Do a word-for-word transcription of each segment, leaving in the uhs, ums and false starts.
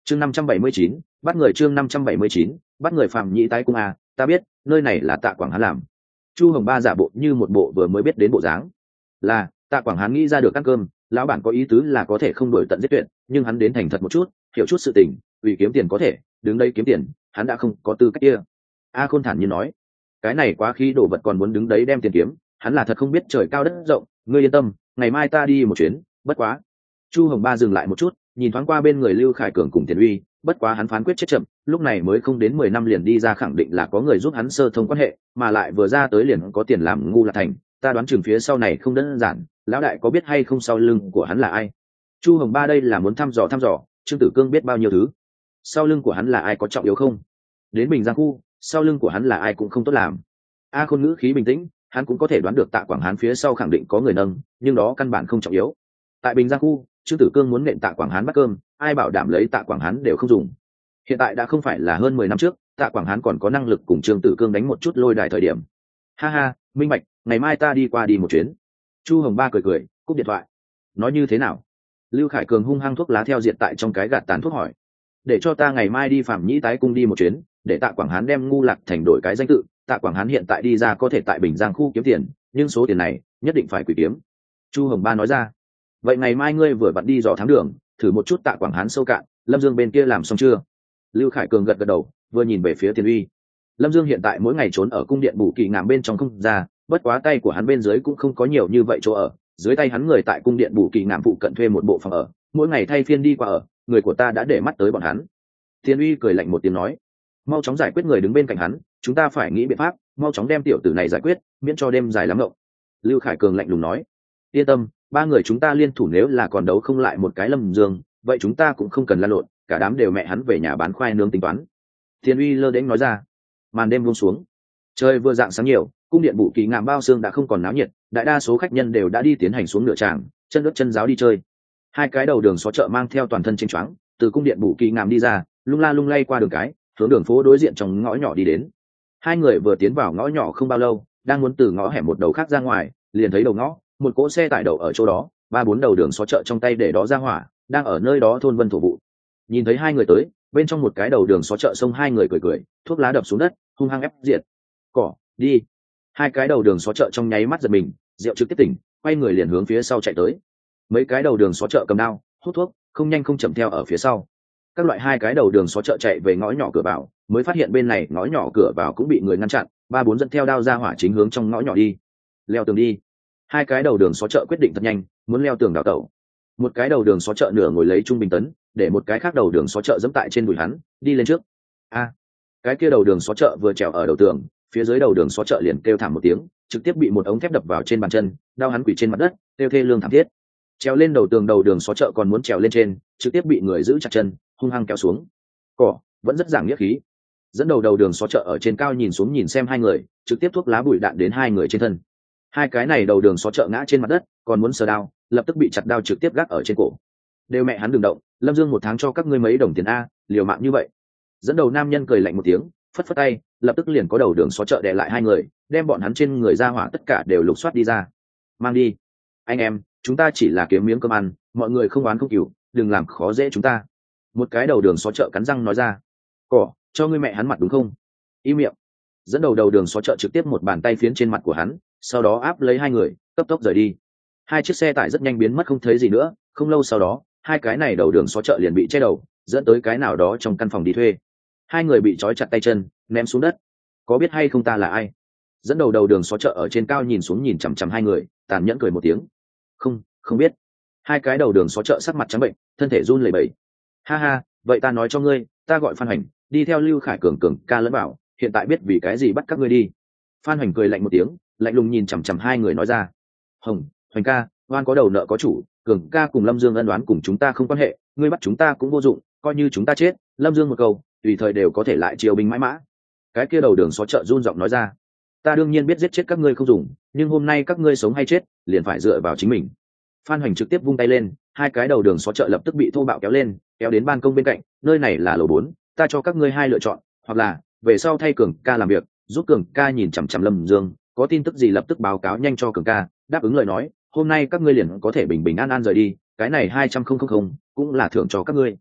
chương năm trăm bảy mươi chín bắt người chương năm trăm bảy mươi chín bắt người phạm nhĩ tái cung à, ta biết nơi này là Tạ Quảng Hán làm. Chu Hồng Ba giả bộ như một bộ vừa mới biết đến bộ dáng. Là Tạ Quảng Hán nghĩ ra được ăn cơm, lão bản có ý tứ là có thể không đổi tận giết tuyệt, nhưng hắn đến thành thật một chút, hiểu chút sự tình, vì kiếm tiền có thể đứng đây kiếm tiền, hắn đã không có tư cách kia. A Khôn thản nhiên nói, cái này quá khí đổ vật còn muốn đứng đấy đem tiền kiếm, hắn là thật không biết trời cao đất rộng. Ngươi yên tâm, ngày mai ta đi một chuyến. Bất quá, Chu Hồng Ba dừng lại một chút, nhìn thoáng qua bên người Lưu Khải Cường cùng Tiền Uy, bất quá hắn phán quyết chết chậm, lúc này mới không đến mười năm liền đi ra, khẳng định là có người giúp hắn sơ thông quan hệ, mà lại vừa ra tới liền có tiền làm ngu là thành, ta đoán chừng phía sau này không đơn giản, lão đại có biết hay không sau lưng của hắn là ai? Chu Hồng Ba đây là muốn thăm dò thăm dò, Trương Tử Cương biết bao nhiêu thứ. Sau lưng của hắn là ai có trọng yếu không? Đến Bình Giang khu, sau lưng của hắn là ai cũng không tốt làm. A Khôn ngữ khí bình tĩnh, hắn cũng có thể đoán được Tạ Quảng Hán phía sau khẳng định có người nâng, nhưng đó căn bản không trọng yếu. Tại Bình Giang khu, Trương Tử Cương muốn nện Tạ Quảng Hán bắt cơm, ai bảo đảm lấy Tạ Quảng Hán đều không dùng. Hiện tại đã không phải là hơn mười năm trước, Tạ Quảng Hán còn có năng lực cùng Trương Tử Cương đánh một chút lôi đài thời điểm. Ha ha, minh bạch, ngày mai ta đi qua đi một chuyến. Chu Hồng Ba cười cười, cúp điện thoại. Nói như thế nào? Lưu Khải Cường hung hăng thuốc lá theo diện tại trong cái gạt tàn thuốc hỏi. Để cho ta ngày mai đi Phạm Nhĩ tái cung đi một chuyến, để Tạ Quảng Hán đem ngu lạc thành đổi cái danh tự. Tạ Quảng Hán hiện tại đi ra có thể tại Bình Giang khu kiếm tiền, nhưng số tiền này nhất định phải quỷ kiếm. Chu Hồng Ba nói ra. Vậy ngày mai ngươi vừa vặn đi dò thám đường, thử một chút Tạ Quảng Hán sâu cạn. Lâm Dương bên kia làm xong chưa? Lưu Khải Cường gật gật đầu, vừa nhìn về phía Tiền Uy. Lâm Dương hiện tại mỗi ngày trốn ở cung điện Bù Kỳ Ngạm bên trong không ra, bất quá tay của hắn bên dưới cũng không có nhiều như vậy chỗ ở, dưới tay hắn người tại cung điện Bù Kỳ Ngạm phụ cận thuê một bộ phòng ở, mỗi ngày thay phiên đi qua ở, người của ta đã để mắt tới bọn hắn. Tiền Uy cười lạnh một tiếng nói, mau chóng giải quyết người đứng bên cạnh hắn, chúng ta phải nghĩ biện pháp, mau chóng đem tiểu tử này giải quyết, miễn cho đêm dài lắm ngộng. Lưu Khải Cường lạnh lùng nói, yên tâm, ba người chúng ta liên thủ, nếu là còn đấu không lại một cái Lâm Dương, vậy chúng ta cũng không cần lăn lộn, cả đám đều mẹ hắn về nhà bán khoai nướng tính toán. Tiền Uy lơ đễnh nói ra. Màn đêm buông xuống, trời vừa rạng sáng nhiều, cung điện Bù Kỳ Ngạm bao xương đã không còn náo nhiệt, đại đa số khách nhân đều đã đi tiến hành xuống nửa tràng, chân ướt chân giáo đi chơi. Hai cái đầu đường xó chợ mang theo toàn thân chênh choáng, từ cung điện Bù Kỳ Ngạm đi ra, lung la lung lay qua đường cái, hướng đường phố đối diện trong ngõ nhỏ đi đến. Hai người vừa tiến vào ngõ nhỏ không bao lâu, đang muốn từ ngõ hẻm một đầu khác ra ngoài, liền thấy đầu ngõ một cỗ xe tải đậu ở chỗ đó, ba bốn đầu đường xó chợ trong tay để đó ra hỏa, đang ở nơi đó thôn vân thổ vụ. Nhìn thấy hai người tới, bên trong một cái đầu đường xó chợ xông hai người cười cười, thuốc lá đập xuống đất, hung hăng ép diệt. Cỏ, đi. Hai cái đầu đường xó chợ trong nháy mắt giật mình, rượu trực tiếp tỉnh, quay người liền hướng phía sau chạy tới. Mấy cái đầu đường xó chợ cầm đao, hút thuốc, không nhanh không chậm theo ở phía sau. Các loại hai cái đầu đường xó chợ chạy về ngõ nhỏ cửa vào, mới phát hiện bên này ngõ nhỏ cửa vào cũng bị người ngăn chặn, ba bốn dẫn theo đao ra hỏa chính hướng trong ngõ nhỏ đi. Leo tường đi. Hai cái đầu đường xó chợ quyết định thật nhanh, muốn leo tường đào tẩu. Một cái đầu đường xó chợ nửa ngồi lấy trung bình tấn, để một cái khác đầu đường xó chợ dẫm tại trên đùi hắn, đi lên trước. A, cái kia đầu đường xó chợ vừa trèo ở đầu tường, phía dưới đầu đường xó chợ liền kêu thảm một tiếng, trực tiếp bị một ống thép đập vào trên bàn chân, đau hắn quỳ trên mặt đất, kêu thê lương thảm thiết. Trèo lên đầu tường đầu đường xó chợ còn muốn trèo lên trên, trực tiếp bị người giữ chặt chân, hung hăng kéo xuống. Cỏ vẫn rất giảng nghĩa khí. Dẫn đầu đầu đường xó chợ ở trên cao nhìn xuống nhìn xem hai người, trực tiếp thuốc lá bụi đạn đến hai người trên thân. Hai cái này đầu đường xó chợ ngã trên mặt đất, còn muốn sờ đao, lập tức bị chặt đao trực tiếp gác ở trên cổ. Đều mẹ hắn đừng động, Lâm Dương một tháng cho các ngươi mấy đồng tiền a, liều mạng như vậy. Dẫn đầu nam nhân cười lạnh một tiếng, phất phất tay, lập tức liền có đầu đường xó chợ đè lại hai người, đem bọn hắn trên người ra hỏa tất cả đều lục soát đi ra. Mang đi. Anh em, chúng ta chỉ là kiếm miếng cơm ăn, mọi người không oán không cừu, đừng làm khó dễ chúng ta. Một cái đầu đường xó chợ cắn răng nói ra. Cỏ, cho ngươi mẹ hắn mặt đúng không? Im miệng. Dẫn đầu đầu đường xó chợ trực tiếp một bàn tay phiến trên mặt của hắn, sau đó áp lấy hai người, cấp tốc rời đi. Hai chiếc xe tải rất nhanh biến mất không thấy gì nữa, không lâu sau đó, hai cái này đầu đường xó chợ liền bị che đầu, dẫn tới cái nào đó trong căn phòng đi thuê. Hai người bị trói chặt tay chân, ném xuống đất. Có biết hay không ta là ai? Dẫn đầu đầu đường xó chợ ở trên cao nhìn xuống nhìn chằm chằm hai người, tàn nhẫn cười một tiếng. Không, không biết. Hai cái đầu đường xó chợ sắc mặt trắng bệnh, thân thể run lẩy bẩy. Ha ha, vậy ta nói cho ngươi, ta gọi Phan Hành, đi theo Lưu Khải Cường Cường ca lẫn bảo, hiện tại biết vì cái gì bắt các ngươi đi. Phan Hành cười lạnh một tiếng, lạnh lùng nhìn chằm chằm hai người nói ra. Hồng, Hoành ca, oan có đầu nợ có chủ, Cường ca cùng Lâm Dương ân oán cùng chúng ta không quan hệ, ngươi bắt chúng ta cũng vô dụng, coi như chúng ta chết, Lâm Dương một câu, tùy thời đều có thể lại triều binh mãi mã. Cái kia đầu đường xó chợ run giọng nói ra. Ta đương nhiên biết giết chết các ngươi không dùng, nhưng hôm nay các ngươi sống hay chết, liền phải dựa vào chính mình. Phan Hoành trực tiếp vung tay lên, hai cái đầu đường xó chợ lập tức bị thô bạo kéo lên, kéo đến ban công bên cạnh, nơi này là lầu bốn, ta cho các ngươi hai lựa chọn, hoặc là về sau thay Cường ca làm việc, giúp Cường ca nhìn chằm chằm Lâm Dương, có tin tức gì lập tức báo cáo nhanh cho Cường ca, đáp ứng lời nói, hôm nay các ngươi liền có thể bình bình an an rời đi, cái này hai trăm không không không cũng là thưởng cho các ngươi.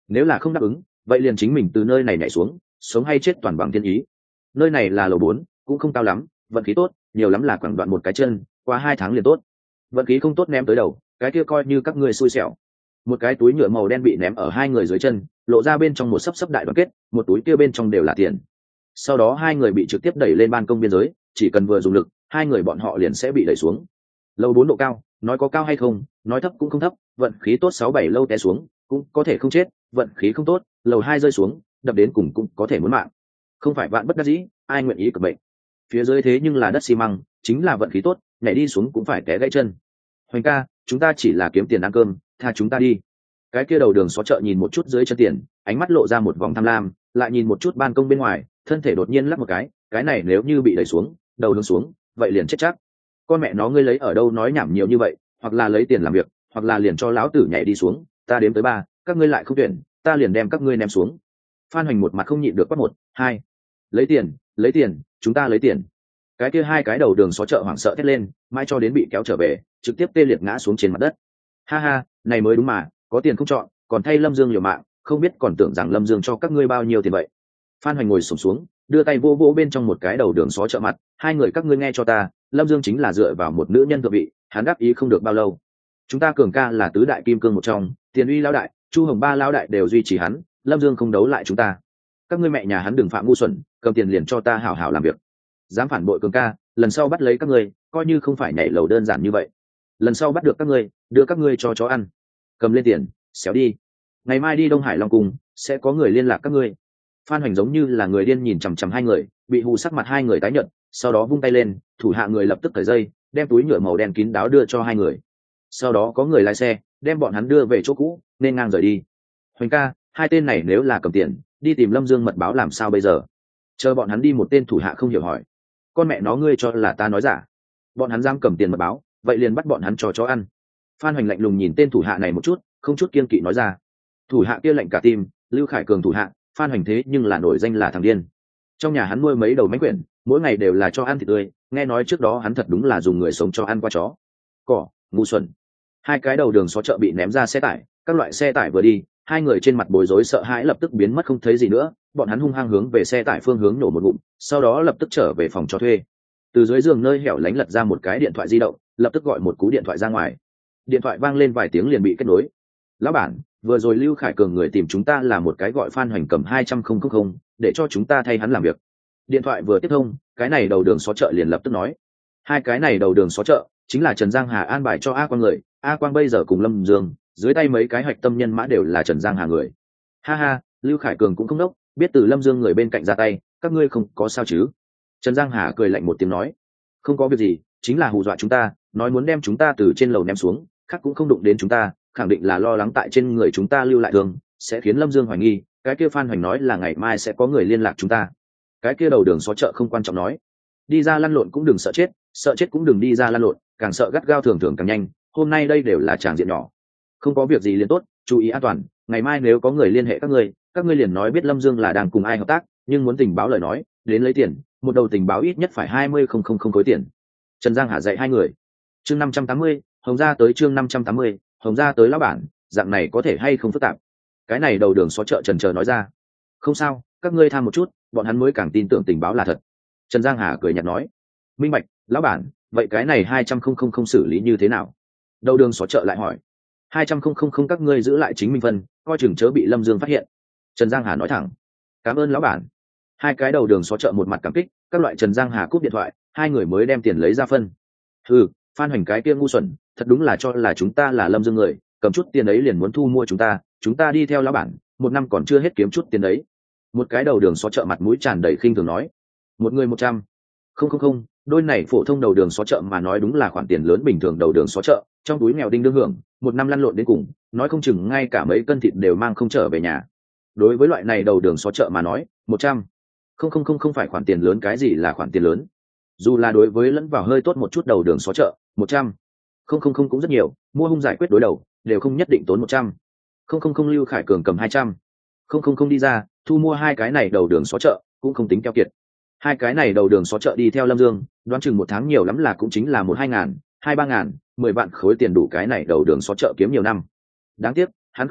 nếu là không đáp ứng vậy liền chính mình từ nơi này nhảy xuống, sống hay chết toàn bằng thiên ý. Nơi này là lầu bốn, cũng không cao lắm, vận khí tốt nhiều lắm là quẳng đoạn một cái chân, qua hai tháng liền tốt. Vận khí không tốt ném tới đầu, cái kia coi như các ngươi xui xẻo. Một cái túi nhựa màu đen bị ném ở hai người dưới chân, lộ ra bên trong một sấp sấp đại đoàn kết, một túi kia bên trong đều là tiền. Sau đó hai người bị trực tiếp đẩy lên ban công biên giới, chỉ cần vừa dùng lực hai người bọn họ liền sẽ bị đẩy xuống. Lầu bốn độ cao, nói có cao hay không, nói thấp cũng không thấp, vận khí tốt sáu bảy lâu té xuống cũng có thể không chết, vận khí không tốt lầu hai rơi xuống đập đến cùng cũng có thể muốn mạng. Không phải vạn bất đắc dĩ ai nguyện ý cực bệnh. Phía dưới thế nhưng là đất xi măng, chính là vận khí tốt nhảy đi xuống cũng phải té gãy chân. Hoành ca, chúng ta chỉ là kiếm tiền ăn cơm, tha chúng ta đi. Cái kia đầu đường xó chợ nhìn một chút dưới chân tiền, ánh mắt lộ ra một vòng tham lam, lại nhìn một chút ban công bên ngoài, thân thể đột nhiên lắc một cái, cái này nếu như bị đẩy xuống đầu hướng xuống vậy liền chết chắc. Con mẹ nó ngươi lấy ở đâu nói nhảm nhiều như vậy, hoặc là lấy tiền làm việc, hoặc là liền cho lão tử nhảy đi xuống, ta đếm tới ba các ngươi lại không tuyển ta liền đem các ngươi ném xuống. Phan Hoành một mặt không nhịn được quát một hai, lấy tiền lấy tiền chúng ta lấy tiền. Cái kia hai cái đầu đường xó chợ hoảng sợ thét lên, mai cho đến bị kéo trở về trực tiếp tê liệt ngã xuống trên mặt đất. Ha ha, này mới đúng mà, có tiền không chọn còn thay Lâm Dương liều mạng, không biết còn tưởng rằng Lâm Dương cho các ngươi bao nhiêu tiền vậy. Phan Hoành ngồi xổm xuống đưa tay vô vô bên trong một cái đầu đường xó chợ mặt, hai người các ngươi nghe cho ta, Lâm Dương chính là dựa vào một nữ nhân thượng vị, hắn đáp ý không được bao lâu. Chúng ta Cường ca là tứ đại kim cương một trong, Tiền Uy lão đại, Chu Hồng ba lão đại đều duy trì hắn, Lâm Dương không đấu lại chúng ta. Các ngươi mẹ nhà hắn đừng phạm ngu xuẩn, cầm tiền liền cho ta hảo hảo làm việc. Dám phản bội Cường ca, lần sau bắt lấy các ngươi, coi như không phải nhảy lầu đơn giản như vậy. Lần sau bắt được các ngươi, đưa các ngươi cho chó ăn. Cầm lên tiền, xéo đi. Ngày mai đi Đông Hải Long Cung, sẽ có người liên lạc các ngươi. Phan Hoành giống như là người điên nhìn chằm chằm hai người, bị hù sắc mặt hai người tái nhợt, sau đó vung tay lên, thủ hạ người lập tức cởi dây, đem túi nhựa màu đen kín đáo đưa cho hai người. Sau đó có người lái xe, đem bọn hắn đưa về chỗ cũ, nên ngang rời đi. Hoành ca, hai tên này nếu là cầm tiền, đi tìm Lâm Dương mật báo làm sao bây giờ? Chờ bọn hắn đi, một tên thủ hạ không hiểu hỏi. Con mẹ nó ngươi cho là ta nói giả? Bọn hắn dám cầm tiền mật báo, vậy liền bắt bọn hắn cho chó ăn. Phan Hoành lạnh lùng nhìn tên thủ hạ này một chút, không chút kiên kỵ nói ra. Thủ hạ kia lạnh cả tim, Lưu Khải Cường thủ hạ, Phan Hoành thế nhưng là nổi danh là thằng điên. Trong nhà hắn nuôi mấy đầu mánh quyển, mỗi ngày đều là cho ăn thịt tươi, nghe nói trước đó hắn thật đúng là dùng người sống cho ăn qua chó. Cỏ, ngu xuẩn. Hai cái đầu đường xó chợ bị ném ra xe tải, các loại xe tải vừa đi, hai người trên mặt bối rối sợ hãi lập tức biến mất không thấy gì nữa, bọn hắn hung hăng hướng về xe tải phương hướng nổ một ngụm, sau đó lập tức trở về phòng cho thuê. Từ dưới giường nơi hẻo lánh lật ra một cái điện thoại di động, lập tức gọi một cú điện thoại ra ngoài. Điện thoại vang lên vài tiếng liền bị kết nối. Lão bản, vừa rồi Lưu Khải Cường người tìm chúng ta là một cái gọi Phan Hoành cầm hai trăm không không không, để cho chúng ta thay hắn làm việc. Điện thoại vừa tiếp thông, cái này đầu đường xó chợ liền lập tức nói. Hai cái này đầu đường xó chợ chính là Trần Giang Hà an bài cho A Quang người, A Quang bây giờ cùng Lâm Dương, dưới tay mấy cái hạch tâm nhân mã đều là Trần Giang Hà người. Ha ha, Lưu Khải Cường cũng không đốc, biết từ Lâm Dương người bên cạnh ra tay, các ngươi không có sao chứ? Trần Giang Hà cười lạnh một tiếng nói. Không có việc gì, chính là hù dọa chúng ta, nói muốn đem chúng ta từ trên lầu ném xuống, khác cũng không đụng đến chúng ta, khẳng định là lo lắng tại trên người chúng ta lưu lại thương, sẽ khiến Lâm Dương hoài nghi. Cái kia Phan Hoành nói là ngày mai sẽ có người liên lạc chúng ta. Cái kia đầu đường xó chợ không quan trọng nói, đi ra lăn lộn cũng đừng sợ chết, sợ chết cũng đừng đi ra lăn lộn, càng sợ gắt gao thường thường càng nhanh. Hôm nay đây đều là tràng diện nhỏ, không có việc gì liền tốt, chú ý an toàn. Ngày mai nếu có người liên hệ các ngươi, các ngươi liền nói biết Lâm Dương là đang cùng ai hợp tác, nhưng muốn tình báo lời nói, đến lấy tiền, một đầu tình báo ít nhất phải hai mươi không không không khối tiền. Trần Giang Hà dạy hai người. Chương năm trăm tám mươi, Hồng gia tới chương năm trăm tám mươi, Hồng gia tới lão bản, dạng này có thể hay không phức tạp? Cái này đầu đường xó chợ chần chờ nói ra. Không sao, các ngươi tham một chút, bọn hắn mới càng tin tưởng tình báo là thật. Trần Giang Hà cười nhạt nói. Minh bạch, lão bản, vậy cái này hai trăm không không không xử lý như thế nào? Đầu đường xó chợ lại hỏi. Hai trăm không không không các ngươi giữ lại chính mình phân, coi chừng chớ bị Lâm Dương phát hiện. Trần Giang Hà nói thẳng. Cảm ơn lão bản. Hai cái đầu đường xó chợ một mặt cảm kích, các loại Trần Giang Hà cúp điện thoại, hai người mới đem tiền lấy ra phân. Ừ, Phan Hoành cái kia ngu xuẩn, thật đúng là cho là chúng ta là Lâm Dương người, cầm chút tiền ấy liền muốn thu mua chúng ta, chúng ta đi theo lão bản, một năm còn chưa hết kiếm chút tiền đấy. Một cái đầu đường xó chợ mặt mũi tràn đầy khinh thường nói. Một người một trăm. Không không không, đôi này phổ thông đầu đường xó chợ mà nói đúng là khoản tiền lớn bình thường đầu đường xó chợ, trong túi nghèo đinh đương hưởng, một năm lăn lộn đến cùng, nói không chừng ngay cả mấy cân thịt đều mang không trở về nhà. Đối với loại này đầu đường xó chợ mà nói, một trăm. Không không không không phải khoản tiền lớn, cái gì là khoản tiền lớn? Dù là đối với lẫn vào hơi tốt một chút đầu đường xó chợ, một trăm. Không không không cũng rất nhiều, mua hung giải quyết đối đầu, đều không nhất định tốn một trăm. Không không không Lưu Khải Cường cầm hai trăm. Không không không đi ra, thu mua hai cái này đầu đường xó chợ, cũng không tính keo kiệt. Hai cái này đầu đường xó chợ đi theo Lâm Dương, đoán chừng một tháng nhiều lắm là cũng chính là một hai ngàn, hai ba ngàn, mười vạn khối tiền đủ cái này đầu đường xó chợ kiếm nhiều năm. Đáng tiếc, hắn không biết,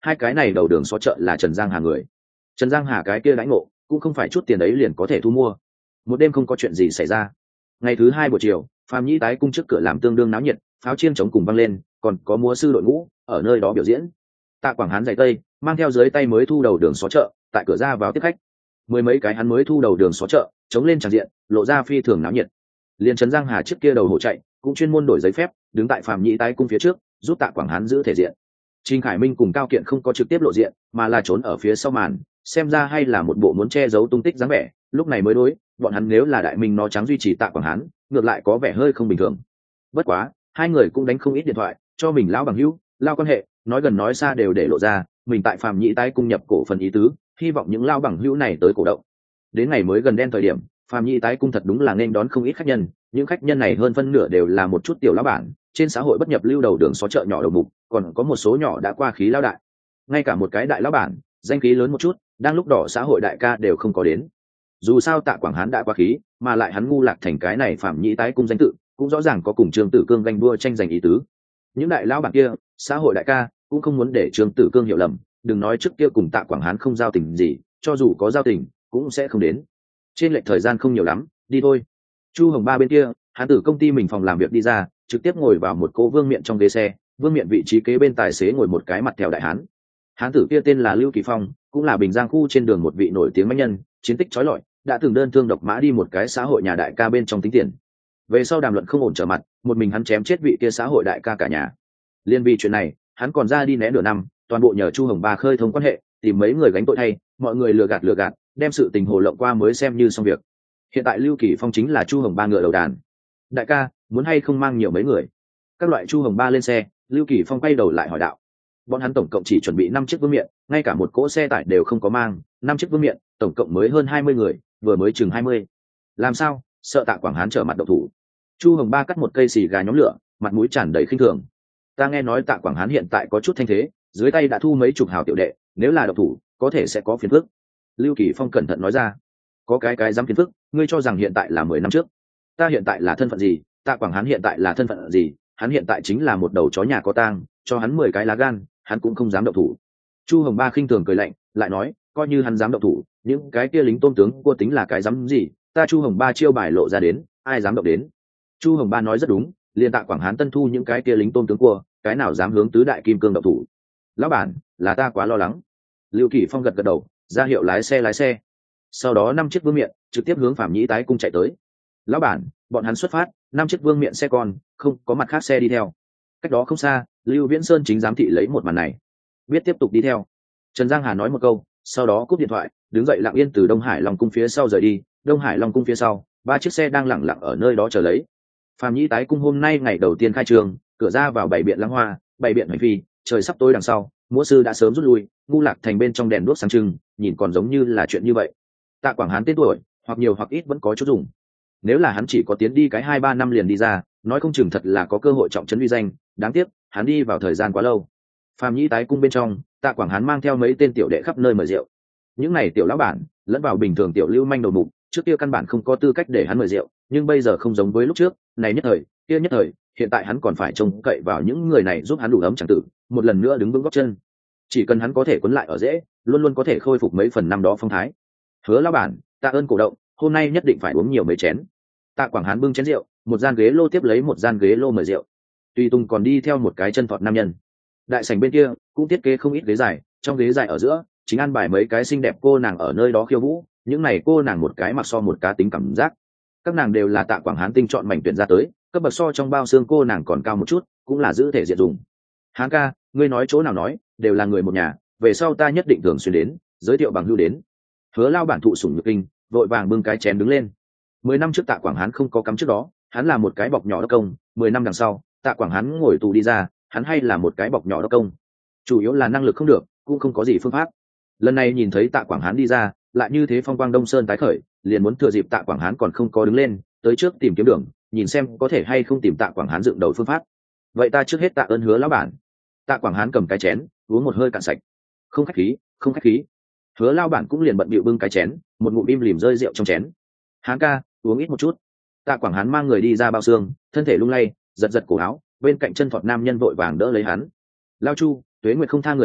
hai cái này đầu đường xó chợ là Trần Giang Hà người. Trần Giang Hà cái kia lãnh ngộ cũng không phải chút tiền đấy liền có thể thu mua. Một đêm không có chuyện gì xảy ra. Ngày thứ hai buổi chiều, Phạm Nhĩ tái cung trước cửa làm tương đương náo nhiệt, pháo chiêng chống cùng vang lên, còn có múa sư đội ngũ ở nơi đó biểu diễn. Tạ Quảng Hán giày tây, mang theo dưới tay mới thu đầu đường xó chợ, tại cửa ra vào tiếp khách. Mười mấy cái hắn mới thu đầu đường xó chợ, chống lên tràn diện, lộ ra phi thường náo nhiệt. Liên Trần Giang Hà trước kia đầu hổ chạy, cũng chuyên môn đổi giấy phép, đứng tại Phạm Nhĩ tái cung phía trước, giúp Tạ Quảng Hán giữ thể diện. Trình Khải Minh cùng Cao Kiện không có trực tiếp lộ diện, mà là trốn ở phía sau màn, xem ra hay là một bộ muốn che giấu tung tích dáng vẻ, lúc này mới đối, bọn hắn nếu là đại minh nó trắng duy trì Tạ Quảng Hán, ngược lại có vẻ hơi không bình thường. Bất quá, hai người cũng đánh không ít điện thoại, cho mình lão bằng hữu, lao quan hệ, nói gần nói xa đều để lộ ra, mình tại Phạm Nhĩ tái cung nhập cổ phần ý tứ, hy vọng những lao bằng hữu này tới cổ động. Đến ngày mới gần đen thời điểm, Phạm Nhĩ tái cung thật đúng là nên đón không ít khách nhân, những khách nhân này hơn phân nửa đều là một chút tiểu lão bản, trên xã hội bất nhập lưu đầu đường xó chợ nhỏ đầu mục, còn có một số nhỏ đã qua khí lao đại. Ngay cả một cái đại lão bản, danh khí lớn một chút, đang lúc đỏ xã hội đại ca đều không có đến. Dù sao Tạ Quảng Hán đã qua khí, mà lại hắn ngu lạc thành cái này Phạm Nhĩ tái cung danh tự, cũng rõ ràng có cùng Trương Tử Cương ganh đua tranh giành ý tứ. Những đại lão bản kia, xã hội đại ca, cũng không muốn để Trương Tử Cương hiểu lầm, đừng nói trước kia cùng Tạ Quảng Hán không giao tình gì, cho dù có giao tình, cũng sẽ không đến. Trên lệch thời gian không nhiều lắm, đi thôi. Chu Hồng Ba bên kia, hắn từ công ty mình phòng làm việc đi ra, trực tiếp ngồi vào một cô Vương Miện trong ghế xe, Vương Miện vị trí kế bên tài xế ngồi một cái mặt thẹo đại hán. Hán tử kia tên là Lưu Kỳ Phong, cũng là Bình Giang khu trên đường một vị nổi tiếng mạnh nhân, chiến tích chói lọi, đã từng đơn thương độc mã đi một cái xã hội nhà đại ca bên trong tính tiền. Về sau đàm luận không ổn trở mặt, một mình hắn chém chết vị kia xã hội đại ca cả nhà. Liên vì chuyện này, hắn còn ra đi né nửa năm, toàn bộ nhờ Chu Hồng Ba khơi thông quan hệ, tìm mấy người gánh tội thay, mọi người lừa gạt lừa gạt, đem sự tình hồ lộng qua mới xem như xong việc. Hiện tại Lưu Kỳ Phong chính là Chu Hồng Ba ngựa đầu đàn. Đại ca, muốn hay không mang nhiều mấy người? Các loại Chu Hồng Ba lên xe, Lưu Kỳ Phong quay đầu lại hỏi đạo. Bọn hắn tổng cộng chỉ chuẩn bị năm chiếc vương miện, ngay cả một cỗ xe tải đều không có mang, năm chiếc vương miện, tổng cộng mới hơn hai mươi người, vừa mới chừng hai mươi. Làm sao? Sợ Tạ Quảng Hán trở mặt độc thủ. Chu Hồng Ba cắt một cây xì gà nhóm lửa, mặt mũi tràn đầy khinh thường. Ta nghe nói Tạ Quảng Hán hiện tại có chút thanh thế, dưới tay đã thu mấy chục hào tiểu đệ, nếu là độc thủ, có thể sẽ có phiền phức. Lưu Kỳ Phong cẩn thận nói ra. Có cái cái dám phiền phức, ngươi cho rằng hiện tại là mười năm trước. Ta hiện tại là thân phận gì? Tạ Quảng Hán hiện tại là thân phận gì? Hắn hiện tại chính là một đầu chó nhà có tang, cho hắn mười cái lá gan, hắn cũng không dám động thủ. Chu Hồng Ba khinh thường cười lạnh, lại nói, coi như hắn dám động thủ, những cái kia lính tôn tướng cua tính là cái dám gì? Ta Chu Hồng Ba chiêu bài lộ ra đến, ai dám động đến? Chu Hồng Ba nói rất đúng, liền Tạ Quảng Hán tân thu những cái kia lính tôn tướng cua, cái nào dám hướng tứ đại kim cương động thủ? Lão bản, là ta quá lo lắng. Lưu Kỳ Phong gật gật đầu, ra hiệu lái xe lái xe. Sau đó năm chiếc vương miện trực tiếp hướng Phạm Nhĩ tái cung chạy tới. Lão bản, bọn hắn xuất phát, năm chiếc vương miện xe con, không có mặt khác xe đi theo. Cách đó không xa, Lưu Viễn Sơn chính giám thị lấy một màn này, biết tiếp tục đi theo. Trần Giang Hà nói một câu, sau đó cúp điện thoại, đứng dậy lặng yên từ Đông Hải Long cung phía sau rời đi. Đông Hải Long cung phía sau, ba chiếc xe đang lặng lặng ở nơi đó chờ lấy. Phạm Nhĩ tái cung hôm nay ngày đầu tiên khai trường, cửa ra vào bảy biện lăng hoa, bảy biện hành phi, trời sắp tối đằng sau, múa sư đã sớm rút lui, ngu lạc thành bên trong đèn đuốc sáng trưng, nhìn còn giống như là chuyện như vậy. Tạ Quảng Hán tên tuổi, hoặc nhiều hoặc ít vẫn có chút dùng. Nếu là hắn chỉ có tiến đi cái hai ba năm liền đi ra, nói không chừng thật là có cơ hội trọng trấn uy danh, đáng tiếc, hắn đi vào thời gian quá lâu. Phạm Nhĩ tái cung bên trong, Tạ Quảng Hán mang theo mấy tên tiểu đệ khắp nơi mời rượu. Những này tiểu lão bản, lẫn vào bình thường tiểu lưu manh đầu mục, trước kia căn bản không có tư cách để hắn mời rượu, nhưng bây giờ không giống với lúc trước, này nhất thời, kia nhất thời, hiện tại hắn còn phải trông cậy vào những người này giúp hắn đủ ấm chẳng tử, một lần nữa đứng vững gót chân. Chỉ cần hắn có thể cuốn lại ở dễ, luôn luôn có thể khôi phục mấy phần năm đó phong thái. Hứa lão bản, tạ ơn cổ động, hôm nay nhất định phải uống nhiều mấy chén. Tạ Quảng Hán bưng chén rượu, một gian ghế lô tiếp lấy một gian ghế lô mời rượu. Tùy Tùng còn đi theo một cái chân thọt nam nhân. Đại sảnh bên kia cũng thiết kế không ít ghế dài, trong ghế dài ở giữa chính an bài mấy cái xinh đẹp cô nàng ở nơi đó khiêu vũ. Những này cô nàng một cái mặc so một cá tính cảm giác, các nàng đều là Tạ Quảng Hán tinh chọn mảnh tuyển ra tới, cấp bậc so trong bao xương cô nàng còn cao một chút, cũng là giữ thể diện dùng. Hán ca, ngươi nói chỗ nào nói, đều là người một nhà, về sau ta nhất định thường xuyên đến, giới thiệu bằng hữu đến. Hứa lao bản thụ sủng nhược kinh, vội vàng bưng cái chén đứng lên. Mười năm trước Tạ Quảng Hán không có cắm trước đó, hắn là một cái bọc nhỏ đốc công. Mười năm đằng sau, Tạ Quảng Hán ngồi tù đi ra, hắn hay là một cái bọc nhỏ đốc công. Chủ yếu là năng lực không được, cũng không có gì phương pháp. Lần này nhìn thấy Tạ Quảng Hán đi ra, lại như thế phong quang Đông Sơn tái khởi, liền muốn thừa dịp Tạ Quảng Hán còn không có đứng lên, tới trước tìm kiếm đường, nhìn xem có thể hay không tìm Tạ Quảng Hán dựng đầu phương pháp. Vậy ta trước hết tạ ơn Hứa lão bản. Tạ Quảng Hán cầm cái chén, uống một hơi cạn sạch. Không khách khí, không khách khí. Hứa lão bản cũng liền bận bịu bưng cái chén, một ngụm im lìm rơi rượu trong chén. Hán ca, uống ít một chút. Tạ Quảng Hán mang người đi ra bao xương, thân thể lung lay, giật giật cổ áo, bên cạnh chân thọt nam nhân vội vàng đỡ lấy hắn. Lao Chu, Tuế Nguyệt không tha người a,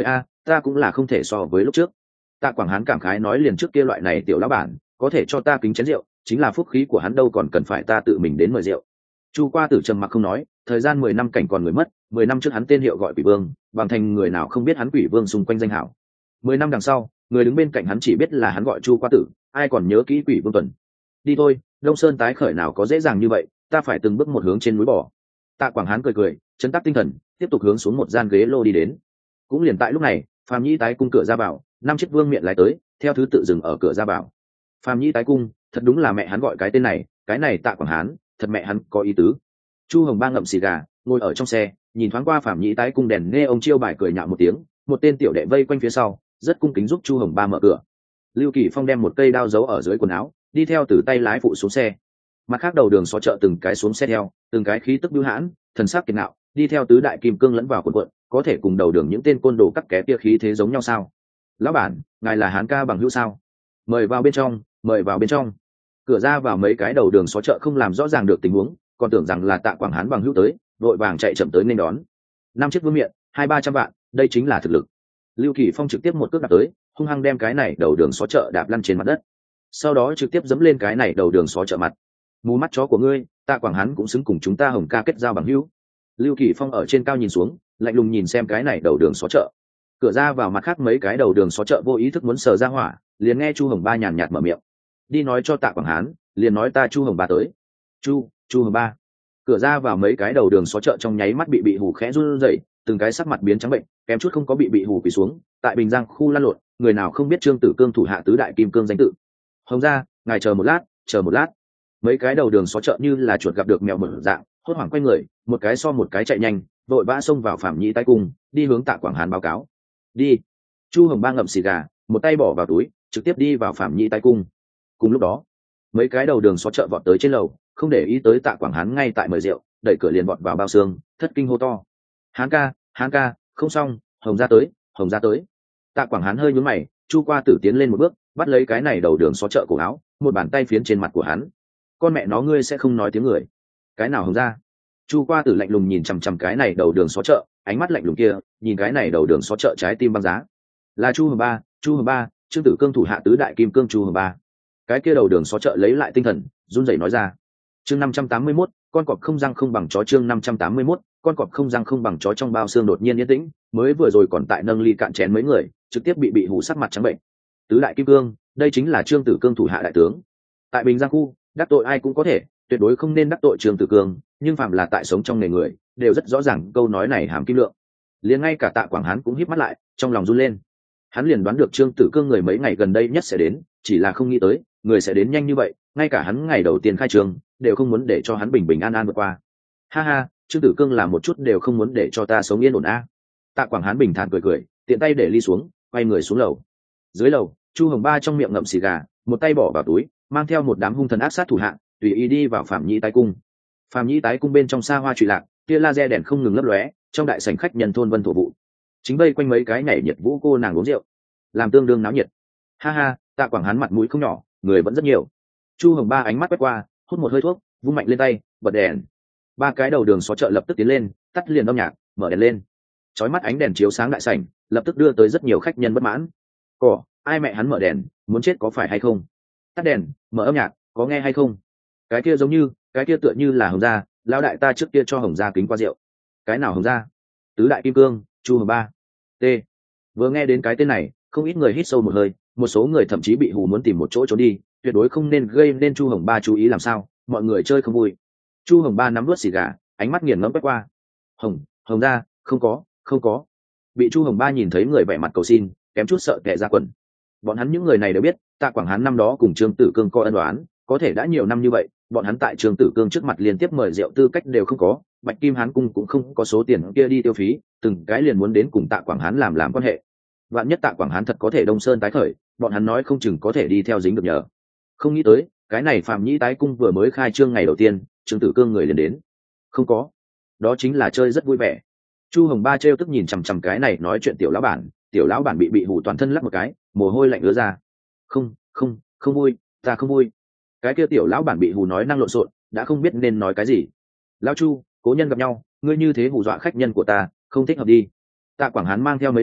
ta cũng là không thể so với lúc trước. Tạ Quảng Hán cảm khái nói, liền trước kia loại này tiểu lão bản có thể cho ta kính chén rượu, chính là phúc khí của hắn, đâu còn cần phải ta tự mình đến mời rượu. Chu Qua Tử trầm mặc không nói, thời gian mười năm cảnh còn người mất, mười năm trước hắn tên hiệu gọi Quỷ Vương, bằng thành người nào không biết hắn Quỷ Vương xung quanh danh hảo. Mười năm đằng sau, người đứng bên cạnh hắn chỉ biết là hắn gọi Chu Qua Tử, ai còn nhớ kỹ Quỷ Vương Tuần. Đi thôi, Đông Sơn tái khởi nào có dễ dàng như vậy, ta phải từng bước một hướng trên núi bỏ. Tạ Quảng Hán cười cười, chấn tác tinh thần, tiếp tục hướng xuống một gian ghế lô đi đến. Cũng liền tại lúc này, Phạm Nhĩ tái cung cửa ra vào, năm chiếc vương miện lái tới, theo thứ tự dừng ở cửa ra vào. Phạm Nhĩ tái cung, thật đúng là mẹ hắn gọi cái tên này, cái này Tạ Quảng Hán, thật mẹ hắn có ý tứ. Chu Hồng Ba ngậm xì gà, ngồi ở trong xe, nhìn thoáng qua Phạm Nhĩ tái cung đèn nghe ông chiêu bài cười nhạo một tiếng, một tên tiểu đệ vây quanh phía sau, rất cung kính giúp Chu Hồng Ba mở cửa. Lưu Kỳ Phong đem một cây đao giấu ở dưới quần áo, đi theo từ tay lái phụ xuống xe. Mặt khác đầu đường xó chợ từng cái xuống xe theo, từng cái khí tức bưu hãn, thần sắc kiệt ngạo, đi theo tứ đại kim cương lẫn vào quần quận, có thể cùng đầu đường những tên côn đồ cắt ké kia khí thế giống nhau sao? Lão bản, ngài là Hán ca bằng hữu sao? Mời vào bên trong, mời vào bên trong. Cửa ra vào mấy cái đầu đường xó chợ không làm rõ ràng được tình huống, còn tưởng rằng là Tạ Quảng Hán bằng hữu tới, vội vàng chạy chậm tới nên đón. Năm chiếc vương miện, hai ba trăm vạn, đây chính là thực lực. Lưu Kỳ Phong trực tiếp một cước đạp tới, hung hăng đem cái này đầu đường xó chợ đạp lăn trên mặt đất, sau đó trực tiếp dẫm lên cái này đầu đường xó chợ mặt. Mù mắt chó của ngươi, Tạ Quảng Hán cũng xứng cùng chúng ta Hồng ca kết giao bằng hữu. Lưu Kỳ Phong ở trên cao nhìn xuống, lạnh lùng nhìn xem cái này đầu đường xó chợ. Cửa ra vào mặt khác mấy cái đầu đường xó chợ vô ý thức muốn sờ ra hỏa, liền nghe Chu Hồng Ba nhàn nhạt mở miệng, đi nói cho Tạ Quảng Hán, liền nói ta Chu Hồng Ba tới. Chu, Chu Hồng Ba. Cửa ra vào mấy cái đầu đường xó chợ trong nháy mắt bị bị hù khẽ run rẩy, từng cái sắc mặt biến trắng bệnh, kém chút không có bị bị hù quỳ xuống. Tại Bình Giang khu lăn lộn, người nào không biết Trương Tử Cương thủ hạ tứ đại kim cương danh tự. Hồng gia, ngài chờ một lát, chờ một lát. Mấy cái đầu đường xó chợ như là chuột gặp được mèo mở dạng, hốt hoảng quay người, một cái so một cái chạy nhanh, vội vã xông vào Phạm Nhĩ tái cung, đi hướng Tạ Quảng Hán báo cáo. Đi. Chu Hồng Ba ngậm xì gà, một tay bỏ vào túi, trực tiếp đi vào Phạm Nhĩ tái cung. Cùng lúc đó, mấy cái đầu đường xó chợ vọt tới trên lầu, không để ý tới Tạ Quảng Hán ngay tại mời rượu, đẩy cửa liền vọt vào bao xương, thất kinh hô to. Hán ca, Hán ca, không xong, Hồng gia tới, Hồng gia tới. Tạ Quảng Hán hơi nhún mày, Chu Qua Tử tiến lên một bước, bắt lấy cái này đầu đường xó chợ cổ áo, một bàn tay phiến trên mặt của hắn. Con mẹ nó, ngươi sẽ không nói tiếng người. Cái nào Hồng gia? Chu Qua Tử lạnh lùng nhìn chằm chằm cái này đầu đường xó chợ, ánh mắt lạnh lùng kia, nhìn cái này đầu đường xó chợ trái tim băng giá. Là Chu Hồng Ba, Chu Hồng Ba, Trương Tử Cương thủ hạ tứ đại kim cương Chu Hồng Ba. Cái kia đầu đường xó chợ lấy lại tinh thần, run rẩy nói ra. Chương năm trăm tám mươi mốt, con cọp không răng không bằng chó. Chương năm trăm tám mươi mốt, con cọp không răng không bằng chó. Trong bao xương đột nhiên yên tĩnh, mới vừa rồi còn tại nâng ly cạn chén mấy người, trực tiếp bị bị hù sắc mặt trắng bệnh. Tứ đại kim cương, đây chính là Trương Tử Cương thủ hạ đại tướng. Tại Bình Giang khu, đắc tội ai cũng có thể, tuyệt đối không nên đắc tội Trương Tử Cương, nhưng phạm là tại sống trong nghề người, đều rất rõ ràng câu nói này hàm kim lượng. Liền ngay cả Tạ Quảng Hán cũng híp mắt lại, trong lòng run lên. Hắn liền đoán được Trương Tử Cương người mấy ngày gần đây nhất sẽ đến, chỉ là không nghĩ tới, người sẽ đến nhanh như vậy, ngay cả hắn ngày đầu tiên khai trường, đều không muốn để cho hắn bình bình an an vượt qua. Ha ha, Trương Tử Cương là một chút đều không muốn để cho ta sống yên ổn a. Tạ Quảng Hán bình thản cười cười, tiện tay để ly xuống, quay người xuống lầu. Dưới lầu, Chu Hồng Ba trong miệng ngậm xì gà, một tay bỏ vào túi, mang theo một đám hung thần ác sát thủ hạ, tùy ý đi vào Phạm Nhĩ tái cung. Phạm Nhĩ tái cung bên trong xa hoa trụy lạc, tia laser đèn không ngừng lấp lóe, trong đại sảnh khách nhân thôn vân thổ vụ, chính vây quanh mấy cái nhảy nhiệt vũ cô nàng uống rượu, làm tương đương náo nhiệt. Ha ha, Tạ Quảng Hán mặt mũi không nhỏ, người vẫn rất nhiều. Chu Hồng Ba ánh mắt quét qua, hút một hơi thuốc, vung mạnh lên tay, bật đèn. Ba cái đầu đường xó chợ lập tức tiến lên, tắt liền âm nhạc, mở đèn lên. Chói mắt ánh đèn chiếu sáng đại sảnh, lập tức đưa tới rất nhiều khách nhân bất mãn. Cỏ, ai mẹ hắn mở đèn, muốn chết có phải hay không? Tắt đèn, mở âm nhạc, có nghe hay không? Cái kia giống như, cái kia tựa như là Hồng gia, lão đại ta trước kia cho Hồng gia kính qua rượu. Cái nào Hồng gia? Tứ đại kim cương, Chu Hồng Ba. T. Vừa nghe đến cái tên này, không ít người hít sâu một hơi, một số người thậm chí bị hù muốn tìm một chỗ trốn đi, tuyệt đối không nên gây nên Chu Hồng Ba chú ý làm sao, mọi người chơi không vui. Chu Hồng Ba nắm nuốt xì gà, ánh mắt nghiền ngẫm quét qua. Hồng, Hồng gia, không có, không có. Bị Chu Hồng Ba nhìn thấy người vẻ mặt cầu xin, kém chút sợ tè ra quần. Bọn hắn những người này đều biết, Tạ Quảng Hán năm đó cùng Trương Tử Cương có ân oán, có thể đã nhiều năm như vậy, bọn hắn tại Trương Tử Cương trước mặt liên tiếp mời rượu tư cách đều không có, Bạch Kim Hán cung cũng không có số tiền kia đi tiêu phí, từng cái liền muốn đến cùng Tạ Quảng Hán làm làm quan hệ. Vạn nhất Tạ Quảng Hán thật có thể Đông Sơn tái khởi, bọn hắn nói không chừng có thể đi theo dính được nhờ. Không nghĩ tới, cái này Phạm Nhĩ tái cung vừa mới khai trương ngày đầu tiên, Trương Tử Cương người liền đến. Không có, đó chính là chơi rất vui vẻ. Chu Hồng Ba trêu tức nhìn chằm chằm cái này nói chuyện tiểu lão bản, tiểu lão bản bị bị hù toàn thân lắc một cái, mồ hôi lạnh ứa ra. Không, không, không vui, ta không vui. Cái kia tiểu lão bản bị hù nói năng lộn xộn, đã không biết nên nói cái gì. Lão Chu, cố nhân gặp nhau, ngươi như thế hù dọa khách nhân của ta, không thích hợp đi. Tạ Quảng Hán mang theo mấy người,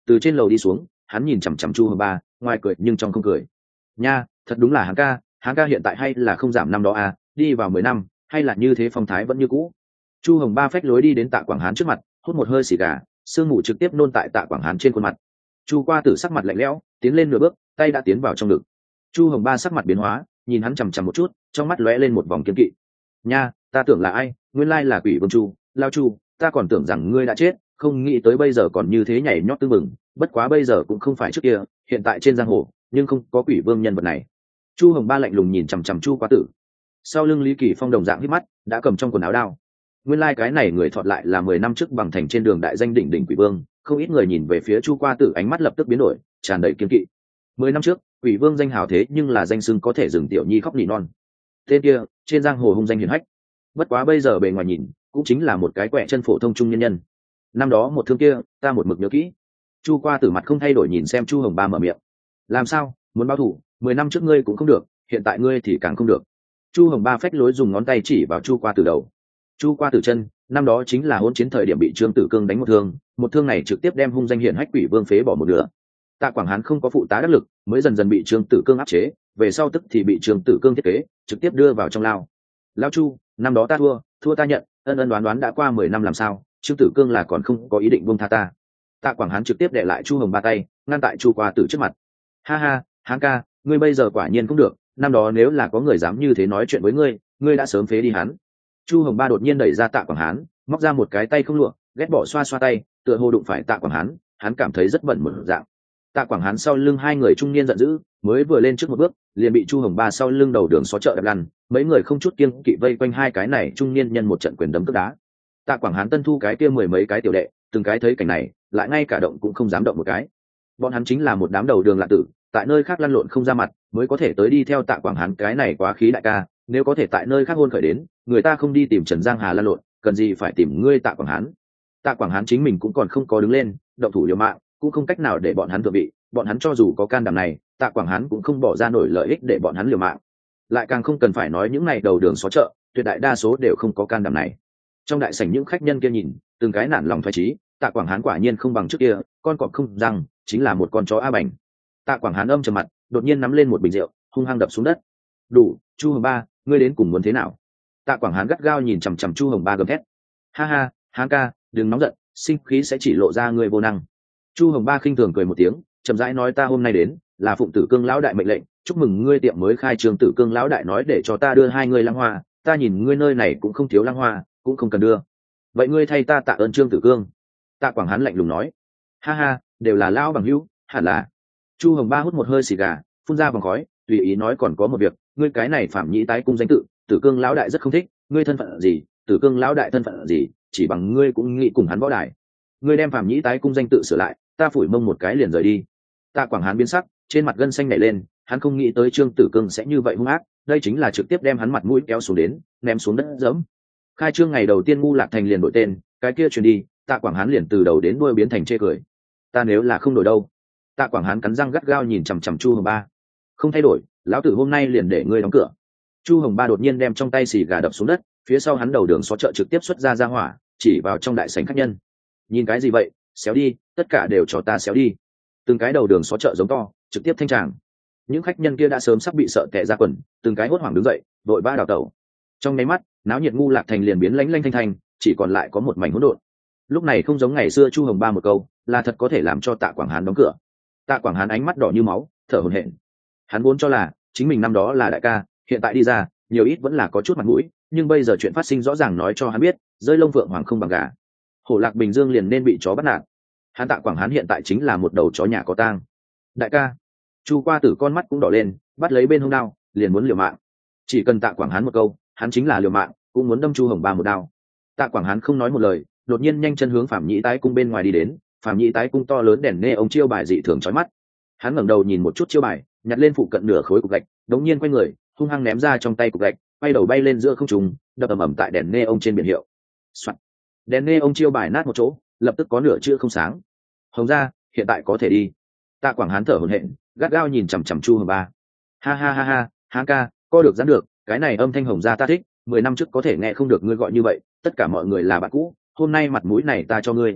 từ trên lầu đi xuống, hắn nhìn chằm chằm chu hồng ba, ngoài cười nhưng trong không cười. Nha, thật đúng là hắn ca, hắn ca hiện tại hay là không giảm năm đó à, đi vào mười năm hay là như thế, phong thái vẫn như cũ. Chu hồng ba phách lối đi đến Tạ Quảng Hán trước mặt, hút một hơi xì gà, sương mù trực tiếp nôn tại Tạ Quảng Hán trên khuôn mặt. Chu qua tử sắc mặt lạnh lẽo, tiến lên nửa bước, tay đã tiến vào trong ngực. Chu hồng ba sắc mặt biến hóa, nhìn hắn chằm chằm một chút, trong mắt lóe lên một vòng kiên kỵ. Nha, ta tưởng là ai, nguyên lai là Quỷ Vương Chu, lao Chu, ta còn tưởng rằng ngươi đã chết, không nghĩ tới bây giờ còn như thế nhảy nhót tưng bừng. Bất quá bây giờ cũng không phải trước kia, hiện tại trên giang hồ nhưng không có Quỷ Vương nhân vật này. Chu hồng ba lạnh lùng nhìn chằm chằm Chu qua tử, sau lưng Lý Kỳ Phong đồng dạng hít mắt, đã cầm trong quần áo đao. Nguyên lai cái này người thọt lại là mười năm trước bằng thành trên đường đại danh đỉnh đỉnh Quỷ Vương, không ít người nhìn về phía Chu qua tử ánh mắt lập tức biến đổi, tràn đầy kiên kỵ. Mười năm trước, Quỷ Vương danh hào thế nhưng là danh xưng có thể dừng tiểu nhi khóc nỉ non. Tên kia, trên giang hồ hung danh hiển hách. Bất quá bây giờ bề ngoài nhìn, cũng chính là một cái quẹ chân phổ thông trung nhân nhân. Năm đó một thương kia, ta một mực nhớ kỹ. Chu qua tử mặt không thay đổi nhìn xem Chu hồng ba mở miệng. Làm sao, muốn báo thù, mười năm trước ngươi cũng không được, hiện tại ngươi thì càng không được. Chu hồng ba phách lối dùng ngón tay chỉ vào Chu qua tử đầu. Chu qua tử chân, năm đó chính là hôn chiến thời điểm bị Trương Tử Cương đánh một thương, một thương này trực tiếp đem hung danh hiển hách Quỷ Vương phế bỏ một nửa. Tạ Quảng Hán không có phụ tá đắc lực, mới dần dần bị Trương Tử Cương áp chế, về sau tức thì bị Trương Tử Cương thiết kế, trực tiếp đưa vào trong lao. Lao Chu, năm đó ta thua, thua ta nhận, ân ân đoán đoán đã qua mười năm làm sao, Trương Tử Cương là còn không có ý định buông tha ta. Tạ Quảng Hán trực tiếp đệ lại Chu hồng ba tay, ngăn tại Chu qua tử trước mặt. Ha ha, Hán ca, ngươi bây giờ quả nhiên cũng được, năm đó nếu là có người dám như thế nói chuyện với ngươi, ngươi đã sớm phế đi hắn. Chu hồng ba đột nhiên đẩy ra Tạ Quảng Hán, móc ra một cái tay không lụa, ghét bỏ xoa xoa tay, tựa hồ đụng phải Tạ Quảng Hán, hắn cảm thấy rất bẩn một dạng. Tạ Quảng Hán sau lưng hai người trung niên giận dữ, mới vừa lên trước một bước, liền bị Chu hồng ba sau lưng đầu đường xó chợ đập lăn, mấy người không chút kiêng kỵ vây quanh hai cái này trung niên nhân một trận quyền đấm cước đá. Tạ Quảng Hán tân thu cái kia mười mấy cái tiểu đệ, từng cái thấy cảnh này, lại ngay cả động cũng không dám động một cái. Bọn hắn chính là một đám đầu đường lạ tử, tại nơi khác lăn lộn không ra mặt, mới có thể tới đi theo Tạ Quảng Hán cái này quá khí đại ca, nếu có thể tại nơi khác hôn khởi đến, người ta không đi tìm Trần Giang Hà lăn lộn, cần gì phải tìm ngươi Tạ Quảng Hán. Tạ Quảng Hán chính mình cũng còn không có đứng lên, động thủ liều mạng, cũng không cách nào để bọn hắn thượng vị, bọn hắn cho dù có can đảm này, Tạ Quảng Hán cũng không bỏ ra nổi lợi ích để bọn hắn liều mạng. Lại càng không cần phải nói những này đầu đường xó chợ, tuyệt đại đa số đều không có can đảm này. Trong đại sảnh những khách nhân kia nhìn, từng cái nản lòng thoái chí, Tạ Quảng Hán quả nhiên không bằng trước kia, con cọp không răng, chính là một con chó a bành. Tạ Quảng Hán âm trầm mặt, đột nhiên nắm lên một bình rượu, hung hăng đập xuống đất. Đủ, Chu hồng ba, ngươi đến cùng muốn thế nào? Tạ Quảng Hán gắt gao nhìn chằm chằm Chu hồng ba gầm thét. Ha ha, Hán ca, đừng nóng giận, sinh khí sẽ chỉ lộ ra ngươi vô năng. Chu hồng ba khinh thường cười một tiếng, chậm rãi nói, ta hôm nay đến là phụng Tử Cương lão đại mệnh lệnh, chúc mừng ngươi tiệm mới khai trương, Tử Cương lão đại nói để cho ta đưa hai ngươi lăng hoa, ta nhìn ngươi nơi này cũng không thiếu lăng hoa, cũng không cần đưa, vậy ngươi thay ta tạ ơn Trương Tử Cương. Tạ Quảng Hán lạnh lùng nói. Ha ha, đều là lão bằng hữu, hẳn là. Chu hồng ba hút một hơi xì gà, phun ra vòng khói, tùy ý nói, còn có một việc, ngươi cái này Phạm Nhĩ tái cung danh tự, Tử Cương lão đại rất không thích, ngươi thân phận gì, Tử Cương lão đại thân phận gì, chỉ bằng ngươi cũng nghĩ cùng hắn võ đài. Ngươi đem Phạm Nhĩ tái cung danh tự sửa lại, ta phủi mông một cái liền rời đi. Tạ Quảng Hán biến sắc, trên mặt gân xanh nảy lên, hắn không nghĩ tới Trương Tử Cương sẽ như vậy hung ác, đây chính là trực tiếp đem hắn mặt mũi kéo xuống đến, ném xuống đất dẫm. Khai trương ngày đầu tiên Ngu Lạc Thành liền đổi tên, cái kia truyền đi, Tạ Quảng Hán liền từ đầu đến đuôi biến thành chê cười. Ta nếu là không đổi đâu? Tạ Quảng Hán cắn răng gắt gao nhìn chằm chằm Chu hồng ba. Không thay đổi, lão tử hôm nay liền để ngươi đóng cửa. Chu hồng ba đột nhiên đem trong tay xì gà đập xuống đất, phía sau hắn đầu đường xó chợ trực tiếp xuất ra ra hỏa, chỉ vào trong đại sảnh khách nhân. Nhìn cái gì vậy, xéo đi, tất cả đều cho ta xéo đi. Từng cái đầu đường xó chợ giống to, trực tiếp thanh tràng. Những khách nhân kia đã sớm sắp bị sợ tè ra quần, từng cái hốt hoảng đứng dậy, vội vã đào tẩu. Trong nháy mắt, náo nhiệt Ngu Lạc Thành liền biến lánh lanh thanh thanh, chỉ còn lại có một mảnh hỗn độn. Lúc này không giống ngày xưa Chu hồng ba một câu, là thật có thể làm cho Tạ Quảng Hán đóng cửa. Tạ Quảng Hán ánh mắt đỏ như máu, thở hổn hển. Hắn vốn cho là chính mình năm đó là đại ca, hiện tại đi ra, nhiều ít vẫn là có chút mặt mũi, nhưng bây giờ chuyện phát sinh rõ ràng nói cho hắn biết, rơi lông vượng hoàng không bằng gà. Hổ Lạc Bình Dương liền nên bị chó bắt nạt. Hắn Tạ Quảng Hán hiện tại chính là một đầu chó nhà có tang. Đại ca. Chu qua tử con mắt cũng đỏ lên, bắt lấy bên hông đao, liền muốn liều mạng. Chỉ cần Tạ Quảng Hán một câu, hắn chính là liều mạng, cũng muốn đâm Chu hồng ba một đao. Tạ Quảng Hán không nói một lời, đột nhiên nhanh chân hướng Phạm Nhĩ tái cung bên ngoài đi đến. Phạm Nhĩ tái cung to lớn đèn nê ông chiêu bài dị thường chói mắt. Hắn ngẩng đầu nhìn một chút chiêu bài, nhặt lên phụ cận nửa khối cục gạch, đống nhiên quay người, hung hăng ném ra trong tay cục gạch, bay đầu bay lên giữa không trung, đập ầm ầm tại đèn nê ông trên biển hiệu. Soạn. Đèn nê ông chiêu bài nát một chỗ, lập tức có nửa chữ không sáng. Hồng gia, hiện tại có thể đi. Tạ Quảng Hán thở hổn hển, gắt gao nhìn chằm chằm Chu hồng ba. Ha ha ha ha, Hán ca, co được giãn được, cái này âm thanh Hồng gia ta thích, mười năm trước có thể nghe không được ngươi gọi như vậy, tất cả mọi người là bạn cũ, hôm nay mặt mũi này ta cho ngươi.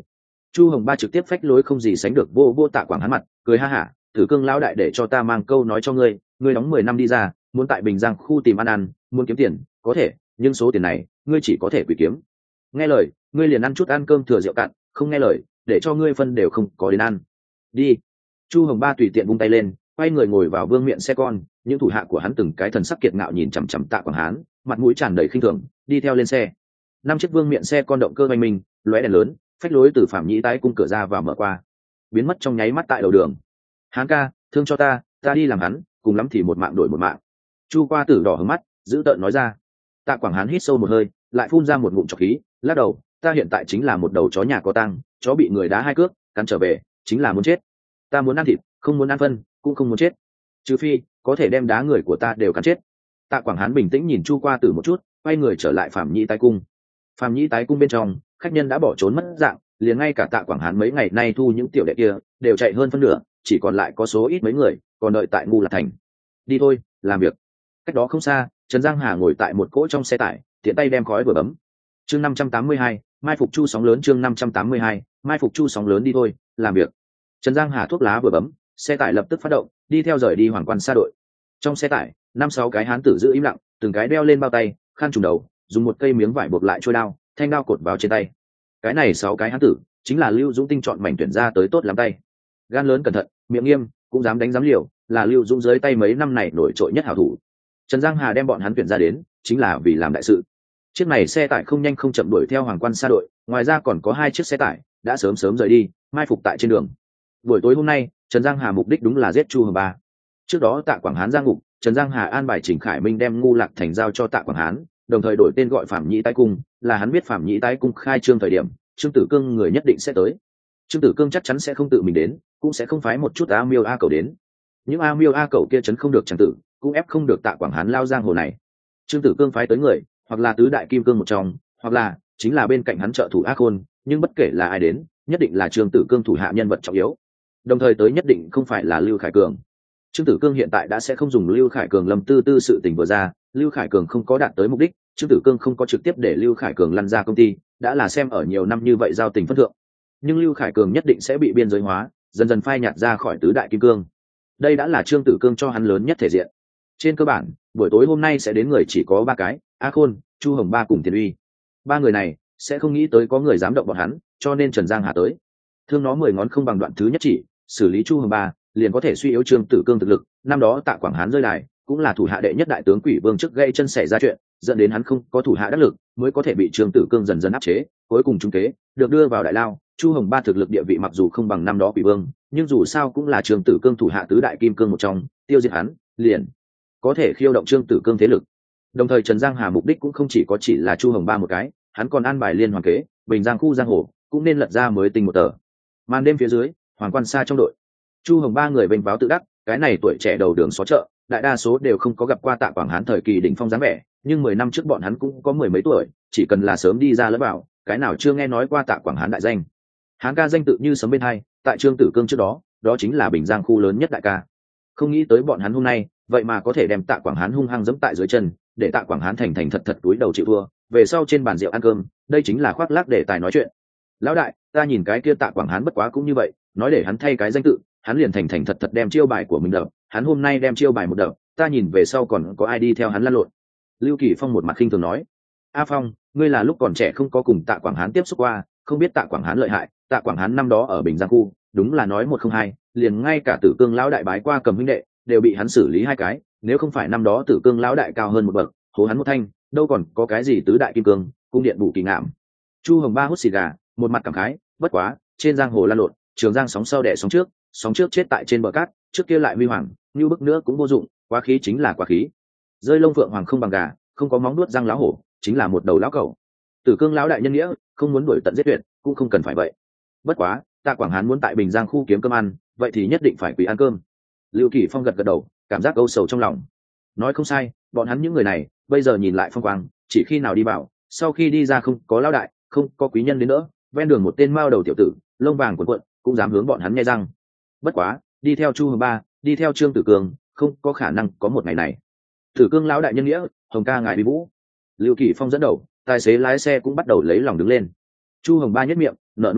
Chu Hồng Ba trực tiếp phách lối không gì sánh được vô vô Tạ Quảng Hán mặt, cười ha hả, Tử Cương lão đại để cho ta mang câu nói cho ngươi, ngươi đóng mười năm đi ra, muốn tại Bình Giang khu tìm ăn ăn, muốn kiếm tiền, có thể, nhưng số tiền này, ngươi chỉ có thể quỷ kiếm. Nghe lời, ngươi liền ăn chút ăn cơm thừa rượu cạn, không nghe lời, để cho ngươi phân đều không có đến ăn. Đi. Chu Hồng Ba tùy tiện vung tay lên, quay người ngồi vào vương miện xe con, những thủ hạ của hắn từng cái thần sắc kiệt ngạo nhìn chằm chằm Tạ Quảng Hán, mặt mũi tràn đầy khinh thường, đi theo lên xe. Năm chiếc vương miện xe con động cơ oanh minh, lóe đèn lớn, phách lối từ Phạm Nhĩ tái cung cửa ra vào mở qua, biến mất trong nháy mắt tại đầu đường. Hán ca, thương cho ta, ta đi làm hắn, cùng lắm thì một mạng đổi một mạng. Chu Qua Tử đỏ hứng mắt, dữ tợn nói ra. Tạ Quảng Hán hít sâu một hơi, lại phun ra một ngụm trọc khí, lắc đầu, ta hiện tại chính là một đầu chó nhà có tang, chó bị người đá hai cước, cắn trở về, chính là muốn chết. Ta muốn ăn thịt, không muốn ăn phân, cũng không muốn chết. Trừ phi có thể đem đá người của ta đều cắn chết. Tạ Quảng Hán bình tĩnh nhìn Chu Qua Tử một chút, quay người trở lại Phạm Nhĩ tái cung. Phạm Nhĩ tái cung bên trong, khách nhân đã bỏ trốn mất dạng, liền ngay cả Tạ Quảng Hán mấy ngày nay thu những tiểu đệ kia đều chạy hơn phân nửa, chỉ còn lại có số ít mấy người còn đợi tại Ngu Lạc Thành. Đi thôi, làm việc. Cách đó không xa, Trần Giang Hà ngồi tại một cỗ trong xe tải, tiện tay đem khói vừa bấm. Chương năm trăm tám mươi hai, mai phục Chu sóng lớn. Chương năm trăm tám mươi hai, mai phục Chu sóng lớn. Đi thôi, làm việc. Trần Giang Hà thuốc lá vừa bấm, xe tải lập tức phát động, đi theo rời đi Hoàng Quan Sa đội. Trong xe tải, năm sáu cái hán tử giữ im lặng, từng cái đeo lên bao tay, khăn trùm đầu, dùng một cây miếng vải buộc lại trôi đao, thanh đao cột vào trên tay. Cái này sáu cái hán tử chính là Lưu Dũng Tinh chọn mảnh tuyển ra tới tốt lắm tay. Gan lớn cẩn thận, miệng nghiêm, cũng dám đánh dám liều, là Lưu Dũng dưới tay mấy năm này nổi trội nhất hảo thủ. Trần Giang Hà đem bọn hắn tuyển ra đến, chính là vì làm đại sự. Chiếc này xe tải không nhanh không chậm đuổi theo Hoàng Quan Sa đội, ngoài ra còn có hai chiếc xe tải đã sớm sớm rời đi, mai phục tại trên đường. Buổi tối hôm nay, Trần Giang Hà mục đích đúng là giết Chu Hồng Ba. Trước đó Tạ Quảng Hán ra ngục, Trần Giang Hà an bài Trình Khải Minh đem Ngu Lạc Thành giao cho Tạ Quảng Hán, đồng thời đổi tên gọi Phạm Nhĩ tái cung, là hắn biết Phạm Nhĩ tái cung khai trương thời điểm, Trương Tử Cương người nhất định sẽ tới. Trương Tử Cương chắc chắn sẽ không tự mình đến, cũng sẽ không phái một chút A Miêu A Cẩu đến. Những A Miêu A Cẩu kia chấn không được chẳng tử, cũng ép không được Tạ Quảng Hán lao giang hồ này. Trương Tử Cương phái tới người, hoặc là tứ đại kim cương một trong, hoặc là chính là bên cạnh hắn trợ thủ A Khôn, nhưng bất kể là ai đến, nhất định là Trương Tử Cương thủ hạ nhân vật trọng yếu. Đồng thời tới nhất định không phải là Lưu Khải Cường. Trương Tử Cương hiện tại đã sẽ không dùng Lưu Khải Cường lâm tư tư sự tình vừa ra, Lưu Khải Cường không có đạt tới mục đích, Trương Tử Cương không có trực tiếp để Lưu Khải Cường lăn ra công ty, đã là xem ở nhiều năm như vậy giao tình phân thượng. Nhưng Lưu Khải Cường nhất định sẽ bị biên giới hóa, dần dần phai nhạt ra khỏi tứ đại kim cương. Đây đã là Trương Tử Cương cho hắn lớn nhất thể diện. Trên cơ bản, buổi tối hôm nay sẽ đến người chỉ có ba cái, A Khôn, Chu Hồng Ba cùng Tiền Uy. Ba người này sẽ không nghĩ tới có người dám động bọn hắn, cho nên Trần Giang Hà tới. Thương nó mười ngón không bằng đoạn thứ nhất chỉ, xử lý Chu Hồng Ba, liền có thể suy yếu Trương Tử Cương thực lực. Năm đó Tạ Quảng Hán rơi đài, cũng là thủ hạ đệ nhất đại tướng Quỷ Vương trước gây chân xảy ra chuyện, dẫn đến hắn không có thủ hạ đắc lực, mới có thể bị Trương Tử Cương dần dần áp chế, cuối cùng trúng kế, được đưa vào đại lao. Chu Hồng Ba thực lực địa vị mặc dù không bằng năm đó Quỷ Vương, nhưng dù sao cũng là Trương Tử Cương thủ hạ tứ đại kim cương một trong, tiêu diệt hắn, liền có thể khiêu động Trương Tử Cương thế lực. Đồng thời Trần Giang Hà mục đích cũng không chỉ có chỉ là Chu Hồng Ba một cái, hắn còn an bài liên hoàn kế, Bình Giang khu giang hồ cũng nên lật ra mới tinh một tờ. Màn đêm phía dưới, Hoàng Quan Sa trong đội, Chu Hồng Ba người vênh váo tự đắc, cái này tuổi trẻ đầu đường xó chợ, đại đa số đều không có gặp qua Tạ Quảng Hán thời kỳ đỉnh phong dáng vẻ, nhưng mười năm trước bọn hắn cũng có mười mấy tuổi, chỉ cần là sớm đi ra lẫn vào, cái nào chưa nghe nói qua Tạ Quảng Hán đại danh. Hán ca danh tự như sấm bên hai, tại Trương Tử Cương trước đó, đó chính là Bình Giang khu lớn nhất đại ca. Không nghĩ tới bọn hắn hôm nay, vậy mà có thể đem Tạ Quảng Hán hung hăng giẫm tại dưới chân, để Tạ Quảng Hán thành thành thật thật túi đầu chịu thua, về sau trên bàn rượu ăn cơm, đây chính là khoác lác để tài nói chuyện. Lão đại, ta nhìn cái kia Tạ Quảng Hán bất quá cũng như vậy, nói để hắn thay cái danh tự, hắn liền thành thành thật thật đem chiêu bài của mình đập, hắn hôm nay đem chiêu bài một đập, ta nhìn về sau còn có ai đi theo hắn lăn lộn. Lưu Kỳ Phong một mặt khinh thường nói, A Phong, ngươi là lúc còn trẻ không có cùng Tạ Quảng Hán tiếp xúc qua, không biết Tạ Quảng Hán lợi hại. Tạ Quảng Hán năm đó ở Bình Giang khu, đúng là nói một không hai, liền ngay cả Tử Cương lão đại bái qua cầm huynh đệ, đều bị hắn xử lý hai cái, nếu không phải năm đó Tử Cương lão đại cao hơn một bậc, hố hắn một thanh, đâu còn có cái gì tứ đại kim cương, cung điện bù kỳ ngạm. Chu Hồng Ba hút xì gà, một mặt cảm khái, bất quá, trên giang hồ lăn lộn, trường giang sóng sau đẻ sóng trước, sóng trước chết tại trên bờ cát, trước kia lại huy hoàng, như bức nữa cũng vô dụng, quá khí chính là quá khí. Rơi lông phượng hoàng không bằng gà, không có móng nuốt răng lão hổ, chính là một đầu lão cẩu. Tử Cương lão đại nhân nghĩa, không muốn đuổi tận giết tuyệt, cũng không cần phải vậy. Bất quá, Tạ Quảng Hán muốn tại Bình Giang khu kiếm cơm ăn, vậy thì nhất định phải quỳ ăn cơm. Lưu Kỳ Phong gật gật đầu, cảm giác âu sầu trong lòng. Nói không sai, bọn hắn những người này, bây giờ nhìn lại phong quang, chỉ khi nào đi vào, sau khi đi ra không có lão đại, không có quý nhân đến nữa, ven đường một tên mao đầu tiểu tử, lông vàng cuộn cuộn, cũng dám hướng bọn hắn nghe răng. Bất quá, đi theo Chu Hồng Ba, đi theo Trương Tử Cương, không có khả năng có một ngày này. Tử Cương lão đại nhân nghĩa, Hồng ca ngài uy vũ. Lưu Kỳ Phong dẫn đầu, tài xế lái xe cũng bắt đầu lấy lòng đứng lên. Chu Hồng Ba nhất miệng, nở nụ cười,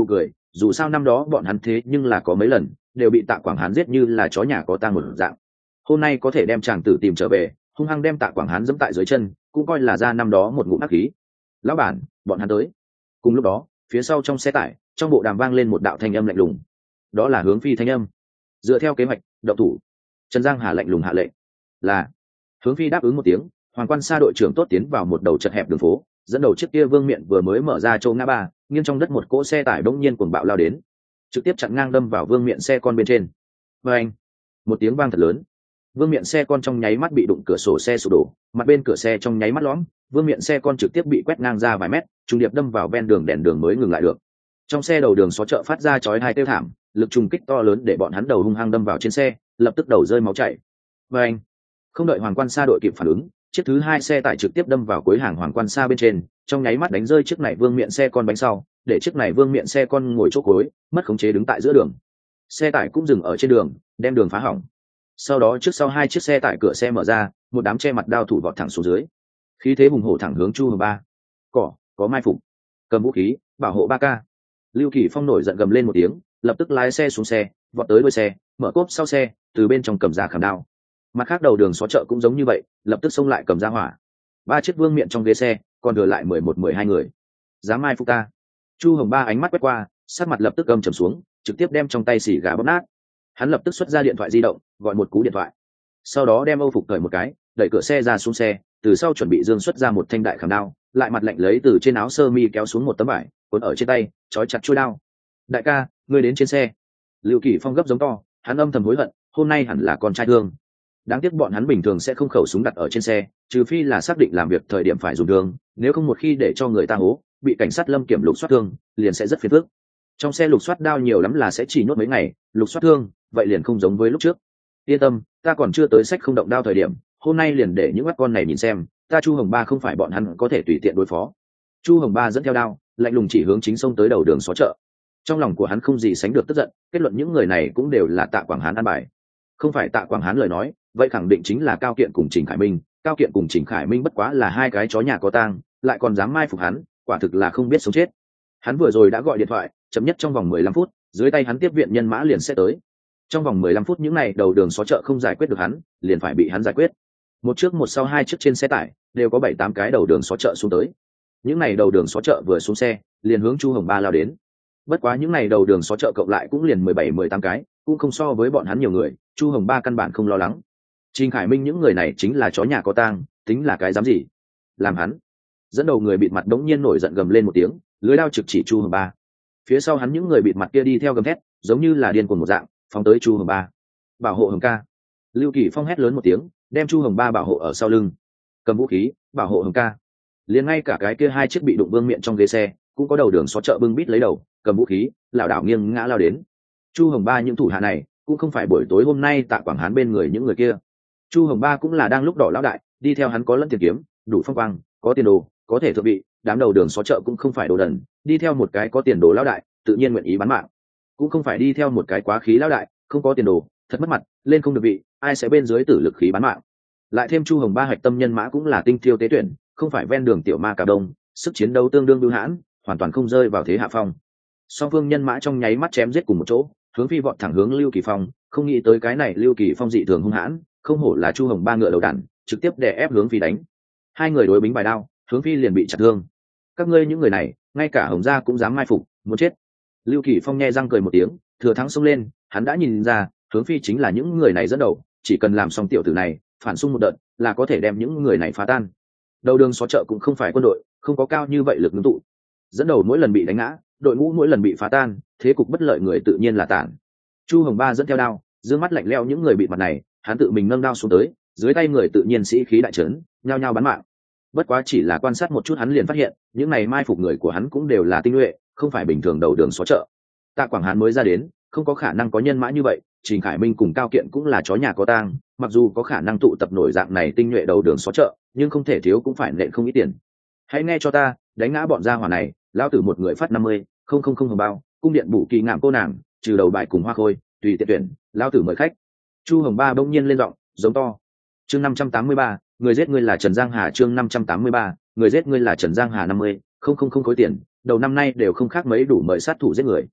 dù sao năm đó bọn hắn thế nhưng là có mấy lần đều bị Tạ Quảng Hán giết như là chó nhà có tang một dạng. Hôm nay có thể đem chàng tử tìm trở về, hung hăng đem Tạ Quảng Hán giẫm tại dưới chân, cũng coi là ra năm đó một ngụm ác khí. Lão bản, bọn hắn tới. Cùng lúc đó, phía sau trong xe tải, trong bộ đàm vang lên một đạo thanh âm lạnh lùng. Đó là Hướng Phi thanh âm. Dựa theo kế hoạch, động thủ. Trần Giang Hà lạnh lùng hạ lệnh. Là. Hướng Phi đáp ứng một tiếng, Hoàng Quan Sa đội trưởng tốt tiến vào một đầu chật hẹp đường phố, dẫn đầu chiếc kia vương miện vừa mới mở ra châu ngã ba, nghiêng trong đất một cỗ xe tải bỗng nhiên cuồng bạo lao đến, trực tiếp chặn ngang đâm vào vương miện xe con bên trên. Và anh, một tiếng vang thật lớn, vương miện xe con trong nháy mắt bị đụng cửa sổ xe sụp đổ, mặt bên cửa xe trong nháy mắt lõm, vương miện xe con trực tiếp bị quét ngang ra vài mét, trùng điệp đâm vào ven đường, đèn đường mới ngừng lại được. Trong xe đầu đường xó chợ phát ra chói tai kêu thảm, lực trùng kích to lớn để bọn hắn đầu hung hăng đâm vào trên xe, lập tức đầu rơi máu chảy. Và anh, không đợi Hoàng Quan Sa đội kịp phản ứng, chiếc thứ hai xe tải trực tiếp đâm vào cuối hàng Hoàng Quan Sa bên trên, trong nháy mắt đánh rơi chiếc này vương miện xe con bánh sau, để chiếc này vương miện xe con ngồi chỗ cuối, mất khống chế đứng tại giữa đường. Xe tải cũng dừng ở trên đường, đem đường phá hỏng. Sau đó trước sau hai chiếc xe tải cửa xe mở ra, một đám che mặt đao thủ vọt thẳng xuống dưới, khí thế hùng hổ thẳng hướng Chu Hồng Ba. Cỏ, có mai phục, cầm vũ khí, bảo hộ ba ca. Lưu Kỳ Phong nổi giận gầm lên một tiếng, lập tức lái xe xuống xe, vọt tới đuôi xe, mở cốp sau xe, từ bên trong cầm ra khảm đao. Mặt khác đầu đường xó chợ cũng giống như vậy, lập tức xông lại cầm ra hỏa. Ba chiếc vương miện trong ghế xe, còn thừa lại mười một mười hai người. Dám mai phục ta? Chu Hồng Ba ánh mắt quét qua, sắc mặt lập tức gầm trầm xuống, trực tiếp đem trong tay xì gà bóp nát. Hắn lập tức xuất ra điện thoại di động, gọi một cú điện thoại, sau đó đem Âu phục cởi một cái, đẩy cửa xe ra xuống xe, từ sau chuẩn bị dương xuất ra một thanh đại khảm đao, lại mặt lạnh lấy từ trên áo sơ mi kéo xuống một tấm vải, cuốn ở trên tay, trói chặt chuôi đao. Đại ca, ngươi đến trên xe. Lưu Kỳ Phong gấp giống to, hắn âm thầm hối hận, hôm nay hẳn là con trai thương. Đáng tiếc bọn hắn bình thường sẽ không khẩu súng đặt ở trên xe, trừ phi là xác định làm việc thời điểm phải dùng đường, nếu không một khi để cho người ta hố, bị cảnh sát lâm kiểm lục soát thương, liền sẽ rất phiền phức. Trong xe lục soát đao nhiều lắm là sẽ chỉ nhốt mấy ngày, lục soát thương, vậy liền không giống với lúc trước. Yên tâm, ta còn chưa tới sách không động đao thời điểm, hôm nay liền để những mắt con này nhìn xem, ta Chu Hồng Ba không phải bọn hắn có thể tùy tiện đối phó. Chu Hồng Ba dẫn theo đao, lạnh lùng chỉ hướng chính sông tới đầu đường xó chợ. Trong lòng của hắn không gì sánh được tức giận, kết luận những người này cũng đều là Tạ Quảng Hán an bài. Không phải Tạ Quảng Hán lời nói, vậy khẳng định chính là Cao Kiện cùng Trình Khải Minh. Cao Kiện cùng Trình Khải Minh bất quá là hai cái chó nhà có tang, lại còn dám mai phục hắn, quả thực là không biết sống chết. Hắn vừa rồi đã gọi điện thoại, chậm nhất trong vòng mười lăm phút, dưới tay hắn tiếp viện nhân mã liền sẽ tới. Trong vòng mười lăm phút những này đầu đường xó chợ không giải quyết được hắn, liền phải bị hắn giải quyết. Một trước một sau hai chiếc trên xe tải, đều có bảy tám cái đầu đường xó chợ xuống tới. Những này đầu đường xó chợ vừa xuống xe, liền hướng Chu Hồng Ba lao đến. Bất quá những này đầu đường xó chợ cộng lại cũng liền mười bảy mười tám cái, cũng không so với bọn hắn nhiều người, Chu Hồng Ba căn bản không lo lắng. Trình Khải Minh những người này chính là chó nhà có tang, tính là cái dám gì? Làm hắn. Dẫn đầu người bịt mặt đống nhiên nổi giận gầm lên một tiếng, lưới đao trực chỉ Chu Hồng Ba. Phía sau hắn những người bịt mặt kia đi theo gầm thét, giống như là điên cuồng một dạng, phóng tới Chu Hồng Ba. Bảo hộ Hồng ca. Lưu Kỳ Phong hét lớn một tiếng, đem Chu Hồng Ba bảo hộ ở sau lưng. Cầm vũ khí, bảo hộ Hồng ca. Liền ngay cả cái kia hai chiếc bị đụng vương miện trong ghế xe, cũng có đầu đường xó chợ bưng bít lấy đầu, cầm vũ khí, lảo đảo nghiêng ngã lao đến. Chu Hồng Ba những thủ hạ này, cũng không phải buổi tối hôm nay Tạ Quảng Hán bên người những người kia. Chu Hồng Ba cũng là đang lúc đỏ lão đại, đi theo hắn có lẫn tiền kiếm, đủ phong quang, có tiền đồ, có thể thượng vị, đám đầu đường xó chợ cũng không phải đồ đần, đi theo một cái có tiền đồ lão đại, tự nhiên nguyện ý bán mạng. Cũng không phải đi theo một cái quá khí lão đại, không có tiền đồ, thật mất mặt, lên không được vị, ai sẽ bên dưới tử lực khí bán mạng. Lại thêm Chu Hồng Ba hoạch tâm nhân mã cũng là tinh thiêu tế tuyển, không phải ven đường tiểu ma cà đông, sức chiến đấu tương đương bưu hãn, hoàn toàn không rơi vào thế hạ phong. Song phương nhân mã trong nháy mắt chém giết cùng một chỗ, hướng phi vọt thẳng hướng Lưu Kỳ Phong, không nghĩ tới cái này Lưu Kỳ Phong dị thường hung hãn, không hổ là Chu Hồng Ba ngựa đầu đàn, trực tiếp đè ép hướng phi đánh. Hai người đối bính bài đao, hướng phi liền bị chặt thương. Các ngươi những người này, ngay cả Hồng gia cũng dám mai phục, muốn chết. Lưu Kỳ Phong nhe răng cười một tiếng, thừa thắng xông lên, hắn đã nhìn ra, hướng phi chính là những người này dẫn đầu, chỉ cần làm xong tiểu tử này, phản xung một đợt, là có thể đem những người này phá tan. Đầu đường xó chợ cũng không phải quân đội, không có cao như vậy lực ngưng tụ. Dẫn đầu mỗi lần bị đánh ngã, đội ngũ mỗi lần bị phá tan, thế cục bất lợi người tự nhiên là tản. Chu Hồng Ba dẫn theo đao, dương mắt lạnh lẽo những người bị mặt này, hắn tự mình nâng đao xuống tới, dưới tay người tự nhiên sĩ khí đại trấn, nhao nhao bắn mạng. Bất quá chỉ là quan sát một chút hắn liền phát hiện, những này mai phục người của hắn cũng đều là tinh nhuệ, không phải bình thường đầu đường xó chợ. Tạ Quảng Hán mới ra đến, không có khả năng có nhân mã như vậy, Trình Khải Minh cùng Cao Kiện cũng là chó nhà có tang, mặc dù có khả năng tụ tập nổi dạng này tinh nhuệ đầu đường xó chợ, nhưng không thể thiếu cũng phải nện không ít tiền. Hãy nghe cho ta, đánh ngã bọn gia hỏa này, lão tử một người phát năm mươi, không không không hồng bao, cung điện bổ kỳ ngạm cô nàng, trừ đầu bài cùng hoa khôi, tùy tiện tuyển, lão tử mời khách. Chu Hồng Ba bỗng nhiên lên giọng, giống to. Chương năm trăm tám mươi ba, người giết ngươi là Trần Giang Hà. Chương năm trăm tám mươi ba, người giết ngươi là Trần Giang Hà. Năm mươi, không không không khối tiền, đầu năm nay đều không khác mấy đủ mời sát thủ giết người.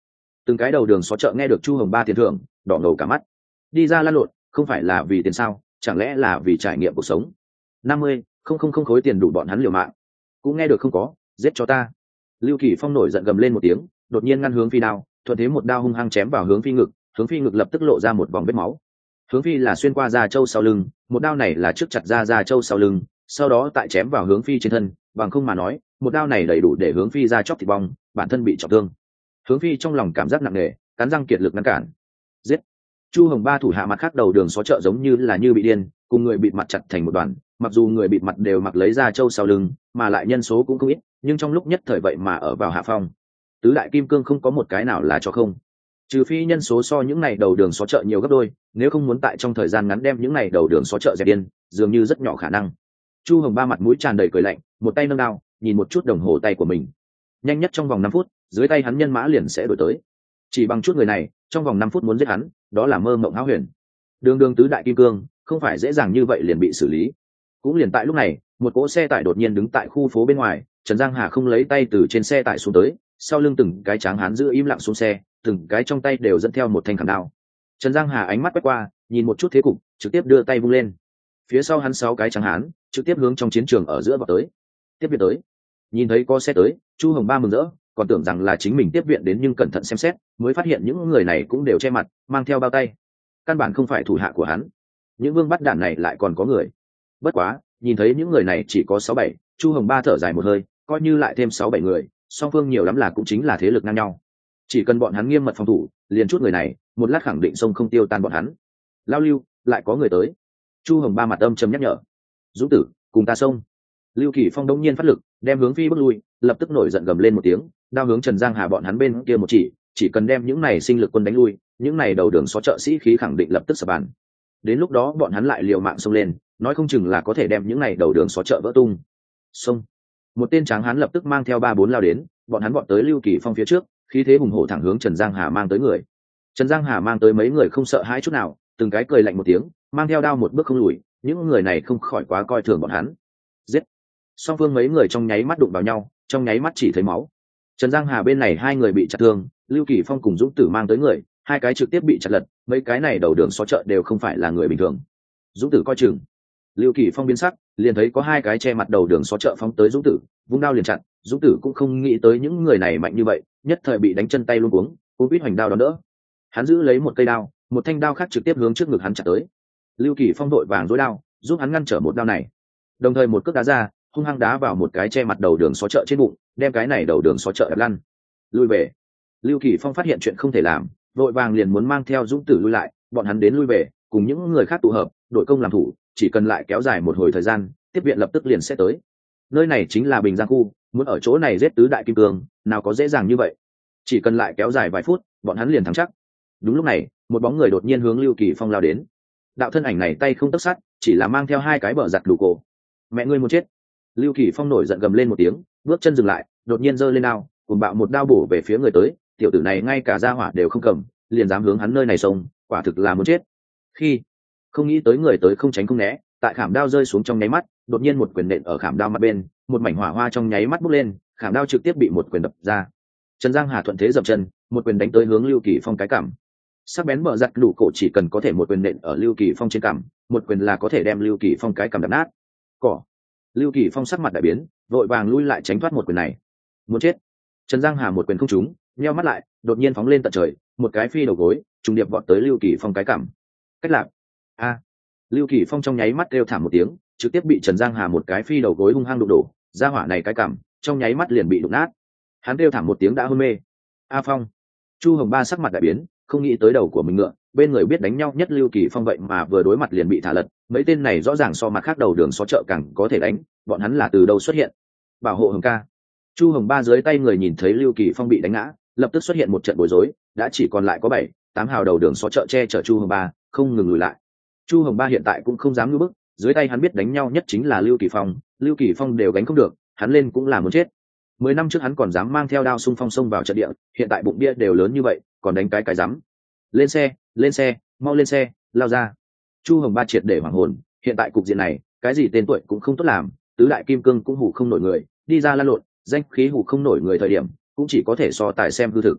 từng cái đầu đường xó chợ nghe được Chu Hồng Ba tiền thưởng đỏ ngầu cả mắt. Đi ra lăn lộn không phải là vì tiền sao, chẳng lẽ là vì trải nghiệm cuộc sống? Năm mươi không không không khối tiền đủ bọn hắn liều mạng. Cũng nghe được không có, giết cho ta. Lưu Kỳ Phong nổi giận gầm lên một tiếng, đột nhiên ngăn hướng phi đao, thuận thế một đao hung hăng chém vào hướng phi ngực, hướng phi ngực lập tức lộ ra một vòng vết máu. Hướng phi là xuyên qua da trâu sau lưng, một đao này là trước chặt ra da trâu sau lưng, sau đó tại chém vào hướng phi trên thân, bằng không mà nói một đao này đầy đủ để hướng phi ra chóc thịt bong, bản thân bị trọng thương. Hướng phi trong lòng cảm giác nặng nề, cắn răng kiệt lực ngăn cản. Giết. Chu Hồng Ba thủ hạ mặt khác đầu đường xó chợ giống như là như bị điên, cùng người bịt mặt chặt thành một đoàn, mặc dù người bịt mặt đều mặc lấy da trâu sau lưng, mà lại nhân số cũng không ít, nhưng trong lúc nhất thời vậy mà ở vào hạ phong. Tứ đại kim cương không có một cái nào là cho không, trừ phi nhân số so những này đầu đường xó chợ nhiều gấp đôi, nếu không muốn tại trong thời gian ngắn đem những này đầu đường xó chợ dẹp điên, dường như rất nhỏ khả năng. Chu Hồng Ba mặt mũi tràn đầy cười lạnh, một tay nâng đao, nhìn một chút đồng hồ tay của mình. Nhanh nhất trong vòng năm phút, dưới tay hắn nhân mã liền sẽ đổi tới. Chỉ bằng chút người này, trong vòng năm phút muốn giết hắn, đó là mơ mộng hão huyền. Đường đường tứ đại kim cương, không phải dễ dàng như vậy liền bị xử lý. Cũng liền tại lúc này, một cỗ xe tải đột nhiên đứng tại khu phố bên ngoài, Trần Giang Hà không lấy tay từ trên xe tải xuống tới, sau lưng từng cái tráng hán giữ im lặng xuống xe, từng cái trong tay đều dẫn theo một thanh khảm đao. Trần Giang Hà ánh mắt quét qua, nhìn một chút thế cục, trực tiếp đưa tay vung lên. Phía sau hắn sáu cái tráng hán, trực tiếp hướng trong chiến trường ở giữa vào tới. Tiếp viện tới. Nhìn thấy có xe tới, Chu Hồng Ba mừng rỡ, còn tưởng rằng là chính mình tiếp viện đến nhưng cẩn thận xem xét, mới phát hiện những người này cũng đều che mặt, mang theo bao tay. Căn bản không phải thủ hạ của hắn. Những vương bắt đạn này lại còn có người. Bất quá, nhìn thấy những người này chỉ có sáu bảy, Chu Hồng Ba thở dài một hơi, coi như lại thêm sáu bảy người, song phương nhiều lắm là cũng chính là thế lực ngang nhau. Chỉ cần bọn hắn nghiêm mật phòng thủ, liền chút người này, một lát khẳng định sông không tiêu tan bọn hắn. Lao Lưu, lại có người tới. Chu Hồng Ba mặt âm trầm nhắc nhở. Dũng tử, cùng ta xông. Lưu Kỳ Phong đông nhiên phát lực, đem hướng phi bước lui, lập tức nổi giận gầm lên một tiếng, đao hướng Trần Giang Hà bọn hắn bên kia một chỉ, chỉ cần đem những này sinh lực quân đánh lui, những này đầu đường xó chợ sĩ khí khẳng định lập tức sập bàn. Đến lúc đó bọn hắn lại liều mạng xông lên, nói không chừng là có thể đem những này đầu đường xó chợ vỡ tung. Xông. Một tên tráng hán lập tức mang theo ba bốn lao đến, bọn hắn bọn tới Lưu Kỳ Phong phía trước, khí thế hùng hổ thẳng hướng Trần Giang Hà mang tới người. Trần Giang Hà mang tới mấy người không sợ hãi chút nào, từng cái cười lạnh một tiếng, mang theo đao một bước không lùi, những người này không khỏi quá coi thường bọn hắn. Giết. Song phương mấy người trong nháy mắt đụng vào nhau, trong nháy mắt chỉ thấy máu. Trần Giang Hà bên này hai người bị chặt thương, Lưu Kỳ Phong cùng Dũng Tử mang tới người, hai cái trực tiếp bị chặt lật, mấy cái này đầu đường xó chợ đều không phải là người bình thường. Dũng Tử coi chừng. Lưu Kỳ Phong biến sắc, liền thấy có hai cái che mặt đầu đường xó chợ phóng tới Dũng Tử, vung đao liền chặn. Dũng Tử cũng không nghĩ tới những người này mạnh như vậy, nhất thời bị đánh chân tay luống cuống, cuống quýt hoành đao đón đỡ. Hắn giữ lấy một cây đao, một thanh đao khác trực tiếp hướng trước ngực hắn chặt tới. Lưu Kỳ Phong đội vàng dối đao, giúp hắn ngăn trở một đao này. Đồng thời một cước đá ra, hung hăng đá vào một cái che mặt đầu đường xó chợ trên bụng, đem cái này đầu đường xó chợ đập lăn. Lui về. Lưu Kỳ Phong phát hiện chuyện không thể làm, vội vàng liền muốn mang theo Dũng Tử lui lại, bọn hắn đến lui về, cùng những người khác tụ hợp, đội công làm thủ, chỉ cần lại kéo dài một hồi thời gian, tiếp viện lập tức liền sẽ tới. Nơi này chính là Bình Giang khu, muốn ở chỗ này giết tứ đại kim cương, nào có dễ dàng như vậy. Chỉ cần lại kéo dài vài phút, bọn hắn liền thắng chắc. Đúng lúc này, một bóng người đột nhiên hướng Lưu Kỳ Phong lao đến. Đạo thân ảnh này tay không tấc sắt, chỉ là mang theo hai cái bờ giặt đủ cổ. Mẹ ngươi muốn chết. Lưu Kỳ Phong nổi giận gầm lên một tiếng, bước chân dừng lại, đột nhiên giơ lên đao, cùng bạo một đao bổ về phía người tới. Tiểu tử này ngay cả gia hỏa đều không cầm, liền dám hướng hắn nơi này xông, quả thực là muốn chết. Khi không nghĩ tới người tới không tránh không né, tại khảm đao rơi xuống trong nháy mắt, đột nhiên một quyền nện ở khảm đao mặt bên, một mảnh hỏa hoa trong nháy mắt bốc lên, khảm đao trực tiếp bị một quyền đập ra. Trần Giang Hà thuận thế dập chân, một quyền đánh tới hướng Lưu Kỳ Phong cái cằm. Sắc bén bờ giặt đủ cổ chỉ cần có thể một quyền nện ở Lưu Kỳ Phong trên cằm, một quyền là có thể đem Lưu Kỳ Phong cái cằm đập nát. Cỏ. Lưu Kỳ Phong sắc mặt đại biến, vội vàng lui lại tránh thoát một quyền này. Muốn chết. Trần Giang Hà một quyền không trúng, nheo mắt lại, đột nhiên phóng lên tận trời, một cái phi đầu gối, trùng điệp vọt tới Lưu Kỳ Phong cái cằm. Cách lạc. A. Lưu Kỳ Phong trong nháy mắt kêu thảm một tiếng, trực tiếp bị Trần Giang Hà một cái phi đầu gối hung hăng đụng đổ, ra hỏa này cái cằm, trong nháy mắt liền bị đụng nát. Hắn kêu thảm một tiếng đã hôn mê. A Phong. Chu Hồng Ba sắc mặt đại biến, không nghĩ tới đầu của mình ngựa, bên người biết đánh nhau nhất Lưu Kỳ Phong vậy mà vừa đối mặt liền bị thả lật, mấy tên này rõ ràng so mặt khác đầu đường xó chợ càng có thể đánh, bọn hắn là từ đâu xuất hiện? Bảo hộ Hồng ca. Chu Hồng Ba dưới tay người nhìn thấy Lưu Kỳ Phong bị đánh ngã, lập tức xuất hiện một trận bối rối, đã chỉ còn lại có bảy, tám hào đầu đường xó chợ che chở Chu Hồng Ba, không ngừng lùi lại. Chu Hồng Ba hiện tại cũng không dám lưu bức, dưới tay hắn biết đánh nhau nhất chính là Lưu Kỳ Phong, Lưu Kỳ Phong đều gánh không được, hắn lên cũng là muốn chết. Mười năm trước hắn còn dám mang theo đao xung phong xông vào trận địa, hiện tại bụng bia đều lớn như vậy, còn đánh cái cái dám. Lên xe, lên xe, mau lên xe, lao ra. Chu Hồng Ba triệt để hoảng hồn, hiện tại cục diện này, cái gì tên tuổi cũng không tốt làm, tứ đại kim cương cũng hù không nổi người, đi ra lan lộn, danh khí hù không nổi người thời điểm, cũng chỉ có thể so tài xem hư thực.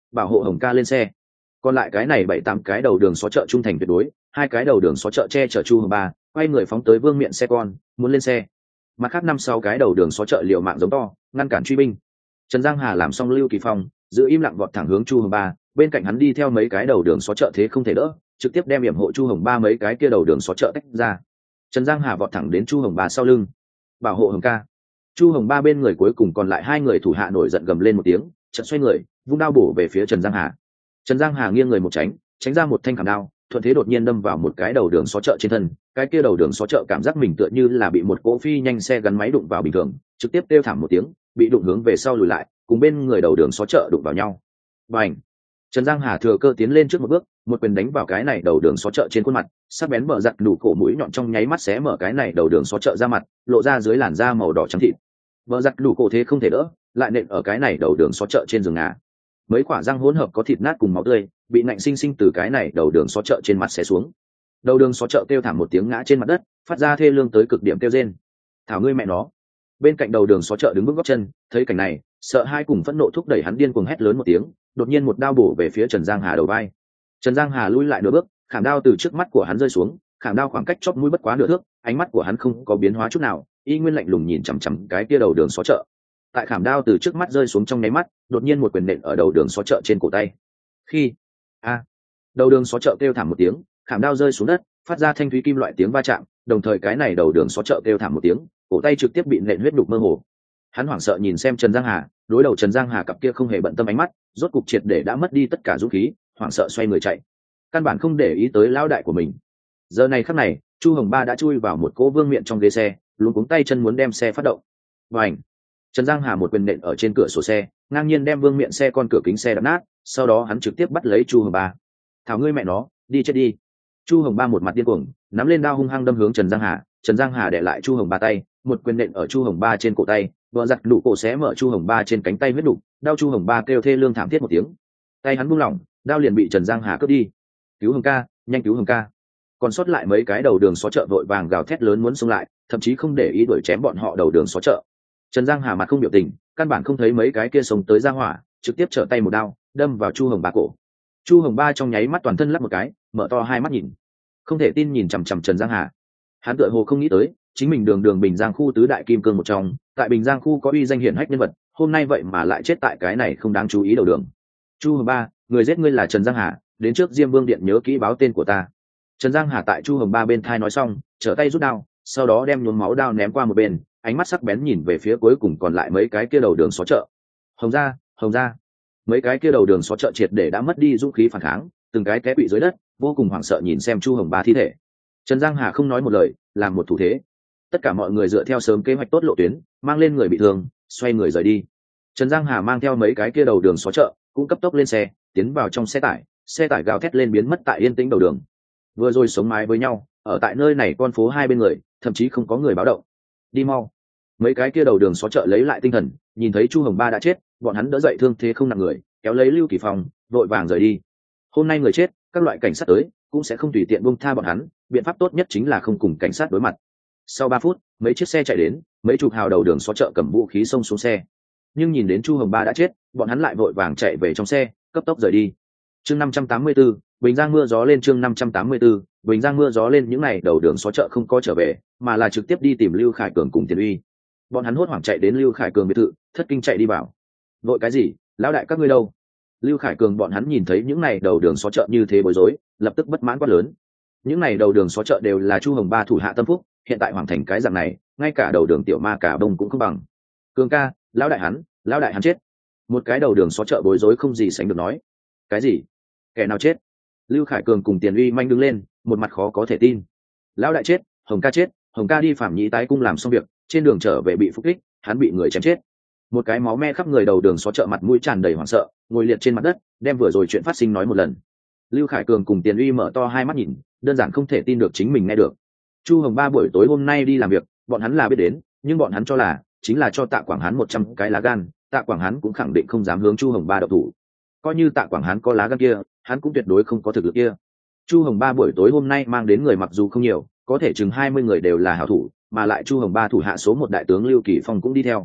bảo hộ Hồng ca lên xe. Còn lại cái này bảy tám cái đầu đường xó chợ trung thành tuyệt đối, hai cái đầu đường xó chợ che chở Chu Hồng Ba, quay người phóng tới vương miện xe con, muốn lên xe. Mặt khác năm sáu cái đầu đường xó chợ liều mạng giống to, ngăn cản truy binh. Trần Giang Hà làm xong Lưu Kỳ Phong, giữ im lặng vọt thẳng hướng Chu Hồng Ba, bên cạnh hắn đi theo mấy cái đầu đường xó chợ thế không thể đỡ, trực tiếp đem yểm hộ Chu Hồng Ba mấy cái kia đầu đường xó chợ tách ra. Trần Giang Hà vọt thẳng đến Chu Hồng Ba sau lưng, bảo hộ Hồng ca. Chu Hồng Ba bên người cuối cùng còn lại hai người thủ hạ nổi giận gầm lên một tiếng, chợt xoay người, vung đao bổ về phía Trần Giang Hà. Trần Giang Hà nghiêng người một tránh, tránh ra một thanh khảm đao, thuận thế đột nhiên đâm vào một cái đầu đường xó chợ trên thân. Cái kia đầu đường xó chợ cảm giác mình tựa như là bị một cỗ phi nhanh xe gắn máy đụng vào bình thường, trực tiếp kêu thảm một tiếng, bị đụng hướng về sau lùi lại, cùng bên người đầu đường xó chợ đụng vào nhau. Bành! Trần Giang Hà thừa cơ tiến lên trước một bước, một quyền đánh vào cái này đầu đường xó chợ trên khuôn mặt, sắc bén mở giật đủ cổ mũi nhọn trong nháy mắt xé mở cái này đầu đường xó chợ ra mặt, lộ ra dưới làn da màu đỏ trắng thịt. Mở giật đủ cổ thế không thể đỡ, lại nện ở cái này đầu đường xó chợ trên giường ngà. Mấy quả răng hỗn hợp có thịt nát cùng máu tươi, bị nạnh sinh sinh từ cái này đầu đường xó chợ trên mặt xé xuống. Đầu đường xó chợ kêu thảm một tiếng ngã trên mặt đất, phát ra thê lương tới cực điểm kêu rên. Thảo ngươi mẹ nó! Bên cạnh đầu đường xó chợ đứng bước góc chân, thấy cảnh này, sợ hai cùng phẫn nộ thúc đẩy hắn điên cuồng hét lớn một tiếng, đột nhiên một đao bổ về phía Trần Giang Hà đầu vai. Trần Giang Hà lui lại nửa bước, khảm đao từ trước mắt của hắn rơi xuống, khảm đao khoảng cách chóp mũi bất quá nửa thước, ánh mắt của hắn không có biến hóa chút nào, y nguyên lạnh lùng nhìn chằm chằm cái kia đầu đường xó chợ. Tại khảm đao từ trước mắt rơi xuống trong nháy mắt, đột nhiên một quyền nện ở đầu đường xó chợ trên cổ tay. Khi a đầu đường xó chợ kêu thảm một tiếng, khảm đao rơi xuống đất, phát ra thanh thúy kim loại tiếng va chạm, đồng thời cái này đầu đường xó chợ kêu thảm một tiếng, cổ tay trực tiếp bị nện huyết đục mơ hồ. Hắn hoảng sợ nhìn xem Trần Giang Hà, đối đầu Trần Giang Hà cặp kia không hề bận tâm ánh mắt, rốt cục triệt để đã mất đi tất cả dũng khí, hoảng sợ xoay người chạy, căn bản không để ý tới lão đại của mình. Giờ này khắc này, Chu Hồng Ba đã chui vào một cỗ vương miện trong ghế xe, luống cuống tay chân muốn đem xe phát động. Bành! Trần Giang Hà một quyền nện ở trên cửa sổ xe, ngang nhiên đem vương miện xe con cửa kính xe đập nát, sau đó hắn trực tiếp bắt lấy Chu Hồng Ba. Thảo ngươi mẹ nó, đi chết đi! Chu Hồng Ba một mặt điên cuồng, nắm lên đao hung hăng đâm hướng Trần Giang Hà. Trần Giang Hà để lại Chu Hồng Ba tay, một quyền nện ở Chu Hồng Ba trên cổ tay, vợ giặt đủ cổ xé mở Chu Hồng Ba trên cánh tay huyết đục, đau Chu Hồng Ba kêu thê lương thảm thiết một tiếng. Tay hắn buông lỏng, đao liền bị Trần Giang Hà cướp đi. Cứu Hồng ca, nhanh cứu Hồng ca! Còn sót lại mấy cái đầu đường xó chợ vội vàng gào thét lớn muốn xông lại, thậm chí không để ý đuổi chém bọn họ đầu đường xó chợ. Trần Giang Hà mặt không biểu tình, căn bản không thấy mấy cái kia sống tới ra hỏa, trực tiếp trở tay một đao đâm vào Chu Hồng Ba cổ. Chu Hồng Ba trong nháy mắt toàn thân lắp một cái, mở to hai mắt nhìn, không thể tin nhìn chằm chằm Trần Giang Hà. Hắn tựa hồ không nghĩ tới, chính mình đường đường Bình Giang khu tứ đại kim cương một trong, tại Bình Giang khu có uy danh hiển hách nhân vật, hôm nay vậy mà lại chết tại cái này không đáng chú ý đầu đường. Chu Hồng Ba, người giết ngươi là Trần Giang Hà, đến trước Diêm Vương điện nhớ kỹ báo tên của ta. Trần Giang Hà tại Chu Hồng Ba bên thai nói xong, trở tay rút đao, sau đó đem nhuốm máu đao ném qua một bên, ánh mắt sắc bén nhìn về phía cuối cùng còn lại mấy cái kia đầu đường xó chợ. Hồng gia, Hồng gia! Mấy cái kia đầu đường xó chợ triệt để đã mất đi dũng khí phản kháng, từng cái té bị dưới đất, vô cùng hoảng sợ nhìn xem Chu Hồng Ba thi thể. Trần Giang Hà không nói một lời, làm một thủ thế. Tất cả mọi người dựa theo sớm kế hoạch tốt lộ tuyến, mang lên người bị thương, xoay người rời đi. Trần Giang Hà mang theo mấy cái kia đầu đường xó chợ, cũng cấp tốc lên xe, tiến vào trong xe tải, xe tải gào thét lên biến mất tại yên tĩnh đầu đường. Vừa rồi sống mái với nhau, ở tại nơi này con phố hai bên người, thậm chí không có người báo động. Đi mau! Mấy cái kia đầu đường xó chợ lấy lại tinh thần, nhìn thấy Chu Hồng Ba đã chết, bọn hắn đỡ dậy thương thế không nặng người, kéo lấy Lưu Kỳ Phong, vội vàng rời đi. Hôm nay người chết, các loại cảnh sát tới cũng sẽ không tùy tiện buông tha bọn hắn, biện pháp tốt nhất chính là không cùng cảnh sát đối mặt. Sau ba phút, mấy chiếc xe chạy đến, mấy chục hào đầu đường xó chợ cầm vũ khí xông xuống xe. Nhưng nhìn đến Chu Hồng Ba đã chết, bọn hắn lại vội vàng chạy về trong xe, cấp tốc rời đi. Chương năm trăm tám mươi tư, Bình Giang mưa gió lên. Chương năm trăm tám mươi tư, Bình Giang mưa gió lên. Những ngày đầu đường xó chợ không có trở về, mà là trực tiếp đi tìm Lưu Khải Cường cùng Tiền Uy. Bọn hắn hốt hoảng chạy đến Lưu Khải Cường biệt thự, thất kinh chạy đi vào. Vội cái gì, lão đại các ngươi đâu? Lưu Khải Cường bọn hắn nhìn thấy những ngày đầu đường xó chợ như thế bối rối, lập tức bất mãn quát lớn. Những ngày đầu đường xó chợ đều là Chu Hồng Ba thủ hạ tâm phúc, hiện tại hoàn thành cái dạng này, ngay cả đầu đường tiểu ma cả đông cũng không bằng. Cường ca, lão đại hắn, lão đại hắn chết. Một cái đầu đường xó chợ bối rối không gì sánh được nói. Cái gì? Kẻ nào chết? Lưu Khải Cường cùng Tiền Uy manh đứng lên, một mặt khó có thể tin. Lão đại chết, Hồng ca chết, Hồng ca đi Phạm Nhĩ tái cung làm xong việc, trên đường trở về bị phục kích, hắn bị người chém chết. Một cái máu me khắp người đầu đường xó chợ mặt mũi tràn đầy hoảng sợ, ngồi liệt trên mặt đất, đem vừa rồi chuyện phát sinh nói một lần. Lưu Khải Cường cùng Tiền Uy mở to hai mắt nhìn, đơn giản không thể tin được chính mình nghe được. Chu Hồng Ba buổi tối hôm nay đi làm việc, bọn hắn là biết đến, nhưng bọn hắn cho là chính là cho Tạ Quảng Hán một trăm cái lá gan, Tạ Quảng Hán cũng khẳng định không dám hướng Chu Hồng Ba động thủ. Coi như Tạ Quảng Hán có lá gan kia, hắn cũng tuyệt đối không có thực lực kia. Chu Hồng Ba buổi tối hôm nay mang đến người mặc dù không nhiều, có thể chừng hai mươi người đều là hảo thủ, mà lại Chu Hồng Ba thủ hạ số một đại tướng Lưu Kỳ Phong cũng đi theo.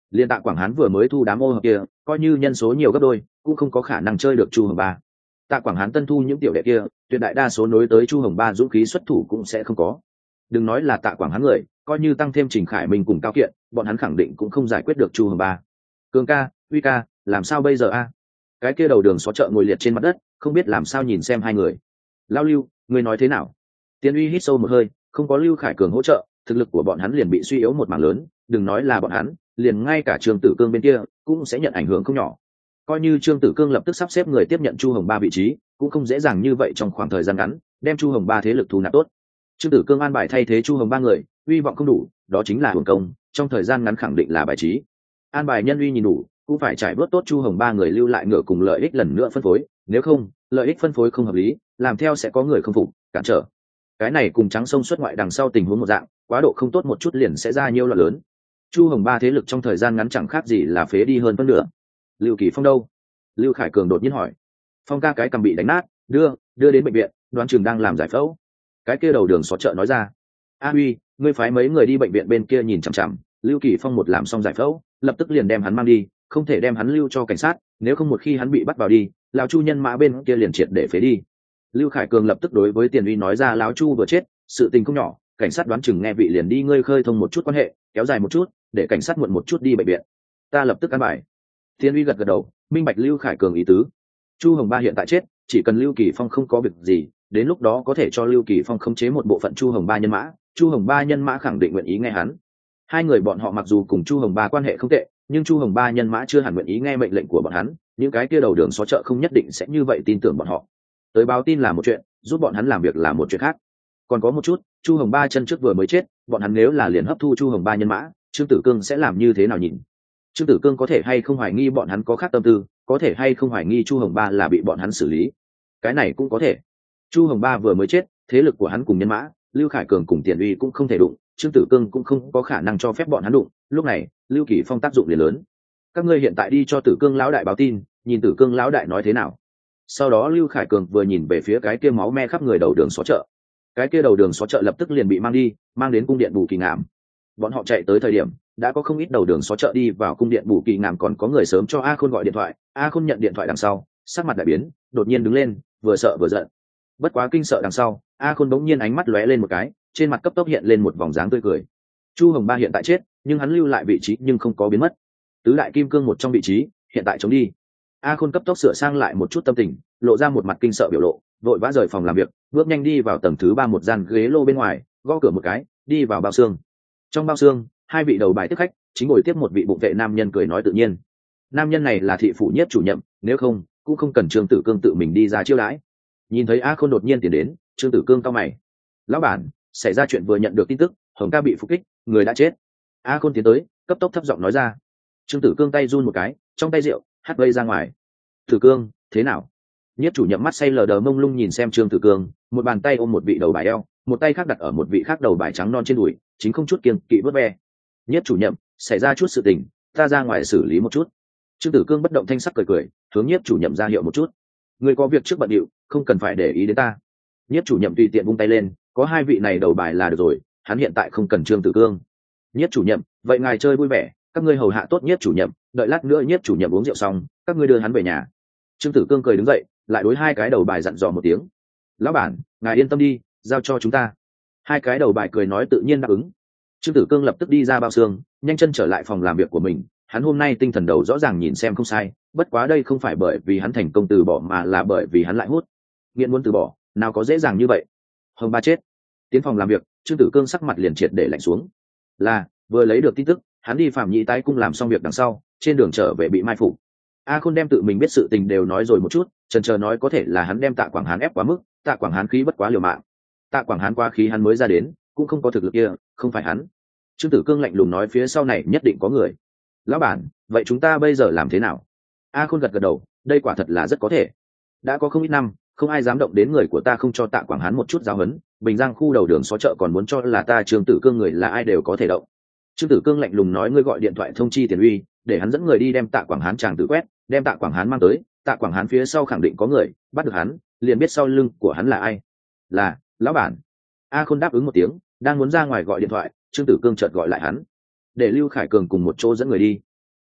Liên Tạ Quảng Hán vừa mới thu đám ô hợp kia, coi như nhân số nhiều gấp đôi cũng không có khả năng chơi được Chu Hồng Ba. Tạ Quảng Hán tân thu những tiểu đệ kia, tuyệt đại đa số nối tới Chu Hồng Ba dũng khí xuất thủ cũng sẽ không có. Đừng nói là Tạ Quảng Hán người, coi như tăng thêm Trình Khải Minh cùng Cao Kiện, bọn hắn khẳng định cũng không giải quyết được Chu Hồng Ba. Cường ca, Uy ca, làm sao bây giờ a? Cái kia đầu đường xó chợ ngồi liệt trên mặt đất, không biết làm sao nhìn xem hai người. Lao Lưu, ngươi nói thế nào? Tiên Uy hít sâu một hơi, không có Lưu Khải Cường hỗ trợ, thực lực của bọn hắn liền bị suy yếu một mảng lớn, đừng nói là bọn hắn, liền ngay cả Trương Tử Cương bên kia cũng sẽ nhận ảnh hưởng không nhỏ. Coi như Trương Tử Cương lập tức sắp xếp người tiếp nhận Chu Hồng Ba vị trí, cũng không dễ dàng như vậy trong khoảng thời gian ngắn đem Chu Hồng Ba thế lực thu nạp tốt. Trương Tử Cương an bài thay thế Chu Hồng Ba người, uy vọng không đủ, đó chính là hưởng công, trong thời gian ngắn khẳng định là bài trí. An bài nhân uy nhìn đủ, cũng phải trải bớt tốt Chu Hồng Ba người lưu lại ngựa cùng lợi ích lần nữa phân phối, nếu không, lợi ích phân phối không hợp lý, làm theo sẽ có người không phục, cản trở. Cái này cùng Trắng Sông xuất ngoại đằng sau tình huống một dạng, quá độ không tốt một chút liền sẽ ra nhiều loạn lớn. Chu Hồng Ba thế lực trong thời gian ngắn chẳng khác gì là phế đi hơn phân nửa. Lưu Kỳ Phong đâu? Lưu Khải Cường đột nhiên hỏi. Phong ca cái cầm bị đánh nát, đưa đưa đến bệnh viện, đoán chừng đang làm giải phẫu. Cái kia đầu đường xó chợ nói ra. A Huy, ngươi phái mấy người đi bệnh viện bên kia nhìn chằm chằm. Lưu Kỳ Phong một làm xong giải phẫu, lập tức liền đem hắn mang đi, không thể đem hắn lưu cho cảnh sát, nếu không một khi hắn bị bắt vào đi, lão Chu nhân mã bên kia liền triệt để phế đi. Lưu Khải Cường lập tức đối với Tiền Uy nói ra lão Chu vừa chết, sự tình không nhỏ, cảnh sát đoán chừng nghe vị liền đi ngươi khơi thông một chút quan hệ, kéo dài một chút, để cảnh sát muộn một chút đi bệnh viện. Ta lập tức căn bài. Tiền Uy gật gật đầu, minh bạch Lưu Khải Cường ý tứ. Chu Hồng Ba hiện tại chết, chỉ cần Lưu Kỳ Phong không có việc gì, đến lúc đó có thể cho Lưu Kỳ Phong khống chế một bộ phận Chu Hồng Ba nhân mã, Chu Hồng Ba nhân mã khẳng định nguyện ý nghe hắn. Hai người bọn họ mặc dù cùng Chu Hồng Ba quan hệ không tệ, nhưng Chu Hồng Ba nhân mã chưa hẳn nguyện ý nghe mệnh lệnh của bọn hắn, những cái kia đầu đường xó chợ không nhất định sẽ như vậy tin tưởng bọn họ. Tới báo tin là một chuyện, giúp bọn hắn làm việc là một chuyện khác. Còn có một chút, Chu Hồng Ba chân trước vừa mới chết, bọn hắn nếu là liền hấp thu Chu Hồng Ba nhân mã, Trương Tử Cương sẽ làm như thế nào nhìn? Trương Tử Cương có thể hay không hoài nghi bọn hắn có khác tâm tư, có thể hay không hoài nghi Chu Hồng Ba là bị bọn hắn xử lý. Cái này cũng có thể. Chu Hồng Ba vừa mới chết, thế lực của hắn cùng nhân mã, Lưu Khải Cường cùng Tiền Uy cũng không thể đụng, Trương Tử Cương cũng không có khả năng cho phép bọn hắn đụng, lúc này, Lưu Kỳ Phong tác dụng liền lớn. Các ngươi hiện tại đi cho Tử Cương lão đại báo tin, nhìn Tử Cương lão đại nói thế nào. Sau đó Lưu Khải Cường vừa nhìn về phía cái kia máu me khắp người đầu đường xó chợ. Cái kia đầu đường xó chợ lập tức liền bị mang đi, mang đến cung điện Bù Kỳ Ngạm. Bọn họ chạy tới thời điểm, đã có không ít đầu đường xó chợ đi vào cung điện Bù Kỳ Ngạm, còn có người sớm cho A Khôn gọi điện thoại. A Khôn nhận điện thoại đằng sau, sắc mặt đại biến, đột nhiên đứng lên, vừa sợ vừa giận. Bất quá kinh sợ đằng sau, A Khôn bỗng nhiên ánh mắt lóe lên một cái, trên mặt cấp tốc hiện lên một vòng dáng tươi cười. Chu Hồng Ba hiện tại chết, nhưng hắn lưu lại vị trí nhưng không có biến mất. Tứ đại kim cương một trong vị trí, hiện tại chống đi. A Khôn cấp tốc sửa sang lại một chút tâm tình, lộ ra một mặt kinh sợ biểu lộ, vội vã rời phòng làm việc, bước nhanh đi vào tầng thứ ba một gian ghế lô bên ngoài, gõ cửa một cái, đi vào bao xương. Trong bao xương, hai vị đầu bài tiếp khách, chính ngồi tiếp một vị bụng vệ nam nhân cười nói tự nhiên. Nam nhân này là thị phủ nhiếp chủ nhiệm, nếu không, cũng không cần Trương Tử Cương tự mình đi ra chiêu đãi. Nhìn thấy A Khôn đột nhiên tiến đến, Trương Tử Cương cau mày. Lão bản, xảy ra chuyện vừa nhận được tin tức, Hồng ca bị phục kích, người đã chết. A Khôn tiến tới, cấp tốc thấp giọng nói ra. Trương Tử Cương tay run một cái, trong tay rượu hắt vây ra ngoài. Tử Cương, thế nào? Nhiếp chủ nhiệm mắt say lờ đờ mông lung nhìn xem Trương Tử Cương, một bàn tay ôm một vị đầu bài eo, một tay khác đặt ở một vị khác đầu bài trắng non trên đùi, chính không chút kiêng kỵ vớt ve. Nhiếp chủ nhiệm, xảy ra chút sự tình, ta ra ngoài xử lý một chút. Trương Tử Cương bất động thanh sắc cười cười, hướng nhiếp chủ nhiệm ra hiệu một chút. Người có việc trước bận điệu, không cần phải để ý đến ta. Nhiếp chủ nhiệm tùy tiện vung tay lên, có hai vị này đầu bài là được rồi, hắn hiện tại không cần Trương Tử Cương. Nhiếp chủ nhiệm, vậy ngài chơi vui vẻ, các ngươi hầu hạ tốt nhiếp chủ nhiệm, đợi lát nữa nhiếp chủ nhiệm uống rượu xong, các ngươi đưa hắn về nhà. Trương Tử Cương cười đứng dậy, lại đối hai cái đầu bài dặn dò một tiếng. Lão bản, ngài yên tâm đi, giao cho chúng ta. Hai cái đầu bài cười nói tự nhiên đáp ứng. Trương Tử Cương lập tức đi ra bao xương, nhanh chân trở lại phòng làm việc của mình. Hắn hôm nay tinh thần đầu rõ ràng nhìn xem không sai, bất quá đây không phải bởi vì hắn thành công từ bỏ mà là bởi vì hắn lại hút. Nghiện muốn từ bỏ, nào có dễ dàng như vậy. Hồng Ba chết. Tiến phòng làm việc, Trương Tử Cương sắc mặt liền triệt để lạnh xuống. Là, vừa lấy được tin tức, hắn đi Phạm Nhĩ tái cung làm xong việc đằng sau, trên đường trở về bị mai phục. A Khôn đem tự mình biết sự tình đều nói rồi một chút, chần chờ nói có thể là hắn đem Tạ Quảng Hán ép quá mức, Tạ Quảng Hán khí bất quá liều mạng. Tạ Quảng Hán quá khí hắn mới ra đến, cũng không có thực lực kia, không phải hắn. Trương Tử Cương lạnh lùng nói phía sau này nhất định có người. Lão bản, vậy chúng ta bây giờ làm thế nào? A Khôn gật gật đầu, đây quả thật là rất có thể. Đã có không ít năm, không ai dám động đến người của ta không cho Tạ Quảng Hán một chút giáo huấn, Bình Giang khu đầu đường xó chợ còn muốn cho là ta Trương Tử Cương người là ai đều có thể động. Trương Tử Cương lạnh lùng nói ngươi gọi điện thoại thông chi Tiền Uy, để hắn dẫn người đi đem Tạ Quảng Hán chàng tự quét, đem Tạ Quảng Hán mang tới, Tạ Quảng Hán phía sau khẳng định có người, bắt được hắn, liền biết sau lưng của hắn là ai. Là, lão bản. A Khôn đáp ứng một tiếng, đang muốn ra ngoài gọi điện thoại, Trương Tử Cương chợt gọi lại hắn, để Lưu Khải Cường cùng một chỗ dẫn người đi.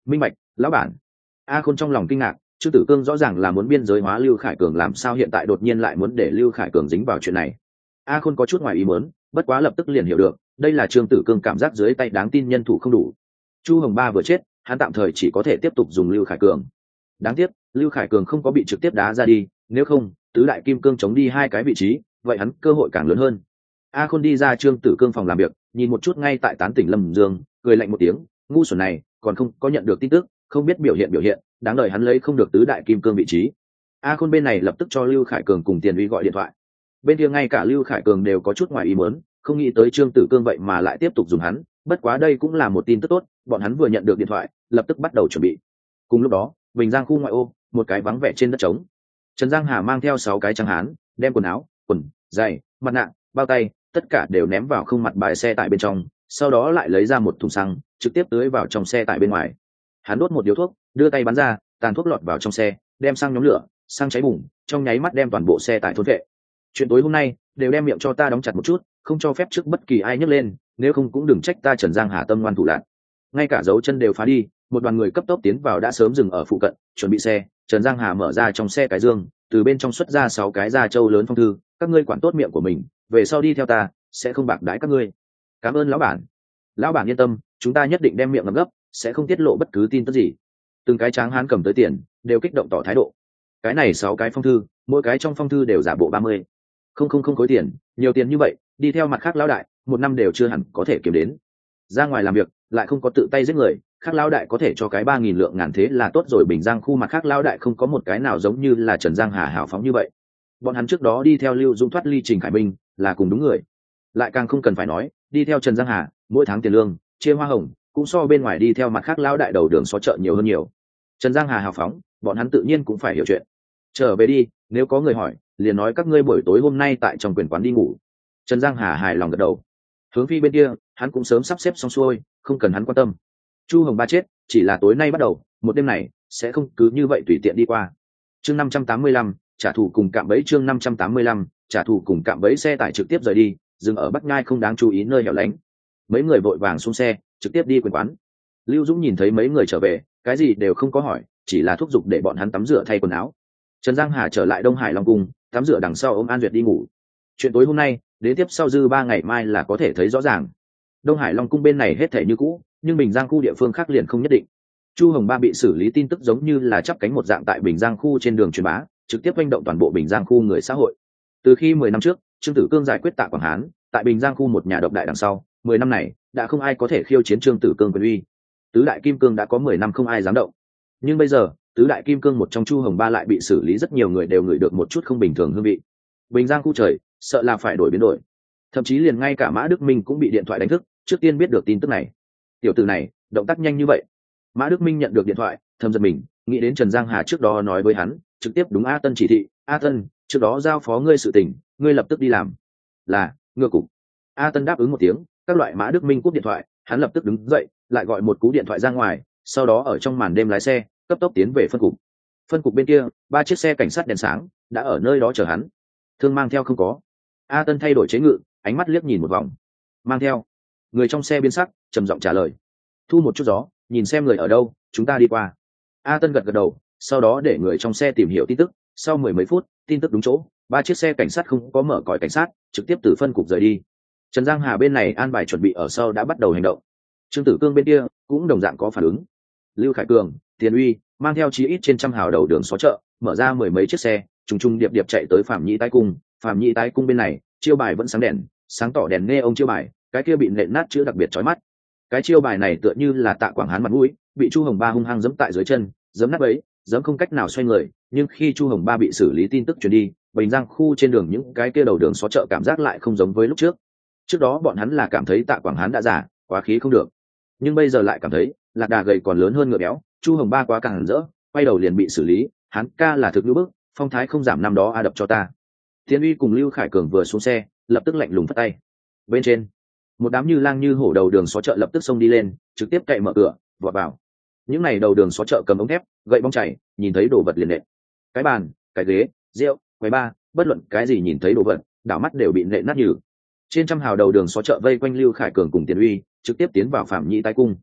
minh bạch lão bản. A Khôn trong lòng kinh ngạc, Trương Tử Cương rõ ràng là muốn biên giới hóa Lưu Khải Cường, làm sao hiện tại đột nhiên lại muốn để Lưu Khải Cường dính vào chuyện này. A Khôn có chút ngoài ý muốn, bất quá lập tức liền hiểu được, đây là Trương Tử Cương cảm giác dưới tay đáng tin nhân thủ không đủ. Chu Hồng Ba vừa chết, hắn tạm thời chỉ có thể tiếp tục dùng Lưu Khải Cường. Đáng tiếc, Lưu Khải Cường không có bị trực tiếp đá ra đi, nếu không, tứ đại kim cương chống đi hai cái vị trí, vậy hắn cơ hội càng lớn hơn. A Khôn đi ra Trương Tử Cương phòng làm việc, nhìn một chút ngay tại tán tỉnh Lâm Dương, cười lạnh một tiếng, ngu xuẩn này, còn không có nhận được tin tức, không biết biểu hiện biểu hiện, đáng đời hắn lấy không được tứ đại kim cương vị trí. A Khôn bên này lập tức cho Lưu Khải Cường cùng Tiền Uy gọi điện thoại. Bên kia ngay cả Lưu Khải Cường đều có chút ngoài ý muốn, không nghĩ tới Trương Tử Cương vậy mà lại tiếp tục dùng hắn, bất quá đây cũng là một tin tức tốt, bọn hắn vừa nhận được điện thoại, lập tức bắt đầu chuẩn bị. Cùng lúc đó, Bình Giang khu ngoại ô, một cái vắng vẻ trên đất trống. Trần Giang Hà mang theo sáu cái trắng hán, đem quần áo, quần, giày, mặt nạ, bao tay, tất cả đều ném vào không mặt bài xe tải bên trong, sau đó lại lấy ra một thùng xăng, trực tiếp tưới vào trong xe tải bên ngoài. Hắn đốt một điếu thuốc, đưa tay bắn ra, tàn thuốc lọt vào trong xe, đem xăng nhóm lửa, xăng cháy bùng, trong nháy mắt đem toàn bộ xe tải thôn vệ. Chuyện tối hôm nay, đều đem miệng cho ta đóng chặt một chút, không cho phép trước bất kỳ ai nhấc lên, nếu không cũng đừng trách ta Trần Giang Hà tâm ngoan thủ lạn. Ngay cả dấu chân đều phá đi, một đoàn người cấp tốc tiến vào đã sớm dừng ở phụ cận, chuẩn bị xe. Trần Giang Hà mở ra trong xe cái dương, từ bên trong xuất ra sáu cái da trâu lớn phong thư, các ngươi quản tốt miệng của mình, về sau đi theo ta, sẽ không bạc đãi các ngươi. Cảm ơn lão bản. Lão bản yên tâm, chúng ta nhất định đem miệng ngậm gấp, sẽ không tiết lộ bất cứ tin tức gì. Từng cái tráng hán cầm tới tiền, đều kích động tỏ thái độ. Cái này sáu cái phong thư, mỗi cái trong phong thư đều giả bộ ba mươi. Không không không khối tiền, nhiều tiền như vậy, đi theo mặt khác lão đại, một năm đều chưa hẳn có thể kiếm đến. Ra ngoài làm việc, lại không có tự tay giết người, khác lão đại có thể cho cái ba nghìn lượng ngàn thế là tốt rồi. Bình Giang khu mặt khác lão đại không có một cái nào giống như là Trần Giang Hà hào phóng như vậy. Bọn hắn trước đó đi theo Lưu Dũng thoát ly Trình Khải Minh, là cùng đúng người. Lại càng không cần phải nói, đi theo Trần Giang Hà, mỗi tháng tiền lương, chia hoa hồng, cũng so bên ngoài đi theo mặt khác lão đại đầu đường xó chợ nhiều hơn nhiều. Trần Giang Hà hào phóng, bọn hắn tự nhiên cũng phải hiểu chuyện. Trở về đi, nếu có người hỏi, liền nói các ngươi buổi tối hôm nay tại trong quyền quán đi ngủ. Trần Giang Hà hài lòng gật đầu. Hướng Phi bên kia, hắn cũng sớm sắp xếp xong xuôi, không cần hắn quan tâm. Chu Hồng Ba chết, chỉ là tối nay bắt đầu, một đêm này sẽ không cứ như vậy tùy tiện đi qua. Chương năm trăm tám mươi lăm, trả thù cùng cạm bẫy. Chương năm trăm tám mươi lăm, trả thù cùng cạm bẫy. Xe tải trực tiếp rời đi, dừng ở Bắc Nhai không đáng chú ý nơi hẻo lánh. Mấy người vội vàng xuống xe, trực tiếp đi quyền quán. Lưu Dũng nhìn thấy mấy người trở về, cái gì đều không có hỏi, chỉ là thúc giục để bọn hắn tắm rửa thay quần áo. Trần Giang Hà trở lại Đông Hải Long Cung, tắm rửa đằng sau ôm An Duyệt đi ngủ. Chuyện tối hôm nay, đến tiếp sau dư ba ngày mai là có thể thấy rõ ràng. Đông Hải Long Cung bên này hết thể như cũ, nhưng Bình Giang khu địa phương khác liền không nhất định. Chu Hồng Ba bị xử lý tin tức giống như là chắp cánh một dạng tại Bình Giang khu trên đường truyền bá, trực tiếp manh động toàn bộ Bình Giang khu người xã hội. Từ khi mười năm trước, Trương Tử Cương giải quyết Tạ Quảng Hán, tại Bình Giang khu một nhà độc đại đằng sau, mười năm này đã không ai có thể khiêu chiến Trương Tử Cương quyền uy. Tứ đại kim cương đã có mười năm không ai dám động. Nhưng bây giờ, tứ đại kim cương một trong Chu Hồng Ba lại bị xử lý, rất nhiều người đều ngửi được một chút không bình thường hương vị. Bình Giang khu trời, sợ là phải đổi biến đổi. Thậm chí liền ngay cả Mã Đức Minh cũng bị điện thoại đánh thức, trước tiên biết được tin tức này. Tiểu tử này, động tác nhanh như vậy. Mã Đức Minh nhận được điện thoại, thầm giật mình, nghĩ đến Trần Giang Hà trước đó nói với hắn, trực tiếp đúng A Tân chỉ thị, A Tân, trước đó giao phó ngươi sự tình, ngươi lập tức đi làm. Là, ngựa cục. A Tân đáp ứng một tiếng, các loại. Mã Đức Minh cúp điện thoại, hắn lập tức đứng dậy, lại gọi một cú điện thoại ra ngoài, sau đó ở trong màn đêm lái xe, cấp tốc tiến về phân cục. Phân cục bên kia, ba chiếc xe cảnh sát đèn sáng đã ở nơi đó chờ hắn. Thương mang theo không có. A Tân thay đổi chế ngự, ánh mắt liếc nhìn một vòng. Mang theo. Người trong xe biến sắc, trầm giọng trả lời. Thu một chút gió, nhìn xem người ở đâu, chúng ta đi qua. A Tân gật gật đầu, sau đó để người trong xe tìm hiểu tin tức. Sau mười mấy phút, tin tức đúng chỗ, ba chiếc xe cảnh sát không có mở còi cảnh sát, trực tiếp từ phân cục rời đi. Trần Giang Hà bên này an bài chuẩn bị ở sau đã bắt đầu hành động. Trương Tử Cương bên kia cũng đồng dạng có phản ứng. Lưu Khải Cường, Tiền Uy mang theo chí ít trên trăm hào đầu đường xó chợ, mở ra mười mấy chiếc xe, trùng trùng điệp điệp chạy tới Phạm Nhĩ Tái Cung. Phạm Nhĩ Tái Cung bên này, chiêu bài vẫn sáng đèn, sáng tỏ đèn nghe ông chiêu bài, cái kia bị nện nát chữ đặc biệt chói mắt. Cái chiêu bài này tựa như là Tạ Quảng Hán mặt mũi, bị Chu Hồng Ba hung hăng giẫm tại dưới chân, giẫm nát ấy, giẫm không cách nào xoay người. Nhưng khi Chu Hồng Ba bị xử lý tin tức truyền đi, Bình Giang khu trên đường những cái kia đầu đường xó chợ cảm giác lại không giống với lúc trước. Trước đó bọn hắn là cảm thấy Tạ Quảng Hán đã già, quá khí không được, nhưng bây giờ lại cảm thấy lạc đà gầy còn lớn hơn ngựa béo. Chu Hồng Ba quá càng rỡ, quay đầu liền bị xử lý. Hắn ca là thực nữ bức, phong thái không giảm năm đó a đập cho ta. Thiên Uy cùng Lưu Khải Cường vừa xuống xe, lập tức lạnh lùng phất tay. Bên trên, một đám như lang như hổ đầu đường xó chợ lập tức xông đi lên, trực tiếp cậy mở cửa, vọt vào. Những này đầu đường xó chợ cầm ống thép, gậy bóng chảy, nhìn thấy đồ vật liền nện. Cái bàn, cái ghế, rượu, quầy ba, bất luận cái gì nhìn thấy đồ vật, đảo mắt đều bị nện nát nhừ. Trên trăm hào đầu đường xó chợ vây quanh Lưu Khải Cường cùng Tiền Uy, trực tiếp tiến vào Phạm Nhĩ Tái Cung.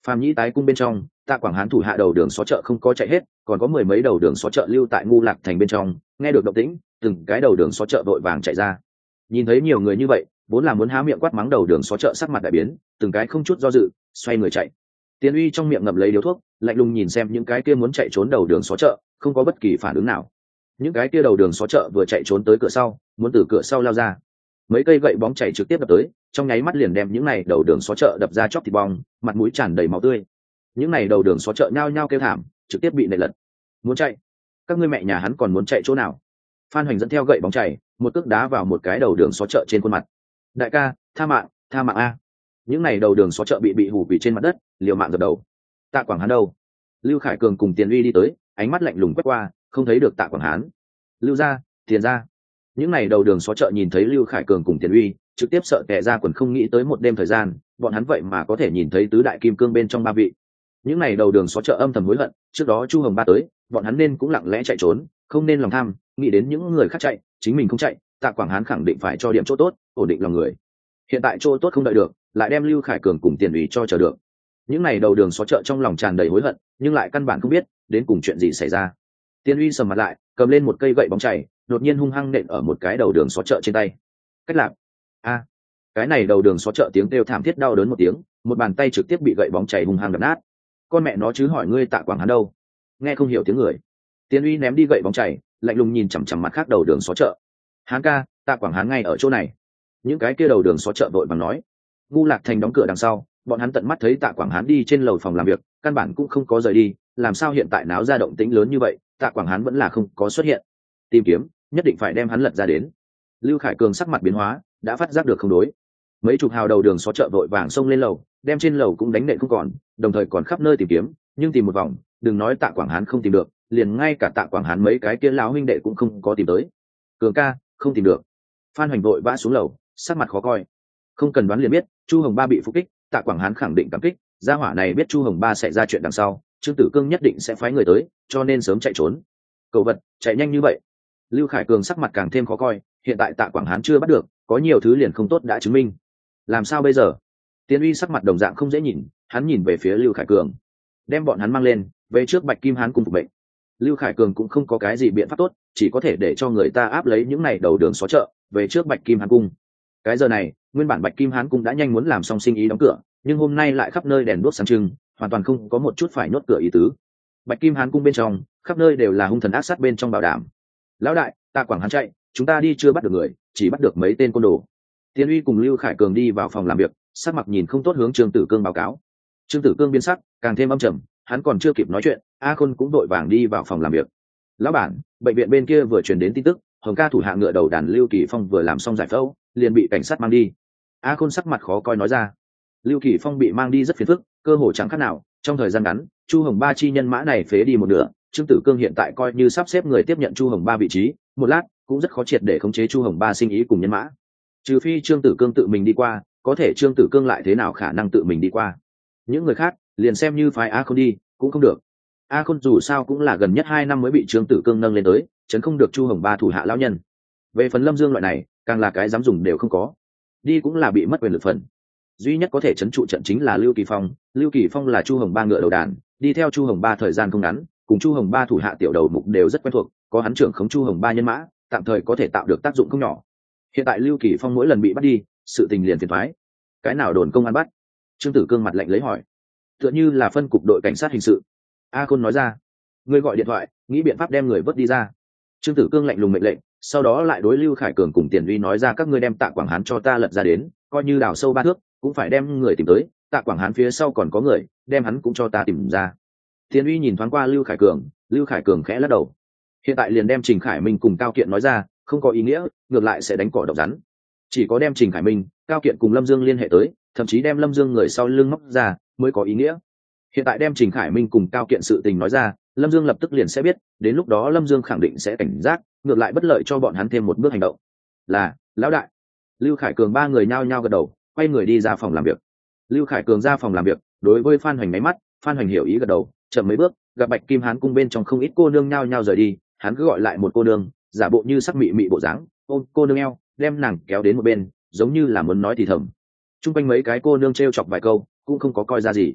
Phàm Nhĩ tái cung bên trong, Tạ Quảng Hán thủ hạ đầu đường xó chợ không có chạy hết, còn có mười mấy đầu đường xó chợ lưu tại Ngu Lạc thành bên trong, nghe được động tĩnh, từng cái đầu đường xó chợ vội vàng chạy ra. Nhìn thấy nhiều người như vậy, vốn là muốn há miệng quát mắng đầu đường xó chợ sắc mặt đại biến, từng cái không chút do dự, xoay người chạy. Tiền Uy trong miệng ngậm lấy điếu thuốc, lạnh lùng nhìn xem những cái kia muốn chạy trốn đầu đường xó chợ, không có bất kỳ phản ứng nào. Những cái kia đầu đường xó chợ vừa chạy trốn tới cửa sau, muốn từ cửa sau lao ra. Mấy cây gậy bóng chạy trực tiếp đập tới, trong nháy mắt liền đem những này đầu đường xó chợ đập ra chóc thịt bong, mặt mũi tràn đầy máu tươi. Những này đầu đường xó chợ nhao nhao kêu thảm, trực tiếp bị nện lật. Muốn chạy? Các ngươi mẹ nhà hắn còn muốn chạy chỗ nào? Phan Hoành dẫn theo gậy bóng chảy, một cước đá vào một cái đầu đường xó chợ trên khuôn mặt. Đại ca, tha mạng, tha mạng a! Những này đầu đường xó chợ bị bị hù quỳ trên mặt đất, liều mạng gật đầu. Tạ Quảng Hán đâu? Lưu Khải Cường cùng Tiền Uy đi tới, ánh mắt lạnh lùng quét qua, không thấy được Tạ Quảng Hán. Lưu gia, Tiền gia. Những này đầu đường xó chợ nhìn thấy Lưu Khải Cường cùng Tiền Uy, trực tiếp sợ tè ra quần, không nghĩ tới một đêm thời gian, bọn hắn vậy mà có thể nhìn thấy tứ đại kim cương bên trong ba vị. Những này đầu đường xó chợ âm thầm hối hận, trước đó Chu Hồng Ba tới, bọn hắn nên cũng lặng lẽ chạy trốn, không nên lòng tham, nghĩ đến những người khác chạy, chính mình không chạy, Tạ Quảng Hán khẳng định phải cho điểm chỗ tốt, ổn định lòng người. Hiện tại chỗ tốt không đợi được, lại đem Lưu Khải Cường cùng Tiền Uy cho chờ được. Những này đầu đường xó chợ trong lòng tràn đầy hối hận, nhưng lại căn bản không biết đến cùng chuyện gì xảy ra. Tiền Uy sầm mặt lại, cầm lên một cây gậy bóng chảy, đột nhiên hung hăng nện ở một cái đầu đường xó chợ trên tay. Cách lạc. A. Cái này đầu đường xó chợ tiếng kêu thảm thiết đau đớn một tiếng, một bàn tay trực tiếp bị gậy bóng chảy hung hăng đập nát. Con mẹ nó chứ, hỏi ngươi Tạ Quảng Hán đâu? Nghe không hiểu tiếng người. Tiền Uy ném đi gậy bóng chảy, lạnh lùng nhìn chằm chằm mặt khác đầu đường xó chợ. Hán ca, Tạ Quảng Hán ngay ở chỗ này. Những cái kia đầu đường xó chợ vội vàng nói. Ngu Lạc thành đóng cửa đằng sau, bọn hắn tận mắt thấy Tạ Quảng Hán đi trên lầu phòng làm việc, căn bản cũng không có rời đi, làm sao hiện tại náo ra động tĩnh lớn như vậy, Tạ Quảng Hán vẫn là không có xuất hiện. Tìm kiếm, nhất định phải đem hắn lật ra đến. Lưu Khải Cường sắc mặt biến hóa, đã phát giác được không đối. Mấy chục hào đầu đường xó chợ vội vàng xông lên lầu, đem trên lầu cũng đánh nện không còn, đồng thời còn khắp nơi tìm kiếm, nhưng tìm một vòng, đừng nói Tạ Quảng Hán không tìm được, liền ngay cả Tạ Quảng Hán mấy cái kia lão huynh đệ cũng không có tìm tới. Cường ca, không tìm được. Phan Hoành vội vã xuống lầu, sắc mặt khó coi. Không cần đoán liền biết, Chu Hồng Ba bị phục kích, Tạ Quảng Hán khẳng định cảm kích, gia hỏa này biết Chu Hồng Ba sẽ ra chuyện đằng sau, Trương Tử Cương nhất định sẽ phái người tới, cho nên sớm chạy trốn. Cậu vật, chạy nhanh như vậy. Lưu Khải Cường sắc mặt càng thêm khó coi, hiện tại Tạ Quảng Hán chưa bắt được, có nhiều thứ liền không tốt đã chứng minh. Làm sao bây giờ? Tiền Uy sắc mặt đồng dạng không dễ nhìn, hắn nhìn về phía Lưu Khải Cường. Đem bọn hắn mang lên, về trước Bạch Kim Hán cung phục bệnh. Lưu Khải Cường cũng không có cái gì biện pháp tốt, chỉ có thể để cho người ta áp lấy những này đầu đường xó chợ, về trước Bạch Kim Hán cung. Cái giờ này, nguyên bản Bạch Kim Hán cung đã nhanh muốn làm xong sinh ý đóng cửa, nhưng hôm nay lại khắp nơi đèn đuốc sáng trưng, hoàn toàn không có một chút phải nhốt cửa ý tứ. Bạch Kim Hán cung bên trong, khắp nơi đều là hung thần ác sát bên trong bảo đảm. Lão đại, Tạ Quảng Hán chạy, chúng ta đi chưa bắt được người, chỉ bắt được mấy tên côn đồ. Tiền Uy cùng Lưu Khải Cường đi vào phòng làm việc, sắc mặt nhìn không tốt hướng Trương Tử Cương báo cáo. Trương Tử Cương biến sắc, càng thêm âm trầm, hắn còn chưa kịp nói chuyện, A Khôn cũng đội vàng đi vào phòng làm việc. Lão bản, bệnh viện bên kia vừa truyền đến tin tức, Hồng ca thủ hạ ngựa đầu đàn Lưu Kỳ Phong vừa làm xong giải phẫu, liền bị cảnh sát mang đi. A Khôn sắc mặt khó coi nói ra. Lưu Kỳ Phong bị mang đi rất phiền phức, cơ hội chẳng khác nào, trong thời gian ngắn, Chu Hồng Ba chi nhân mã này phế đi một nửa, Trương Tử Cương hiện tại coi như sắp xếp người tiếp nhận Chu Hồng Ba vị trí, một lát cũng rất khó triệt để khống chế Chu Hồng Ba sinh ý cùng nhân mã. Trừ phi Trương Tử Cương tự mình đi qua, có thể Trương Tử Cương lại thế nào khả năng tự mình đi qua? Những người khác, liền xem như phái A Khôn đi, cũng không được. A Khôn dù sao cũng là gần nhất hai năm mới bị Trương Tử Cương nâng lên tới, chấn không được Chu Hồng Ba thủ hạ lão nhân. Về phần Lâm Dương loại này, càng là cái dám dùng đều không có, đi cũng là bị mất quyền lực phần. Duy nhất có thể chấn trụ trận chính là Lưu Kỳ Phong. Lưu Kỳ Phong là Chu Hồng Ba ngựa đầu đàn, đi theo Chu Hồng Ba thời gian không ngắn, cùng Chu Hồng Ba thủ hạ tiểu đầu mục đều rất quen thuộc, có hắn trưởng khống Chu Hồng Ba nhân mã, tạm thời có thể tạo được tác dụng không nhỏ. Hiện tại Lưu Kỳ Phong mỗi lần bị bắt đi, sự tình liền phiền toái. Cái nào đồn công an bắt? Trương Tử Cương mặt lạnh lấy hỏi. Tựa như là phân cục đội cảnh sát hình sự. A Khôn nói ra. Ngươi gọi điện thoại, nghĩ biện pháp đem người vớt đi ra. Trương Tử Cương lạnh lùng mệnh lệnh, sau đó lại đối Lưu Khải Cường cùng Tiền Uy nói ra, các ngươi đem Tạ Quảng Hán cho ta lật ra đến, coi như đào sâu ba thước, cũng phải đem người tìm tới. Tạ Quảng Hán phía sau còn có người, đem hắn cũng cho ta tìm ra. Tiền Uy nhìn thoáng qua Lưu Khải Cường, Lưu Khải Cường khẽ lắc đầu. Hiện tại liền đem Trình Khải Minh cùng Cao Kiện nói ra, không có ý nghĩa, ngược lại sẽ đánh cỏ độc rắn. Chỉ có đem Trình Khải Minh, Cao Kiện cùng Lâm Dương liên hệ tới, thậm chí đem Lâm Dương người sau lưng móc ra, mới có ý nghĩa. Hiện tại đem Trình Khải Minh cùng Cao Kiện sự tình nói ra, Lâm Dương lập tức liền sẽ biết, đến lúc đó Lâm Dương khẳng định sẽ cảnh giác, ngược lại bất lợi cho bọn hắn thêm một bước hành động. Là, lão đại. Lưu Khải Cường ba người nhao nhao gật đầu, quay người đi ra phòng làm việc. Lưu Khải Cường ra phòng làm việc, đối với Phan Hoành máy mắt, Phan Hoành hiểu ý gật đầu, chậm mấy bước, gặp Bạch Kim Hán cung bên trong không ít cô nương nhao nhao rời đi, hắn cứ gọi lại một cô nương, giả bộ như sắc mị mị bộ dáng, ôm cô nương eo, đem nàng kéo đến một bên, giống như là muốn nói thì thầm. Trung quanh mấy cái cô nương trêu chọc vài câu, cũng không có coi ra gì.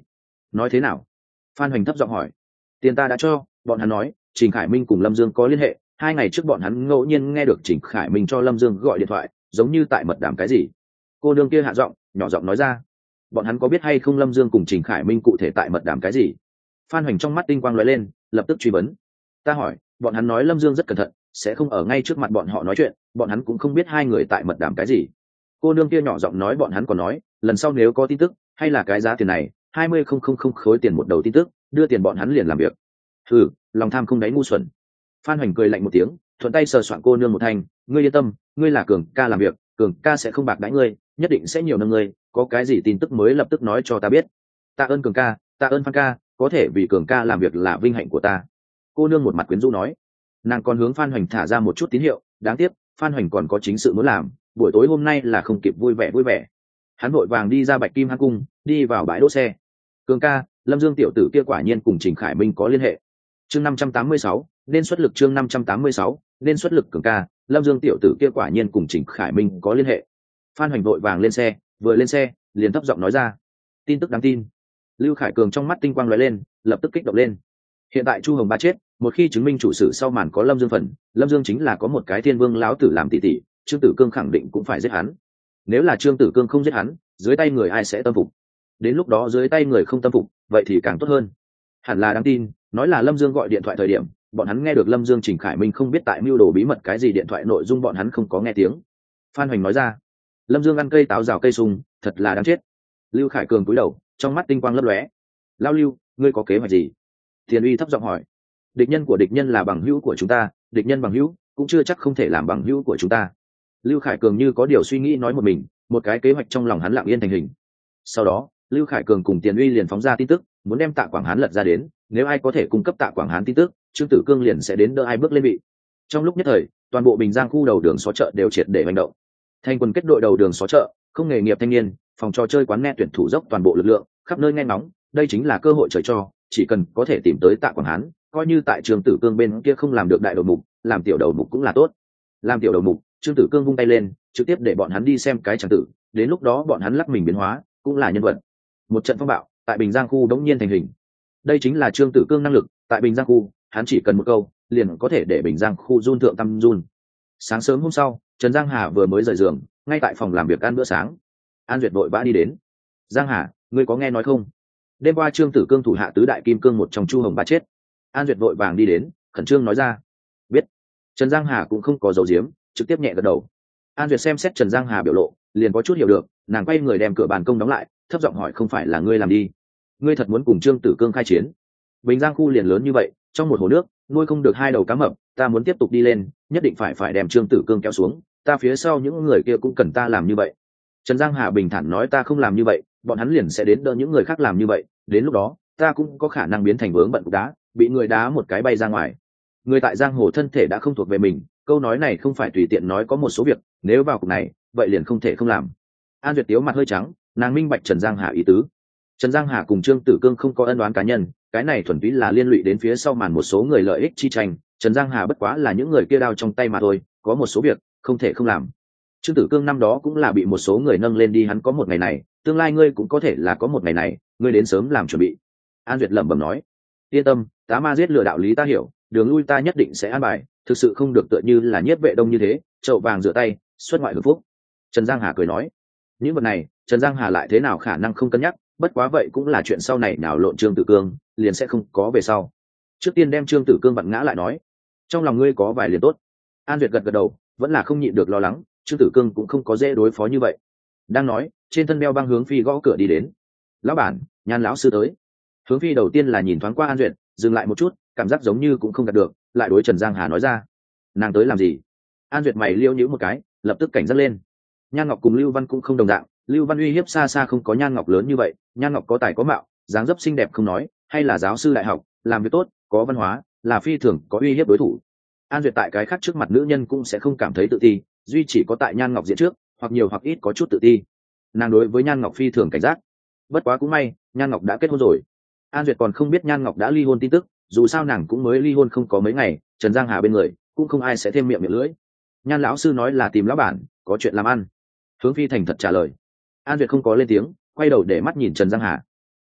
nói thế nào? Phan Hoành thấp giọng hỏi. Tiền ta đã cho, bọn hắn nói Trình Khải Minh cùng Lâm Dương có liên hệ, hai ngày trước bọn hắn ngẫu nhiên nghe được Trình Khải Minh cho Lâm Dương gọi điện thoại, giống như tại mật đàm cái gì. Cô nương kia hạ giọng nhỏ giọng nói ra. Bọn hắn có biết hay không Lâm Dương cùng Trình Khải Minh cụ thể tại mật đàm cái gì? Phan Hoành trong mắt tinh quang lóe lên, lập tức truy vấn. Ta hỏi, bọn hắn nói Lâm Dương rất cẩn thận, sẽ không ở ngay trước mặt bọn họ nói chuyện, bọn hắn cũng không biết hai người tại mật đàm cái gì. Cô nương kia nhỏ giọng nói bọn hắn còn nói, lần sau nếu có tin tức hay là cái giá tiền này hai mươi không không không khối tiền một đầu tin tức, đưa tiền bọn hắn liền làm việc. Thử, lòng tham không đáy ngu xuẩn. Phan Hoành cười lạnh một tiếng, thuận tay sờ soạn cô nương một thanh, ngươi yên tâm, ngươi là Cường ca làm việc, Cường ca sẽ không bạc đãi ngươi, nhất định sẽ nhiều nâng ngươi, có cái gì tin tức mới lập tức nói cho ta biết. Tạ ơn Cường ca, tạ ơn Phan ca, có thể vì Cường ca làm việc là vinh hạnh của ta. Cô nương một mặt quyến rũ nói. Nàng còn hướng Phan Hoành thả ra một chút tín hiệu, đáng tiếc Phan Hoành còn có chính sự muốn làm, buổi tối hôm nay là không kịp vui vẻ vui vẻ. Hắn vội vàng đi ra Bạch Kim Hang cung, đi vào bãi đỗ xe. Cường ca, Lâm Dương tiểu tử kia quả nhiên cùng Trình Khải Minh có liên hệ. Chương năm trăm tám mươi sáu, nên xuất lực chương năm trăm tám mươi sáu, nên xuất lực. Cường ca, Lâm Dương tiểu tử kia quả nhiên cùng Trình Khải Minh có liên hệ. Phan Hoành vội vàng lên xe, vừa lên xe, liền thấp giọng nói ra. Tin tức đáng tin. Lưu Khải Cường trong mắt tinh quang lóe lên, lập tức kích động lên. Hiện tại Chu Hồng Ba chết, một khi chứng minh chủ sử sau màn có Lâm Dương phần, Lâm Dương chính là có một cái Thiên Vương lão tử làm tỷ tỷ, Trương Tử Cương khẳng định cũng phải giết hắn. Nếu là Trương Tử Cương không giết hắn, dưới tay người ai sẽ tâm phục? Đến lúc đó dưới tay người không tâm phục, vậy thì càng tốt hơn. Hẳn là đáng tin, nói là Lâm Dương gọi điện thoại thời điểm, bọn hắn nghe được Lâm Dương Trình Khải Minh không biết tại mưu đồ bí mật cái gì, điện thoại nội dung bọn hắn không có nghe tiếng. Phan Hoành nói ra. Lâm Dương ăn cây táo rào cây sung, thật là đáng chết. Lưu Khải Cường cúi đầu, trong mắt tinh quang lấp lóe. Lao Lưu, ngươi có kế hoạch gì? Tiền Uy thấp giọng hỏi. Địch nhân của địch nhân là bằng hữu của chúng ta, địch nhân bằng hữu cũng chưa chắc không thể làm bằng hữu của chúng ta. Lưu Khải Cường như có điều suy nghĩ nói một mình, một cái kế hoạch trong lòng hắn lặng yên thành hình. Sau đó Lưu Khải Cường cùng Tiền Uy liền phóng ra tin tức, muốn đem Tạ Quảng Hán lật ra đến, nếu ai có thể cung cấp Tạ Quảng Hán tin tức, Trương Tử Cương liền sẽ đến đỡ ai bước lên vị. Trong lúc nhất thời, toàn bộ Bình Giang khu đầu đường xó chợ đều triệt để hành động. Thành quân kết đội đầu đường xó chợ, không nghề nghiệp thanh niên, phòng trò chơi quán net tuyển thủ dốc toàn bộ lực lượng, khắp nơi nghe ngóng, đây chính là cơ hội trời cho, chỉ cần có thể tìm tới Tạ Quảng Hán, coi như tại Trương Tử Cương bên kia không làm được đại đầu mục, làm tiểu đầu mục cũng là tốt. Làm tiểu đầu mục, Trương Tử Cương vung tay lên, trực tiếp để bọn hắn đi xem cái chẳng tử, đến lúc đó bọn hắn lắc mình biến hóa, cũng là nhân vật. Một trận phong bạo tại Bình Giang khu đống nhiên thành hình. Đây chính là Trương Tử Cương năng lực, tại Bình Giang khu, hắn chỉ cần một câu, liền có thể để Bình Giang khu run thượng tâm run. Sáng sớm hôm sau, Trần Giang Hà vừa mới rời giường, ngay tại phòng làm việc ăn bữa sáng. An Duyệt vội vã đi đến. Giang Hà, ngươi có nghe nói không? Đêm qua Trương Tử Cương thủ hạ tứ đại kim cương một trong Chu Hồng Ba chết. An Duyệt vội vàng đi đến, khẩn trương nói ra. Biết. Trần Giang Hà cũng không có giấu giếm, trực tiếp nhẹ gật đầu. An Duyệt xem xét Trần Giang Hà biểu lộ, liền có chút hiểu được, nàng quay người đem cửa bàn công đóng lại, thấp giọng hỏi, không phải là ngươi làm đi? Ngươi thật muốn cùng Trương Tử Cương khai chiến? Bình Giang khu liền lớn như vậy, trong một hồ nước nuôi không được hai đầu cá mập, ta muốn tiếp tục đi lên, nhất định phải phải đem Trương Tử Cương kéo xuống, ta phía sau những người kia cũng cần ta làm như vậy. Trần Giang Hà bình thản nói, ta không làm như vậy, bọn hắn liền sẽ đến đỡ những người khác làm như vậy, đến lúc đó ta cũng có khả năng biến thành vướng bận cục đá, bị người đá một cái bay ra ngoài. Người tại giang hồ thân thể đã không thuộc về mình, câu nói này không phải tùy tiện nói, có một số việc nếu vào cục này vậy liền không thể không làm. An Duyệt tiếu mặt hơi trắng, nàng minh bạch Trần Giang Hà ý tứ. Trần Giang Hà cùng Trương Tử Cương không có ân oán cá nhân, cái này thuần túy là liên lụy đến phía sau màn một số người lợi ích chi tranh. Trần Giang Hà bất quá là những người kia đao trong tay mà thôi, có một số việc không thể không làm. Trương Tử Cương năm đó cũng là bị một số người nâng lên đi, hắn có một ngày này, tương lai ngươi cũng có thể là có một ngày này, ngươi đến sớm làm chuẩn bị. An Duyệt lẩm bẩm nói. Yên tâm, tá ma giết lừa đạo lý ta hiểu, đường lui ta nhất định sẽ an bài, thực sự không được tựa như là Nhiếp Vệ Đông như thế, chậu vàng rửa tay, xuất ngoại hưởng phúc. Trần Giang Hà cười nói. Những vật này Trần Giang Hà lại thế nào khả năng không cân nhắc, bất quá vậy cũng là chuyện sau này, nào lộn Trương Tử Cương liền sẽ không có về sau. Trước tiên đem Trương Tử Cương vặn ngã lại nói, trong lòng ngươi có vài liền tốt. An Duyệt gật gật đầu, vẫn là không nhịn được lo lắng, Trương Tử Cương cũng không có dễ đối phó như vậy. Đang nói, trên thân đeo băng hướng phi gõ cửa đi đến. Lão bản, Nhan lão sư tới. Hướng phi đầu tiên là nhìn thoáng qua An Duyệt, dừng lại một chút, cảm giác giống như cũng không đạt được, lại đối Trần Giang Hà nói ra. Nàng tới làm gì? An Duyệt mày liêu nhíu một cái, lập tức cảnh giác lên. Nhan Ngọc cùng Lưu Văn cũng không đồng dạng, Lưu Văn uy hiếp xa xa không có Nhan Ngọc lớn như vậy, Nhan Ngọc có tài có mạo, dáng dấp xinh đẹp không nói, hay là giáo sư đại học, làm việc tốt, có văn hóa, là phi thường có uy hiếp đối thủ. An Duyệt tại cái khác trước mặt nữ nhân cũng sẽ không cảm thấy tự ti, duy chỉ có tại Nhan Ngọc diện trước, hoặc nhiều hoặc ít có chút tự ti. Nàng đối với Nhan Ngọc phi thường cảnh giác. Bất quá cũng may, Nhan Ngọc đã kết hôn rồi. An Duyệt còn không biết Nhan Ngọc đã ly hôn tin tức, dù sao nàng cũng mới ly hôn không có mấy ngày, Trần Giang Hà bên người cũng không ai sẽ thêm miệng miệng lưỡi. Nhan lão sư nói là tìm lão bản, có chuyện làm ăn. Hướng phi thành thật trả lời. An Duyệt không có lên tiếng, quay đầu để mắt nhìn Trần Giang Hà. Khúc,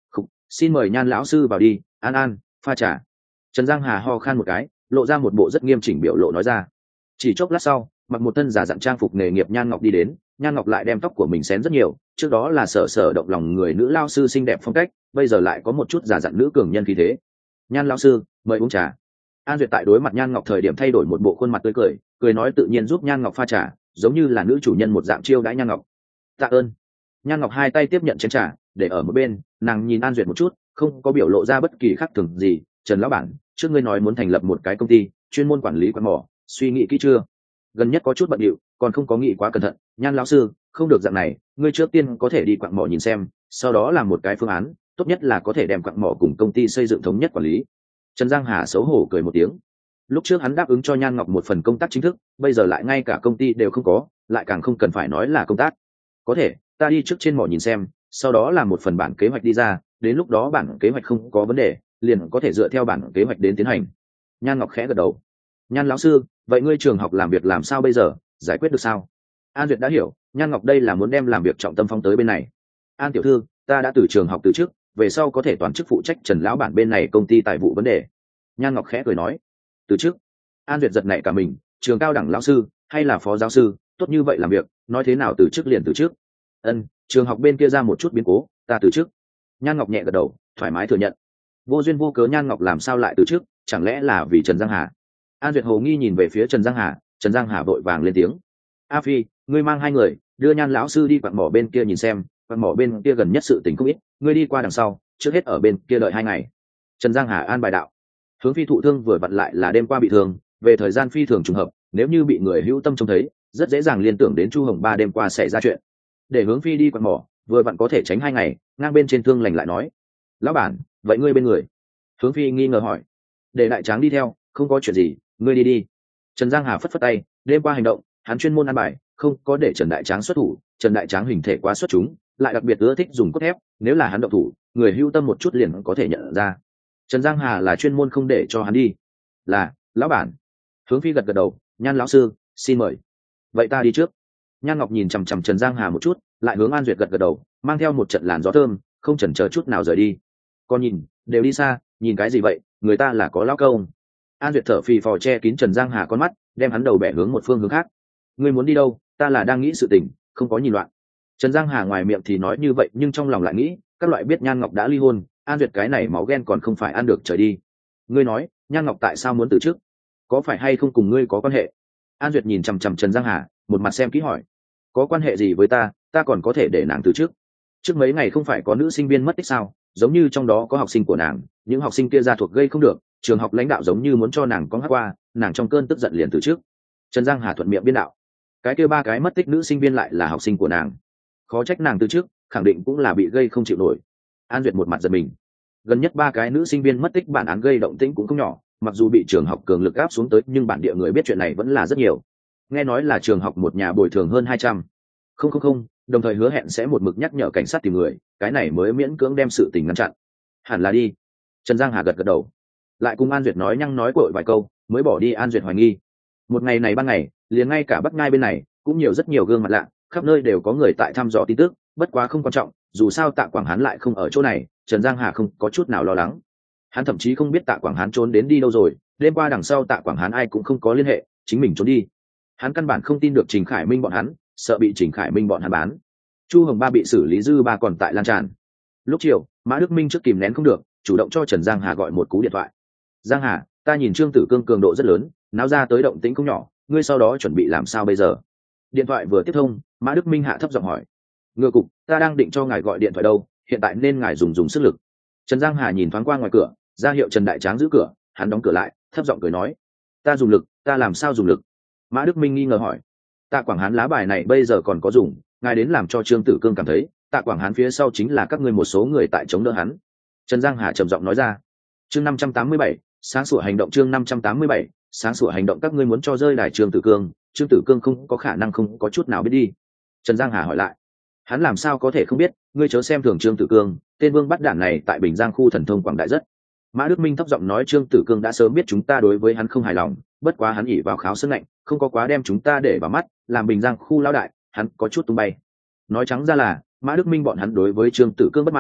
xin mời Nhan lão sư vào đi. An An, pha trà. Trần Giang Hà ho khan một cái, lộ ra một bộ rất nghiêm chỉnh biểu lộ nói ra. Chỉ chốc lát sau, mặc một thân giả dặn trang phục nghề nghiệp Nhan Ngọc đi đến. Nhan Ngọc lại đem tóc của mình xén rất nhiều, trước đó là sở sở động lòng người nữ lao sư xinh đẹp phong cách, bây giờ lại có một chút giả dặn nữ cường nhân khí thế. Nhan lão sư, mời uống trà. An Duyệt tại đối mặt Nhan Ngọc thời điểm thay đổi một bộ khuôn mặt tươi cười, cười nói tự nhiên giúp Nhan Ngọc pha trà, giống như là nữ chủ nhân một dạng chiêu đãi Nhan Ngọc. Tạ ơn. Nhan Ngọc hai tay tiếp nhận chén trà, để ở một bên, nàng nhìn An Duyệt một chút, không có biểu lộ ra bất kỳ khác thường gì. Trần lão bản, trước ngươi nói muốn thành lập một cái công ty chuyên môn quản lý quặng mỏ, suy nghĩ kỹ chưa? Gần nhất có chút bận rộn, còn không có nghĩ quá cẩn thận. Nhan lão sư, không được dạng này, ngươi trước tiên có thể đi quặng mỏ nhìn xem, sau đó làm một cái phương án, tốt nhất là có thể đem quặng mỏ cùng công ty xây dựng thống nhất quản lý. Trần Giang Hà xấu hổ cười một tiếng. Lúc trước hắn đáp ứng cho Nhan Ngọc một phần công tác chính thức, bây giờ lại ngay cả công ty đều không có, lại càng không cần phải nói là công tác. Có thể, ta đi trước trên mỏ nhìn xem, sau đó làm một phần bản kế hoạch đi ra, đến lúc đó bản kế hoạch không có vấn đề, liền có thể dựa theo bản kế hoạch đến tiến hành. Nhan Ngọc khẽ gật đầu. Nhan lão sư, vậy ngươi trường học làm việc làm sao bây giờ, giải quyết được sao? An Duyệt đã hiểu, Nhan Ngọc đây là muốn đem làm việc trọng tâm phóng tới bên này. An tiểu thư, ta đã từ trường học từ trước, về sau có thể toàn chức phụ trách Trần lão bản bên này công ty tài vụ vấn đề. Nhan Ngọc khẽ cười nói. Từ trước? An Duyệt giật nảy cả mình, trường cao đẳng lão sư hay là phó giáo sư, tốt như vậy làm việc, nói thế nào từ trước liền từ trước? Ân, trường học bên kia ra một chút biến cố, ta từ trước. Nhan Ngọc nhẹ gật đầu, thoải mái thừa nhận. Vô duyên vô cớ Nhan Ngọc làm sao lại từ trước, chẳng lẽ là vì Trần Giang Hà? An Duyệt hồ nghi nhìn về phía Trần Giang Hà. Trần Giang Hà vội vàng lên tiếng. A Phi, ngươi mang hai người đưa Nhan lão sư đi quặng mỏ bên kia nhìn xem, quặng mỏ bên kia gần nhất sự tình không ít, ngươi đi qua đằng sau, trước hết ở bên kia đợi hai ngày. Trần Giang Hà an bài đạo. Hướng Phi thụ thương vừa vặn lại là đêm qua bị thương, về thời gian phi thường trùng hợp, nếu như bị người hữu tâm trông thấy, rất dễ dàng liên tưởng đến Chu Hồng Ba đêm qua xảy ra chuyện. Để Hướng Phi đi quặng mỏ, vừa vặn có thể tránh hai ngày. Ngang bên trên thương lành lại nói, lão bản, vậy ngươi bên người? Hướng Phi nghi ngờ hỏi. Để đại tráng đi theo, không có chuyện gì, ngươi đi đi. Trần Giang Hà phất phất tay, đêm qua hành động, hắn chuyên môn ăn bài, không có để Trần đại tráng xuất thủ. Trần đại tráng hình thể quá xuất chúng, lại đặc biệt ưa thích dùng cốt thép, nếu là hắn động thủ, người hưu tâm một chút liền có thể nhận ra. Trần Giang Hà là chuyên môn không để cho hắn đi. Là, lão bản. Hướng Phi gật gật đầu. Nhan lão sư, xin mời. Vậy ta đi trước. Nhan Ngọc nhìn chằm chằm Trần Giang Hà một chút, lại hướng An Duyệt gật gật đầu, mang theo một trận làn gió thơm, không chần chờ chút nào rời đi. Con nhìn, đều đi xa, nhìn cái gì vậy, người ta là có lão công. An Duyệt thở phì phò che kín Trần Giang Hà con mắt, đem hắn đầu bẻ hướng một phương hướng khác. Ngươi muốn đi đâu? Ta là đang nghĩ sự tình, không có nhìn loạn. Trần Giang Hà ngoài miệng thì nói như vậy, nhưng trong lòng lại nghĩ, các loại biết Nhan Ngọc đã ly hôn, An Duyệt cái này máu ghen còn không phải ăn được trời đi. Ngươi nói, Nhan Ngọc tại sao muốn từ chức? Có phải hay không cùng ngươi có quan hệ? An Duyệt nhìn chằm chằm Trần Giang Hà, một mặt xem kỹ hỏi. Có quan hệ gì với ta, ta còn có thể để nàng từ chức? Trước mấy ngày không phải có nữ sinh viên mất tích sao, giống như trong đó có học sinh của nàng, những học sinh kia ra thuộc gây không được, trường học lãnh đạo giống như muốn cho nàng có hát qua, nàng trong cơn tức giận liền từ trước. Trần Giang Hà thuận miệng biên đạo. Cái kia ba cái mất tích nữ sinh viên lại là học sinh của nàng, khó trách nàng từ trước, khẳng định cũng là bị gây không chịu nổi. An Duyệt một mặt giật mình. Gần nhất ba cái nữ sinh viên mất tích bản án gây động tĩnh cũng không nhỏ, mặc dù bị trường học cường lực áp xuống tới, nhưng bản địa người biết chuyện này vẫn là rất nhiều. Nghe nói là trường học một nhà bồi thường hơn hai trăm. Không không không, đồng thời hứa hẹn sẽ một mực nhắc nhở cảnh sát tìm người, cái này mới miễn cưỡng đem sự tình ngăn chặn. Hẳn là đi. Trần Giang Hà gật gật đầu, lại cùng An Duyệt nói nhăng nói cội vài câu, mới bỏ đi. An Duyệt hoài nghi. Một ngày này ban ngày, liền ngay cả Bắc Ngai bên này cũng nhiều rất nhiều gương mặt lạ, khắp nơi đều có người tại thăm dò tin tức, bất quá không quan trọng, dù sao Tạ Quảng Hán lại không ở chỗ này, Trần Giang Hà không có chút nào lo lắng. Hắn thậm chí không biết Tạ Quảng Hán trốn đến đi đâu rồi, đêm qua đằng sau Tạ Quảng Hán ai cũng không có liên hệ, chính mình trốn đi. Hắn căn bản không tin được Trình Khải Minh bọn hắn, sợ bị Trình Khải Minh bọn hắn bán. Chu Hồng Ba bị xử lý, dư ba còn tại lan tràn. Lúc chiều, Mã Đức Minh trước kìm nén không được, chủ động cho Trần Giang Hà gọi một cú điện thoại. Giang Hà, ta nhìn Trương Tử Cương cường độ rất lớn, náo ra tới động tĩnh không nhỏ, ngươi sau đó chuẩn bị làm sao bây giờ? Điện thoại vừa tiếp thông, Mã Đức Minh hạ thấp giọng hỏi. Ngựa cục, ta đang định cho ngài gọi điện thoại đâu, hiện tại nên ngài dùng dùng sức lực. Trần Giang Hà nhìn thoáng qua ngoài cửa, ra hiệu Trần Đại Tráng giữ cửa, hắn đóng cửa lại, thấp giọng cười nói. Ta dùng lực, ta làm sao dùng lực? Mã Đức Minh nghi ngờ hỏi. Tạ Quảng Hán lá bài này bây giờ còn có dùng, ngài đến làm cho Trương Tử Cương cảm thấy, Tạ Quảng Hán phía sau chính là các ngươi một số người tại chống đỡ hắn. Trần Giang Hà trầm giọng nói ra. Chương năm trăm tám mươi bảy, sáng sủa hành động. Chương năm trăm tám mươi bảy, sáng sủa hành động. Các ngươi muốn cho rơi đài Trương Tử Cương, Trương Tử Cương không có khả năng không có chút nào biết đi. Trần Giang Hà hỏi lại. Hắn làm sao có thể không biết, ngươi chớ xem thường Trương Tử Cương, tên vương bắt đản này tại Bình Giang khu thần thông quảng đại rất. Mã Đức Minh thấp giọng nói. Trương Tử Cương đã sớm biết chúng ta đối với hắn không hài lòng, bất quá hắn ỉ vào kháo sân lạnh, không có quá đem chúng ta để vào mắt, làm Bình Giang khu lão đại, hắn có chút tung bay. Nói trắng ra là Mã Đức Minh bọn hắn đối với Trương Tử Cương bất mãn,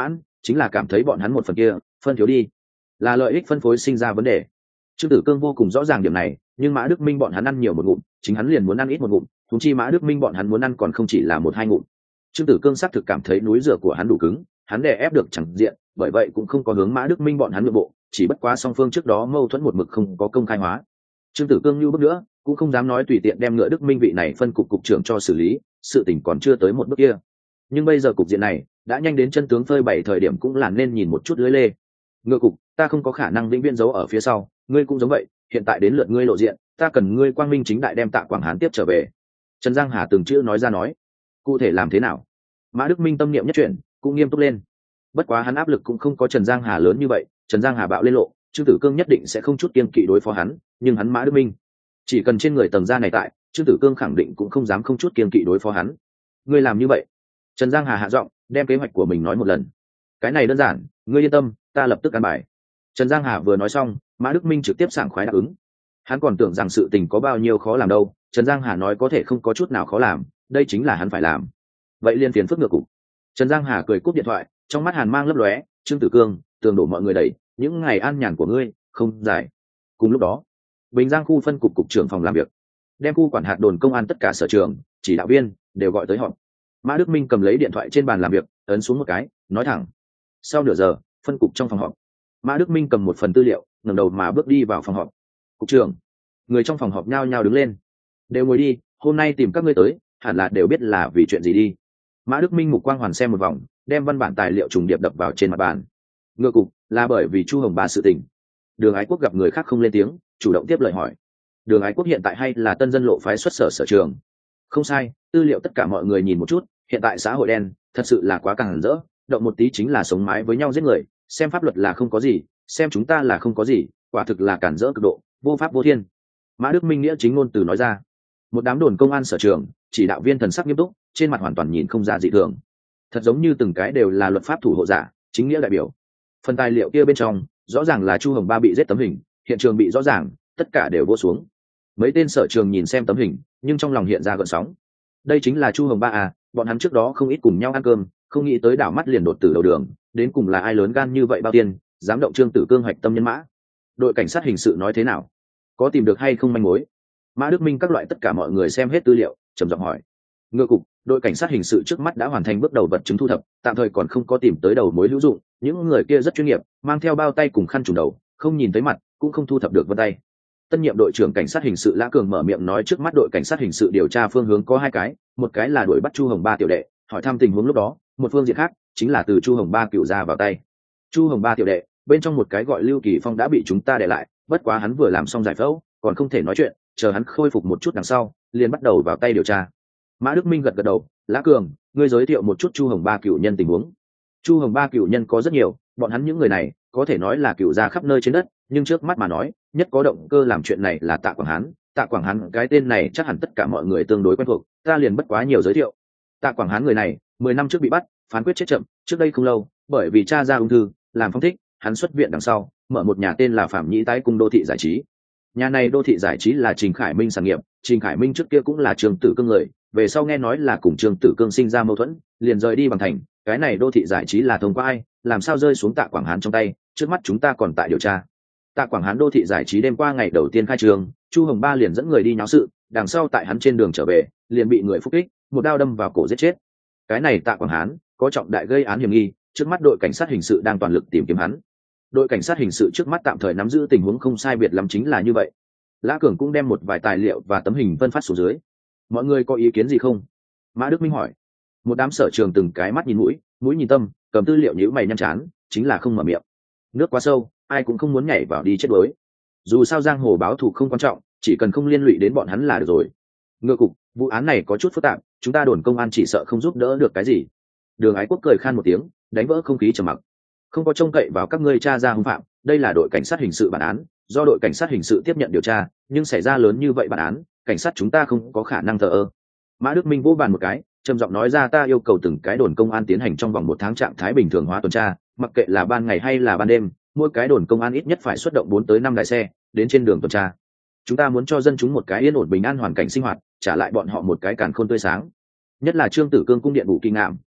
chính là cảm thấy bọn hắn một phần kia phân thiếu đi, là lợi ích phân phối sinh ra vấn đề. Trương Tử Cương vô cùng rõ ràng điểm này, nhưng Mã Đức Minh bọn hắn ăn nhiều một ngụm, chính hắn liền muốn ăn ít một ngụm, thúng chi Mã Đức Minh bọn hắn muốn ăn còn không chỉ là một hai ngụm. Trương Tử Cương xác thực cảm thấy núi dựa của hắn đủ cứng, hắn đè ép được chẳng diện, bởi vậy cũng không có hướng Mã Đức Minh bọn hắn nhượng bộ, chỉ bất quá song phương trước đó mâu thuẫn một mực không có công khai hóa. Trương Tử Cương như bước nữa cũng không dám nói tùy tiện đem Ngựa Đức Minh vị này phân cục cục trưởng cho xử lý, sự tình còn chưa tới một bước kia. Nhưng bây giờ cục diện này đã nhanh đến chân tướng phơi bày thời điểm, cũng là nên nhìn một chút lưới lê. Ngựa cục, ta không có khả năng vĩnh viễn giấu ở phía sau, ngươi cũng giống vậy, hiện tại đến lượt ngươi lộ diện, ta cần ngươi quang minh chính đại đem Tạ Quảng Hán tiếp trở về. Trần Giang Hà từng chữ nói ra nói, cụ thể làm thế nào? Mã Đức Minh tâm niệm nhất chuyển, cũng nghiêm túc lên. Bất quá hắn áp lực cũng không có Trần Giang Hà lớn như vậy, Trần Giang Hà bạo lên lộ, Trương Tử Cương nhất định sẽ không chút kiêng kỵ đối phó hắn, nhưng hắn Mã Đức Minh, chỉ cần trên người tầng da này tại, Trương Tử Cương khẳng định cũng không dám không chút kiêng kỵ đối phó hắn. Ngươi làm như vậy? Trần Giang Hà hạ giọng, đem kế hoạch của mình nói một lần. Cái này đơn giản, ngươi yên tâm, ta lập tức ăn bài. Trần Giang Hà vừa nói xong, Mã Đức Minh trực tiếp sảng khoái đáp ứng. Hắn còn tưởng rằng sự tình có bao nhiêu khó làm đâu, Trần Giang Hà nói có thể không có chút nào khó làm, đây chính là hắn phải làm. Vậy liên phiền phức ngược cục. Trần Giang Hà cười cúp điện thoại, trong mắt hàn mang lấp lóe, Trương Tử Cương, tường đổ mọi người đẩy, những ngày an nhàn của ngươi không dài. Cùng lúc đó, Bình Giang khu phân cục cục trưởng phòng làm việc, đem khu quản hạt đồn công an tất cả sở trường, chỉ đạo viên đều gọi tới họp. Mã Đức Minh cầm lấy điện thoại trên bàn làm việc, ấn xuống một cái, nói thẳng. Sau nửa giờ, phân cục trong phòng họp, Mã Đức Minh cầm một phần tư liệu, ngẩng đầu mà bước đi vào phòng họp. Cục trưởng, người trong phòng họp nhao nhao đứng lên. Đều ngồi đi, hôm nay tìm các ngươi tới, hẳn là đều biết là vì chuyện gì đi. Mã Đức Minh mục quang hoàn xem một vòng, đem văn bản tài liệu trùng điệp đập vào trên mặt bàn. Ngựa cục, là bởi vì Chu Hồng Ba sự tình. Đường Ái Quốc gặp người khác không lên tiếng, chủ động tiếp lời hỏi. Đường Ái Quốc hiện tại hay là tân dân lộ phái xuất sở sở trường? Không sai, tư liệu tất cả mọi người nhìn một chút, hiện tại xã hội đen thật sự là quá càng rỡ, động một tí chính là sống mái với nhau giết người, xem pháp luật là không có gì, xem chúng ta là không có gì, quả thực là cản rỡ cực độ, vô pháp vô thiên. Mã Đức Minh nghĩa chính ngôn từ nói ra. Một đám đồn công an sở trường, chỉ đạo viên thần sắc nghiêm túc, trên mặt hoàn toàn nhìn không ra dị thường, thật giống như từng cái đều là luật pháp thủ hộ giả, chính nghĩa đại biểu. Phần tài liệu kia bên trong rõ ràng là Chu Hồng Ba bị giết tấm hình, hiện trường bị rõ ràng, tất cả đều vô xuống. Mấy tên sở trường nhìn xem tấm hình, nhưng trong lòng hiện ra gợn sóng. Đây chính là Chu Hồng Ba à? Bọn hắn trước đó không ít cùng nhau ăn cơm, không nghĩ tới đảo mắt liền đột tử đầu đường, đến cùng là ai lớn gan như vậy bao tiền, dám động Trương Tử Cương hoạch tâm nhân mã. Đội cảnh sát hình sự nói thế nào? Có tìm được hay không manh mối? Mã Đức Minh các loại tất cả mọi người xem hết tư liệu, trầm giọng hỏi. Ngựa cục, đội cảnh sát hình sự trước mắt đã hoàn thành bước đầu vật chứng thu thập, tạm thời còn không có tìm tới đầu mối hữu dụng, những người kia rất chuyên nghiệp, mang theo bao tay cùng khăn trùm đầu, không nhìn thấy mặt, cũng không thu thập được vân tay. Tân nhiệm đội trưởng cảnh sát hình sự Lã Cường mở miệng nói, trước mắt đội cảnh sát hình sự điều tra phương hướng có hai cái, một cái là đuổi bắt Chu Hồng Ba tiểu đệ, hỏi thăm tình huống lúc đó, một phương diện khác chính là từ Chu Hồng Ba cựu ra vào tay. Chu Hồng Ba tiểu đệ, bên trong một cái gọi Lưu Kỳ Phong đã bị chúng ta để lại, bất quá hắn vừa làm xong giải phẫu, còn không thể nói chuyện, chờ hắn khôi phục một chút đằng sau, liền bắt đầu vào tay điều tra. Mã Đức Minh gật gật đầu, Lã Cường, ngươi giới thiệu một chút Chu Hồng Ba cựu nhân tình huống. Chu Hồng Ba cựu nhân có rất nhiều, bọn hắn những người này có thể nói là cựu gia khắp nơi trên đất, nhưng trước mắt mà nói, nhất có động cơ làm chuyện này là Tạ Quảng Hán. Tạ Quảng Hán cái tên này chắc hẳn tất cả mọi người tương đối quen thuộc, ta liền bất quá nhiều giới thiệu. Tạ Quảng Hán người này, mười năm trước bị bắt, phán quyết chết chậm, trước đây không lâu, bởi vì cha ra ung thư, làm phong thích, hắn xuất viện đằng sau, mở một nhà tên là Phạm Nhĩ Tái Cung đô thị giải trí. Nhà này đô thị giải trí là Trình Khải Minh sản nghiệp, Trình Khải Minh trước kia cũng là Trương Tử Cương người, về sau nghe nói là cùng Trương Tử Cương sinh ra mâu thuẫn, liền rời đi bằng thành. Cái này đô thị giải trí là thông qua ai, làm sao rơi xuống Tạ Quảng Hán trong tay, trước mắt chúng ta còn tại điều tra. Tạ Quảng Hán đô thị giải trí đêm qua ngày đầu tiên khai trường, Chu Hồng Ba liền dẫn người đi nháo sự, đằng sau tại hắn trên đường trở về, liền bị người phúc kích, một đao đâm vào cổ giết chết. Cái này Tạ Quảng Hán có trọng đại gây án hiểm nghi, trước mắt đội cảnh sát hình sự đang toàn lực tìm kiếm hắn. Đội cảnh sát hình sự trước mắt tạm thời nắm giữ tình huống không sai biệt lắm chính là như vậy. Lã Cường cũng đem một vài tài liệu và tấm hình phân phát xuống dưới. Mọi người có ý kiến gì không? Mã Đức Minh hỏi. Một đám sở trường từng cái mắt nhìn mũi, mũi nhìn tâm, cầm tư liệu nhíu mày nhăn chán, chính là không mở miệng. Nước quá sâu, ai cũng không muốn nhảy vào đi chết đuối. Dù sao giang hồ báo thù không quan trọng, chỉ cần không liên lụy đến bọn hắn là được rồi. Ngựa cục, vụ án này có chút phức tạp, chúng ta đồn công an chỉ sợ không giúp đỡ được cái gì. Đường Ái Quốc cười khan một tiếng, đánh vỡ không khí trầm mặc. Không có trông cậy vào các ngươi tra ra hung phạm, đây là đội cảnh sát hình sự bản án, do đội cảnh sát hình sự tiếp nhận điều tra, nhưng xảy ra lớn như vậy bản án, cảnh sát chúng ta không có khả năng thờ ơ. Mã Đức Minh vỗ bàn một cái, trầm giọng nói ra, ta yêu cầu từng cái đồn công an tiến hành trong vòng một tháng trạng thái bình thường hóa tuần tra, mặc kệ là ban ngày hay là ban đêm, mỗi cái đồn công an ít nhất phải xuất động bốn tới năm đại xe đến trên đường tuần tra. Chúng ta muốn cho dân chúng một cái yên ổn bình an hoàn cảnh sinh hoạt, trả lại bọn họ một cái càn khôn tươi sáng. Nhất là Trương Tử Cương cung điện Vũ Kỳ Ngạm,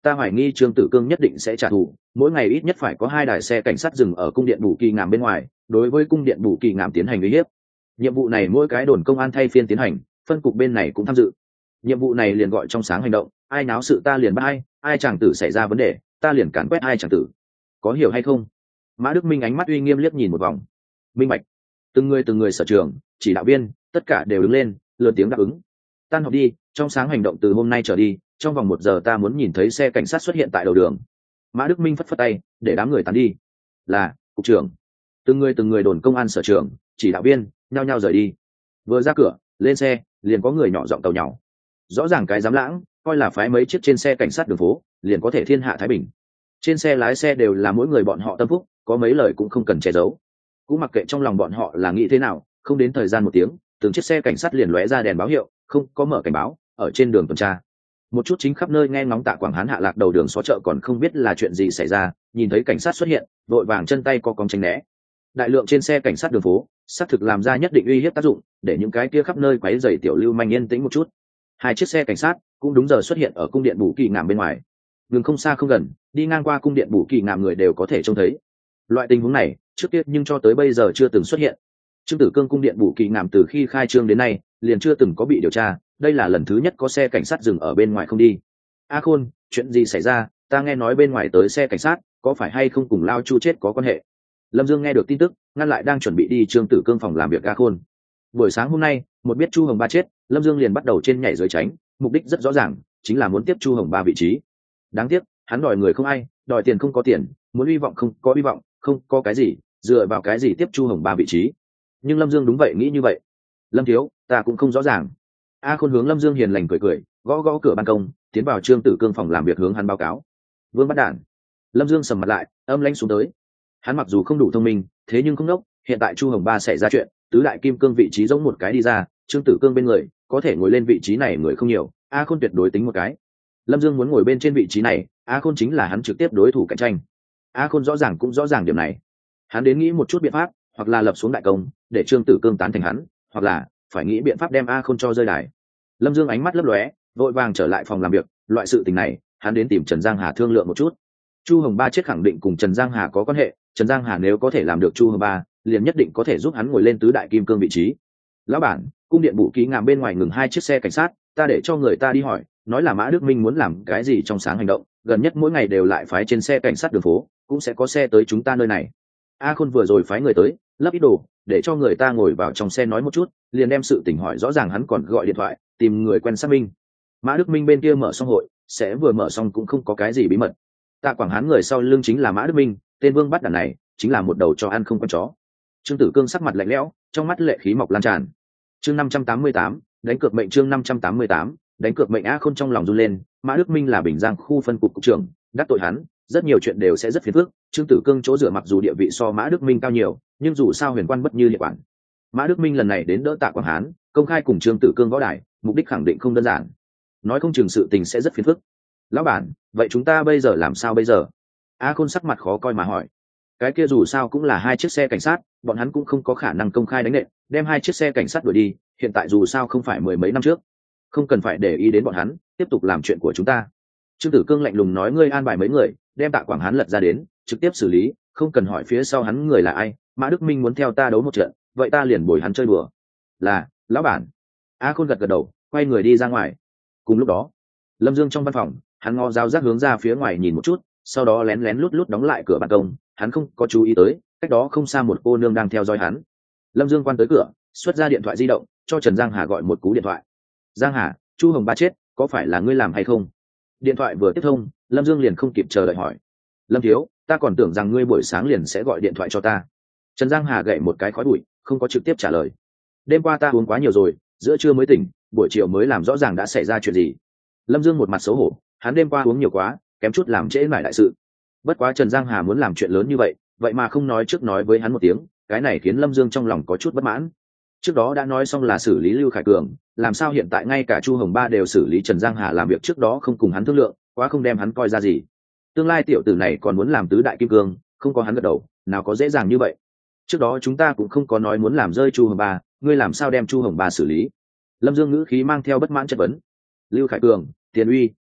ta hoài nghi trương tử cương nhất định sẽ trả thù, mỗi ngày ít nhất phải có hai đài xe cảnh sát dừng ở cung điện bù kỳ ngàm bên ngoài, đối với cung điện bù kỳ ngàm tiến hành uy hiếp. Nhiệm vụ này mỗi cái đồn công an thay phiên tiến hành, phân cục bên này cũng tham dự. Nhiệm vụ này liền gọi trong sáng hành động, ai náo sự ta liền bắt ai, ai chàng tử xảy ra vấn đề ta liền càn quét ai chàng tử, có hiểu hay không? Mã Đức Minh ánh mắt uy nghiêm liếc nhìn một vòng. Minh bạch. Từng người từng người sở trường, chỉ đạo viên, tất cả đều đứng lên, lớn tiếng đáp ứng. Tan họp đi, trong sáng hành động từ hôm nay trở đi, trong vòng một giờ ta muốn nhìn thấy xe cảnh sát xuất hiện tại đầu đường. Mã Đức Minh phất phất tay để đám người tán đi. Là cục trưởng. Từng người từng người đồn công an sở trường, chỉ đạo viên nhao nhao rời đi. Vừa ra cửa lên xe liền có người nhỏ giọng tàu nhàu. Rõ ràng cái dám lãng coi là phái mấy chiếc trên xe cảnh sát đường phố liền có thể thiên hạ thái bình. Trên xe lái xe đều là mỗi người bọn họ tâm phúc, có mấy lời cũng không cần che giấu. Cũng mặc kệ trong lòng bọn họ là nghĩ thế nào, không đến thời gian một tiếng từng chiếc xe cảnh sát liền lóe ra đèn báo hiệu, không có mở cảnh báo, ở trên đường tuần tra. Một chút chính khắp nơi nghe ngóng Tạ Quảng Hán hạ lạc đầu đường xó chợ còn không biết là chuyện gì xảy ra, nhìn thấy cảnh sát xuất hiện vội vàng chân tay co cong tránh né. Đại lượng trên xe cảnh sát đường phố xác thực làm ra nhất định uy hiếp tác dụng, để những cái kia khắp nơi quấy rầy tiểu lưu manh yên tĩnh một chút. Hai chiếc xe cảnh sát cũng đúng giờ xuất hiện ở cung điện bù kỳ ngàm bên ngoài, ngừng không xa không gần, đi ngang qua cung điện bù kỳ ngàm người đều có thể trông thấy. Loại tình huống này trước kia nhưng cho tới bây giờ chưa từng xuất hiện. Trương Tử Cương cung điện bù kỳ ngàm từ khi khai trương đến nay liền chưa từng có bị điều tra, đây là lần thứ nhất có xe cảnh sát dừng ở bên ngoài không đi. A Khôn, chuyện gì xảy ra? Ta nghe nói bên ngoài tới xe cảnh sát, có phải hay không cùng Lao Chu chết có quan hệ? Lâm Dương nghe được tin tức, ngăn lại đang chuẩn bị đi Trương Tử Cương phòng làm việc A Khôn. Buổi sáng hôm nay, một biết Chu Hồng Ba chết, Lâm Dương liền bắt đầu trên nhảy dưới tránh, mục đích rất rõ ràng, chính là muốn tiếp Chu Hồng Ba vị trí. Đáng tiếc, hắn đòi người không ai, đòi tiền không có tiền, muốn hy vọng không có hy vọng, không có cái gì, dựa vào cái gì tiếp Chu Hồng Ba vị trí. Nhưng Lâm Dương đúng vậy nghĩ như vậy. Lâm thiếu, ta cũng không rõ ràng. A Khôn hướng Lâm Dương hiền lành cười cười, gõ gõ cửa ban công, tiến vào Trương Tử Cương phòng làm việc hướng hắn báo cáo. Vương bắt đản. Lâm Dương sầm mặt lại, âm lãnh xuống tới. Hắn mặc dù không đủ thông minh, thế nhưng không nốc, hiện tại Chu Hồng Ba xảy ra chuyện, tứ đại kim cương vị trí giống một cái đi ra, Trương Tử Cương bên người, có thể ngồi lên vị trí này người không nhiều, A Khôn tuyệt đối tính một cái. Lâm Dương muốn ngồi bên trên vị trí này, A Khôn chính là hắn trực tiếp đối thủ cạnh tranh. A Khôn rõ ràng cũng rõ ràng điểm này. Hắn đến nghĩ một chút biện pháp, hoặc là lập xuống đại công, để Trương Tử Cương tán thành hắn, hoặc là phải nghĩ biện pháp đem A Khôn cho rơi đài. Lâm Dương ánh mắt lấp lóe, vội vàng trở lại phòng làm việc, loại sự tình này, hắn đến tìm Trần Giang Hà thương lượng một chút. Chu Hồng Ba chết khẳng định cùng Trần Giang Hà có quan hệ, Trần Giang Hà nếu có thể làm được Chu Hồng Ba, liền nhất định có thể giúp hắn ngồi lên tứ đại kim cương vị trí. Lão bản, cung điện Bù Ký Ngàm bên ngoài ngừng hai chiếc xe cảnh sát, ta để cho người ta đi hỏi, nói là Mã Đức Minh muốn làm cái gì trong sáng hành động, gần nhất mỗi ngày đều lại phái trên xe cảnh sát đường phố, cũng sẽ có xe tới chúng ta nơi này. A Khôn vừa rồi phái người tới, lấp ít đồ, để cho người ta ngồi vào trong xe nói một chút, liền đem sự tình hỏi rõ ràng, hắn còn gọi điện thoại tìm người quen xác minh. Mã Đức Minh bên kia mở xong hội, sẽ vừa mở xong cũng không có cái gì bí mật. Tạ Quảng Hán người sau lưng chính là Mã Đức Minh, tên Vương bắt đàn này chính là một đầu cho ăn không con chó. Trương Tử Cương sắc mặt lạnh lẽo, trong mắt lệ khí mọc lan tràn. Chương năm trăm tám mươi tám, đánh cược mệnh. Chương năm trăm tám mươi tám, đánh cược mệnh. A Khôn trong lòng run lên, Mã Đức Minh là Bình Giang khu phân cục cục trưởng, đắc tội hắn, rất nhiều chuyện đều sẽ rất phiền phức. Trương Tử Cương chỗ dựa mặc dù địa vị so Mã Đức Minh cao nhiều, nhưng dù sao huyền quan bất như địa quản. Mã Đức Minh lần này đến đỡ Tạ Quảng Hán, công khai cùng Trương Tử Cương võ đài, mục đích khẳng định không đơn giản. Nói không chừng sự tình sẽ rất phiền phức. Lão bản, vậy chúng ta bây giờ làm sao bây giờ? A Khôn sắc mặt khó coi mà hỏi. Cái kia dù sao cũng là hai chiếc xe cảnh sát, bọn hắn cũng không có khả năng công khai đánh nện, đem hai chiếc xe cảnh sát đuổi đi, hiện tại dù sao không phải mười mấy năm trước, không cần phải để ý đến bọn hắn, tiếp tục làm chuyện của chúng ta. Trương Tử Cương lạnh lùng nói, ngươi an bài mấy người, đem Tạ Quảng Hán lật ra đến, trực tiếp xử lý, không cần hỏi phía sau hắn người là ai. Mã Đức Minh muốn theo ta đấu một trận, vậy ta liền bồi hắn chơi đùa. Là, lão bản. A Khôn gật gật đầu, quay người đi ra ngoài. Cùng lúc đó, Lâm Dương trong văn phòng, hắn ngó giáo giác hướng ra phía ngoài nhìn một chút, sau đó lén lén lút lút đóng lại cửa ban công, hắn không có chú ý tới, cách đó không xa một cô nương đang theo dõi hắn. Lâm Dương quan tới cửa, xuất ra điện thoại di động, cho Trần Giang Hà gọi một cú điện thoại. Giang Hà, Chu Hồng Ba chết, có phải là ngươi làm hay không? Điện thoại vừa tiếp thông, Lâm Dương liền không kịp chờ đợi hỏi. Lâm thiếu, ta còn tưởng rằng ngươi buổi sáng liền sẽ gọi điện thoại cho ta. Trần Giang Hà gậy một cái khói bụi, không có trực tiếp trả lời. Đêm qua ta uống quá nhiều rồi, giữa trưa mới tỉnh, buổi chiều mới làm rõ ràng đã xảy ra chuyện gì. Lâm Dương một mặt xấu hổ, hắn đêm qua uống nhiều quá, kém chút làm trễ mải đại sự. Bất quá Trần Giang Hà muốn làm chuyện lớn như vậy, vậy mà không nói trước nói với hắn một tiếng, cái này khiến Lâm Dương trong lòng có chút bất mãn. Trước đó đã nói xong là xử lý Lưu Khải Cường, làm sao hiện tại ngay cả Chu Hồng Ba đều xử lý Trần Giang Hà làm việc trước đó không cùng hắn thương lượng, quá không đem hắn coi ra gì. Tương lai tiểu tử này còn muốn làm tứ đại kim cương, không có hắn gật đầu, nào có dễ dàng như vậy. Trước đó chúng ta cũng không có nói muốn làm rơi Chu Hồng Ba, ngươi làm sao đem Chu Hồng Ba xử lý? Lâm Dương ngữ khí mang theo bất mãn chất vấn. Lưu Khải Cường, Tiền Uy,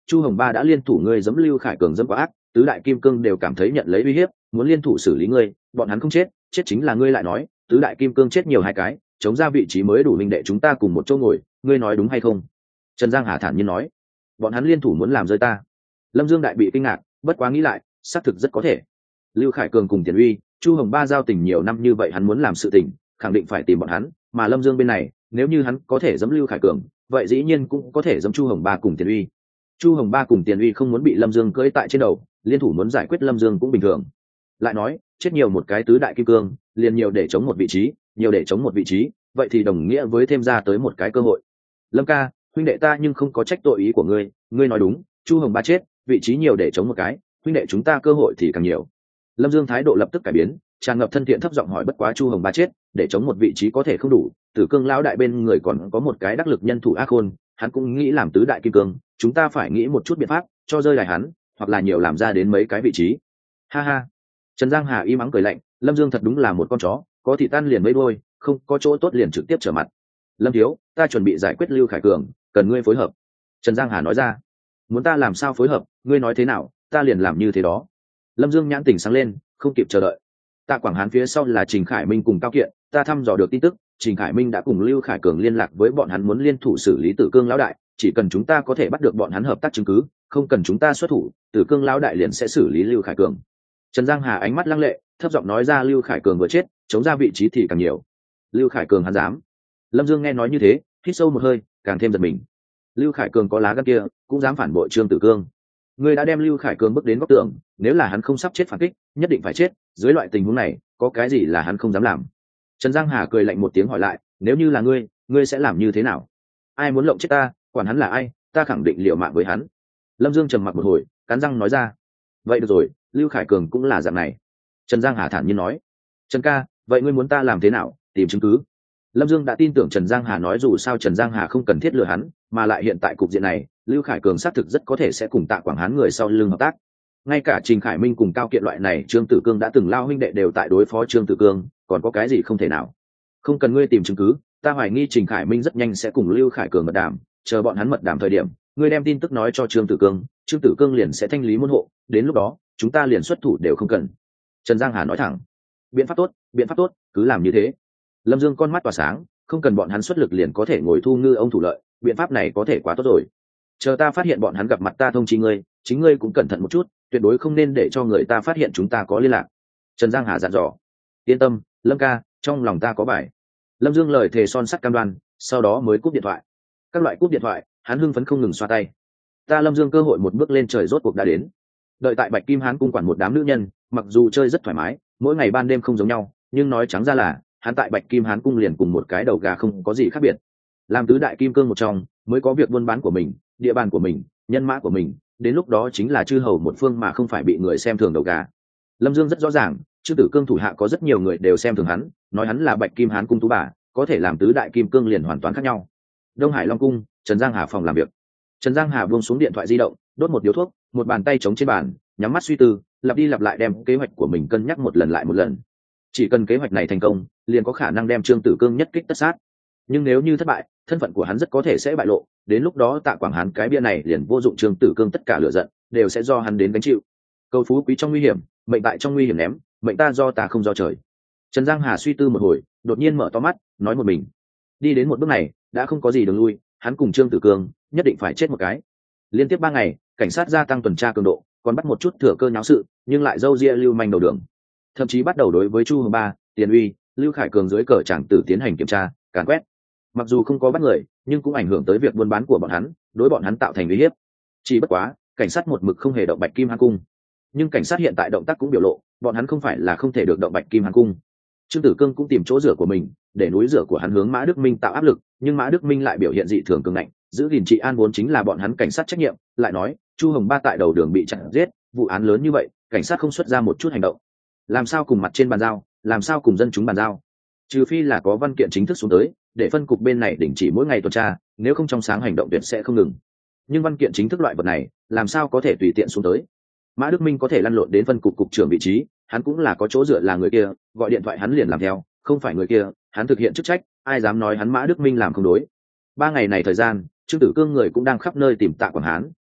chu hồng ba đã liên thủ ngươi giẫm lưu khải cường dẫm quá ác, tứ đại kim cương đều cảm thấy nhận lấy uy hiếp, muốn liên thủ xử lý ngươi, bọn hắn không chết, chết chính là ngươi lại nói, tứ đại kim cương chết nhiều hai cái, chống ra vị trí mới đủ minh đệ chúng ta cùng một chỗ ngồi, ngươi nói đúng hay không? Trần Giang Hà thản nhiên nói, bọn hắn liên thủ muốn làm rơi ta. Lâm Dương đại bị kinh ngạc, bất quá nghĩ lại, xác thực rất có thể. Lưu Khải Cường cùng Tiền Uy, Chu Hồng Ba giao tình nhiều năm như vậy, hắn muốn làm sự tình, khẳng định phải tìm bọn hắn, mà Lâm Dương bên này, nếu như hắn có thể giẫm Lưu Khải Cường, vậy dĩ nhiên cũng có thể giẫm Chu Hồng Ba cùng Tiền Uy. Chu Hồng Ba cùng Tiền Uy không muốn bị Lâm Dương cưỡi tại trên đầu, liên thủ muốn giải quyết Lâm Dương cũng bình thường. Lại nói, chết nhiều một cái tứ đại kim cương, liền nhiều để chống một vị trí, nhiều để chống một vị trí, vậy thì đồng nghĩa với thêm ra tới một cái cơ hội. Lâm ca, huynh đệ ta nhưng không có trách tội ý của ngươi, ngươi nói đúng, Chu Hồng Ba chết, vị trí nhiều để chống một cái, huynh đệ chúng ta cơ hội thì càng nhiều. Lâm Dương thái độ lập tức cải biến, tràn ngập thân thiện thấp giọng hỏi, bất quá Chu Hồng Ba chết, để chống một vị trí có thể không đủ, Tử Cương lão đại bên người còn có một cái đắc lực nhân thủ ác khôn, hắn cũng nghĩ làm tứ đại kim cương, chúng ta phải nghĩ một chút biện pháp cho rơi đài hắn, hoặc là nhiều làm ra đến mấy cái vị trí. Ha ha. Trần Giang Hà im ắng cười lạnh, Lâm Dương thật đúng là một con chó, có thị tan liền mấy đôi, không có chỗ tốt liền trực tiếp trở mặt. Lâm thiếu, ta chuẩn bị giải quyết Lưu Khải Cường, cần ngươi phối hợp. Trần Giang Hà nói ra. Muốn ta làm sao phối hợp, ngươi nói thế nào, ta liền làm như thế đó. Lâm Dương nhãn tỉnh sáng lên, không kịp chờ đợi. Tạ Quảng Hán phía sau là Trình Khải Minh cùng Cao Kiện, ta thăm dò được tin tức, Trình Khải Minh đã cùng Lưu Khải Cường liên lạc với bọn hắn, muốn liên thủ xử lý Tử Cương lão đại, chỉ cần chúng ta có thể bắt được bọn hắn hợp tác chứng cứ, không cần chúng ta xuất thủ, Tử Cương lão đại liền sẽ xử lý Lưu Khải Cường. Trần Giang Hà ánh mắt lăng lệ, thấp giọng nói ra, Lưu Khải Cường vừa chết, chống ra vị trí thì càng nhiều. Lưu Khải Cường hắn dám? Lâm Dương nghe nói như thế, hít sâu một hơi, càng thêm giật mình. Lưu Khải Cường có lá gan kia, cũng dám phản bội Trương Tử Cương. Ngươi đã đem Lưu Khải Cường bước đến góc tường, nếu là hắn không sắp chết phản kích, nhất định phải chết, dưới loại tình huống này, có cái gì là hắn không dám làm? Trần Giang Hà cười lạnh một tiếng hỏi lại, nếu như là ngươi, ngươi sẽ làm như thế nào? Ai muốn lộng chết ta, quản hắn là ai, ta khẳng định liều mạng với hắn. Lâm Dương trầm mặc một hồi, cắn răng nói ra. Vậy được rồi, Lưu Khải Cường cũng là dạng này. Trần Giang Hà thản nhiên nói. Trần ca, vậy ngươi muốn ta làm thế nào, tìm chứng cứ? Lâm Dương đã tin tưởng Trần Giang Hà nói, dù sao Trần Giang Hà không cần thiết lừa hắn, mà lại hiện tại cục diện này, Lưu Khải Cường xác thực rất có thể sẽ cùng Tạ Quảng Hán người sau lưng hợp tác. Ngay cả Trình Khải Minh cùng Cao Kiện loại này Trương Tử Cương đã từng lao huynh đệ đều tại đối phó Trương Tử Cương, còn có cái gì không thể nào? Không cần ngươi tìm chứng cứ, ta hoài nghi Trình Khải Minh rất nhanh sẽ cùng Lưu Khải Cường mật đàm, chờ bọn hắn mật đàm thời điểm, ngươi đem tin tức nói cho Trương Tử Cương, Trương Tử Cương liền sẽ thanh lý môn hộ, đến lúc đó, chúng ta liền xuất thủ đều không cần. Trần Giang Hà nói thẳng. Biện pháp tốt, biện pháp tốt, cứ làm như thế. Lâm Dương con mắt tỏa sáng, không cần bọn hắn xuất lực liền có thể ngồi thu ngư ông thủ lợi, biện pháp này có thể quá tốt rồi. Chờ ta phát hiện bọn hắn gặp mặt ta thông chi ngươi, chính ngươi cũng cẩn thận một chút, tuyệt đối không nên để cho người ta phát hiện chúng ta có liên lạc. Trần Giang Hà dặn dò. Yên tâm, Lâm ca, trong lòng ta có bài. Lâm Dương lời thề son sắt cam đoan, sau đó mới cúp điện thoại. Các loại cúp điện thoại, hắn hưng phấn không ngừng xoa tay. Ta Lâm Dương cơ hội một bước lên trời rốt cuộc đã đến. Đợi tại Bạch Kim Hán cung quản một đám nữ nhân, mặc dù chơi rất thoải mái, mỗi ngày ban đêm không giống nhau, nhưng nói trắng ra là, hắn tại Bạch Kim Hán cung liền cùng một cái đầu gà không có gì khác biệt. Làm tứ đại kim cương một trong, mới có việc buôn bán của mình, địa bàn của mình, nhân mã của mình, đến lúc đó chính là chư hầu một phương mà không phải bị người xem thường đầu gà. Lâm Dương rất rõ ràng, Trương Tử Cương thủ hạ có rất nhiều người đều xem thường hắn, nói hắn là Bạch Kim Hán cung tú bà, có thể làm tứ đại kim cương liền hoàn toàn khác nhau. Đông Hải Long cung, Trần Giang Hà phòng làm việc. Trần Giang Hà buông xuống điện thoại di động, đốt một điếu thuốc, một bàn tay chống trên bàn, nhắm mắt suy tư, lặp đi lặp lại đem kế hoạch của mình cân nhắc một lần lại một lần. Chỉ cần kế hoạch này thành công, liền có khả năng đem Trương Tử Cương nhất kích tất sát. Nhưng nếu như thất bại, thân phận của hắn rất có thể sẽ bại lộ, đến lúc đó Tạ Quảng Hán cái bia này liền vô dụng, Trương Tử Cương tất cả lửa giận đều sẽ do hắn đến gánh chịu. Cầu phú quý trong nguy hiểm, mệnh tại trong nguy hiểm ném, mệnh ta do ta không do trời. Trần Giang Hà suy tư một hồi, đột nhiên mở to mắt, nói một mình. Đi đến một bước này, đã không có gì đường lui, hắn cùng Trương Tử Cương nhất định phải chết một cái. Liên tiếp ba ngày, cảnh sát gia tăng tuần tra cường độ, còn bắt một chút thừa cơ nháo sự, nhưng lại dâu ria lưu manh đầu đường. Thậm chí bắt đầu đối với Chu Hồng Ba, Tiền Uy, Lưu Khải Cường dưới cờ tràng tử tiến hành kiểm tra, càn quét. Mặc dù không có bắt người, nhưng cũng ảnh hưởng tới việc buôn bán của bọn hắn, đối bọn hắn tạo thành uy hiếp. Chỉ bất quá, cảnh sát một mực không hề động Bạch Kim Hán cung. Nhưng cảnh sát hiện tại động tác cũng biểu lộ, bọn hắn không phải là không thể được động Bạch Kim Hán cung. Trương Tử Cương cũng tìm chỗ rửa của mình, để núi rửa của hắn hướng Mã Đức Minh tạo áp lực, nhưng Mã Đức Minh lại biểu hiện dị thường cường ngạnh, giữ gìn trị an vốn chính là bọn hắn cảnh sát trách nhiệm, lại nói, Chu Hồng Ba tại đầu đường bị chặn giết, vụ án lớn như vậy, cảnh sát không xuất ra một chút hành động. Làm sao cùng mặt trên bàn giao, làm sao cùng dân chúng bàn giao? Trừ phi là có văn kiện chính thức xuống tới, để phân cục bên này đình chỉ mỗi ngày tuần tra, nếu không trong sáng hành động tuyệt sẽ không ngừng. Nhưng văn kiện chính thức loại vật này, làm sao có thể tùy tiện xuống tới? Mã Đức Minh có thể lăn lộn đến phân cục cục trưởng vị trí, hắn cũng là có chỗ dựa là người kia, gọi điện thoại hắn liền làm theo, không phải người kia, hắn thực hiện chức trách, ai dám nói hắn Mã Đức Minh làm không đối. Ba ngày này thời gian, Trương Tử Cương người cũng đang khắp nơi tìm Tạ Quảng Hán,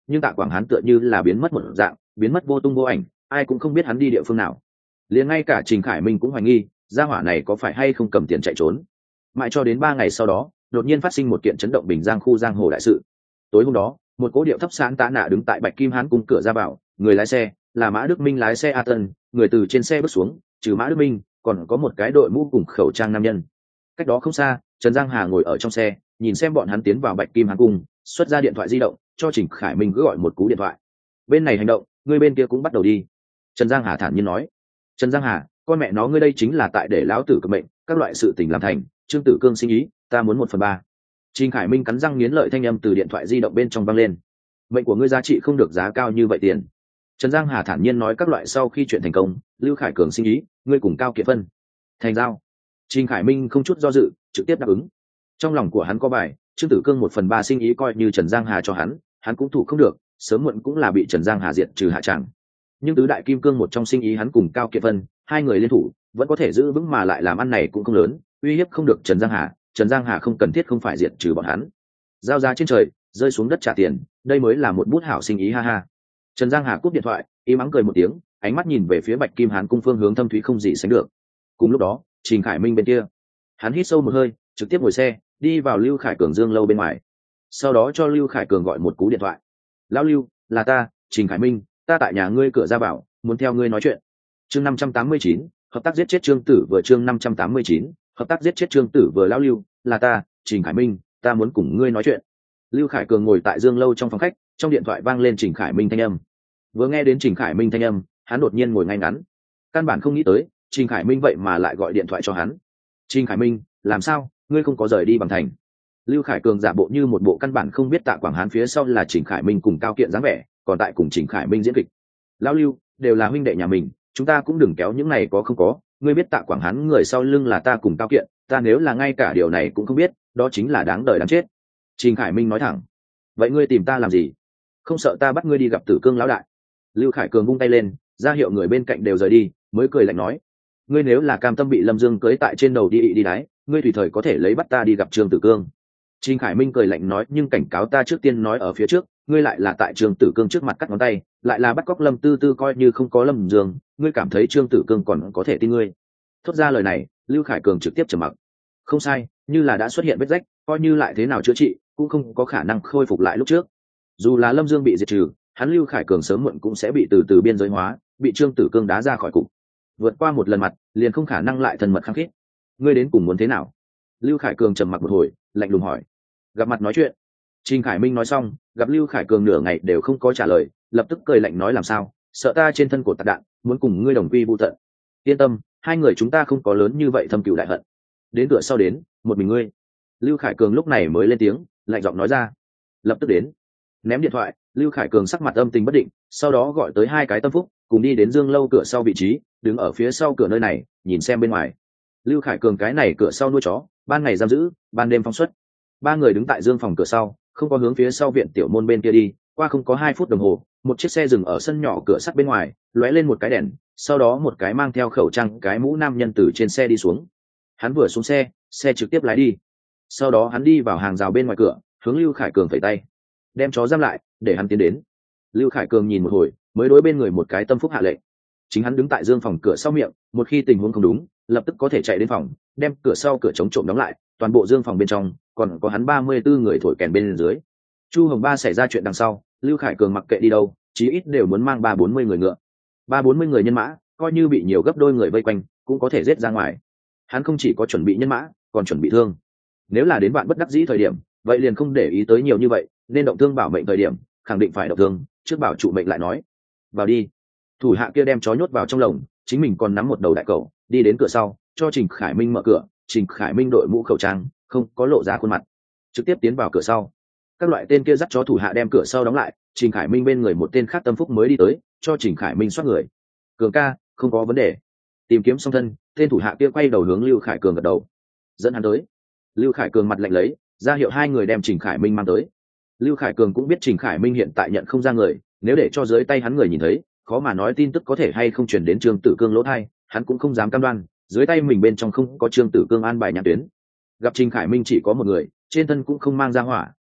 nhưng Tạ Quảng Hán tựa như là biến mất một dạng, biến mất vô tung vô ảnh, ai cũng không biết hắn đi địa phương nào. Liền ngay cả Trình Khải Minh cũng hoài nghi gia hỏa này có phải hay không cầm tiền chạy trốn. Mãi cho đến ba ngày sau đó, đột nhiên phát sinh một kiện chấn động Bình Giang khu giang hồ đại sự. Tối hôm đó, một cố điệu thấp sáng tá nạ đứng tại Bạch Kim Hán cung cửa ra vào, người lái xe là Mã Đức Minh lái xe A Tân, người từ trên xe bước xuống, trừ Mã Đức Minh, còn có một cái đội mũ cùng khẩu trang nam nhân. Cách đó không xa, Trần Giang Hà ngồi ở trong xe, nhìn xem bọn hắn tiến vào Bạch Kim Hán cung, xuất ra điện thoại di động, cho Trình Khải Minh cứ gọi một cú điện thoại. Bên này hành động, người bên kia cũng bắt đầu đi. Trần Giang Hà thản nhiên nói. Trần Giang Hà, con mẹ nó ngươi đây chính là tại để lão tử cực mệnh, các loại sự tình làm thành, Trương Tử Cương sinh ý, ta muốn một phần ba. Trình Khải Minh cắn răng nghiến lợi thanh âm từ điện thoại di động bên trong vang lên. Mệnh của ngươi giá trị không được giá cao như vậy tiền. Trần Giang Hà thản nhiên nói các loại sau khi chuyện thành công, Lưu Khải Cường sinh ý, ngươi cùng Cao Kiệt phân. Thành giao. Trình Khải Minh không chút do dự, trực tiếp đáp ứng. Trong lòng của hắn có bài, Trương Tử Cương một phần ba sinh ý coi như Trần Giang Hà cho hắn, hắn cũng thủ không được, sớm muộn cũng là bị Trần Giang Hà diệt trừ hạ tràng. Nhưng tứ đại kim cương một trong sinh ý hắn cùng Cao Kiệt phân, hai người liên thủ, vẫn có thể giữ vững mà lại làm ăn này cũng không lớn, uy hiếp không được Trần Giang Hà, Trần Giang Hà không cần thiết không phải diệt trừ bọn hắn. Giao giá trên trời, rơi xuống đất trả tiền, đây mới là một bút hảo sinh ý ha ha. Trần Giang Hà cúp điện thoại, im ắng cười một tiếng, ánh mắt nhìn về phía Bạch Kim Hán cung phương hướng thâm thúy không gì sánh được. Cùng lúc đó, Trình Khải Minh bên kia, hắn hít sâu một hơi, trực tiếp ngồi xe đi vào Lưu Khải Cường Dương lâu bên ngoài, sau đó cho Lưu Khải Cường gọi một cú điện thoại. Lão Lưu, là ta, Trình Khải Minh, ta tại nhà ngươi cửa ra vào, muốn theo ngươi nói chuyện. Chương năm trăm tám mươi chín, hợp tác giết chết Trương Tử vừa. Chương năm trăm tám mươi chín, hợp tác giết chết Trương Tử vừa. Lão Lưu, là ta, Trình Khải Minh, ta muốn cùng ngươi nói chuyện. Lưu Khải Cường ngồi tại Dương lâu trong phòng khách, trong điện thoại vang lên Trình Khải Minh thanh âm. Vừa nghe đến Trình Khải Minh thanh âm, hắn đột nhiên ngồi ngay ngắn, căn bản không nghĩ tới Trình Khải Minh vậy mà lại gọi điện thoại cho hắn. Trình Khải Minh, làm sao, ngươi không có rời đi bằng thành? Lưu Khải Cường giả bộ như một bộ căn bản không biết Tạ Quảng Hán phía sau là Trình Khải Minh cùng Cao Kiện dáng vẻ, còn tại cùng Trình Khải Minh diễn kịch. Lão Lưu, đều là huynh đệ nhà mình, chúng ta cũng đừng kéo những này có không có, ngươi biết Tạ Quảng Hán người sau lưng là ta cùng Cao Kiện, ta nếu là ngay cả điều này cũng không biết, đó chính là đáng đời đáng chết. Trình Khải Minh nói thẳng. Vậy ngươi tìm ta làm gì? Không sợ ta bắt ngươi đi gặp Tử Cương lão đại? Lưu Khải Cường vung tay lên, ra hiệu người bên cạnh đều rời đi, mới cười lạnh nói, ngươi nếu là cam tâm bị Lâm Dương cưới tại trên đầu đi ị đi đái, ngươi tùy thời có thể lấy bắt ta đi gặp Trương Tử Cương. Trình Khải Minh cười lạnh nói, nhưng cảnh cáo ta trước tiên nói ở phía trước, ngươi lại là tại Trương Tử Cương trước mặt cắt ngón tay, lại là bắt cóc Lâm Tư Tư coi như không có Lâm Dương, ngươi cảm thấy Trương Tử Cương còn có thể tin ngươi? Thốt ra lời này, Lưu Khải Cường trực tiếp trầm mặc. Không sai, như là đã xuất hiện vết rách, coi như lại thế nào chữa trị, cũng không có khả năng khôi phục lại lúc trước. Dù là Lâm Dương bị diệt trừ, hắn Lưu Khải Cường sớm muộn cũng sẽ bị từ từ biên giới hóa, bị Trương Tử Cương đá ra khỏi cục. Vượt qua một lần mặt, liền không khả năng lại thân mật khăng khít. Ngươi đến cùng muốn thế nào? Lưu Khải Cường trầm mặc một hồi, lạnh lùng hỏi. Gặp mặt nói chuyện. Trình Khải Minh nói xong, gặp Lưu Khải Cường nửa ngày đều không có trả lời, lập tức cười lạnh nói, làm sao, sợ ta trên thân cổ tạc đạn, muốn cùng ngươi đồng quy vu tận? Yên tâm, hai người chúng ta không có lớn như vậy thâm cừu đại hận. Đến cửa sau đến, một mình ngươi. Lưu Khải Cường lúc này mới lên tiếng, lạnh giọng nói ra. Lập tức đến. Ném điện thoại, Lưu Khải Cường sắc mặt âm tình bất định, sau đó gọi tới hai cái tâm phúc, cùng đi đến Dương lâu cửa sau vị trí, đứng ở phía sau cửa nơi này, nhìn xem bên ngoài. Lưu Khải Cường cái này cửa sau nuôi chó, ban ngày giam giữ, ban đêm phóng xuất. Ba người đứng tại Dương phòng cửa sau, không có hướng phía sau viện tiểu môn bên kia đi, qua không có hai phút đồng hồ, một chiếc xe dừng ở sân nhỏ cửa sắt bên ngoài, lóe lên một cái đèn, sau đó một cái mang theo khẩu trang cái mũ nam nhân từ trên xe đi xuống. Hắn vừa xuống xe, xe trực tiếp lái đi. Sau đó hắn đi vào hàng rào bên ngoài cửa, hướng Lưu Khải Cường phẩy tay, đem chó giam lại, để hắn tiến đến. Lưu Khải Cường nhìn một hồi, mới đối bên người một cái tâm phúc hạ lệnh. Chính hắn đứng tại Dương phòng cửa sau miệng, một khi tình huống không đúng, lập tức có thể chạy đến phòng, đem cửa sau cửa chống trộm đóng lại, toàn bộ Dương phòng bên trong, còn có hắn ba mươi tư người thổi kèn bên dưới. Chu Hồng Ba xảy ra chuyện đằng sau, Lưu Khải Cường mặc kệ đi đâu, chí ít đều muốn mang ba bốn mươi người ngựa, ba bốn mươi người nhân mã, coi như bị nhiều gấp đôi người vây quanh, cũng có thể giết ra ngoài. Hắn không chỉ có chuẩn bị nhân mã, còn chuẩn bị thương. Nếu là đến bạn bất đắc dĩ thời điểm, vậy liền không để ý tới nhiều như vậy, nên động thương bảo mệnh thời điểm, khẳng định phải động thương, trước bảo trụ mệnh lại nói. Vào đi. Thủ hạ kia đem chó nhốt vào trong lồng, chính mình còn nắm một đầu đại cẩu, đi đến cửa sau, cho Trình Khải Minh mở cửa. Trình Khải Minh đội mũ khẩu trang, không có lộ ra khuôn mặt, trực tiếp tiến vào cửa sau. Các loại tên kia dắt chó thủ hạ đem cửa sau đóng lại, Trình Khải Minh bên người một tên khác tâm phúc mới đi tới, cho Trình Khải Minh xoát người. Cường ca, không có vấn đề. Tìm kiếm xong thân, tên thủ hạ kia quay đầu hướng Lưu Khải Cường gật đầu, dẫn hắn tới. Lưu Khải Cường mặt lạnh lấy, ra hiệu hai người đem Trình Khải Minh mang tới. Lưu Khải Cường cũng biết Trình Khải Minh hiện tại nhận không ra người, nếu để cho dưới tay hắn người nhìn thấy, khó mà nói tin tức có thể hay không truyền đến Trương Tử Cương lỗ tai, hắn cũng không dám cam đoan, dưới tay mình bên trong không có Trương Tử Cương an bài nhãn tuyến. Gặp Trình Khải Minh chỉ có một người, trên thân cũng không mang ra hỏa,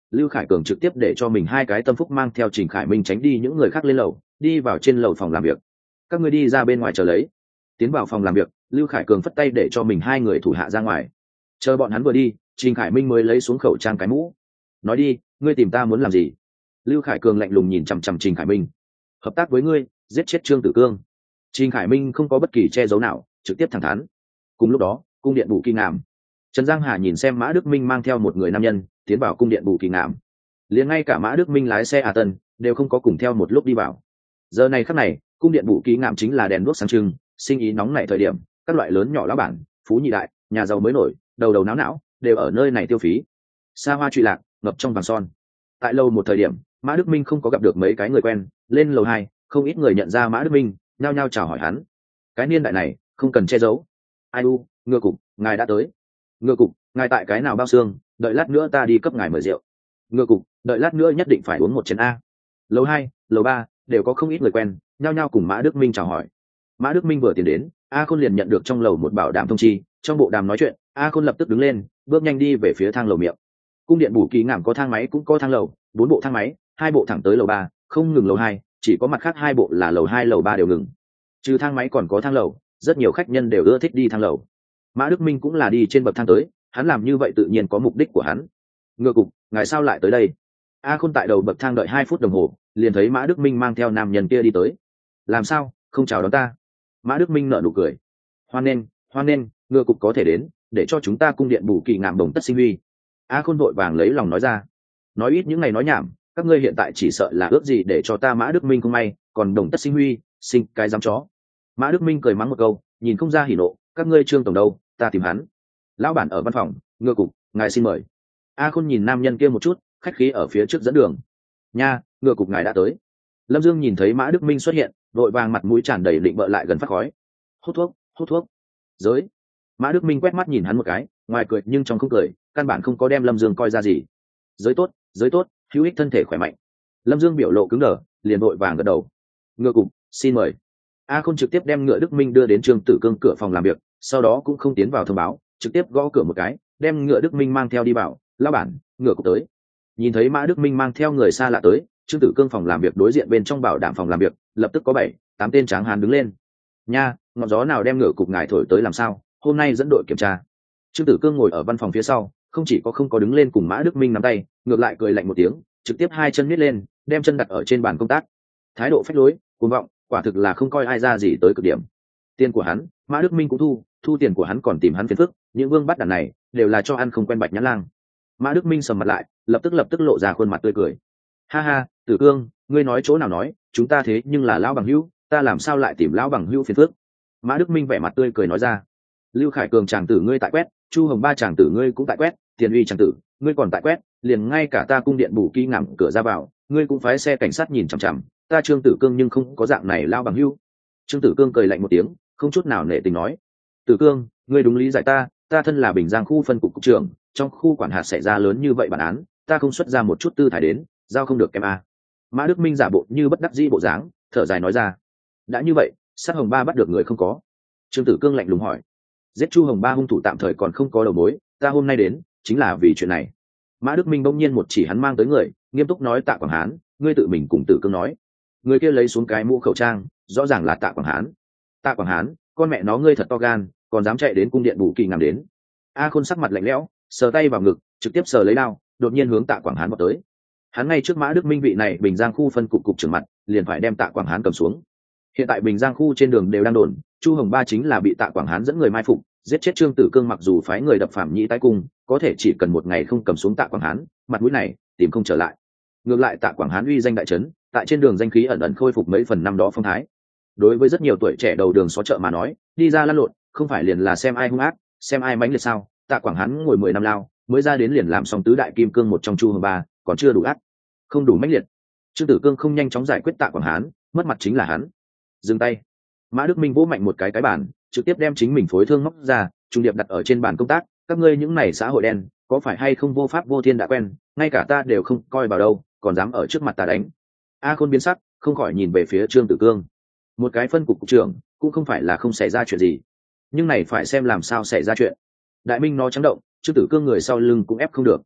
Lưu Khải Cường trực tiếp để cho mình hai cái tâm phúc mang theo Trình Khải Minh tránh đi những người khác lên lầu, đi vào trên lầu phòng làm việc. Các ngươi đi ra bên ngoài chờ lấy. Tiến vào phòng làm việc, Lưu Khải Cường phất tay để cho mình hai người thủ hạ ra ngoài. Chờ bọn hắn vừa đi, Trình Khải Minh mới lấy xuống khẩu trang cái mũ. Nói đi, ngươi tìm ta muốn làm gì? Lưu Khải Cường lạnh lùng nhìn chằm chằm Trình Khải Minh. Hợp tác với ngươi, giết chết Trương Tử Cương. Trình Khải Minh không có bất kỳ che giấu nào, trực tiếp thẳng thắn. Cùng lúc đó, cung điện Bù Kỳ Ngạm. Trần Giang Hà nhìn xem Mã Đức Minh mang theo một người nam nhân tiến vào cung điện Bù Kỳ Ngạm, liền ngay cả Mã Đức Minh lái xe à tân đều không có cùng theo một lúc đi vào. Giờ này khắc này, cung điện Bù Kỳ Ngạm chính là đèn đuốc sáng trưng, sinh ý nóng nảy thời điểm, các loại lớn nhỏ lão bản, phú nhị đại, nhà giàu mới nổi, đầu đầu não não đều ở nơi này tiêu phí. Xa hoa trụy lạc, ngập trong vàng son. Tại lầu một thời điểm, Mã Đức Minh không có gặp được mấy cái người quen, lên lầu hai, không ít người nhận ra Mã Đức Minh, nhao nhao chào hỏi hắn. Cái niên đại này, không cần che giấu. Ai u, Ngựa Cục, ngài đã tới. Ngựa Cục, ngài tại cái nào bao xương, đợi lát nữa ta đi cấp ngài mời rượu. Ngựa Cục, đợi lát nữa nhất định phải uống một chén a. Lầu hai, lầu ba đều có không ít người quen, nhao nhao cùng Mã Đức Minh chào hỏi. Mã Đức Minh vừa tiến đến, A Khôn liền nhận được trong lầu một bảo đảm thông chi, trong bộ đàm nói chuyện, A Khôn lập tức đứng lên, bước nhanh đi về phía thang lầu miệng. Cung điện Bù Kỳ Ngạm có thang máy cũng có thang lầu, bốn bộ thang máy, hai bộ thẳng tới lầu ba, không ngừng lầu hai, chỉ có mặt khác hai bộ là lầu hai lầu ba đều ngừng. Trừ thang máy còn có thang lầu, rất nhiều khách nhân đều ưa thích đi thang lầu. Mã Đức Minh cũng là đi trên bậc thang tới, hắn làm như vậy tự nhiên có mục đích của hắn. Ngựa Cục, ngài sao lại tới đây? A Khôn tại đầu bậc thang đợi hai phút đồng hồ, liền thấy Mã Đức Minh mang theo nam nhân kia đi tới. Làm sao, không chào đón ta? Mã Đức Minh nở nụ cười. Hoan nghênh, hoan nghênh, Ngựa Cục có thể đến, để cho chúng ta cung điện Bù Kỳ Ngạm đồng tất sinh huy. A Khôn vội vàng lấy lòng nói ra. Nói ít những ngày nói nhảm, các ngươi hiện tại chỉ sợ là ước gì để cho ta Mã Đức Minh không may, còn đồng tất sinh huy, sinh cái dám chó. Mã Đức Minh cười mắng một câu, nhìn không ra hỉ nộ, các ngươi Trương tổng đâu, ta tìm hắn. Lão bản ở văn phòng, Ngựa Cục, ngài xin mời. A Khôn nhìn nam nhân kia một chút, khách khí ở phía trước dẫn đường. Nha, Ngựa Cục ngài đã tới. Lâm Dương nhìn thấy Mã Đức Minh xuất hiện, vội vàng mặt mũi tràn đầy định bợ lại gần phát khói. Hút thuốc, hút thuốc. Giới. Mã Đức Minh quét mắt nhìn hắn một cái, ngoài cười nhưng trong không cười, căn bản không có đem Lâm Dương coi ra gì. Giới tốt, giới tốt, hữu ích thân thể khỏe mạnh. Lâm Dương biểu lộ cứng đờ, liền vội vàng gật đầu. Ngựa Cục, xin mời. A Khôn trực tiếp đem Ngựa Đức Minh đưa đến Trương Tử Cương cửa phòng làm việc, sau đó cũng không tiến vào thông báo, trực tiếp gõ cửa một cái, đem Ngựa Đức Minh mang theo đi vào. Lão bản, Ngựa Cục tới. Nhìn thấy Mã Đức Minh mang theo người xa lạ tới, Trương Tử Cương phòng làm việc đối diện bên trong bảo đảm phòng làm việc, lập tức có bảy, tám tên tráng hán đứng lên. Nha, ngọn gió nào đem Ngựa Cục ngài thổi tới làm sao? Hôm nay dẫn đội kiểm tra. Trương Tử Cương ngồi ở văn phòng phía sau, không chỉ có không có đứng lên cùng Mã Đức Minh nắm tay, ngược lại cười lạnh một tiếng, trực tiếp hai chân nhét lên, đem chân đặt ở trên bàn công tác. Thái độ phách lối, cuồng vọng, quả thực là không coi ai ra gì tới cực điểm. Tiền của hắn, Mã Đức Minh cũng thu, thu tiền của hắn còn tìm hắn phiền phức, những vương bắt đàn này đều là cho ăn không quen Bạch Nhã Lang. Mã Đức Minh sầm mặt lại, lập tức lập tức lộ ra khuôn mặt tươi cười. Ha ha, Tử Cương, ngươi nói chỗ nào nói, chúng ta thế nhưng là lão bằng hữu, ta làm sao lại tìm lão bằng hữu phiền phức? Mã Đức Minh vẻ mặt tươi cười nói ra. Lưu Khải Cường chàng tử ngươi tại quét, Chu Hồng Ba chàng tử ngươi cũng tại quét, Tiền Uy chàng tử, ngươi còn tại quét, liền ngay cả ta cung điện Bù Kỳ Ngạm cửa ra vào, ngươi cũng phái xe cảnh sát nhìn chằm chằm, ta Trương Tử Cương nhưng không có dạng này lão bằng hữu. Trương Tử Cương cười lạnh một tiếng, không chút nào nể tình nói. Tử Cương, ngươi đúng lý giải ta, ta thân là Bình Giang khu phân cục cục trưởng, trong khu quản hạt xảy ra lớn như vậy bản án, ta không xuất ra một chút tư thái đến, giao không được em a. Mã Đức Minh giả bộ như bất đắc dĩ bộ dáng, thở dài nói ra. Đã như vậy, sát Hồng Ba bắt được người không có? Trương Tử Cương lạnh lùng hỏi. Giết Chu Hồng Ba hung thủ tạm thời còn không có đầu mối, ta hôm nay đến chính là vì chuyện này. Mã Đức Minh bỗng nhiên một chỉ hắn mang tới người, nghiêm túc nói Tạ Quảng Hán, ngươi tự mình cùng Tử Cương nói. Người kia lấy xuống cái mũ khẩu trang, rõ ràng là Tạ Quảng Hán. Tạ Quảng Hán, con mẹ nó ngươi thật to gan, còn dám chạy đến cung điện Bù Kỳ Ngạm đến. A Khôn sắc mặt lạnh lẽo, sờ tay vào ngực, trực tiếp sờ lấy đao, đột nhiên hướng Tạ Quảng Hán vào tới. Hắn ngay trước Mã Đức Minh vị này Bình Giang khu phân cục cục trưởng mặt, liền phải đem Tạ Quảng Hán cầm xuống. Hiện tại Bình Giang khu trên đường đều đang đồn, Chu Hồng Ba chính là bị Tạ Quảng Hán dẫn người mai phục, giết chết Trương Tử Cương, mặc dù phái người đập Phạm Nhĩ tái cung, có thể chỉ cần một ngày không cầm xuống Tạ Quảng Hán, mặt mũi này tìm không trở lại. Ngược lại Tạ Quảng Hán uy danh đại trấn, tại trên đường danh khí ẩn ẩn khôi phục mấy phần năm đó phong thái. Đối với rất nhiều tuổi trẻ đầu đường xó chợ mà nói, đi ra lăn lộn, không phải liền là xem ai hung ác, xem ai mãnh liệt sao? Tạ Quảng Hán ngồi mười năm lao, mới ra đến liền làm xong tứ đại kim cương một trong Chu Hồng Ba, còn chưa đủ ác, không đủ mãnh liệt. Trương Tử Cương không nhanh chóng giải quyết Tạ Quảng Hán, mất mặt chính là hắn. Dừng tay. Mã Đức Minh vỗ mạnh một cái cái bàn, trực tiếp đem chính mình phối thương móc ra, trung điệp đặt ở trên bàn công tác. Các ngươi những này xã hội đen, có phải hay không vô pháp vô thiên đã quen, ngay cả ta đều không coi vào đâu, còn dám ở trước mặt ta đánh. A Khôn biến sắc, không khỏi nhìn về phía Trương Tử Cương. Một cái phân cục cục trưởng, cũng không phải là không xảy ra chuyện gì, nhưng này phải xem làm sao xảy ra chuyện. Đại Minh nó chấn động, Trương Tử Cương người sau lưng cũng ép không được.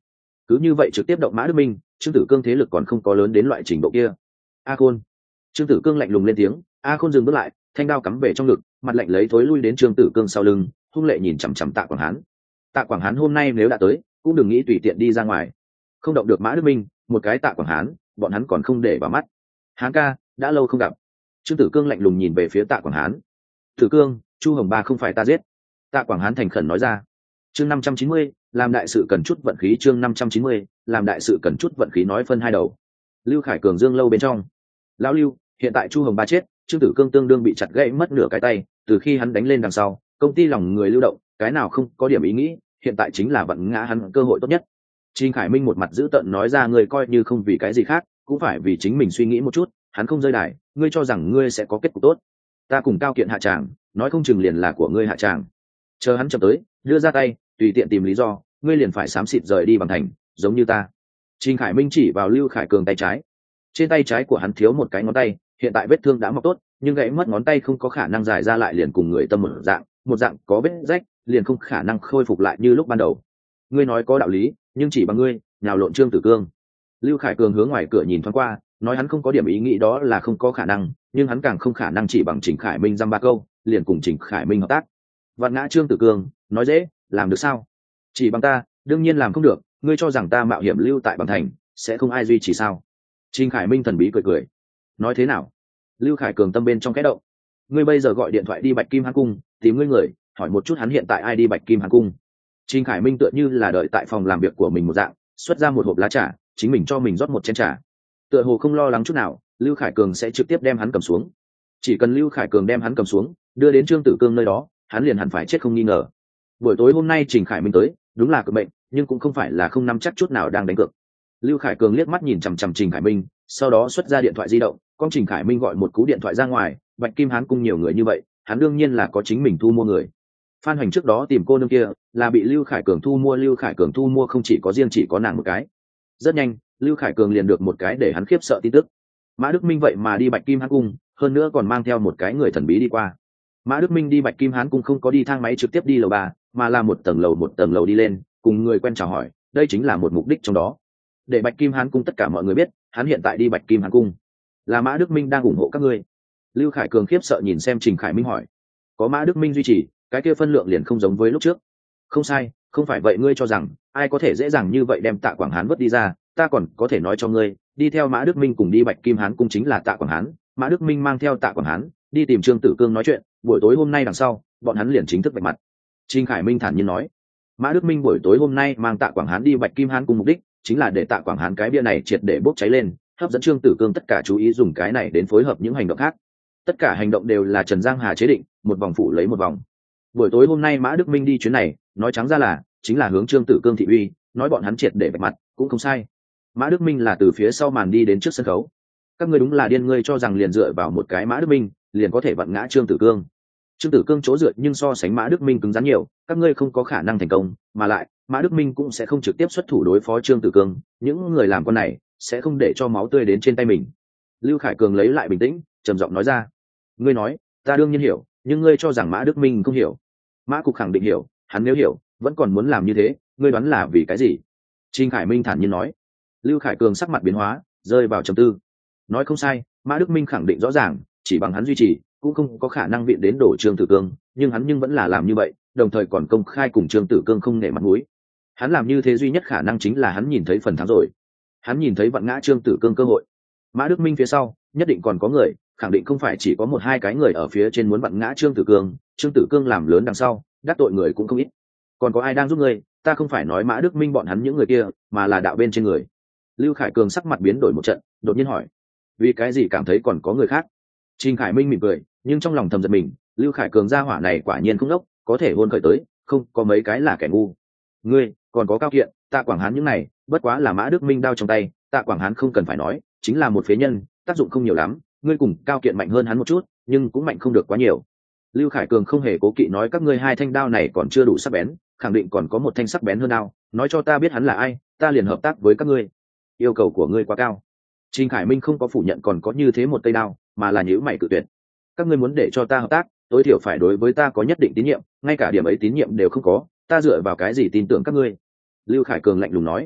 cứ như vậy trực tiếp động Mã Đức Minh, Trương Tử Cương thế lực còn không có lớn đến loại trình độ kia. A Khôn. Trương Tử Cương lạnh lùng lên tiếng. A Khôn dừng bước lại, thanh đao cắm về trong ngực, mặt lạnh lấy thối lui đến Trương Tử Cương sau lưng, hung lệ nhìn chằm chằm Tạ Quảng Hán. Tạ Quảng Hán hôm nay nếu đã tới, cũng đừng nghĩ tùy tiện đi ra ngoài. Không động được Mã Đức Minh, một cái Tạ Quảng Hán, bọn hắn còn không để vào mắt. Hán ca, đã lâu không gặp. Trương Tử Cương lạnh lùng nhìn về phía Tạ Quảng Hán. Tử Cương, Chu Hồng Ba không phải ta giết. Tạ Quảng Hán thành khẩn nói ra. Chương năm trăm chín mươi, làm đại sự cần chút vận khí. Chương năm trăm chín mươi, làm đại sự cần chút vận khí. Nói phân hai đầu. Lưu Khải Cường Dương lâu bên trong. Lão Lưu, hiện tại Chu Hồng Ba chết, Trương Tử Cương tương đương bị chặt gãy mất nửa cái tay, từ khi hắn đánh lên đằng sau, công ty lòng người lưu động, cái nào không có điểm ý nghĩ, hiện tại chính là vận ngã hắn cơ hội tốt nhất. Trình Khải Minh một mặt dữ tợn nói ra, người coi như không vì cái gì khác, cũng phải vì chính mình suy nghĩ một chút, hắn không rơi đài, ngươi cho rằng ngươi sẽ có kết cục tốt. Ta cùng Cao Kiện hạ tràng, nói không chừng liền là của ngươi hạ tràng. Chờ hắn chậm tới, đưa ra tay, tùy tiện tìm lý do, ngươi liền phải xám xịt rời đi bằng thành, giống như ta. Trình Khải Minh chỉ vào Lưu Khải Cường tay trái. Trên tay trái của hắn thiếu một cái ngón tay, hiện tại vết thương đã mọc tốt, nhưng gãy mất ngón tay không có khả năng dài ra lại liền cùng người tâm một dạng, một dạng có vết rách, liền không khả năng khôi phục lại như lúc ban đầu. Ngươi nói có đạo lý, nhưng chỉ bằng ngươi, nhào lộn Trương Tử Cương. Lưu Khải Cường hướng ngoài cửa nhìn thoáng qua, nói hắn không có điểm ý nghĩ đó là không có khả năng, nhưng hắn càng không khả năng chỉ bằng Trình Khải Minh dăm ba câu, liền cùng Trình Khải Minh hợp tác. Vạn ngã Trương Tử Cương, nói dễ, làm được sao? Chỉ bằng ta, đương nhiên làm không được, ngươi cho rằng ta mạo hiểm lưu tại bằng thành, sẽ không ai duy trì sao? Trình Khải Minh thần bí cười cười. Nói thế nào? Lưu Khải Cường tâm bên trong cái động. Ngươi bây giờ gọi điện thoại đi Bạch Kim Hán cung, tìm ngươi người, hỏi một chút hắn hiện tại ai đi Bạch Kim Hán cung. Trình Khải Minh tựa như là đợi tại phòng làm việc của mình một dạng, xuất ra một hộp lá trà, chính mình cho mình rót một chén trà. Tựa hồ không lo lắng chút nào, Lưu Khải Cường sẽ trực tiếp đem hắn cầm xuống. Chỉ cần Lưu Khải Cường đem hắn cầm xuống, đưa đến Trương Tử Cương nơi đó, hắn liền hẳn phải chết không nghi ngờ. Buổi tối hôm nay Trình Khải Minh tới, đúng là cực bệnh, nhưng cũng không phải là không nắm chắc chút nào đang đánh cược. Lưu Khải Cường liếc mắt nhìn chằm chằm Trình Khải Minh, sau đó xuất ra điện thoại di động, con Trình Khải Minh gọi một cú điện thoại ra ngoài. Bạch Kim Hán cung nhiều người như vậy, hắn đương nhiên là có chính mình thu mua người. Phan Hoành trước đó tìm cô nương kia, là bị Lưu Khải Cường thu mua. Lưu Khải Cường thu mua không chỉ có riêng chỉ có nàng một cái. Rất nhanh, Lưu Khải Cường liền được một cái để hắn khiếp sợ tin tức. Mã Đức Minh vậy mà đi Bạch Kim Hán cung, hơn nữa còn mang theo một cái người thần bí đi qua. Mã Đức Minh đi Bạch Kim Hán cung không có đi thang máy trực tiếp đi lầu ba, mà là một tầng lầu một tầng lầu đi lên, cùng người quen chào hỏi, đây chính là một mục đích trong đó. Để Bạch Kim Hán cung tất cả mọi người biết, hắn hiện tại đi Bạch Kim Hán cung. Là Mã Đức Minh đang ủng hộ các ngươi. Lưu Khải Cường khiếp sợ nhìn xem Trình Khải Minh hỏi. Có Mã Đức Minh duy trì, cái kia phân lượng liền không giống với lúc trước. Không sai, không phải vậy ngươi cho rằng ai có thể dễ dàng như vậy đem Tạ Quảng Hán vứt đi ra? Ta còn có thể nói cho ngươi, đi theo Mã Đức Minh cùng đi Bạch Kim Hán cung chính là Tạ Quảng Hán. Mã Đức Minh mang theo Tạ Quảng Hán đi tìm Trương Tử Cương nói chuyện, buổi tối hôm nay đằng sau, bọn hắn liền chính thức vạch mặt. Trình Khải Minh thản nhiên nói. Mã Đức Minh buổi tối hôm nay mang Tạ Quảng Hán đi Bạch Kim Hán cung mục đích chính là để Tạ Quảng Hán cái bia này triệt để bốc cháy lên, hấp dẫn Trương Tử Cương tất cả chú ý dùng cái này đến phối hợp những hành động khác. Tất cả hành động đều là Trần Giang Hà chế định, một vòng phụ lấy một vòng. Buổi tối hôm nay Mã Đức Minh đi chuyến này, nói trắng ra là chính là hướng Trương Tử Cương thị uy, nói bọn hắn triệt để vạch mặt, cũng không sai. Mã Đức Minh là từ phía sau màn đi đến trước sân khấu. Các ngươi đúng là điên, ngươi cho rằng liền dựa vào một cái Mã Đức Minh, liền có thể vặn ngã Trương Tử Cương. Trương Tử Cương chỗ dựa nhưng so sánh Mã Đức Minh cứng rắn nhiều, các ngươi không có khả năng thành công, mà lại Mã Đức Minh cũng sẽ không trực tiếp xuất thủ đối phó Trương Tử Cương, những người làm con này sẽ không để cho máu tươi đến trên tay mình. Lưu Khải Cường lấy lại bình tĩnh, trầm giọng nói ra. Ngươi nói, ta đương nhiên hiểu, nhưng ngươi cho rằng Mã Đức Minh không hiểu. Mã Cục khẳng định hiểu, hắn nếu hiểu, vẫn còn muốn làm như thế, ngươi đoán là vì cái gì? Trình Khải Minh thản nhiên nói. Lưu Khải Cường sắc mặt biến hóa, rơi vào trầm tư. Nói không sai, Mã Đức Minh khẳng định rõ ràng, chỉ bằng hắn duy trì, cũng không có khả năng viện đến đổ Trương Tử Cương, nhưng hắn nhưng vẫn là làm như vậy, đồng thời còn công khai cùng Trương Tử Cương không nể mặt mũi. Hắn làm như thế duy nhất khả năng chính là hắn nhìn thấy phần thắng rồi. Hắn nhìn thấy vặn ngã Trương Tử Cương cơ hội. Mã Đức Minh phía sau, nhất định còn có người, khẳng định không phải chỉ có một hai cái người ở phía trên muốn vặn ngã Trương Tử Cương, Trương Tử Cương làm lớn đằng sau, đắc tội người cũng không ít. Còn có ai đang giúp ngươi? Ta không phải nói Mã Đức Minh bọn hắn những người kia, mà là đạo bên trên người. Lưu Khải Cường sắc mặt biến đổi một trận, đột nhiên hỏi. Vì cái gì cảm thấy còn có người khác? Trình Khải Minh mỉm cười, nhưng trong lòng thầm giật mình, Lưu Khải Cường gia hỏa này quả nhiên không đốc, có thể hôn khởi tới, không có mấy cái là kẻ ngu. Ngươi, còn có Cao Kiện, Tạ Quảng Hán những này, bất quá là Mã Đức Minh đao trong tay, Tạ Quảng Hán không cần phải nói, chính là một phế nhân, tác dụng không nhiều lắm, ngươi cùng Cao Kiện mạnh hơn hắn một chút, nhưng cũng mạnh không được quá nhiều. Lưu Khải Cường không hề cố kỵ nói, các ngươi hai thanh đao này còn chưa đủ sắc bén, khẳng định còn có một thanh sắc bén hơn đao, nói cho ta biết hắn là ai, ta liền hợp tác với các ngươi. Yêu cầu của ngươi quá cao. Trình Khải Minh không có phủ nhận còn có như thế một tay đao, mà là nhíu mày cự tuyệt. Các ngươi muốn để cho ta hợp tác, tối thiểu phải đối với ta có nhất định tín nhiệm, ngay cả điểm ấy tín nhiệm đều không có, ta dựa vào cái gì tin tưởng các ngươi? Lưu Khải Cường lạnh lùng nói.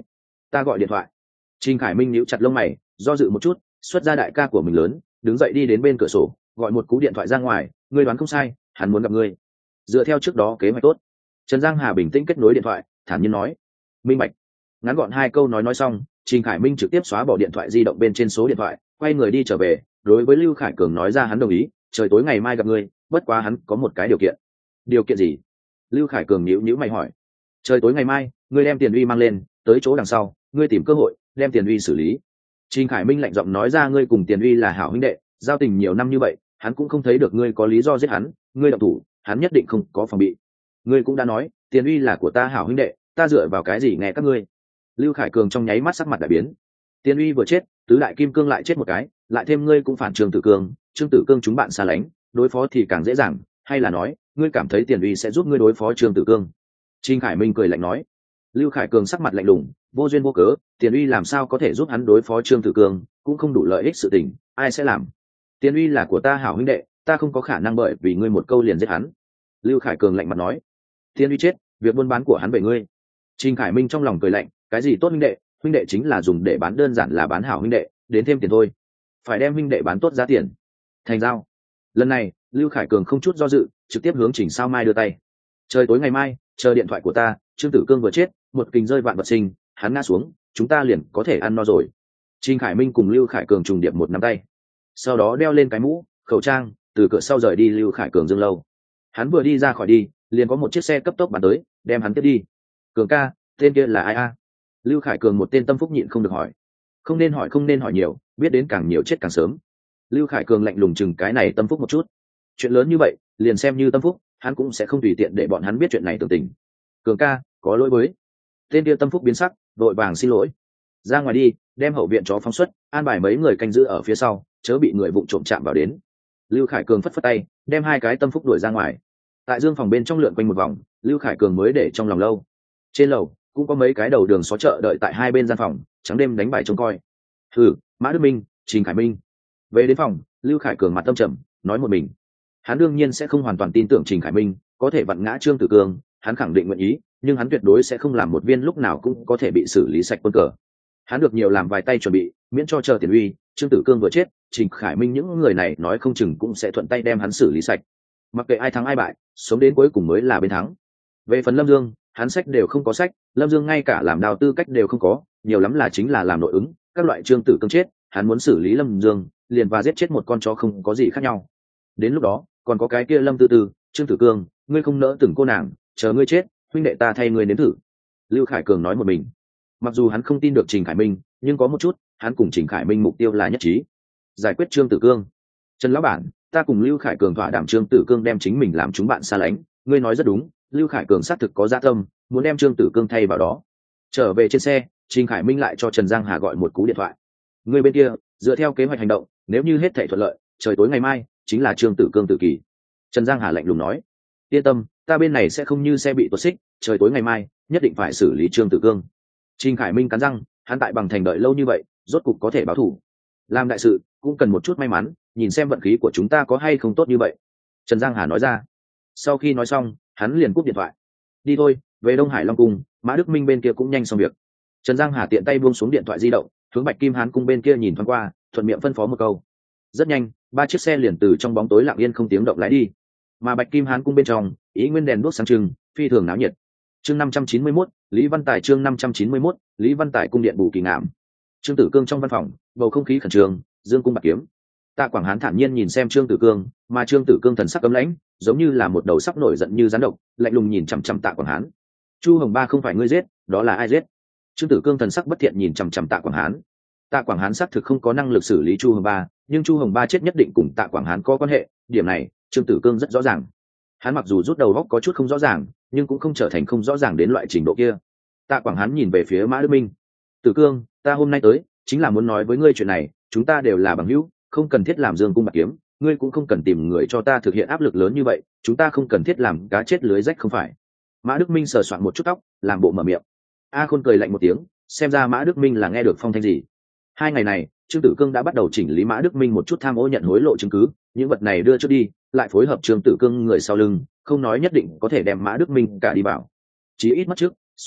ta gọi điện thoại. Trình Khải Minh nhíu chặt lông mày, do dự một chút, xuất ra đại ca của mình lớn, đứng dậy đi đến bên cửa sổ, gọi một cú điện thoại ra ngoài. Ngươi đoán không sai, hắn muốn gặp ngươi. Dựa theo trước đó kế hoạch tốt. Trần Giang Hà bình tĩnh kết nối điện thoại, thản nhiên nói. Minh bạch. Ngắn gọn hai câu nói nói xong, Trình Khải Minh trực tiếp xóa bỏ điện thoại di động bên trên số điện thoại, quay người đi trở về. Đối với Lưu Khải Cường nói ra hắn đồng ý, trời tối ngày mai gặp ngươi, bất quá hắn có một cái điều kiện. Điều kiện gì? Lưu Khải Cường nhíu nhíu mày hỏi. Trời tối ngày mai, ngươi đem Tiền Uy mang lên, tới chỗ đằng sau, ngươi tìm cơ hội đem Tiền Uy xử lý. Trình Khải Minh lạnh giọng nói ra, ngươi cùng Tiền Uy là hảo huynh đệ, giao tình nhiều năm như vậy, hắn cũng không thấy được ngươi có lý do giết hắn, ngươi động thủ, hắn nhất định không có phòng bị. Ngươi cũng đã nói, Tiền Uy là của ta hảo huynh đệ, ta dựa vào cái gì nghe các ngươi? Lưu Khải Cường trong nháy mắt sắc mặt đại biến. Tiền Uy vừa chết, tứ đại kim cương lại chết một cái, lại thêm ngươi cũng phản Trương Tử Cương, Trương Tử Cương chúng bạn xa lánh, đối phó thì càng dễ dàng, hay là nói, ngươi cảm thấy Tiền Uy sẽ giúp ngươi đối phó Trương Tử Cương? Trình Khải Minh cười lạnh nói. Lưu Khải Cường sắc mặt lạnh lùng, vô duyên vô cớ, Tiền Uy làm sao có thể giúp hắn đối phó Trương Tử Cương, cũng không đủ lợi ích sự tình, ai sẽ làm? Tiền Uy là của ta hảo huynh đệ, ta không có khả năng bởi vì ngươi một câu liền giết hắn. Lưu Khải Cường lạnh mặt nói. Tiền Uy chết, việc buôn bán của hắn về ngươi. Trình Khải Minh trong lòng cười lạnh, cái gì tốt huynh đệ, huynh đệ chính là dùng để bán, đơn giản là bán hảo huynh đệ, đến thêm tiền thôi. Phải đem huynh đệ bán tốt giá tiền. Thành giao. Lần này, Lưu Khải Cường không chút do dự, trực tiếp hướng Trình Sao Mai đưa tay. Trời tối ngày mai, chờ điện thoại của ta, Trương Tử Cương vừa chết, một kình rơi vạn vật sinh, hắn ngã xuống, chúng ta liền có thể ăn no rồi. Trình Khải Minh cùng Lưu Khải Cường trùng điệp một nắm tay, sau đó đeo lên cái mũ, khẩu trang, từ cửa sau rời đi Lưu Khải Cường dương lâu. Hắn vừa đi ra khỏi đi, liền có một chiếc xe cấp tốc bắn tới, đem hắn tiếp đi. Cường ca, tên kia là ai a? Lưu Khải Cường một tên tâm phúc nhịn không được hỏi. Không nên hỏi, không nên hỏi nhiều, biết đến càng nhiều chết càng sớm. Lưu Khải Cường lạnh lùng chừng cái này tâm phúc một chút. Chuyện lớn như vậy, liền xem như tâm phúc, hắn cũng sẽ không tùy tiện để bọn hắn biết chuyện này tường tình. Cường ca, có lỗi với. Tên kia tâm phúc biến sắc, vội vàng xin lỗi. Ra ngoài đi, đem hậu viện chó phóng xuất, an bài mấy người canh giữ ở phía sau, chớ bị người vụng trộm chạm vào đến. Lưu Khải Cường phất phất tay, đem hai cái tâm phúc đuổi ra ngoài. Tại dương phòng bên trong lượn quanh một vòng, Lưu Khải Cường mới để trong lòng lâu. Trên lầu cũng có mấy cái đầu đường xó chợ đợi tại hai bên gian phòng, trắng đêm đánh bài trông coi. Hừ, Mã Đức Minh, Trình Khải Minh. Về đến phòng, Lưu Khải Cường mặt tâm trầm, nói một mình. Hắn đương nhiên sẽ không hoàn toàn tin tưởng Trình Khải Minh có thể vặn ngã Trương Tử Cương, hắn khẳng định nguyện ý, nhưng hắn tuyệt đối sẽ không làm một viên lúc nào cũng có thể bị xử lý sạch quân cờ. Hắn được nhiều làm vài tay chuẩn bị, miễn cho chờ Tiền Uy, Trương Tử Cương vừa chết, Trình Khải Minh những người này nói không chừng cũng sẽ thuận tay đem hắn xử lý sạch. Mặc kệ ai thắng ai bại, sống đến cuối cùng mới là bên thắng. Về phần Lâm Dương, hắn sách đều không có sách, Lâm Dương ngay cả làm đào tư cách đều không có, nhiều lắm là chính là làm nội ứng, các loại Trương Tử Cương chết, hắn muốn xử lý Lâm Dương, liền và giết chết một con chó không có gì khác nhau. Đến lúc đó, còn có cái kia Lâm Tư Tư, Trương Tử Cương, ngươi không nỡ từng cô nàng, chờ ngươi chết, huynh đệ ta thay ngươi nếm thử. Lưu Khải Cường nói một mình. Mặc dù hắn không tin được Trình Khải Minh, nhưng có một chút, hắn cùng Trình Khải Minh mục tiêu là nhất trí, giải quyết Trương Tử Cương. Trần lão bản, ta cùng Lưu Khải Cường thỏa đảm Trương Tử Cương đem chính mình làm chúng bạn xa lánh, ngươi nói rất đúng, Lưu Khải Cường xác thực có dạ tâm, muốn đem Trương Tử Cương thay vào đó. Trở về trên xe, Trình Khải Minh lại cho Trần Giang Hà gọi một cú điện thoại. Ngươi bên kia, dựa theo kế hoạch hành động, nếu như hết thảy thuận lợi, trời tối ngày mai chính là Trương Tử Cương tử kỳ. Trần Giang Hà lạnh lùng nói. Yên tâm, ta bên này sẽ không như xe bị tuột xích, trời tối ngày mai nhất định phải xử lý Trương Tử Cương. Trình Khải Minh cắn răng, hắn tại Bằng Thành đợi lâu như vậy, rốt cục có thể báo thù. Làm đại sự cũng cần một chút may mắn, nhìn xem vận khí của chúng ta có hay không tốt như vậy. Trần Giang Hà nói ra. Sau khi nói xong, hắn liền cúp điện thoại. Đi thôi, về Đông Hải Long Cung, Mã Đức Minh bên kia cũng nhanh xong việc. Trần Giang Hà tiện tay buông xuống điện thoại di động, hướng Bạch Kim Hán Cung bên kia nhìn thoáng qua, thuận miệng phân phó một câu. Rất nhanh, ba chiếc xe liền từ trong bóng tối lặng yên không tiếng động lái đi. Mà Bạch Kim Hán Cung bên trong, ý nguyên đèn đuốc sáng trưng, phi thường náo nhiệt. Chương năm trăm chín mươi mốt, Lý Văn Tài chương năm trăm chín mươi mốt, Lý Văn Tài cung điện Bù Kỳ Ngạm. Trương Tử Cương trong văn phòng, bầu không khí khẩn trương, dương cung bạc kiếm. Tạ Quảng Hán thản nhiên nhìn xem Trương Tử Cương, mà Trương Tử Cương thần sắc cấm lãnh, giống như là một đầu sắp nổi giận như rắn độc, lạnh lùng nhìn chằm chằm Tạ Quảng Hán. Chu Hồng Ba không phải ngươi giết, đó là ai giết? Trương Tử Cương thần sắc bất thiện nhìn chằm chằm Tạ Quảng Hán. Tạ Quảng Hán xác thực không có năng lực xử lý Chu Hồng Ba, nhưng Chu Hồng Ba chết nhất định cùng Tạ Quảng Hán có quan hệ, điểm này Trương Tử Cương rất rõ ràng. Hắn mặc dù rút đầu góc có chút không rõ ràng, nhưng cũng không trở thành không rõ ràng đến loại trình độ kia. Tạ Quảng Hán nhìn về phía Mã Đức Minh. Tử Cương, ta hôm nay tới chính là muốn nói với ngươi chuyện này, chúng ta đều là bằng hữu, không cần thiết làm dương cung bạc kiếm, ngươi cũng không cần tìm người cho ta thực hiện áp lực lớn như vậy, chúng ta không cần thiết làm cá chết lưới rách không phải? Mã Đức Minh sờ soạn một chút tóc, làm bộ mở miệng. A Khôn cười lạnh một tiếng, xem ra Mã Đức Minh là nghe được phong thanh gì. Hai ngày này, Trương Tử Cương đã bắt đầu chỉnh lý Mã Đức Minh một chút tham ô nhận hối lộ chứng cứ, những vật này đưa trước đi, lại phối hợp Trương Tử Cương người sau lưng, không nói nhất định có thể đem Mã Đức Minh cả đi bảo. Chí ít mất trước, xuống trước,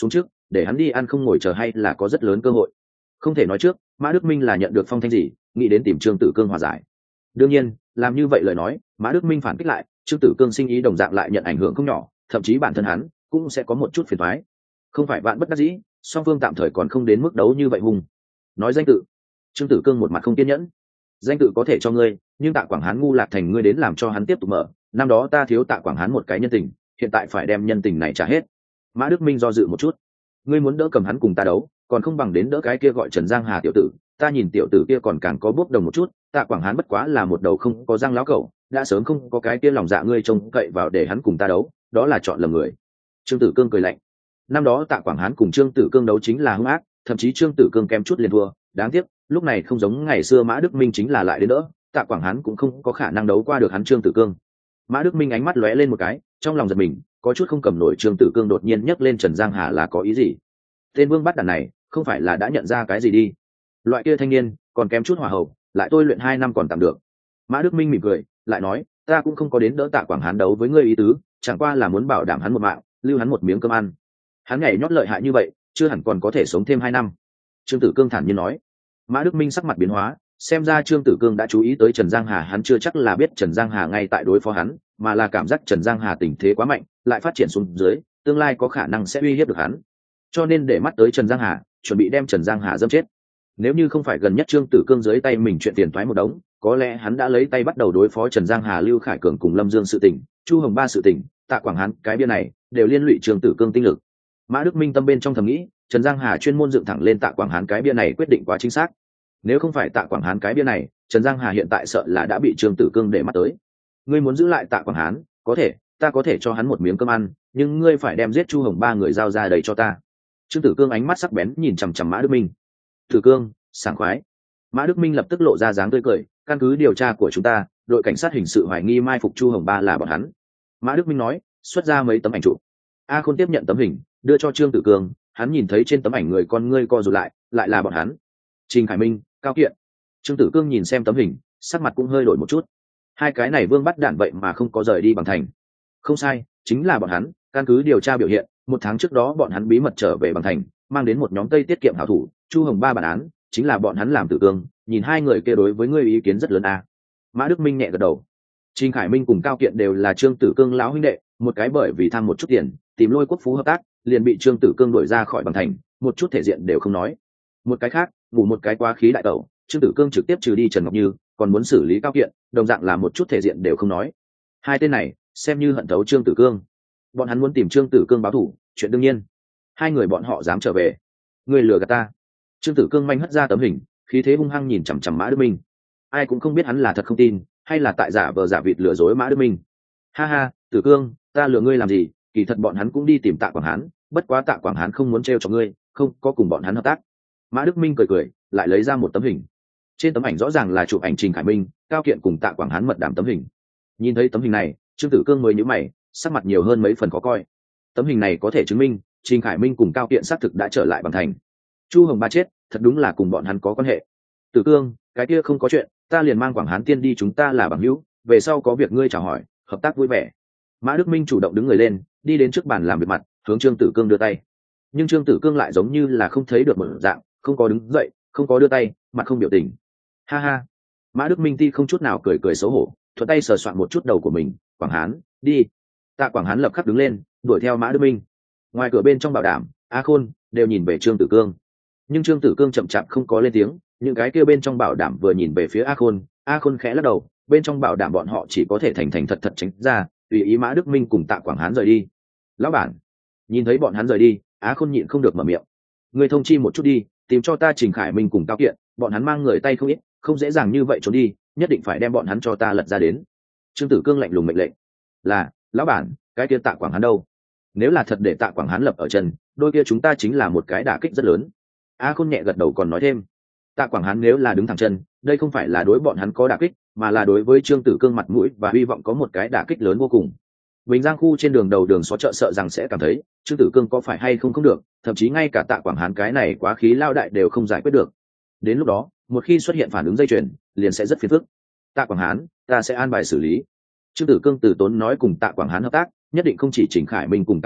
để hắn đi ăn không ngồi chờ hay là có rất lớn cơ hội. Không thể nói trước Mã Đức Minh là nhận được phong thanh gì nghĩ đến tìm Trương Tử Cương hòa giải. Đương nhiên làm như vậy lời nói Mã Đức Minh phản kích lại, Trương Tử Cương sinh ý đồng dạng lại nhận ảnh hưởng không nhỏ, thậm chí bản thân hắn cũng sẽ có một chút phiền toái. Không phải vạn bất đắc dĩ, song phương tạm thời còn không đến mức đấu như vậy hùng. Nói danh tự. Trương Tử Cương một mặt không kiên nhẫn. Danh tự có thể cho ngươi, nhưng Tạ Quảng Hán ngu lạc thành ngươi đến làm cho hắn tiếp tục mở. Năm đó ta thiếu Tạ Quảng Hán một cái nhân tình, hiện tại phải đem nhân tình này trả hết. Mã Đức Minh do dự một chút. Ngươi muốn đỡ cầm hắn cùng ta đấu, còn không bằng đến đỡ cái kia gọi Trần Giang Hà tiểu tử. Ta nhìn tiểu tử kia còn càng có bước đồng một chút, Tạ Quảng Hán bất quá là một đầu không có răng láo cẩu, đã sớm không có cái kia lòng dạ ngươi trông cậy vào để hắn cùng ta đấu, đó là chọn lầm người. Trương Tử Cương cười lạnh. Năm đó Tạ Quảng Hán cùng Trương Tử Cương đấu chính là hung ác, thậm chí Trương Tử Cương kém chút liền thua, đáng tiếc lúc này không giống ngày xưa Mã Đức Minh chính là lại đến đỡ, Tạ Quảng Hán cũng không có khả năng đấu qua được hắn Trương Tử Cương. Mã Đức Minh ánh mắt lóe lên một cái, trong lòng giật mình, có chút không cầm nổi. Trương Tử Cương đột nhiên nhấc lên Trần Giang Hà là có ý gì? Tên Vương bắt đàn này không phải là đã nhận ra cái gì đi? Loại kia thanh niên còn kém chút hòa hậu, lại tôi luyện hai năm còn tạm được. Mã Đức Minh mỉm cười, lại nói, ta cũng không có đến đỡ Tạ Quảng Hán đấu với ngươi ý tứ, chẳng qua là muốn bảo đảm hắn một mạng, lưu hắn một miếng cơm ăn. Hắn nhảy nhót lợi hại như vậy, chưa hẳn còn có thể sống thêm hai năm. Trương Tử Cương thản nhiên nói. Mã Đức Minh sắc mặt biến hóa, xem ra Trương Tử Cương đã chú ý tới Trần Giang Hà, hắn chưa chắc là biết Trần Giang Hà ngay tại đối phó hắn, mà là cảm giác Trần Giang Hà tình thế quá mạnh, lại phát triển xuống dưới, tương lai có khả năng sẽ uy hiếp được hắn. Cho nên để mắt tới Trần Giang Hà, chuẩn bị đem Trần Giang Hà dâm chết. Nếu như không phải gần nhất Trương Tử Cương dưới tay mình chuyện tiền toái một đống, có lẽ hắn đã lấy tay bắt đầu đối phó Trần Giang Hà, Lưu Khải Cường cùng Lâm Dương sự tình, Chu Hồng Ba sự tình, Tạ Quảng Hán cái bia này đều liên lụy Trương Tử Cương tinh lực. Mã Đức Minh tâm bên trong thầm nghĩ, Trần Giang Hà chuyên môn dựng thẳng lên Tạ Quảng Hán cái bia này quyết định quá chính xác. Nếu không phải Tạ Quảng Hán cái bia này, Trần Giang Hà hiện tại sợ là đã bị Trương Tử Cương để mắt tới. Ngươi muốn giữ lại Tạ Quảng Hán, có thể, ta có thể cho hắn một miếng cơm ăn, nhưng ngươi phải đem giết Chu Hồng Ba người giao ra đầy cho ta. Trương Tử Cương ánh mắt sắc bén nhìn chằm chằm Mã Đức Minh. Tử Cương, sảng khoái. Mã Đức Minh lập tức lộ ra dáng tươi cười, căn cứ điều tra của chúng ta, đội cảnh sát hình sự hoài nghi mai phục Chu Hồng Ba là bọn hắn. Mã Đức Minh nói, xuất ra mấy tấm ảnh chụp. A Khôn tiếp nhận tấm hình, đưa cho Trương Tử Cương, hắn nhìn thấy trên tấm ảnh người con ngươi co rụt lại, lại là bọn hắn. Trình Khải Minh, Cao Kiện. Trương Tử Cương nhìn xem tấm hình, sắc mặt cũng hơi đổi một chút. Hai cái này vương bắt đạn vậy mà không có rời đi bằng thành. Không sai, chính là bọn hắn, căn cứ điều tra biểu hiện, một tháng trước đó bọn hắn bí mật trở về bằng thành, mang đến một nhóm Tây tiết kiệm hảo thủ, Chu Hồng Ba bản án, chính là bọn hắn làm. Tử Cương, nhìn hai người kia đối với ngươi ý kiến rất lớn a. Mã Đức Minh nhẹ gật đầu. Trình Khải Minh cùng Cao Kiện đều là Trương Tử Cương lão huynh đệ, một cái bởi vì tham một chút tiền, tìm Lôi Quốc Phú hợp tác, liền bị Trương Tử Cương đuổi ra khỏi bằng thành, một chút thể diện đều không nói. Một cái khác, ngủ một cái quá khí đại tẩu, Trương Tử Cương trực tiếp trừ đi Trần Ngọc Như, còn muốn xử lý Cao Kiện, đồng dạng là một chút thể diện đều không nói. Hai tên này xem như hận thấu Trương Tử Cương. Bọn hắn muốn tìm Trương Tử Cương báo thù, chuyện đương nhiên. Hai người bọn họ dám trở về, ngươi lừa gạt ta. Trương Tử Cương manh hất ra tấm hình, khí thế hung hăng nhìn chằm chằm Mã Đức Minh. Ai cũng không biết hắn là thật không tin, hay là tại giả vờ giả vịt lừa dối Mã Đức Minh. Ha ha, Tử Cương, ta lừa ngươi làm gì? Kỳ thật bọn hắn cũng đi tìm Tạ Quảng Hán, bất quá Tạ Quảng Hán không muốn trêu cho ngươi, không có cùng bọn hắn hợp tác. Mã Đức Minh cười cười, lại lấy ra một tấm hình. Trên tấm ảnh rõ ràng là chụp ảnh Trình Khải Minh, Cao Kiện cùng Tạ Quảng Hán mật đàm tấm hình. Nhìn thấy tấm hình này, Trương Tử Cương mới nhíu mày, sắc mặt nhiều hơn mấy phần khó coi. Tấm hình này có thể chứng minh Trình Khải Minh cùng Cao Kiện xác thực đã trở lại bằng thành. Chu Hồng Ba chết, thật đúng là cùng bọn hắn có quan hệ. Tử Cương, cái kia không có chuyện, ta liền mang Quảng Hán tiên đi, chúng ta là bằng hữu, về sau có việc ngươi chào hỏi, hợp tác vui vẻ. Mã Đức Minh chủ động đứng người lên, đi đến trước bàn làm việc mặt, hướng Trương Tử Cương đưa tay. Nhưng Trương Tử Cương lại giống như là không thấy được một dạng, không có đứng dậy, không có đưa tay, mặt không biểu tình. Ha ha. Mã Đức Minh ti không chút nào cười cười xấu hổ, thuận tay sờ soạn một chút đầu của mình. Quảng Hán, đi. Tạ Quảng Hán lập khắc đứng lên, đuổi theo Mã Đức Minh. Ngoài cửa bên trong bảo đảm, A Khôn đều nhìn về Trương Tử Cương. Nhưng Trương Tử Cương chậm chạp không có lên tiếng, những cái kia bên trong bảo đảm vừa nhìn về phía A Khôn, A Khôn khẽ lắc đầu, bên trong bảo đảm bọn họ chỉ có thể thành thành thật thật tránh ra, tùy ý Mã Đức Minh cùng Tạ Quảng Hán rời đi. Lão bản, nhìn thấy bọn hắn rời đi, Á Khôn nhịn không được mở miệng. Người thông chi một chút đi, tìm cho ta Trình Khải Minh cùng Cao Kiện, bọn hắn mang người tay không ít, không dễ dàng như vậy trốn đi, nhất định phải đem bọn hắn cho ta lật ra đến. Trương Tử Cương lạnh lùng mệnh lệnh. Là, lão bản, cái kia Tạ Quảng Hán đâu? Nếu là thật để Tạ Quảng Hán lập ở chân, đôi kia chúng ta chính là một cái đả kích rất lớn. A Khôn nhẹ gật đầu còn nói thêm, Tạ Quảng Hán nếu là đứng thẳng chân, đây không phải là đối bọn hắn có đả kích, mà là đối với Trương Tử Cương mặt mũi và hy vọng có một cái đả kích lớn vô cùng. Bình Giang khu trên đường đầu đường xó chợ sợ rằng sẽ cảm thấy Trương Tử Cương có phải hay không không được, thậm chí ngay cả Tạ Quảng Hán cái này quá khí lao đại đều không giải quyết được. Đến lúc đó, một khi xuất hiện phản ứng dây chuyền, liền sẽ rất phiền phức. Tạ Quảng Hán, ta sẽ an bài xử lý. Trương Tử Cương từ tốn nói cùng Tạ Quảng Hán hợp tác, nhất định không chỉ Trình Khải Minh cùng Cao Kiện,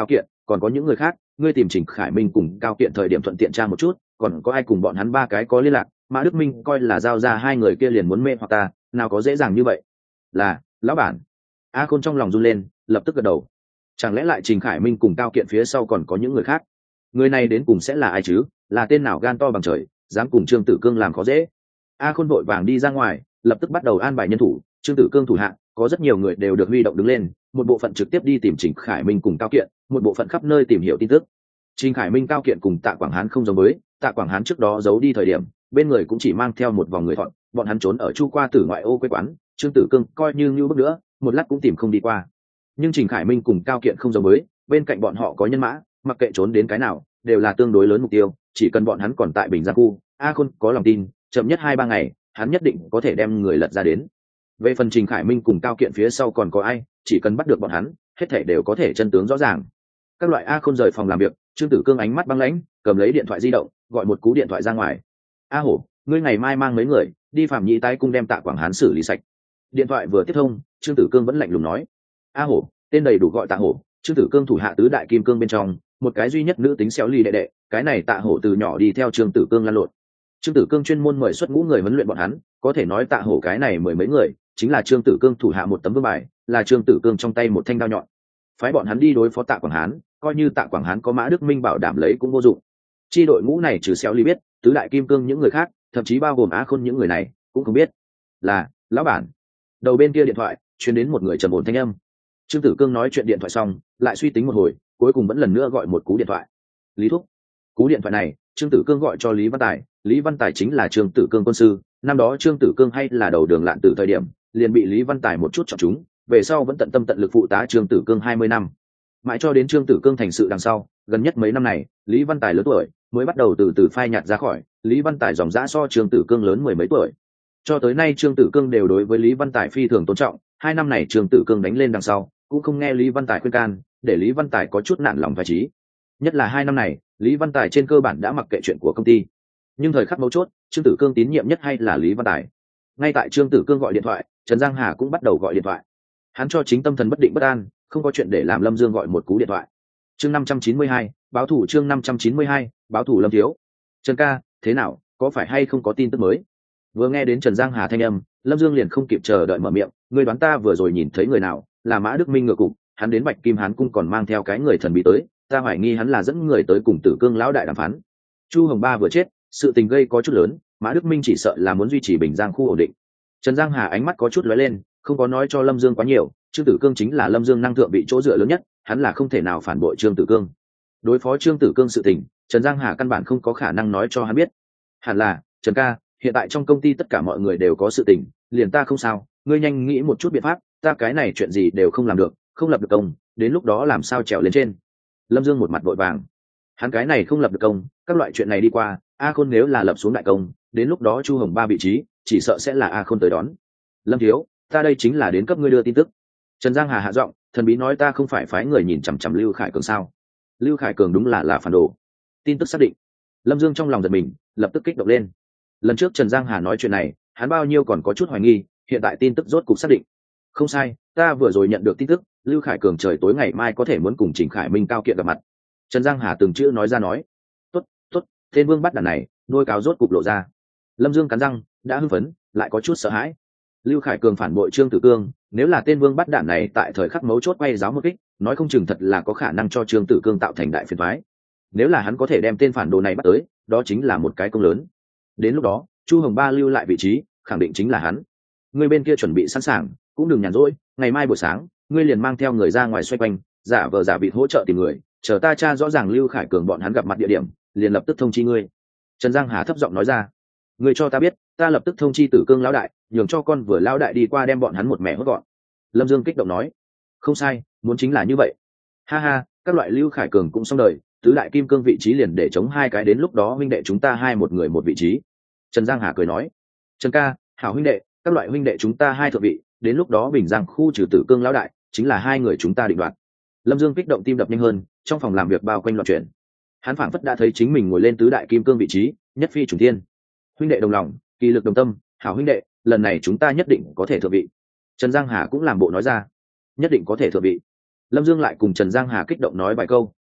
còn có những người khác ngươi tìm Trình Khải Minh cùng Cao Kiện thời điểm thuận tiện tra một chút còn có ai cùng bọn hắn ba cái có liên lạc. Mã Đức Minh coi là giao ra hai người kia liền muốn mê hoặc ta, nào có dễ dàng như vậy. Là lão bản. A Khôn trong lòng run lên, lập tức gật đầu. Chẳng lẽ lại Trình Khải Minh cùng Cao Kiện phía sau còn có những người khác? Người này đến cùng sẽ là ai chứ? Là tên nào gan to bằng trời, dám cùng Trương Tử Cương làm khó dễ? A Khôn vội vàng đi ra ngoài, lập tức bắt đầu an bài nhân thủ. Trương Tử Cương thủ hạ có rất nhiều người đều được huy động đứng lên, một bộ phận trực tiếp đi tìm Trình Khải Minh cùng Cao Kiện, một bộ phận khắp nơi tìm hiểu tin tức. Trình Khải Minh, Cao Kiện cùng Tạ Quảng Hán không giống với, Tạ Quảng Hán trước đó giấu đi thời điểm, bên người cũng chỉ mang theo một vòng người thọn, bọn hắn trốn ở Chu Qua Tử ngoại ô quê quán, Trương Tử Cương coi như như bước nữa, một lát cũng tìm không đi qua. Nhưng Trình Khải Minh cùng Cao Kiện không giống với, bên cạnh bọn họ có nhân mã, mặc kệ trốn đến cái nào, đều là tương đối lớn mục tiêu, chỉ cần bọn hắn còn tại Bình Giang khu, A Khôn có lòng tin, chậm nhất hai ba ngày, hắn nhất định có thể đem người lật ra đến. Về phần Trình Khải Minh cùng Cao Kiện phía sau còn có ai, chỉ cần bắt được bọn hắn, hết thảy đều có thể chân tướng rõ ràng. Các loại A Khôn rời phòng làm việc, Trương Tử Cương ánh mắt băng lãnh, cầm lấy điện thoại di động, gọi một cú điện thoại ra ngoài. A Hổ, ngươi ngày mai mang mấy người đi Phạm Nhĩ tái cung đem Tạ Quảng Hán xử lý sạch. Điện thoại vừa tiếp thông, Trương Tử Cương vẫn lạnh lùng nói. A Hổ, tên đầy đủ gọi Tạ Hổ, Trương Tử Cương thủ hạ tứ đại kim cương bên trong, một cái duy nhất nữ tính xéo ly đệ đệ, cái này Tạ Hổ từ nhỏ đi theo Trương Tử Cương lăn lộn. Trương Tử Cương chuyên môn mời xuất ngũ người huấn luyện bọn hắn, có thể nói Tạ Hổ cái này mười mấy người, chính là Trương Tử Cương thủ hạ một tấm vương bài, là Trương Tử Cương trong tay một thanh đao nhọn. Phái bọn hắn đi đối phó Tạ Quảng Hán, coi như Tạ Quảng Hán có Mã Đức Minh bảo đảm lấy cũng vô dụng. Chi đội ngũ này trừ xéo ly biết, tứ đại kim cương những người khác, thậm chí bao gồm Á Khôn những người này, cũng không biết. Là, lão bản. Đầu bên kia điện thoại, truyền đến một người trầm ổn thanh âm. Trương Tử Cương nói chuyện điện thoại xong, lại suy tính một hồi, cuối cùng vẫn lần nữa gọi một cú điện thoại. Lý Thúc. Cú điện thoại này, Trương Tử Cương gọi cho Lý Văn Tài, Lý Văn Tài chính là Trương Tử Cương quân sư, năm đó Trương Tử Cương hay là đầu đường lạn tử thời điểm, liền bị Lý Văn Tài một chút chọn chúng, về sau vẫn tận tâm tận lực phụ tá Trương Tử Cương hai mươi năm. Mãi cho đến Trương Tử Cương thành sự đằng sau, gần nhất mấy năm này, Lý Văn Tài lớn tuổi, mới bắt đầu từ từ phai nhạt ra khỏi, Lý Văn Tài dòng dã so Trương Tử Cương lớn mười mấy tuổi. Cho tới nay Trương Tử Cương đều đối với Lý Văn Tài phi thường tôn trọng, hai năm này Trương Tử Cương đánh lên đằng sau, cũng không nghe Lý Văn Tài khuyên can, để Lý Văn Tài có chút nản lòng phải trí. Nhất là hai năm này, Lý Văn Tài trên cơ bản đã mặc kệ chuyện của công ty. Nhưng thời khắc mấu chốt, Trương Tử Cương tín nhiệm nhất hay là Lý Văn Tài. Ngay tại Trương Tử Cương gọi điện thoại, Trần Giang Hà cũng bắt đầu gọi điện thoại. Hắn cho chính tâm thần bất định bất an, không có chuyện để làm Lâm Dương gọi một cú điện thoại. Chương năm trăm chín mươi hai, báo thủ chương năm trăm chín mươi hai, báo thủ Lâm thiếu. Trần ca, thế nào, có phải hay không có tin tức mới? Vừa nghe đến Trần Giang Hà thanh âm, Lâm Dương liền không kịp chờ đợi mở miệng, ngươi đoán ta vừa rồi nhìn thấy người nào, là Mã Đức Minh ngựa cục, hắn đến Bạch Kim Hán cung còn mang theo cái người thần bí tới, ta hoài nghi hắn là dẫn người tới cùng Tử Cương lão đại đàm phán. Chu Hồng Ba vừa chết, sự tình gây có chút lớn, Mã Đức Minh chỉ sợ là muốn duy trì Bình Giang khu ổn định. Trần Giang Hà ánh mắt có chút lóe lên, không có nói cho Lâm Dương quá nhiều, Trương Tử Cương chính là Lâm Dương năng thượng vị chỗ dựa lớn nhất, hắn là không thể nào phản bội Trương Tử Cương. Đối phó Trương Tử Cương sự tình, Trần Giang Hà căn bản không có khả năng nói cho hắn biết. Hẳn là, Trần ca, hiện tại trong công ty tất cả mọi người đều có sự tình, liền ta không sao, ngươi nhanh nghĩ một chút biện pháp, ta cái này chuyện gì đều không làm được, không lập được công, đến lúc đó làm sao trèo lên trên. Lâm Dương một mặt vội vàng. Hắn cái này không lập được công, các loại chuyện này đi qua, A Khôn nếu là lập xuống đại công, đến lúc đó Chu Hồng Ba vị trí, chỉ sợ sẽ là A Khôn tới đón. Lâm thiếu, ta đây chính là đến cấp ngươi đưa tin tức. Trần Giang Hà hạ giọng, thần bí nói ta không phải phái người nhìn chằm chằm Lưu Khải Cường sao? Lưu Khải Cường đúng là là phản đồ. Tin tức xác định. Lâm Dương trong lòng giật mình, lập tức kích động lên. Lần trước Trần Giang Hà nói chuyện này, hắn bao nhiêu còn có chút hoài nghi, hiện tại tin tức rốt cục xác định. Không sai, ta vừa rồi nhận được tin tức, Lưu Khải Cường trời tối ngày mai có thể muốn cùng Trình Khải Minh Cao Kiện gặp mặt. Trần Giang Hà từng chữ nói ra nói. Tốt, tốt, tên Vương bắt đàn này, đôi cáo rốt cục lộ ra. Lâm Dương cắn răng, đã hưng phấn, lại có chút sợ hãi. Lưu Khải Cường phản bội Trương Tử Cương, nếu là tên Vương bắt đạn này tại thời khắc mấu chốt quay giáo một kích, nói không chừng thật là có khả năng cho Trương Tử Cương tạo thành đại phiền toái. Nếu là hắn có thể đem tên phản đồ này bắt tới, đó chính là một cái công lớn. Đến lúc đó, Chu Hồng Ba lưu lại vị trí, khẳng định chính là hắn. Người bên kia chuẩn bị sẵn sàng, cũng đừng nhàn rỗi, ngày mai buổi sáng, ngươi liền mang theo người ra ngoài xoay quanh, giả vờ giả vịt hỗ trợ tìm người, chờ ta tra rõ ràng Lưu Khải Cường bọn hắn gặp mặt địa điểm, liền lập tức thông chi ngươi. Trần Giang Hà thấp giọng nói ra. Ngươi cho ta biết, ta lập tức thông chi Tử Cương lão đại, nhường cho con vừa lão đại đi qua đem bọn hắn một mẻ hốt gọn. Lâm Dương kích động nói. Không sai, muốn chính là như vậy. Ha ha, các loại Lưu Khải Cường cũng xong đời, tứ đại kim cương vị trí liền để chống hai cái, đến lúc đó huynh đệ chúng ta hai một người một vị trí. Trần Giang Hà cười nói. Trần ca, hảo huynh đệ, các loại huynh đệ chúng ta hai thượng vị, đến lúc đó Bình Giang khu trừ Tử Cương lão đại, chính là hai người chúng ta định đoạt. Lâm Dương kích động tim đập nhanh hơn, trong phòng làm việc bao quanh loạn chuyển. Hắn phảng phất đã thấy chính mình ngồi lên tứ đại kim cương vị trí, nhất phi trùng thiên. Huynh đệ đồng lòng, kỳ lực đồng tâm, hảo huynh đệ, lần này chúng ta nhất định có thể thượng vị. Trần Giang Hà cũng làm bộ nói ra. Nhất định có thể thượng vị. Lâm Dương lại cùng Trần Giang Hà kích động nói vài câu,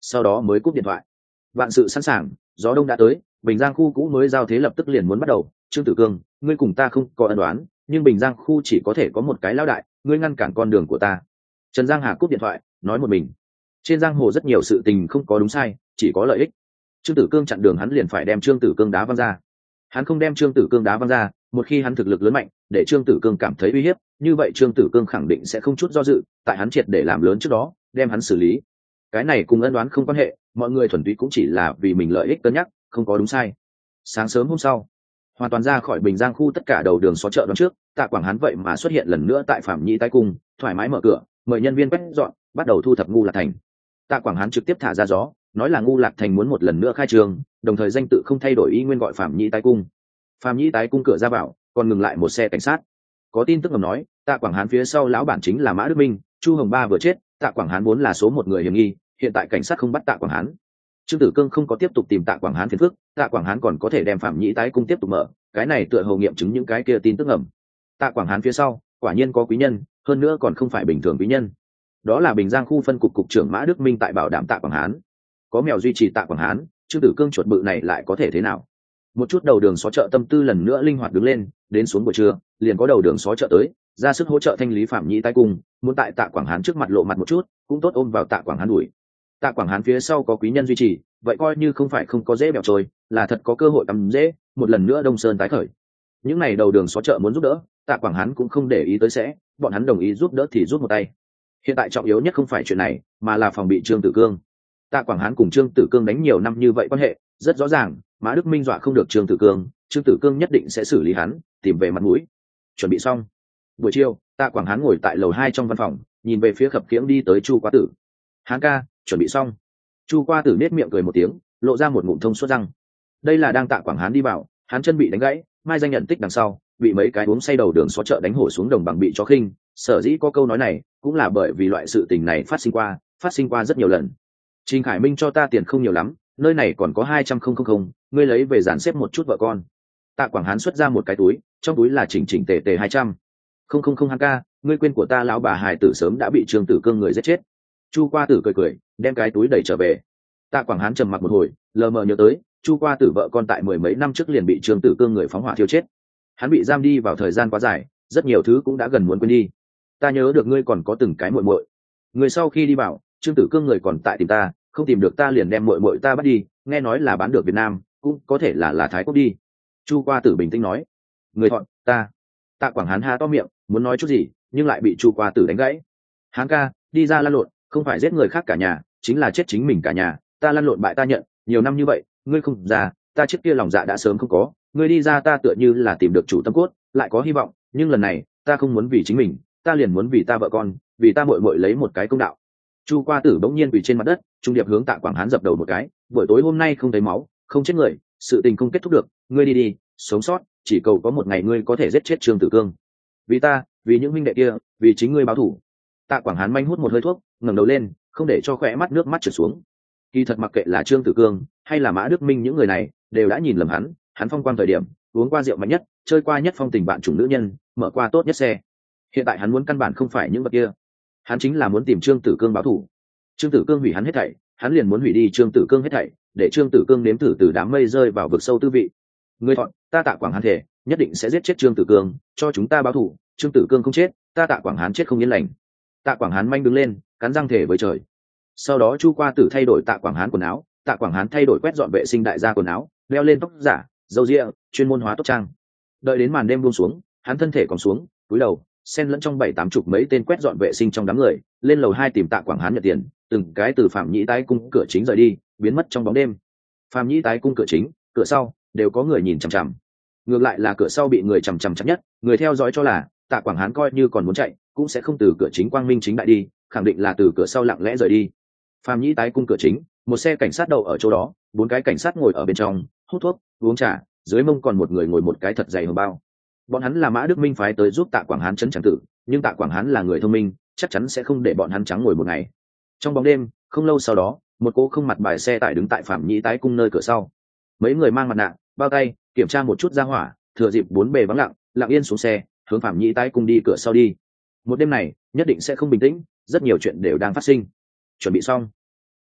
sau đó mới cúp điện thoại. Vạn sự sẵn sàng, gió đông đã tới, Bình Giang khu cũ mới giao thế lập tức liền muốn bắt đầu. Trương Tử Cương, ngươi cùng ta không có ân đoán, nhưng Bình Giang khu chỉ có thể có một cái lão đại, ngươi ngăn cản con đường của ta. Trần Giang Hà cúp điện thoại, nói một mình. Trên giang hồ rất nhiều sự tình không có đúng sai, chỉ có lợi ích. Trương Tử Cương chặn đường hắn liền phải đem Trương Tử Cương đá văng ra. Hắn không đem Trương Tử Cương đá văng ra, một khi hắn thực lực lớn mạnh, để Trương Tử Cương cảm thấy uy hiếp, như vậy Trương Tử Cương khẳng định sẽ không chút do dự, tại hắn triệt để làm lớn trước đó, đem hắn xử lý. Cái này cùng ân đoán không quan hệ, mọi người thuần túy cũng chỉ là vì mình lợi ích cân nhắc, không có đúng sai. Sáng sớm hôm sau, hoàn toàn ra khỏi Bình Giang khu tất cả đầu đường xó chợ đón trước, Tạ Quảng Hán vậy mà xuất hiện lần nữa tại Phạm Nhĩ Tái Cung, thoải mái mở cửa, mời nhân viên quét dọn, bắt đầu thu thập Ngu Lạc Thành. Tạ Quảng Hán trực tiếp thả ra gió, nói là Ngu Lạc Thành muốn một lần nữa khai trường, đồng thời danh tự không thay đổi, y nguyên gọi Phạm Nhĩ Tái Cung. Phạm Nhĩ Tái Cung cửa ra vào, còn ngừng lại một xe cảnh sát. Có tin tức ngầm nói, Tạ Quảng Hán phía sau lão bản chính là Mã Đức Minh, Chu Hồng Ba vừa chết, Tạ Quảng Hán vốn là số một người hiểm nghi, hiện tại cảnh sát không bắt Tạ Quảng Hán. Trương Tử Cương không có tiếp tục tìm Tạ Quảng Hán phiền phức, Tạ Quảng Hán còn có thể đem Phạm Nhĩ Tái Cung tiếp tục mở, cái này tựa hồ nghiệm chứng những cái kia tin tức ngầm. Tạ Quảng Hán phía sau, quả nhiên có quý nhân, hơn nữa còn không phải bình thường quý nhân. Đó là Bình Giang khu phân cục cục trưởng Mã Đức Minh tại bảo đảm Tạ Quảng Hán. Có mèo duy trì Tạ Quảng Hán, Trương Tử Cương chuột bự này lại có thể thế nào? Một chút đầu đường xó chợ tâm tư lần nữa linh hoạt đứng lên, đến xuống buổi trưa, liền có đầu đường xó chợ tới, ra sức hỗ trợ thanh lý Phạm Nhĩ Tái Cung, muốn tại Tạ Quảng Hán trước mặt lộ mặt một chút, cũng tốt ôm vào Tạ Quảng Hán đuổi. Tạ Quảng Hán phía sau có quý nhân duy trì, vậy coi như không phải không có dễ bẹo trôi, là thật có cơ hội tầm dễ, một lần nữa Đông Sơn tái khởi. Những này đầu đường xó chợ muốn giúp đỡ, Tạ Quảng Hán cũng không để ý tới sẽ, bọn hắn đồng ý giúp đỡ thì giúp một tay. Hiện tại trọng yếu nhất không phải chuyện này, mà là phòng bị Trương Tử Cương. Tạ Quảng Hán cùng Trương Tử Cương đánh nhiều năm như vậy quan hệ, rất rõ ràng, Mã Đức Minh dọa không được Trương Tử Cương, Trương Tử Cương nhất định sẽ xử lý hắn, tìm về mặt mũi. Chuẩn bị xong. Buổi chiều, Tạ Quảng Hán ngồi tại lầu hai trong văn phòng, nhìn về phía khập khiễng đi tới Chu Quá Tử. Hán ca, chuẩn bị xong. Chu Quá Tử nết miệng cười một tiếng, lộ ra một ngụm thông suốt răng. Đây là đang Tạ Quảng Hán đi vào, hắn chân bị đánh gãy, mai danh nhận tích đằng sau, bị mấy cái uống say đầu đường xó chợ đánh hổ xuống đồng bằng bị chó khinh. Sở dĩ có câu nói này, cũng là bởi vì loại sự tình này phát sinh qua, phát sinh qua rất nhiều lần. Trình Khải Minh cho ta tiền không nhiều lắm, nơi này còn có hai trăm không không không, ngươi lấy về dàn xếp một chút vợ con. Tạ Quảng Hán xuất ra một cái túi, trong túi là chỉnh chỉnh tề tề hai trăm. Không không không Hán ca, ngươi quên của ta lão bà hài tử sớm đã bị Trương Tử Cương người giết chết. Chu Quá Tử cười cười, đem cái túi đẩy trở về. Tạ Quảng Hán trầm mặc một hồi, lờ mờ nhớ tới, Chu Quá Tử vợ con tại mười mấy năm trước liền bị Trương Tử Cương người phóng hỏa thiêu chết. Hắn bị giam đi vào thời gian quá dài, rất nhiều thứ cũng đã gần muốn quên đi. Ta nhớ được ngươi còn có từng cái muội muội. Người sau khi đi vào, Trương Tử Cương người còn tại tìm ta, không tìm được ta liền đem muội muội ta bắt đi, nghe nói là bán được Việt Nam, cũng có thể là là Thái Quốc đi. Chu Quá Tử bình tĩnh nói. Người thọn, ta. Tạ Quảng Hán há to miệng, muốn nói chút gì, nhưng lại bị Chu Quá Tử đánh gãy. Hán ca, đi ra lăn lộn, không phải giết người khác cả nhà, chính là chết chính mình cả nhà. Ta lăn lộn bại ta nhận, nhiều năm như vậy, ngươi không ra, ta trước kia lòng dạ đã sớm không có. Ngươi đi ra ta tựa như là tìm được chủ tâm cốt, lại có hy vọng, nhưng lần này, ta không muốn vì chính mình, ta liền muốn vì ta vợ con, vì ta muội muội lấy một cái công đạo. Chu Quá Tử bỗng nhiên quỳ trên mặt đất, trung điệp hướng Tạ Quảng Hán dập đầu một cái, buổi tối hôm nay không thấy máu, không chết người, sự tình không kết thúc được, ngươi đi đi, sống sót, chỉ cầu có một ngày ngươi có thể giết chết Trương Tử Cương. Vì ta, vì những huynh đệ kia, vì chính ngươi báo thù. Tạ Quảng Hán manh hút một hơi thuốc, ngẩng đầu lên, không để cho khóe mắt nước mắt trượt xuống. Kỳ thật mặc kệ là Trương Tử Cương hay là Mã Đức Minh, những người này đều đã nhìn lầm hắn, hắn phong quang thời điểm, uống qua rượu mạnh nhất, chơi qua nhất phong tình bạn chủng nữ nhân, mở qua tốt nhất xe. Hiện tại hắn muốn căn bản không phải những vật kia, hắn chính là muốn tìm Trương Tử Cương báo thù. Trương Tử Cương hủy hắn hết thảy, hắn liền muốn hủy đi Trương Tử Cương hết thảy, để Trương Tử Cương nếm thử từ đám mây rơi vào vực sâu tư vị. Ngươi thọn, ta Tạ Quảng Hán thể, nhất định sẽ giết chết Trương Tử Cương, cho chúng ta báo thù. Trương Tử Cương không chết, ta Tạ Quảng Hán chết không yên lành. Tạ Quảng Hán manh đứng lên, cắn răng thể với trời. Sau đó Chu Quá Tử thay đổi Tạ Quảng Hán quần áo, Tạ Quảng Hán thay đổi quét dọn vệ sinh đại gia quần áo, đeo lên tóc giả, râu ria, chuyên môn hóa tóc trang. Đợi đến màn đêm buông xuống, hắn thân thể còn xuống, cúi đầu, xen lẫn trong bảy tám chục mấy tên quét dọn vệ sinh trong đám người, lên lầu hai tìm Tạ Quảng Hán nhận tiền, từng cái từ Phạm Nhĩ Tái Cung cửa chính rời đi, biến mất trong bóng đêm. Phạm Nhĩ Tái Cung cửa chính, cửa sau đều có người nhìn chằm chằm. Ngược lại là cửa sau bị người chằm chằm chặt nhất, người theo dõi cho là Tạ Quảng Hán coi như còn muốn chạy, cũng sẽ không từ cửa chính quang minh chính đại đi, khẳng định là từ cửa sau lặng lẽ rời đi. Phạm Nhĩ Tái Cung cửa chính, một xe cảnh sát đậu ở chỗ đó, bốn cái cảnh sát ngồi ở bên trong, hút thuốc, uống trà, dưới mông còn một người ngồi một cái thật dày hồng bao. Bọn hắn là Mã Đức Minh phái tới giúp Tạ Quảng Hán trấn tràng tử, nhưng Tạ Quảng Hán là người thông minh, chắc chắn sẽ không để bọn hắn trắng ngồi một ngày. Trong bóng đêm, không lâu sau đó, một cô không mặt bài xe tải đứng tại Phạm Nhĩ Tái Cung nơi cửa sau. Mấy người mang mặt nạ, bao tay, kiểm tra một chút ra hỏa, thừa dịp bốn bề vắng lặng, lặng yên xuống xe, hướng Phạm Nhĩ Tái Cung đi cửa sau đi. Một đêm này, nhất định sẽ không bình tĩnh, rất nhiều chuyện đều đang phát sinh. Chuẩn bị xong.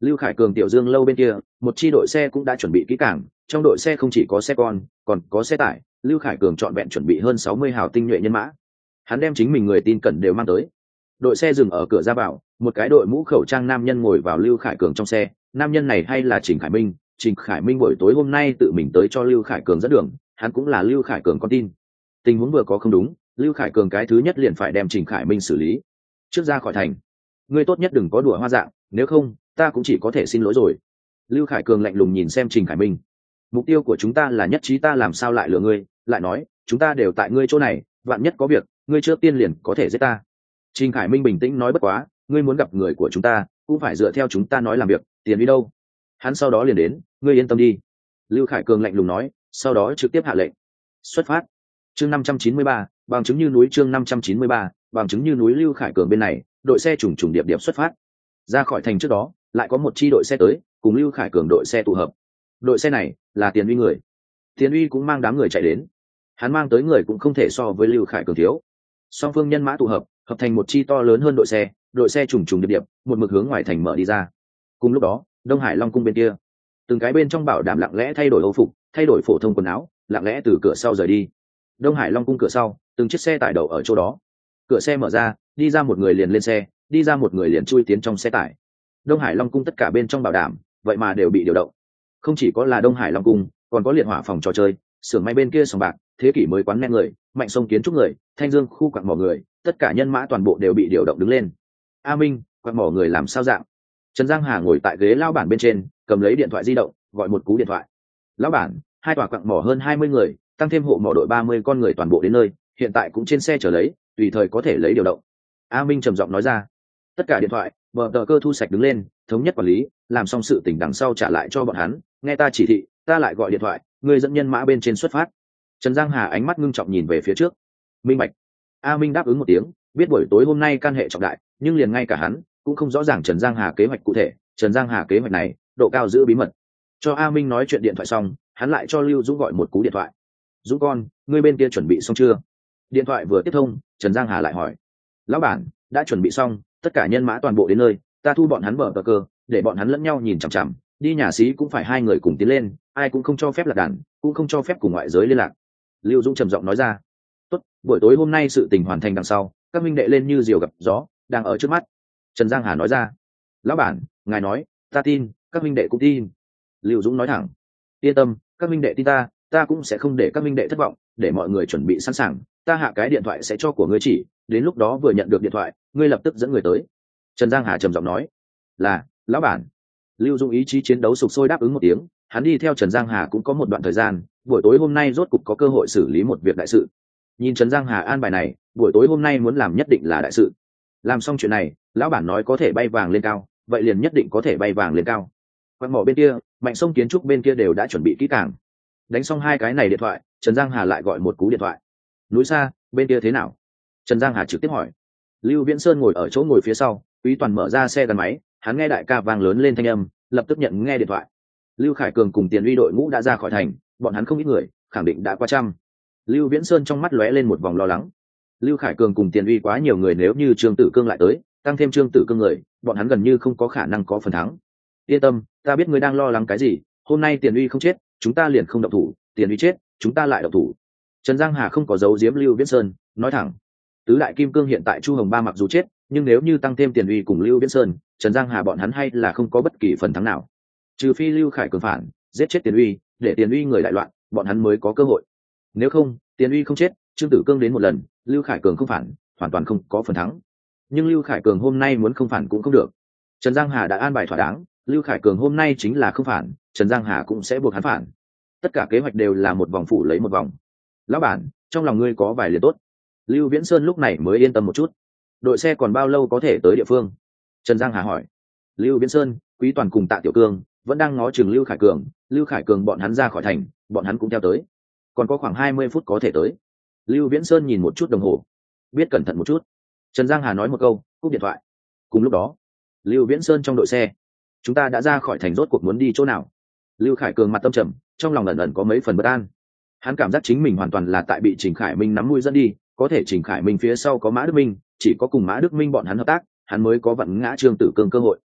Lưu Khải Cường tiểu dương lâu bên kia, một chi đội xe cũng đã chuẩn bị kỹ càng, trong đội xe không chỉ có xe con, còn có xe tải. Lưu Khải Cường chọn vẹn chuẩn bị hơn sáu mươi hào tinh nhuệ nhân mã. Hắn đem chính mình người tin cẩn đều mang tới. Đội xe dừng ở cửa ra vào, một cái đội mũ khẩu trang nam nhân ngồi vào Lưu Khải Cường trong xe. Nam nhân này hay là Trình Khải Minh. Trình Khải Minh buổi tối hôm nay tự mình tới cho Lưu Khải Cường dẫn đường, hắn cũng là Lưu Khải Cường con tin. Tình huống vừa có không đúng, Lưu Khải Cường cái thứ nhất liền phải đem Trình Khải Minh xử lý. Trước ra khỏi thành, ngươi tốt nhất đừng có đùa hoa dạng, nếu không ta cũng chỉ có thể xin lỗi rồi. Lưu Khải Cường lạnh lùng nhìn xem Trình Khải Minh. Mục tiêu của chúng ta là nhất trí, ta làm sao lại lừa ngươi, lại nói chúng ta đều tại ngươi chỗ này, vạn nhất có việc ngươi trước tiên liền có thể giết ta. Trình Khải Minh bình tĩnh nói, bất quá ngươi muốn gặp người của chúng ta cũng phải dựa theo chúng ta nói làm việc, tiền đi đâu hắn sau đó liền đến, ngươi yên tâm đi. Lưu Khải Cường lạnh lùng nói, sau đó trực tiếp hạ lệnh xuất phát. Chương năm trăm chín mươi ba, bằng chứng như núi. Chương năm trăm chín mươi ba, bằng chứng như núi. Lưu Khải Cường bên này, đội xe trùng trùng điệp điệp xuất phát. Ra khỏi thành trước đó, lại có một chi đội xe tới, cùng Lưu Khải Cường đội xe tụ hợp. Đội xe này là Tiền Uy người. Tiền Uy cũng mang đám người chạy đến. Hắn mang tới người cũng không thể so với Lưu Khải Cường thiếu. Song phương nhân mã tụ hợp, hợp thành một chi to lớn hơn đội xe, đội xe trùng trùng điệp điệp, một mực hướng ngoài thành mở đi ra. Cùng lúc đó, Đông Hải Long cung bên kia, từng cái bên trong bảo đảm lặng lẽ thay đổi âu phục, thay đổi phổ thông quần áo, lặng lẽ từ cửa sau rời đi. Đông Hải Long cung cửa sau, từng chiếc xe tải đậu ở chỗ đó. Cửa xe mở ra, đi ra một người liền lên xe, đi ra một người liền chui tiến trong xe tải. Đông Hải Long cung tất cả bên trong bảo đảm, vậy mà đều bị điều động. Không chỉ có là Đông Hải Long cung, còn có liệt hỏa phòng trò chơi, xưởng may bên kia sòng bạc, thế kỷ mới quán men người, mạnh sông kiến trúc người, thanh dương khu quặng mỏ người, tất cả nhân mã toàn bộ đều bị điều động đứng lên. A Minh, quặng mỏ người làm sao dạng? Trần Giang Hà ngồi tại ghế lao bản bên trên, cầm lấy điện thoại di động, gọi một cú điện thoại. Lão bản, hai tòa quặng mỏ hơn hai mươi người, tăng thêm hộ mỏ đội ba mươi con người toàn bộ đến nơi, hiện tại cũng trên xe chờ lấy, tùy thời có thể lấy điều động. A Minh trầm giọng nói ra. Tất cả điện thoại, bờ tờ cơ thu sạch đứng lên, thống nhất quản lý, làm xong sự tình đằng sau trả lại cho bọn hắn, nghe ta chỉ thị, ta lại gọi điện thoại, người dẫn nhân mã bên trên xuất phát. Trần Giang Hà ánh mắt ngưng trọng nhìn về phía trước. Minh bạch. A Minh đáp ứng một tiếng, biết buổi tối hôm nay can hệ trọng đại, nhưng liền ngay cả hắn cũng không rõ ràng Trần Giang Hà kế hoạch cụ thể. Trần Giang Hà kế hoạch này, độ cao giữ bí mật. Cho A Minh nói chuyện điện thoại xong, hắn lại cho Lưu Dũng gọi một cú điện thoại. Dũng con, ngươi bên kia chuẩn bị xong chưa? Điện thoại vừa tiếp thông, Trần Giang Hà lại hỏi. Lão bản, đã chuẩn bị xong, tất cả nhân mã toàn bộ đến nơi, ta thu bọn hắn bờ cơ, để bọn hắn lẫn nhau nhìn chằm chằm, đi nhà xí cũng phải hai người cùng tiến lên, ai cũng không cho phép lạc đàn, cũng không cho phép cùng ngoại giới liên lạc. Lưu Dũng trầm giọng nói ra. Tốt, buổi tối hôm nay sự tình hoàn thành đằng sau, các minh đệ lên như diều gặp gió, đang ở trước mắt. Trần Giang Hà nói ra. Lão bản, ngài nói, ta tin, các minh đệ cũng tin. Lưu Dũng nói thẳng. Yên tâm, các minh đệ tin ta, ta cũng sẽ không để các minh đệ thất vọng, để mọi người chuẩn bị sẵn sàng, ta hạ cái điện thoại sẽ cho của ngươi chỉ, đến lúc đó vừa nhận được điện thoại, ngươi lập tức dẫn người tới. Trần Giang Hà trầm giọng nói. Là, lão bản. Lưu Dũng ý chí chiến đấu sục sôi đáp ứng một tiếng, hắn đi theo Trần Giang Hà cũng có một đoạn thời gian, buổi tối hôm nay rốt cục có cơ hội xử lý một việc đại sự. Nhìn Trần Giang Hà an bài này, buổi tối hôm nay muốn làm nhất định là đại sự. Làm xong chuyện này, lão bản nói có thể bay vàng lên cao, vậy liền nhất định có thể bay vàng lên cao. Quặng mỏ bên kia, mạnh sông kiến trúc bên kia đều đã chuẩn bị kỹ càng. Đánh xong hai cái này điện thoại, Trần Giang Hà lại gọi một cú điện thoại. Núi Sa, bên kia thế nào? Trần Giang Hà trực tiếp hỏi. Lưu Viễn Sơn ngồi ở chỗ ngồi phía sau, Quý Toàn mở ra xe gắn máy, hắn nghe đại ca vang lớn lên thanh âm, lập tức nhận nghe điện thoại. Lưu Khải Cường cùng Tiền Uy đội ngũ đã ra khỏi thành, bọn hắn không ít người, khẳng định đã qua trăm. Lưu Viễn Sơn trong mắt lóe lên một vòng lo lắng. Lưu Khải Cường cùng Tiền Uy quá nhiều người, nếu như Trương Tử Cương lại tới, tăng thêm Trương Tử Cương người, bọn hắn gần như không có khả năng có phần thắng. Yên tâm, ta biết ngươi đang lo lắng cái gì, hôm nay Tiền Uy không chết, chúng ta liền không động thủ, Tiền Uy chết, chúng ta lại động thủ. Trần Giang Hà không có giấu giếm Lưu Viễn Sơn, nói thẳng. Tứ đại kim cương hiện tại Chu Hồng Ba mặc dù chết, nhưng nếu như tăng thêm Tiền Uy cùng Lưu Viễn Sơn, Trần Giang Hà bọn hắn hay là không có bất kỳ phần thắng nào. Trừ phi Lưu Khải Cường phản, giết chết Tiền Uy, để Tiền Uy người đại loạn, bọn hắn mới có cơ hội. Nếu không, Tiền Uy không chết, Trương Tử Cương đến một lần, Lưu Khải Cường không phản, hoàn toàn không có phần thắng. Nhưng Lưu Khải Cường hôm nay muốn không phản cũng không được. Trần Giang Hà đã an bài thỏa đáng, Lưu Khải Cường hôm nay chính là không phản, Trần Giang Hà cũng sẽ buộc hắn phản. Tất cả kế hoạch đều là một vòng phủ lấy một vòng. Lão bản, trong lòng ngươi có vài liền tốt. Lưu Viễn Sơn lúc này mới yên tâm một chút. Đội xe còn bao lâu có thể tới địa phương? Trần Giang Hà hỏi. Lưu Viễn Sơn, Quý Toàn cùng Tạ Tiểu Cương vẫn đang ngó chừng Lưu Khải Cường, Lưu Khải Cường bọn hắn ra khỏi thành, bọn hắn cũng theo tới. Còn có khoảng hai mươi phút có thể tới. Lưu Viễn Sơn nhìn một chút đồng hồ, biết cẩn thận một chút. Trần Giang Hà nói một câu, cúp điện thoại. Cùng lúc đó, Lưu Viễn Sơn trong đội xe, chúng ta đã ra khỏi thành, rốt cuộc muốn đi chỗ nào? Lưu Khải Cường mặt tâm trầm, trong lòng ẩn ẩn có mấy phần bất an. Hắn cảm giác chính mình hoàn toàn là tại bị Trình Khải Minh nắm mũi dẫn đi, có thể Trình Khải Minh phía sau có Mã Đức Minh, chỉ có cùng Mã Đức Minh bọn hắn hợp tác, hắn mới có vặn ngã Trương Tử Cương cơ hội.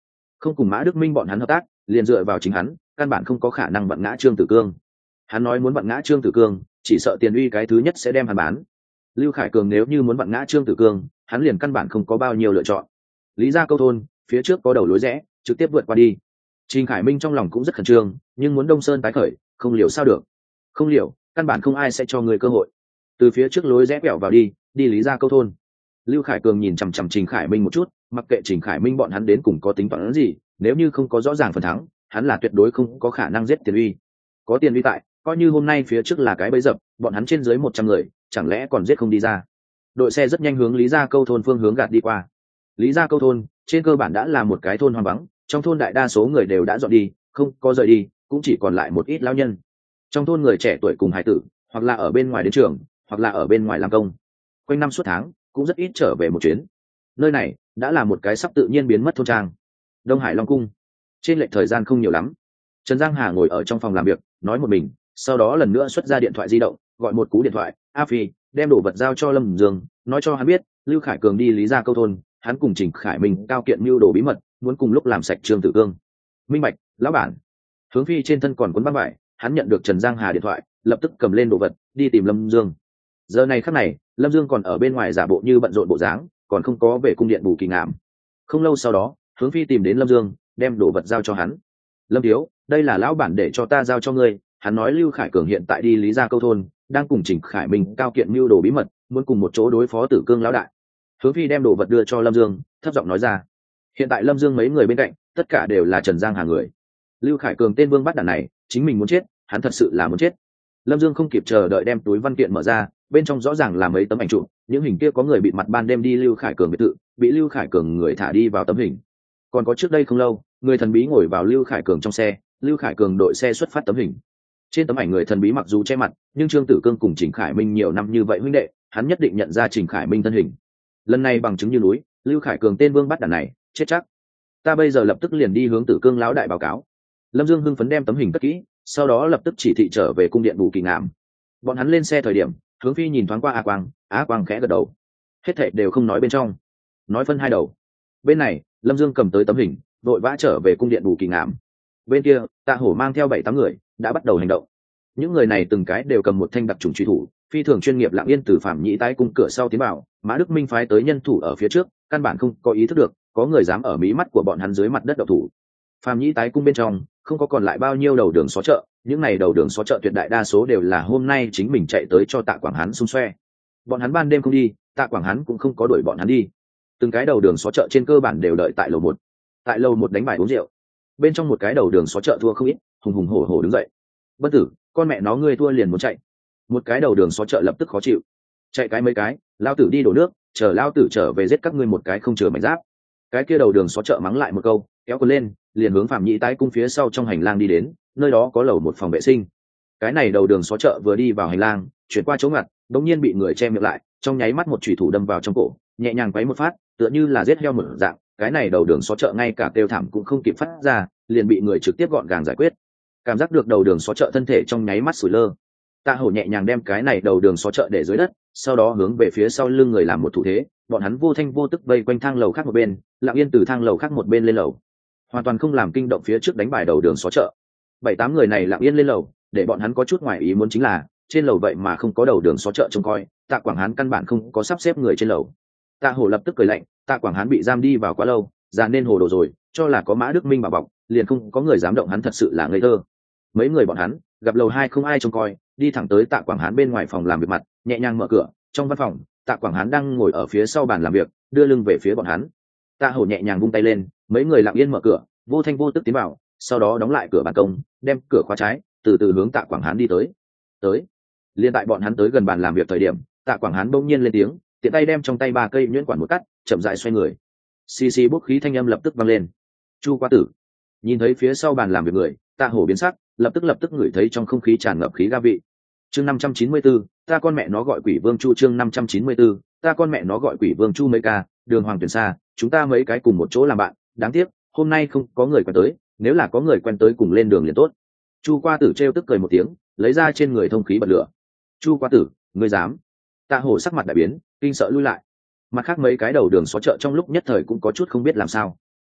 không cùng Mã Đức Minh bọn hắn hợp tác, liền dựa vào chính hắn, căn bản không có khả năng vặn ngã Trương Tử Cương. Hắn nói muốn vặn ngã Trương Tử Cương, chỉ sợ Tiền Uy cái thứ nhất sẽ đem hắn bán. Lưu Khải Cường nếu như muốn vặn ngã Trương Tử Cương, hắn liền căn bản không có bao nhiêu lựa chọn. Lý Gia Câu thôn, phía trước có đầu lối rẽ, trực tiếp vượt qua đi. Trình Khải Minh trong lòng cũng rất khẩn trương, nhưng muốn Đông Sơn tái khởi, không liều sao được. Không liều, căn bản không ai sẽ cho người cơ hội. Từ phía trước lối rẽ quẹo vào đi, đi Lý Gia Câu thôn. Lưu Khải Cường nhìn chằm chằm Trình Khải Minh một chút, mặc kệ Trình Khải Minh bọn hắn đến cùng có tính toán gì, nếu như không có rõ ràng phần thắng, hắn là tuyệt đối không có khả năng giết Tiền Uy. Có Tiền Uy tại, coi như hôm nay phía trước là cái bẫy dập, bọn hắn trên dưới một trăm người, chẳng lẽ còn giết không đi ra. Đội xe rất nhanh hướng Lý Gia Câu thôn phương hướng gạt đi qua. Lý Gia Câu thôn trên cơ bản đã là một cái thôn hoang vắng, trong thôn đại đa số người đều đã dọn đi, không có rời đi, cũng chỉ còn lại một ít lão nhân. Trong thôn người trẻ tuổi cùng hải tử, hoặc là ở bên ngoài đến trường, hoặc là ở bên ngoài làm công, quanh năm suốt tháng cũng rất ít trở về một chuyến. Nơi này đã là một cái sắp tự nhiên biến mất thôn trang. Đông Hải Long cung, trên lệch thời gian không nhiều lắm. Trần Giang Hà ngồi ở trong phòng làm việc, nói một mình, sau đó lần nữa xuất ra điện thoại di động, gọi một cú điện thoại. A Phi, đem đồ vật giao cho Lâm Dương, nói cho hắn biết Lưu Khải Cường đi Lý Gia Câu thôn, hắn cùng Trình Khải Minh cao kiện mưu đồ bí mật, muốn cùng lúc làm sạch Trương Tử Cương. Minh bạch, lão bản. Hướng Phi trên thân còn cuốn băng vải, hắn nhận được Trần Giang Hà điện thoại, lập tức cầm lên đồ vật, đi tìm Lâm Dương. Giờ này khắc này, Lâm Dương còn ở bên ngoài giả bộ như bận rộn bộ dáng, còn không có về cung điện Bù Kỳ Ngạm. Không lâu sau đó, Hướng Phi tìm đến Lâm Dương, đem đồ vật giao cho hắn. Lâm thiếu, đây là lão bản để cho ta giao cho ngươi, hắn nói Lưu Khải Cường hiện tại đi Lý Gia Câu thôn, đang cùng Trình Khải Minh cao kiện mưu đồ bí mật, muốn cùng một chỗ đối phó Tử Cương lão đại. Hướng Phi đem đồ vật đưa cho Lâm Dương, thấp giọng nói ra. Hiện tại Lâm Dương mấy người bên cạnh, tất cả đều là Trần Giang Hà người. Lưu Khải Cường tên vương bắt đàn này, chính mình muốn chết, hắn thật sự là muốn chết. Lâm Dương không kịp chờ đợi đem túi văn kiện mở ra, bên trong rõ ràng là mấy tấm ảnh chụp, những hình kia có người bị mặt ban đêm đi Lưu Khải Cường biệt thự, bị Lưu Khải Cường người thả đi vào tấm hình. Còn có trước đây không lâu, người thần bí ngồi vào Lưu Khải Cường trong xe, Lưu Khải Cường đội xe xuất phát tấm hình. Trên tấm ảnh người thần bí mặc dù che mặt, nhưng Trương Tử Cương cùng Trình Khải Minh nhiều năm như vậy huynh đệ, hắn nhất định nhận ra Trình Khải Minh thân hình. Lần này bằng chứng như núi, Lưu Khải Cường tên vương bắt đàn này chết chắc. Ta bây giờ lập tức liền đi hướng Tử Cương lão đại báo cáo. Lâm Dương hưng phấn đem tấm hình cất kỹ, sau đó lập tức chỉ thị trở về cung điện Bù Kỳ Ngạm. Bọn hắn lên xe thời điểm, Hướng Phi nhìn thoáng qua A Quang, Á Quang khẽ gật đầu. Hết thảy đều không nói bên trong, nói phân hai đầu. Bên này, Lâm Dương cầm tới tấm hình, vội vã trở về cung điện Bù Kỳ Ngạm. Bên kia, Tạ Hổ mang theo bảy tám người, đã bắt đầu hành động. Những người này từng cái đều cầm một thanh đặc trùng truy thủ, phi thường chuyên nghiệp lặng yên từ Phạm Nhĩ tái cung cửa sau tiến vào. Mã Đức Minh phái tới nhân thủ ở phía trước, căn bản không có ý thức được có người dám ở mí mắt của bọn hắn dưới mặt đất độc thủ. Phạm Nhĩ tái cung bên trong không có còn lại bao nhiêu đầu đường xó chợ, những này đầu đường xó chợ tuyệt đại đa số đều là hôm nay chính mình chạy tới cho Tạ Quảng Hán xung xoe. Bọn hắn ban đêm không đi, Tạ Quảng Hán cũng không có đuổi bọn hắn đi. Từng cái đầu đường xó chợ trên cơ bản đều đợi tại lầu một. Tại lầu một đánh bài uống rượu. Bên trong một cái đầu đường xó chợ thua không ít, hùng hùng hổ hổ đứng dậy. Bất tử, con mẹ nó ngươi thua liền muốn chạy. Một cái đầu đường xó chợ lập tức khó chịu. Chạy cái mấy cái, lao tử đi đổ nước, chờ lao tử trở về giết các ngươi một cái không chừa mảnh giáp. Cái kia đầu đường xó chợ mắng lại một câu, kéo quần lên, liền hướng Phạm Nhĩ tái cung phía sau trong hành lang đi đến, nơi đó có lầu một phòng vệ sinh. Cái này đầu đường xó chợ vừa đi vào hành lang, chuyển qua chỗ ngặt, đống nhiên bị người che miệng lại, trong nháy mắt một chủy thủ đâm vào trong cổ, nhẹ nhàng quấy một phát, tựa như là giết heo mở dạng. Cái này đầu đường xó chợ ngay cả kêu thảm cũng không kịp phát ra, liền bị người trực tiếp gọn gàng giải quyết. Cảm giác được đầu đường xó chợ thân thể trong nháy mắt sủi lơ. Tạ Hổ nhẹ nhàng đem cái này đầu đường xó chợ để dưới đất, sau đó hướng về phía sau lưng người làm một thủ thế, bọn hắn vô thanh vô tức vây quanh thang lầu khác một bên, lặng yên từ thang lầu khác một bên lên lầu, hoàn toàn không làm kinh động phía trước đánh bài đầu đường xó chợ. Bảy tám người này lặng yên lên lầu, để bọn hắn có chút ngoài ý muốn chính là trên lầu vậy mà không có đầu đường xó chợ trông coi. Tạ Quảng Hán căn bản không có sắp xếp người trên lầu. Tạ Hổ lập tức cười lạnh, Tạ Quảng Hán bị giam đi vào quá lâu, già nên hồ đồ rồi, cho là có Mã Đức Minh bảo bọc, liền không có người dám động hắn, thật sự là ngây thơ. Mấy người bọn hắn gặp lầu hai không ai trông coi, đi thẳng tới Tạ Quảng Hán bên ngoài phòng làm việc mặt, nhẹ nhàng mở cửa. Trong văn phòng, Tạ Quảng Hán đang ngồi ở phía sau bàn làm việc, đưa lưng về phía bọn hắn. Tạ Hổ nhẹ nhàng vung tay lên, mấy người lặng yên mở cửa, vô thanh vô tức tiến vào, sau đó đóng lại cửa ban công, đem cửa khóa trái, từ từ hướng Tạ Quảng Hán đi tới. Tới. Liên tại bọn hắn tới gần bàn làm việc thời điểm, Tạ Quảng Hán bỗng nhiên lên tiếng, tiện tay đem trong tay ba cây nhuyễn quản một cắt, chậm rãi xoay người. Xì xì bốc khí thanh âm lập tức vang lên. Chu Quá Tử. Nhìn thấy phía sau bàn làm việc người, Tạ Hổ biến sắc, lập tức lập tức ngửi thấy trong không khí tràn ngập khí ga vị. Chương năm trăm chín mươi tư, ta con mẹ nó gọi Quỷ Vương Chu. Chương năm trăm chín mươi tư, ta con mẹ nó gọi Quỷ Vương Chu. Mấy ca, Đường Hoàng Tuyển Sa, chúng ta mấy cái cùng một chỗ làm bạn, đáng tiếc hôm nay không có người quen tới, nếu là có người quen tới cùng lên đường liền tốt. Chu Quá Tử trêu tức cười một tiếng, lấy ra trên người thông khí bật lửa. Chu Quá Tử, ngươi dám? Tạ Hổ sắc mặt đại biến, kinh sợ lui lại. Mặt khác mấy cái đầu đường xó chợ trong lúc nhất thời cũng có chút không biết làm sao.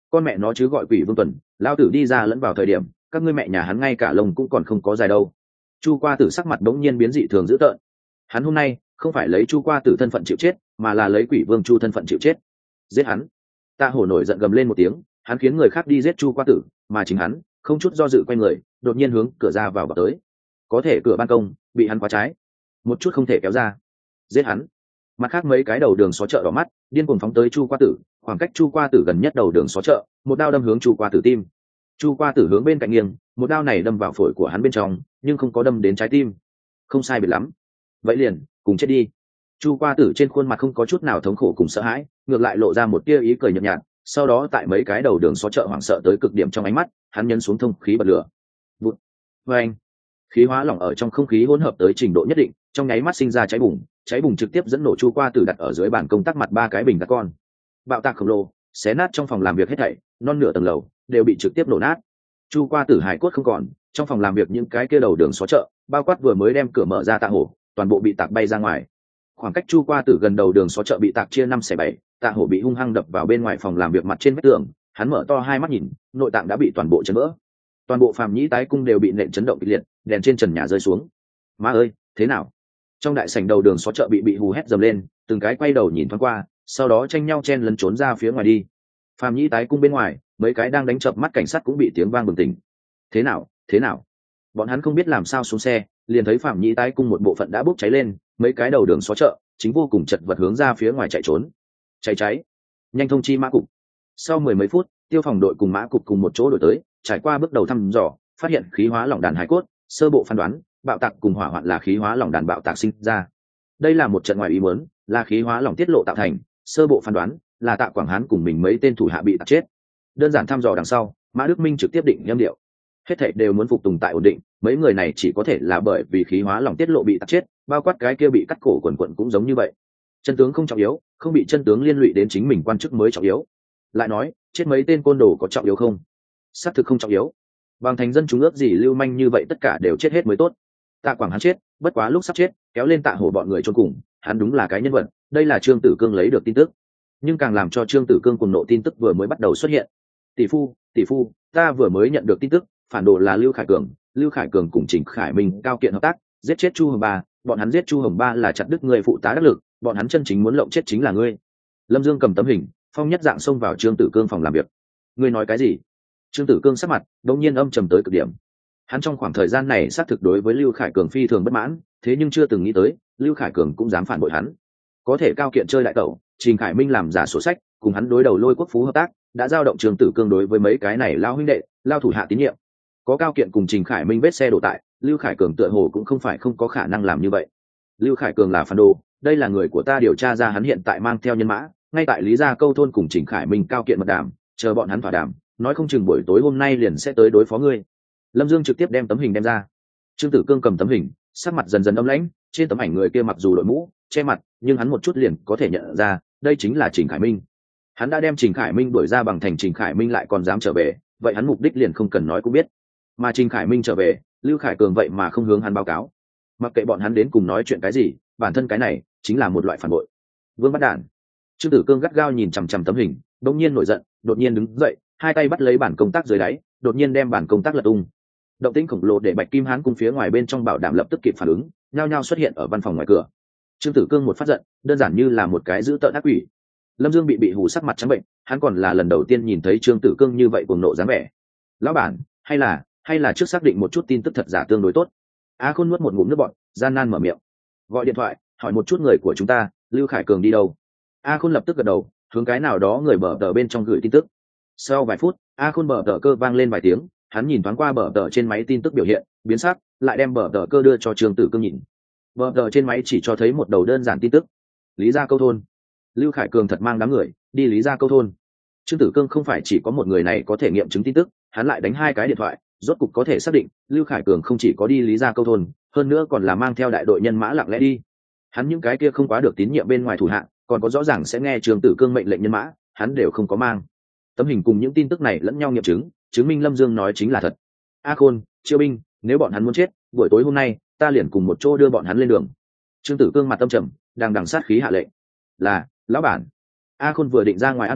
con mẹ nó chứ gọi quỷ vương tuần, lao tử đi ra lẫn vào thời điểm các ngươi mẹ nhà hắn ngay cả lông cũng còn không có dài đâu. Chu qua tử sắc mặt đống nhiên biến dị thường dữ tợn. Hắn hôm nay không phải lấy chu qua tử thân phận chịu chết, mà là lấy quỷ vương chu thân phận chịu chết. Giết hắn. Tạ Hổ nổi giận gầm lên một tiếng, hắn khiến người khác đi giết chu qua tử, mà chính hắn không chút do dự quay người, đột nhiên hướng cửa ra vào vào tới. Có thể cửa ban công bị hắn khóa trái, một chút không thể kéo ra. Giết hắn. Mặt khác mấy cái đầu đường xó chợ đỏ mắt, điên cuồng phóng tới chu qua tử, khoảng cách chu qua tử gần nhất đầu đường xó chợ, một đao đâm hướng chu qua tử tim. Chu qua tử hướng bên cạnh nghiêng, một đao này đâm vào phổi của hắn bên trong, nhưng không có đâm đến trái tim. Không sai biệt lắm, vậy liền cùng chết đi. Chu qua tử trên khuôn mặt không có chút nào thống khổ cùng sợ hãi, ngược lại lộ ra một tia ý cười nhợt nhạt. Sau đó tại mấy cái đầu đường xó chợ hoảng sợ tới cực điểm trong ánh mắt, hắn nhấn xuống thông khí bật lửa. Vụt. Vâng. Khí hóa lỏng ở trong không khí hỗn hợp tới trình độ nhất định, trong nháy mắt sinh ra cháy bùng, cháy bùng trực tiếp dẫn nổ chu qua tử đặt ở dưới bàn công tác mặt ba cái bình các con. Bạo tạc khổng lồ xé nát trong phòng làm việc hết thảy, non nửa tầng lầu đều bị trực tiếp nổ nát. Chu qua tử hải cốt không còn, trong phòng làm việc những cái kia đầu đường xó chợ, bao quát vừa mới đem cửa mở ra Tạ Hổ, toàn bộ bị tạc bay ra ngoài. Khoảng cách chu qua tử gần đầu đường xó chợ bị tạc chia năm xẻ bảy, Tạ Hổ bị hung hăng đập vào bên ngoài phòng làm việc mặt trên vách tường, hắn mở to hai mắt nhìn, nội tạng đã bị toàn bộ chấn vỡ. Toàn bộ Phàm Nhĩ tái cung đều bị nện chấn động kịch liệt, đèn trên trần nhà rơi xuống. Má ơi, thế nào? Trong đại sảnh đầu đường xó chợ bị bị hù hét dầm lên, từng cái quay đầu nhìn thoáng qua, sau đó tranh nhau chen lấn trốn ra phía ngoài đi. Phàm Nhĩ tái cung bên ngoài, mấy cái đang đánh chập mắt cảnh sát cũng bị tiếng vang bừng tỉnh. Thế nào? Thế nào? Bọn hắn không biết làm sao xuống xe, liền thấy Phàm Nhĩ tái cung một bộ phận đã bốc cháy lên, mấy cái đầu đường xó chợ chính vô cùng chật vật hướng ra phía ngoài chạy trốn. Cháy cháy! Nhanh thông chi mã cục. Sau mười mấy phút, tiêu phòng đội cùng mã cục cùng một chỗ đổi tới, trải qua bước đầu thăm dò, phát hiện khí hóa lỏng đàn hải cốt, sơ bộ phán đoán, bạo tạc cùng hỏa hoạn là khí hóa lỏng đàn bạo tạc sinh ra. Đây là một trận ngoài ý muốn, là khí hóa lỏng tiết lộ tạo thành, sơ bộ phán đoán là Tạ Quảng Hán cùng mình mấy tên thủ hạ bị tạc chết. Đơn giản thăm dò đằng sau, Mã Đức Minh trực tiếp định nhâm điệu. Hết thảy đều muốn phục tùng tại ổn định, mấy người này chỉ có thể là bởi vì khí hóa lỏng tiết lộ bị tạc chết, bao quát cái kia bị cắt cổ quần quần cũng giống như vậy. Chân tướng không trọng yếu, không bị chân tướng liên lụy đến chính mình quan chức mới trọng yếu. Lại nói, chết mấy tên côn đồ có trọng yếu không? Xác thực không trọng yếu. Bằng thành dân chúng ước gì lưu manh như vậy tất cả đều chết hết mới tốt. Tạ Quảng Hán chết, bất quá lúc sắp chết, kéo lên Tạ Hổ bọn người chôn cùng, hắn đúng là cái nhân vật, đây là Trương Tử Cương lấy được tin tức. Nhưng càng làm cho Trương Tử Cương cuồng nộ tin tức vừa mới bắt đầu xuất hiện. Tỷ phu, tỷ phu, ta vừa mới nhận được tin tức, phản đồ là Lưu Khải Cường, Lưu Khải Cường cùng Trình Khải Minh cao kiện hợp tác, giết chết Chu Hồng Ba, bọn hắn giết Chu Hồng Ba là chặt đứt người phụ tá đắc lực, bọn hắn chân chính muốn lộng chết chính là ngươi. Lâm Dương cầm tấm hình, phong nhất dạng xông vào Trương Tử Cương phòng làm việc. Ngươi nói cái gì? Trương Tử Cương sắc mặt đột nhiên âm trầm tới cực điểm. Hắn trong khoảng thời gian này xác thực đối với Lưu Khải Cường phi thường bất mãn, thế nhưng chưa từng nghĩ tới Lưu Khải Cường cũng dám phản bội hắn. Có thể cao kiện chơi đại tẩu, Trình Khải Minh làm giả sổ sách, cùng hắn đối đầu Lôi Quốc Phú hợp tác, đã giao động Trương Tử Cương đối với mấy cái này lao huynh đệ, lao thủ hạ tín nhiệm. Có cao kiện cùng Trình Khải Minh vết xe đổ tại, Lưu Khải Cường tựa hồ cũng không phải không có khả năng làm như vậy. Lưu Khải Cường là phản đồ, đây là người của ta điều tra ra hắn hiện tại mang theo nhân mã, ngay tại Lý Gia Câu thôn cùng Trình Khải Minh cao kiện mật đàm, chờ bọn hắn thỏa đàm, nói không chừng buổi tối hôm nay liền sẽ tới đối phó ngươi. Lâm Dương trực tiếp đem tấm hình đem ra. Trương Tử Cương cầm tấm hình, sắc mặt dần dần âm lãnh, trên tấm ảnh người kia mặc dù đội mũ che mặt, nhưng hắn một chút liền có thể nhận ra đây chính là Trình Khải Minh. Hắn đã đem Trình Khải Minh đuổi ra bằng thành Trình Khải Minh lại còn dám trở về, vậy hắn mục đích liền không cần nói cũng biết. Mà Trình Khải Minh trở về, Lưu Khải Cường vậy mà không hướng hắn báo cáo, mặc kệ bọn hắn đến cùng nói chuyện cái gì, bản thân cái này chính là một loại phản bội. Vương bắt đản. Trương Tử Cương gắt gao nhìn chằm chằm tấm hình, đột nhiên nổi giận, đột nhiên đứng dậy, hai tay bắt lấy bản công tác dưới đáy, đột nhiên đem bản công tác lật tung. Động tĩnh khổng lồ để Bạch Kim Hán cung phía ngoài bên trong bảo đảm lập tức kịp phản ứng, nhao nhao xuất hiện ở văn phòng ngoài cửa. Trương Tử Cương một phát giận, đơn giản như là một cái dữ tợn ác quỷ. Lâm Dương bị bị hù sắc mặt trắng bệnh, hắn còn là lần đầu tiên nhìn thấy Trương Tử Cương như vậy cuồng nộ dáng vẻ. Lão bản, hay là, hay là trước xác định một chút tin tức thật giả tương đối tốt. A Khôn nuốt một ngụm nước bọt, gian nan mở miệng. Gọi điện thoại, hỏi một chút người của chúng ta, Lưu Khải Cường đi đâu? A Khôn lập tức gật đầu, hướng cái nào đó người bờ tờ bên trong gửi tin tức. Sau vài phút, A Khôn bờ tờ cơ vang lên vài tiếng, hắn nhìn thoáng qua bờ tờ trên máy tin tức biểu hiện, biến sắc, lại đem bờ tờ cơ đưa cho Trương Tử Cương nhìn. Bờ tờ trên máy chỉ cho thấy một đầu đơn giản tin tức: Lý Gia Câu thôn, Lưu Khải Cường thật mang đám người đi Lý Gia Câu thôn. Trương Tử Cương không phải chỉ có một người này có thể nghiệm chứng tin tức, hắn lại đánh hai cái điện thoại, rốt cục có thể xác định Lưu Khải Cường không chỉ có đi Lý Gia Câu thôn, hơn nữa còn là mang theo đại đội nhân mã lặng lẽ đi. Hắn những cái kia không quá được tín nhiệm bên ngoài thủ hạ, còn có rõ ràng sẽ nghe Trương Tử Cương mệnh lệnh nhân mã, hắn đều không có mang. Tấm hình cùng những tin tức này lẫn nhau nghiệm chứng, chứng minh Lâm Dương nói chính là thật. A Khôn, Chiêu binh, nếu bọn hắn muốn chết, buổi tối hôm nay ta liền cùng một chỗ đưa bọn hắn lên đường. Trương Tử Cương mặt tâm trầm, đang đằng sát khí hạ lệnh. Là, lão bản. A Khôn vừa định ra ngoài an bài,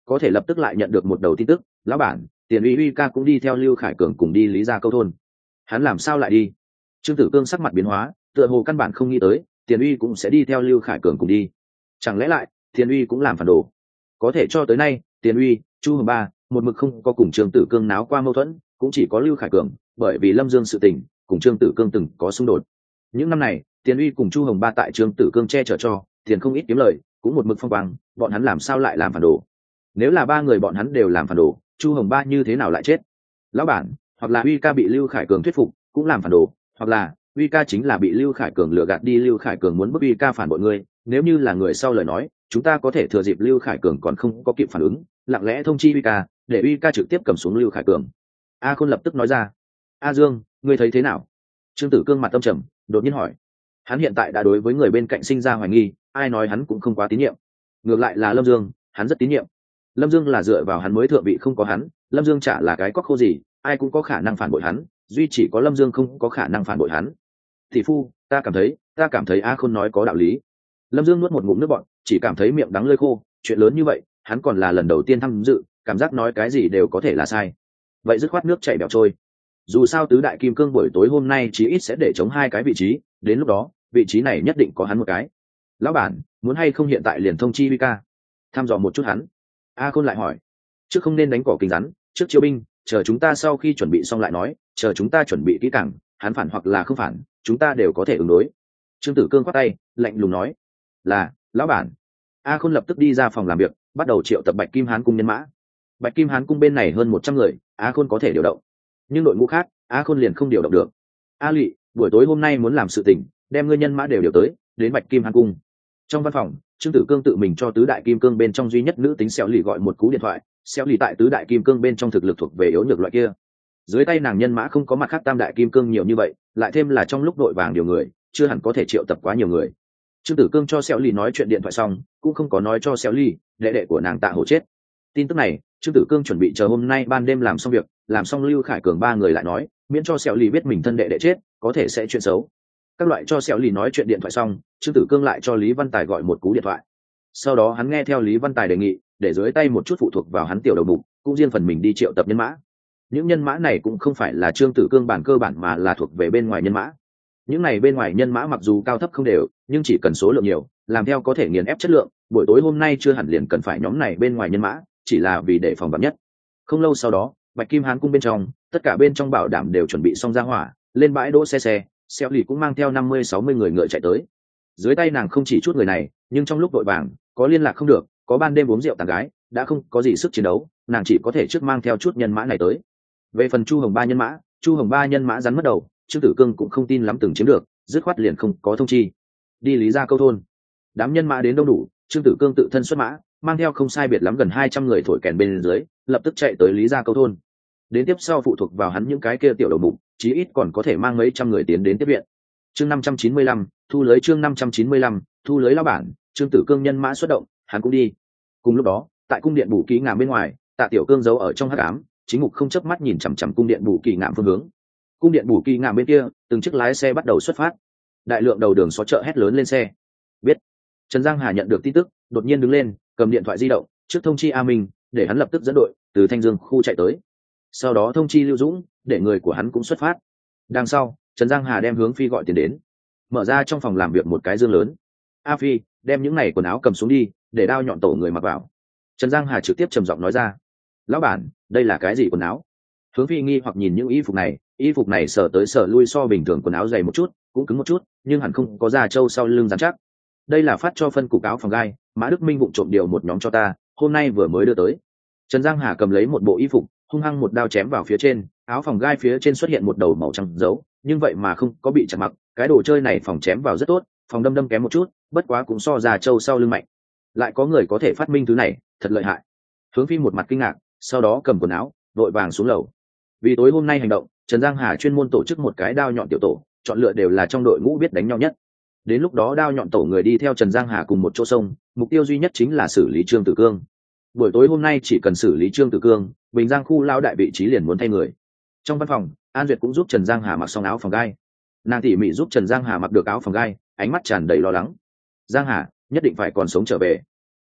có thể lập tức lại nhận được một đầu tin tức, lão bản, tiền uy uy ca cũng đi theo Lưu Khải Cường cùng đi Lý Gia Câu thôn. Hắn làm sao lại đi? Trương Tử Cương sắc mặt biến hóa, tựa hồ căn bản không nghĩ tới tiền uy cũng sẽ đi theo Lưu Khải Cường cùng đi. Chẳng lẽ lại tiền uy cũng làm phản đồ? Có thể cho tới nay tiền uy, Chu Hồng Ba một mực không có cùng Trương Tử Cương náo qua mâu thuẫn, cũng chỉ có Lưu Khải Cường bởi vì Lâm Dương sự tình cùng Trương Tử Cương từng có xung đột. Những năm này tiền uy cùng Chu Hồng Ba tại Trương Tử Cương che chở cho tiền không ít kiếm lời, cũng một mực phong quang, bọn hắn làm sao lại làm phản đồ? Nếu là ba người bọn hắn đều làm phản đồ, Chu Hồng Ba như thế nào lại chết? Lão bản, hoặc là uy ca bị Lưu Khải Cường thuyết phục cũng làm phản đồ, hoặc là uy ca chính là bị Lưu Khải Cường lừa gạt đi. Lưu Khải Cường muốn bức uy ca phản bội ngươi, nếu như là người sau lời nói, chúng ta có thể thừa dịp Lưu Khải Cường còn không có kịp phản ứng, lặng lẽ thông chi uy ca, để uy ca trực tiếp cầm xuống Lưu Khải Cường. A Khôn lập tức nói ra. A Dương, ngươi thấy thế nào? Trương Tử Cương mặt tâm trầm, đột nhiên hỏi. Hắn hiện tại đã đối với người bên cạnh sinh ra hoài nghi, ai nói hắn cũng không quá tín nhiệm. Ngược lại là Lâm Dương, hắn rất tín nhiệm. Lâm Dương là dựa vào hắn mới thượng vị, không có hắn, Lâm Dương chả là cái cóc khô gì, ai cũng có khả năng phản bội hắn, duy chỉ có Lâm Dương không có khả năng phản bội hắn. Thị phu, ta cảm thấy, ta cảm thấy A Khôn nói có đạo lý. Lâm Dương nuốt một ngụm nước bọt, chỉ cảm thấy miệng đắng lưỡi khô, chuyện lớn như vậy, hắn còn là lần đầu tiên tham dự, cảm giác nói cái gì đều có thể là sai. Vậy dứt khoát nước chảy bẻo trôi. Dù sao tứ đại kim cương buổi tối hôm nay chí ít sẽ để chống hai cái vị trí, đến lúc đó, vị trí này nhất định có hắn một cái. Lão bản, muốn hay không hiện tại liền thông chi Huy ca, thăm dò một chút hắn. A Khôn lại hỏi. Trước không nên đánh cỏ kính rắn, trước chiêu binh, chờ chúng ta sau khi chuẩn bị xong lại nói, chờ chúng ta chuẩn bị kỹ càng, hắn phản hoặc là không phản, chúng ta đều có thể ứng đối. Trương Tử Cương khoát tay, lạnh lùng nói. Là, lão bản. A Khôn lập tức đi ra phòng làm việc, bắt đầu triệu tập Bạch Kim Hán cung nhân mã. Bạch Kim Hán cung bên này hơn một trăm người, A Khôn có thể điều động, nhưng đội ngũ khác, A Khôn liền không điều động được. A Lị, buổi tối hôm nay muốn làm sự tình, đem ngươi nhân mã đều điều tới, đến Bạch Kim Hán cung. Trong văn phòng, Trương Tử Cương tự mình cho tứ đại kim cương bên trong duy nhất nữ tính Xéo Lì gọi một cú điện thoại. Xéo Lì tại tứ đại kim cương bên trong thực lực thuộc về yếu nhược loại kia, dưới tay nàng nhân mã không có mặt khác tam đại kim cương nhiều như vậy, lại thêm là trong lúc đội vàng nhiều người, chưa hẳn có thể triệu tập quá nhiều người. Trương Tử Cương cho Xéo Lì nói chuyện điện thoại xong, cũng không có nói cho Xéo Lì đệ đệ của nàng Tạ Hổ chết. Tin tức này, Trương Tử Cương chuẩn bị chờ hôm nay ban đêm làm xong việc, làm xong Lưu Khải Cường ba người lại nói, miễn cho Xéo Lì biết mình thân đệ đệ chết, có thể sẽ chuyện xấu. Các loại cho Xéo Lì nói chuyện điện thoại xong, Trương Tử Cương lại cho Lý Văn Tài gọi một cú điện thoại. Sau đó hắn nghe theo Lý Văn Tài đề nghị, để dưới tay một chút phụ thuộc vào hắn tiểu đầu mục, cũng riêng phần mình đi triệu tập nhân mã. Những nhân mã này cũng không phải là Trương Tử Cương bản cơ bản mà là thuộc về bên ngoài nhân mã. Những này bên ngoài nhân mã mặc dù cao thấp không đều, nhưng chỉ cần số lượng nhiều, làm theo có thể nghiền ép chất lượng. Buổi tối hôm nay chưa hẳn liền cần phải nhóm này bên ngoài nhân mã, chỉ là vì để phòng vạn nhất. Không lâu sau đó, Bạch Kim Hán cung bên trong, tất cả bên trong bảo đảm đều chuẩn bị xong ra hỏa, lên bãi đỗ xe xe, Xéo Lì cũng mang theo năm mươi sáu mươi người ngựa chạy tới. Dưới tay nàng không chỉ chút người này, nhưng trong lúc vội vàng, có liên lạc không được, có ban đêm uống rượu tàn gái, đã không có gì sức chiến đấu, nàng chỉ có thể trước mang theo chút nhân mã này tới. Về phần Chu Hồng Ba nhân mã, Chu Hồng Ba nhân mã rắn mất đầu, Trương Tử Cương cũng không tin lắm từng chiếm được, dứt khoát liền không có thông chi. Đi Lý Gia Câu thôn, đám nhân mã đến đông đủ, Trương Tử Cương tự thân xuất mã, mang theo không sai biệt lắm gần hai trăm người thổi kèn bên dưới, lập tức chạy tới Lý Gia Câu thôn. Đến tiếp sau phụ thuộc vào hắn những cái kia tiểu đầu mục, chí ít còn có thể mang mấy trăm người tiến đến tiếp viện. Chương năm trăm chín mươi lăm, thu lưới. Chương năm trăm chín mươi lăm, thu lưới lão bản. Trương Tử Cương nhân mã xuất động, hắn cũng đi. Cùng lúc đó, tại cung điện Bù Kỳ Ngạm bên ngoài, Tạ Tiểu Cương giấu ở trong hắc ám, chính ngục không chớp mắt nhìn chằm chằm cung điện Bù Kỳ Ngạm phương hướng. Cung điện Bù Kỳ Ngạm bên kia, từng chiếc lái xe bắt đầu xuất phát. Đại lượng đầu đường xó chợ hét lớn lên xe. Biết. Trần Giang Hà nhận được tin tức, đột nhiên đứng lên, cầm điện thoại di động, trước thông chi A Minh, để hắn lập tức dẫn đội từ Thanh Dương khu chạy tới. Sau đó thông chi Lưu Dũng, để người của hắn cũng xuất phát. Đằng sau, Trần Giang Hà đem Hướng Phi gọi tiền đến, mở ra trong phòng làm việc một cái dương lớn. A Phi, đem những này quần áo cầm xuống đi, để đao nhọn tổ người mặc vào. Trần Giang Hà trực tiếp trầm giọng nói ra. Lão bản, đây là cái gì quần áo? Hướng Phi nghi hoặc nhìn những y phục này, y phục này sờ tới sờ lui so bình thường quần áo dày một chút, cũng cứng một chút, nhưng hẳn không có da trâu sau lưng rắn chắc. Đây là phát cho phân cục áo phòng gai, Mã Đức Minh vụng trộm điều một nhóm cho ta, hôm nay vừa mới đưa tới. Trần Giang Hà cầm lấy một bộ y phục, hung hăng một đao chém vào phía trên, áo phòng gai phía trên xuất hiện một đầu màu trắng dấu, nhưng vậy mà không có bị chặt mặc. Cái đồ chơi này phòng chém vào rất tốt, phòng đâm đâm kém một chút, bất quá cũng so già trâu sau lưng mạnh. Lại có người có thể phát minh thứ này, thật lợi hại. Hướng Phi một mặt kinh ngạc, sau đó cầm quần áo, vội vàng xuống lầu. Vì tối hôm nay hành động, Trần Giang Hà chuyên môn tổ chức một cái đao nhọn tiểu tổ, chọn lựa đều là trong đội ngũ biết đánh nhau nhất. Đến lúc đó đao nhọn tổ người đi theo Trần Giang Hà cùng một chỗ sông, mục tiêu duy nhất chính là xử lý Trương Tử Cương. Buổi tối hôm nay chỉ cần xử lý Trương Tử Cương, Bình Giang khu lao đại vị trí liền muốn thay người. Trong văn phòng, An Duyệt cũng giúp Trần Giang Hà mặc xong áo phòng gai. Nàng tỉ mỉ giúp Trần Giang Hà mặc được áo phòng gai, ánh mắt tràn đầy lo lắng. Giang Hà nhất định phải còn sống trở về.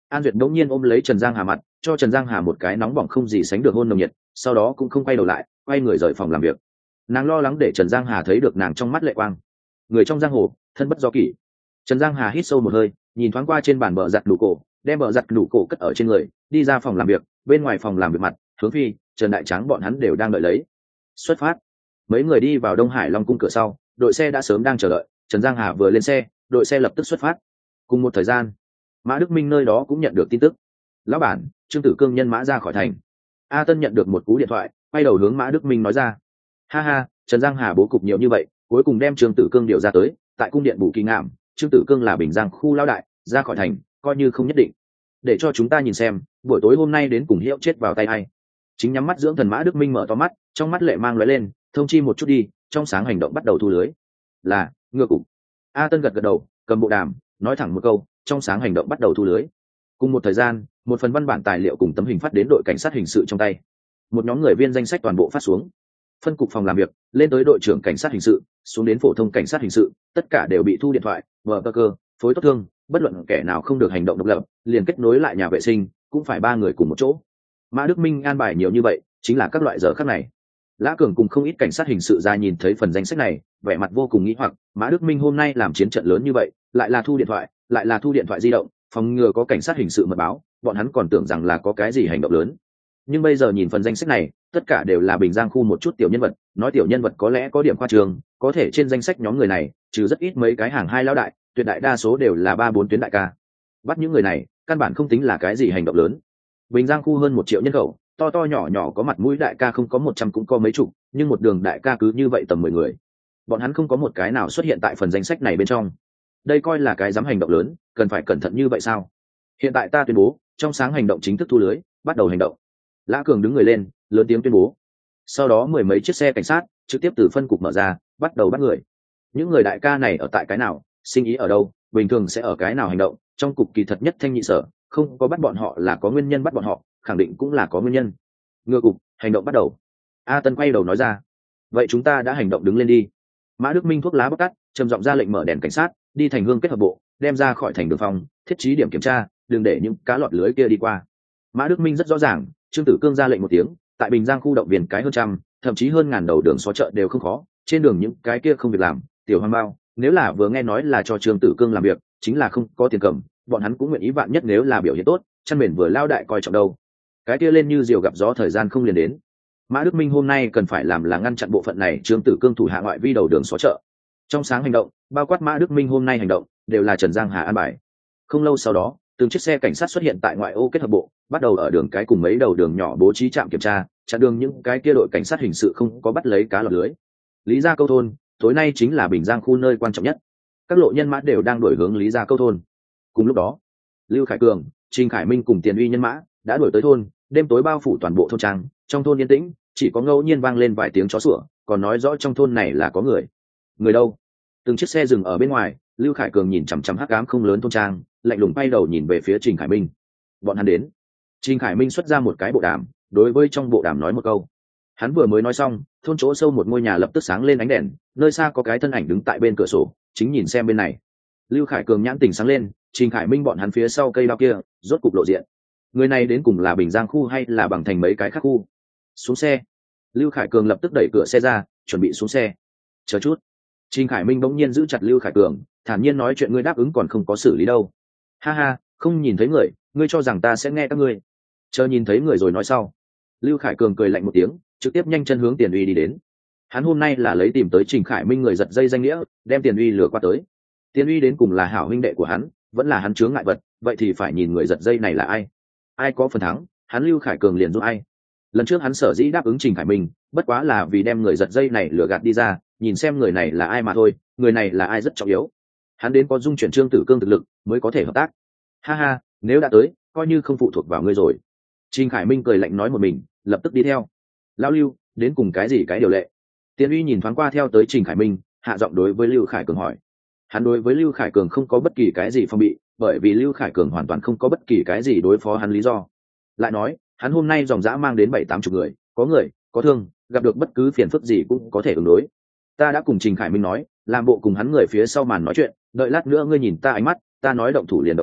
An Duyệt đống nhiên ôm lấy Trần Giang Hà mặt, cho Trần Giang Hà một cái nóng bỏng không gì sánh được hôn nồng nhiệt, sau đó cũng không quay đầu lại, quay người rời phòng làm việc. Nàng lo lắng để Trần Giang Hà thấy được nàng trong mắt lệ quang. Người trong giang hồ, thân bất do kỷ. Trần Giang Hà hít sâu một hơi, nhìn thoáng qua trên bàn bờ giặt đủ cổ, đem bờ giặt đủ cổ cất ở trên người, đi ra phòng làm việc. Bên ngoài phòng làm việc mặt, Hướng Phi, Trần Đại Tráng bọn hắn đều đang đợi lấy. Xuất phát. Mấy người đi vào Đông Hải Long cung cửa sau, đội xe đã sớm đang chờ đợi. Trần Giang Hà vừa lên xe, đội xe lập tức xuất phát. Cùng một thời gian, Mã Đức Minh nơi đó cũng nhận được tin tức. Lão bản, Trương Tử Cương nhân mã ra khỏi thành. A Tân nhận được một cú điện thoại, quay đầu hướng Mã Đức Minh nói ra. Ha ha, Trần Giang Hà bố cục nhiều như vậy, cuối cùng đem Trương Tử Cương điều ra tới, tại cung điện Bù Kỳ Ngạm, Trương Tử Cương là Bình Giang khu lão đại, ra khỏi thành, coi như không nhất định. Để cho chúng ta nhìn xem, buổi tối hôm nay đến cùng Hiệu chết vào tay ai. Chính nhắm mắt dưỡng thần Mã Đức Minh mở to mắt, trong mắt lệ mang lóe lên, thông chi một chút đi, trong sáng hành động bắt đầu thu lưới. Là, ngựa cục. A Tân gật gật đầu, cầm bộ đàm, nói thẳng một câu, trong sáng hành động bắt đầu thu lưới. Cùng một thời gian, một phần văn bản tài liệu cùng tấm hình phát đến đội cảnh sát hình sự trong tay. Một nhóm người viên danh sách toàn bộ phát xuống. Phân cục phòng làm việc, lên tới đội trưởng cảnh sát hình sự, xuống đến phổ thông cảnh sát hình sự, tất cả đều bị thu điện thoại, vờ cơ cơ, phối tốt thương, bất luận kẻ nào không được hành động độc lập, liền kết nối lại nhà vệ sinh, cũng phải ba người cùng một chỗ. Mã Đức Minh an bài nhiều như vậy, chính là các loại giờ khắc này. Lã Cường cùng không ít cảnh sát hình sự ra nhìn thấy phần danh sách này, vẻ mặt vô cùng nghi hoặc, Mã Đức Minh hôm nay làm chiến trận lớn như vậy, lại là thu điện thoại, lại là thu điện thoại di động, phòng ngừa có cảnh sát hình sự mật báo, bọn hắn còn tưởng rằng là có cái gì hành động lớn. Nhưng bây giờ nhìn phần danh sách này, tất cả đều là Bình Giang khu một chút tiểu nhân vật, nói tiểu nhân vật có lẽ có điểm khoa trương, có thể trên danh sách nhóm người này, trừ rất ít mấy cái hàng hai lão đại, tuyệt đại đa số đều là ba bốn tuyến đại ca. Bắt những người này, căn bản không tính là cái gì hành động lớn. Bình Giang khu hơn một triệu nhân khẩu, to to nhỏ nhỏ có mặt mũi đại ca không có một trăm cũng có mấy chục, nhưng một đường đại ca cứ như vậy tầm mười người. Bọn hắn không có một cái nào xuất hiện tại phần danh sách này bên trong. Đây coi là cái dám hành động lớn, cần phải cẩn thận như vậy sao? Hiện tại ta tuyên bố, trong sáng hành động chính thức thu lưới, bắt đầu hành động. Lã Cường đứng người lên, lớn tiếng tuyên bố. Sau đó mười mấy chiếc xe cảnh sát trực tiếp từ phân cục mở ra, bắt đầu bắt người. Những người đại ca này ở tại cái nào, sinh ý ở đâu, bình thường sẽ ở cái nào hành động, trong cục kỳ thật nhất thanh nhị sở, không có bắt bọn họ là có nguyên nhân bắt bọn họ, khẳng định cũng là có nguyên nhân. Ngựa cục, hành động bắt đầu. A Tân quay đầu nói ra. Vậy chúng ta đã hành động đứng lên đi. Mã Đức Minh thuốc lá bóc tắt, trầm giọng ra lệnh mở đèn cảnh sát, đi thành hương kết hợp bộ, đem ra khỏi thành đường phòng, thiết trí điểm kiểm tra, đừng để những cá lọt lưới kia đi qua. Mã Đức Minh rất rõ ràng, Trương Tử Cương ra lệnh một tiếng, tại Bình Giang khu động viên cái hơn trăm, thậm chí hơn ngàn đầu đường xó chợ đều không khó, trên đường những cái kia không việc làm, tiểu hoang bao, nếu là vừa nghe nói là cho Trương Tử Cương làm việc, chính là không có tiền cầm, bọn hắn cũng nguyện ý vạn nhất nếu là biểu hiện tốt, chăn mền vừa lao đại coi trọng đâu. Cái kia lên như diều gặp gió thời gian không liền đến. Mã Đức Minh hôm nay cần phải làm là ngăn chặn bộ phận này Trương Tử Cương thủ hạ ngoại vi đầu đường xó chợ. Trong sáng hành động, bao quát Mã Đức Minh hôm nay hành động, đều là Trần Giang Hà an bài. Không lâu sau đó, từng chiếc xe cảnh sát xuất hiện tại ngoại ô kết hợp bộ, bắt đầu ở đường cái cùng mấy đầu đường nhỏ bố trí trạm kiểm tra, chặn đường những cái kia đội cảnh sát hình sự không có bắt lấy cá lọt lưới. Lý Gia Câu thôn, tối nay chính là Bình Giang khu nơi quan trọng nhất. Các lộ nhân mã đều đang đuổi hướng Lý Gia Câu thôn. Cùng lúc đó, Lưu Khải Cường, Trình Khải Minh cùng Tiền Uy nhân mã đã đuổi tới thôn, đêm tối bao phủ toàn bộ thôn trang, trong thôn yên tĩnh, chỉ có ngẫu nhiên vang lên vài tiếng chó sủa, còn nói rõ trong thôn này là có người. Người đâu? Từng chiếc xe dừng ở bên ngoài, Lưu Khải Cường nhìn chằm chằm hắc ám không lớn thôn trang, lạnh lùng bay đầu nhìn về phía Trình Khải Minh. Bọn hắn đến. Trình Khải Minh xuất ra một cái bộ đàm, đối với trong bộ đàm nói một câu. Hắn vừa mới nói xong, thôn chỗ sâu một ngôi nhà lập tức sáng lên ánh đèn, nơi xa có cái thân ảnh đứng tại bên cửa sổ, chính nhìn xem bên này. Lưu Khải Cường nhãn tình sáng lên, Trình Khải Minh bọn hắn phía sau cây đao kia, rốt cục lộ diện. Người này đến cùng là Bình Giang khu hay là bằng thành mấy cái khác khu? Xuống xe. Lưu Khải Cường lập tức đẩy cửa xe ra, chuẩn bị xuống xe. Chờ chút. Trình Khải Minh bỗng nhiên giữ chặt Lưu Khải Cường, thản nhiên nói chuyện ngươi đáp ứng còn không có xử lý đâu. Ha ha, không nhìn thấy người, ngươi cho rằng ta sẽ nghe các ngươi. Chờ nhìn thấy người rồi nói sau. Lưu Khải Cường cười lạnh một tiếng, trực tiếp nhanh chân hướng Tiền Uy đi đến. Hắn hôm nay là lấy tìm tới Trình Khải Minh người giật dây danh nghĩa, đem Tiền Uy lừa qua tới. Tiền Uy đến cùng là hảo huynh đệ của hắn, vẫn là hắn chướng ngại vật, vậy thì phải nhìn người giật dây này là ai. Ai có phần thắng, hắn Lưu Khải Cường liền giúp ai. Lần trước hắn sở dĩ đáp ứng Trình Khải Minh, bất quá là vì đem người giật dây này lừa gạt đi ra, nhìn xem người này là ai mà thôi, người này là ai rất trọng yếu. Hắn đến có dung chuyển Trương Tử Cương thực lực mới có thể hợp tác. Ha ha, nếu đã tới, coi như không phụ thuộc vào ngươi rồi. Trình Khải Minh cười lạnh nói một mình, lập tức đi theo. Lão Lưu, đến cùng cái gì cái điều lệ? Tiền Uy nhìn thoáng qua theo tới Trình Khải Minh, hạ giọng đối với Lưu Khải Cường hỏi. Hắn đối với Lưu Khải Cường không có bất kỳ cái gì phong bị, bởi vì Lưu Khải Cường hoàn toàn không có bất kỳ cái gì đối phó hắn lý do. Lại nói, hắn hôm nay dòng dã mang đến bảy tám chục người, có người, có thương, gặp được bất cứ phiền phức gì cũng có thể ứng đối. Ta đã cùng Trình Khải Minh nói, làm bộ cùng hắn người phía sau màn nói chuyện, đợi lát nữa ngươi nhìn ta ánh mắt, ta nói động thủ liền động thủ,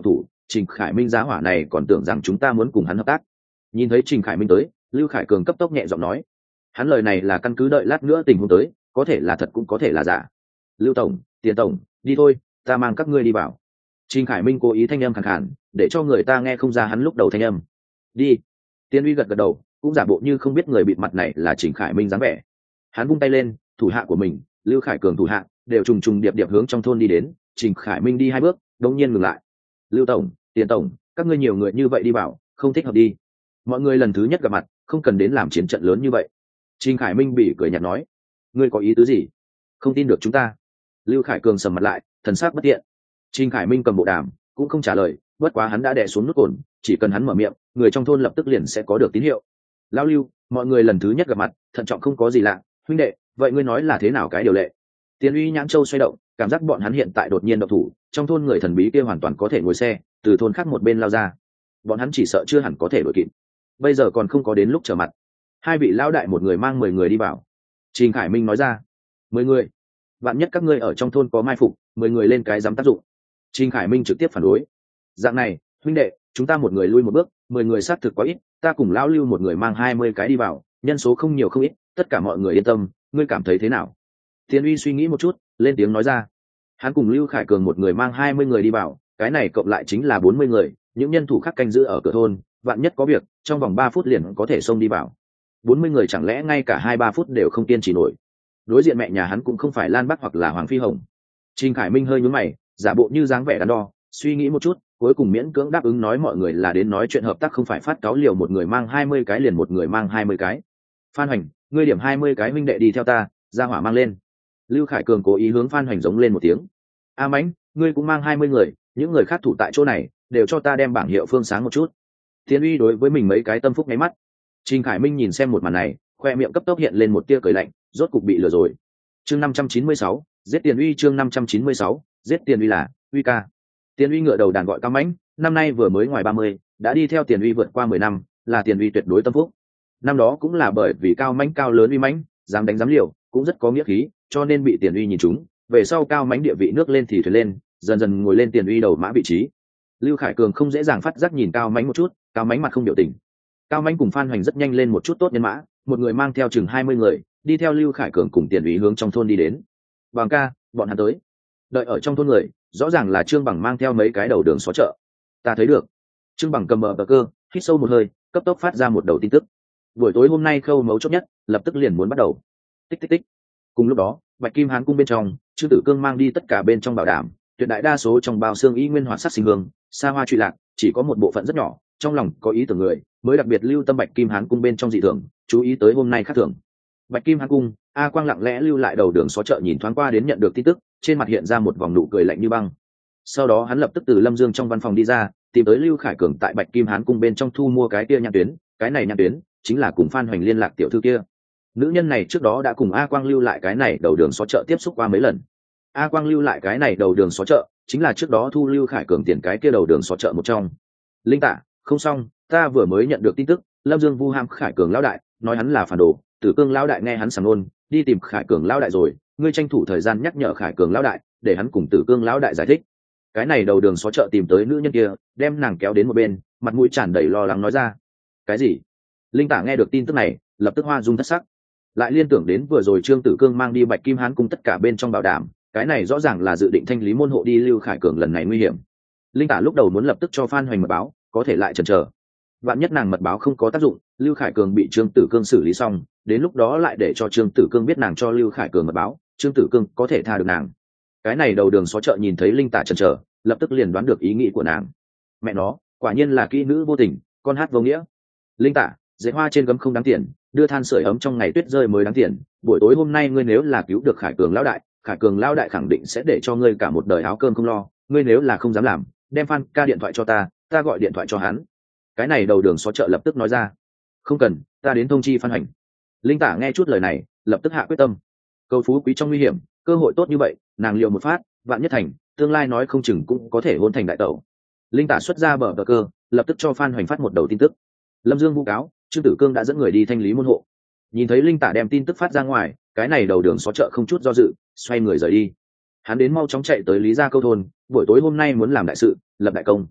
Trình Khải Minh giá hỏa này còn tưởng rằng chúng ta muốn cùng hắn hợp tác. Nhìn thấy Trình Khải Minh tới, Lưu Khải Cường cấp tốc nhẹ giọng nói, hắn lời này là căn cứ đợi lát nữa tình huống tới, có thể là thật cũng có thể là giả. Lưu tổng, Tiền tổng, đi thôi, ta mang các ngươi đi vào. Trình Khải Minh cố ý thanh âm khàn khàn, để cho người ta nghe không ra hắn lúc đầu thanh âm. Đi. Tiên Uy gật gật đầu, cũng giả bộ như không biết người bịt mặt này là Trình Khải Minh dáng vẻ. Hắn vung tay lên, thủ hạ của mình, Lưu Khải Cường thủ hạ, đều trùng trùng điệp điệp hướng trong thôn đi đến. Trình Khải Minh đi hai bước, đột nhiên ngừng lại. Lưu tổng, Tiền tổng, các ngươi nhiều người như vậy đi vào, không thích hợp đi. Mọi người lần thứ nhất gặp mặt, không cần đến làm chiến trận lớn như vậy. Trình Khải Minh bỉ cười nhạt nói, ngươi có ý tứ gì? Không tin được chúng ta? Lưu Khải Cường sầm mặt lại, thần sắc bất tiện. Trình Khải Minh cầm bộ đàm, cũng không trả lời, bất quá hắn đã đè xuống nút cồn, chỉ cần hắn mở miệng, người trong thôn lập tức liền sẽ có được tín hiệu. Lão Lưu, mọi người lần thứ nhất gặp mặt, thận trọng không có gì lạ, huynh đệ, vậy ngươi nói là thế nào cái điều lệ? Tiền Uy nhãn châu xoay động, cảm giác bọn hắn hiện tại đột nhiên động thủ, trong thôn người thần bí kia hoàn toàn có thể ngồi xe từ thôn khác một bên lao ra, bọn hắn chỉ sợ chưa hẳn có thể đuổi kịp. Bây giờ còn không có đến lúc trở mặt. Hai vị lão đại một người mang mười người đi vào. Trình Khải Minh nói ra, mười người? Vạn nhất các ngươi ở trong thôn có mai phục, mười người lên cái dám tác dụng. Trình Khải Minh trực tiếp phản đối, dạng này, huynh đệ, chúng ta một người lui một bước, mười người xác thực quá ít, ta cùng lão Lưu một người mang hai mươi cái đi vào, nhân số không nhiều không ít, tất cả mọi người yên tâm, ngươi cảm thấy thế nào? Tiền Uy suy nghĩ một chút, lên tiếng nói ra, hắn cùng Lưu Khải Cường một người mang hai mươi người đi vào, cái này cộng lại chính là bốn mươi người, những nhân thủ khác canh giữ ở cửa thôn, vạn nhất có việc, trong vòng ba phút liền có thể xông đi vào. bốn mươi người chẳng lẽ ngay cả hai ba phút đều không kiên trì nổi? Đối diện mẹ nhà hắn cũng không phải Lan Bắc hoặc là Hoàng Phi Hồng. Trình Khải Minh hơi nhướng mày, giả bộ như dáng vẻ đắn đo, suy nghĩ một chút, cuối cùng miễn cưỡng đáp ứng nói mọi người là đến nói chuyện hợp tác, không phải phát cáo liều một người mang hai mươi cái liền một người mang hai mươi cái. Phan Hoành, ngươi điểm hai mươi cái huynh đệ đi theo ta, ra hỏa mang lên. Lưu Khải Cường cố ý hướng Phan Hoành giống lên một tiếng. A Mãnh, ngươi cũng mang hai mươi người, những người khác thủ tại chỗ này, đều cho ta đem bảng hiệu phương sáng một chút. Tiền Uy đối với mình mấy cái tâm phúc nháy mắt. Trình Khải Minh nhìn xem một màn này, khoe miệng cấp tốc hiện lên một tia cười lạnh, rốt cục bị lừa rồi. Chương năm trăm chín mươi sáu, giết Tiền Uy. Chương năm trăm chín mươi sáu, giết Tiền Uy là Uy ca. Tiền Uy ngựa đầu đàn gọi Cao Mãnh, năm nay vừa mới ngoài ba mươi, đã đi theo Tiền Uy vượt qua mười năm, là Tiền Uy tuyệt đối tâm phúc. Năm đó cũng là bởi vì Cao Mãnh cao lớn uy mãnh, dám đánh dám liều, cũng rất có nghĩa khí, cho nên bị Tiền Uy nhìn trúng. Về sau Cao Mãnh địa vị nước lên thì thuyền lên, dần dần ngồi lên Tiền Uy đầu mã vị trí. Lưu Khải Cường không dễ dàng phát giác nhìn Cao Mãnh một chút, Cao Mãnh mặt không biểu tình. Cao Mãnh cùng Phan Hoành rất nhanh lên một chút tốt nhân mã, một người mang theo chừng hai mươi người, đi theo Lưu Khải Cường cùng Tiền Uy hướng trong thôn đi đến. Bằng ca, bọn hắn tới. Đợi ở trong thôn người, rõ ràng là Trương Bằng mang theo mấy cái đầu đường xó chợ. Ta thấy được. Trương Bằng cầm bờ bờ cơ, hít sâu một hơi, cấp tốc phát ra một đầu tin tức. Buổi tối hôm nay khâu mấu chốt nhất, lập tức liền muốn bắt đầu. Tích tích tích. Cùng lúc đó, Bạch Kim Hán cung bên trong, Trương Tử Cương mang đi tất cả bên trong bảo đảm, tuyệt đại đa số trong bao xương y nguyên hoạt sắc sinh hương, xa hoa truy lạc, chỉ có một bộ phận rất nhỏ, trong lòng có ý tưởng người, mới đặc biệt lưu tâm Bạch Kim Hán cung bên trong dị thường, chú ý tới hôm nay khác thường. Bạch Kim Hán cung, A Quang lặng lẽ lưu lại đầu đường xó chợ nhìn thoáng qua đến nhận được tin tức, trên mặt hiện ra một vòng nụ cười lạnh như băng. Sau đó hắn lập tức từ Lâm Dương trong văn phòng đi ra, tìm tới Lưu Khải Cường tại Bạch Kim Hán cung bên trong thu mua cái kia nhãn tuyến, cái này nhãn tuyến chính là cùng Phan Hoành liên lạc tiểu thư kia. Nữ nhân này trước đó đã cùng A Quang lưu lại cái này đầu đường xó chợ tiếp xúc qua mấy lần. A Quang lưu lại cái này đầu đường xó chợ, chính là trước đó thu Lưu Khải Cường tiền cái kia đầu đường xó chợ một trong. Linh Tả, không xong, ta vừa mới nhận được tin tức, Lâm Dương vu ham Khải Cường lão đại, nói hắn là phản đồ, Tử Cương lão đại nghe hắn sảng ngôn, đi tìm Khải Cường lão đại rồi, ngươi tranh thủ thời gian nhắc nhở Khải Cường lão đại, để hắn cùng Tử Cương lão đại giải thích. Cái này đầu đường xó chợ tìm tới nữ nhân kia, đem nàng kéo đến một bên, mặt mũi tràn đầy lo lắng nói ra. Cái gì? Linh Tả nghe được tin tức này, lập tức hoa dung thất sắc. Lại liên tưởng đến vừa rồi Trương Tử Cương mang đi Bạch Kim Hán cung tất cả bên trong bảo đảm, cái này rõ ràng là dự định thanh lý môn hộ đi Lưu Khải Cường lần này nguy hiểm. Linh Tả lúc đầu muốn lập tức cho Phan Hoành mật báo, có thể lại chần chờ. Vạn nhất nàng mật báo không có tác dụng, Lưu Khải Cường bị Trương Tử Cương xử lý xong, đến lúc đó lại để cho Trương Tử Cương biết nàng cho Lưu Khải Cường mật báo, Trương Tử Cương có thể tha được nàng. Cái này đầu đường xó chợ nhìn thấy Linh Tả chần chờ, lập tức liền đoán được ý nghĩ của nàng. Mẹ nó, quả nhiên là kỹ nữ vô tình, con hát vô nghĩa. Linh Tả, dệt hoa trên gấm không đáng tiền, đưa than sưởi ấm trong ngày tuyết rơi mới đáng tiền. Buổi tối hôm nay ngươi nếu là cứu được Khải Cường lão đại, Khải Cường lão đại khẳng định sẽ để cho ngươi cả một đời áo cơm không lo. Ngươi nếu là không dám làm, đem Phan ca điện thoại cho ta, ta gọi điện thoại cho hắn. Cái này đầu đường xó chợ lập tức nói ra. Không cần, ta đến thông chi Phan Hoành. Linh Tả nghe chút lời này, lập tức hạ quyết tâm. Cầu phú quý trong nguy hiểm, cơ hội tốt như vậy, nàng liệu một phát, vạn nhất thành, tương lai nói không chừng cũng có thể hôn thành đại tẩu. Linh Tả xuất ra bờ bờ cơ, lập tức cho Phan Hoành phát một đầu tin tức. Lâm Dương vu cáo, Trương Tử Cương đã dẫn người đi thanh lý môn hộ. Nhìn thấy Linh Tả đem tin tức phát ra ngoài, cái này đầu đường xó chợ không chút do dự, xoay người rời đi. Hắn đến mau chóng chạy tới Lý Gia Câu thôn, buổi tối hôm nay muốn làm đại sự, lập đại công.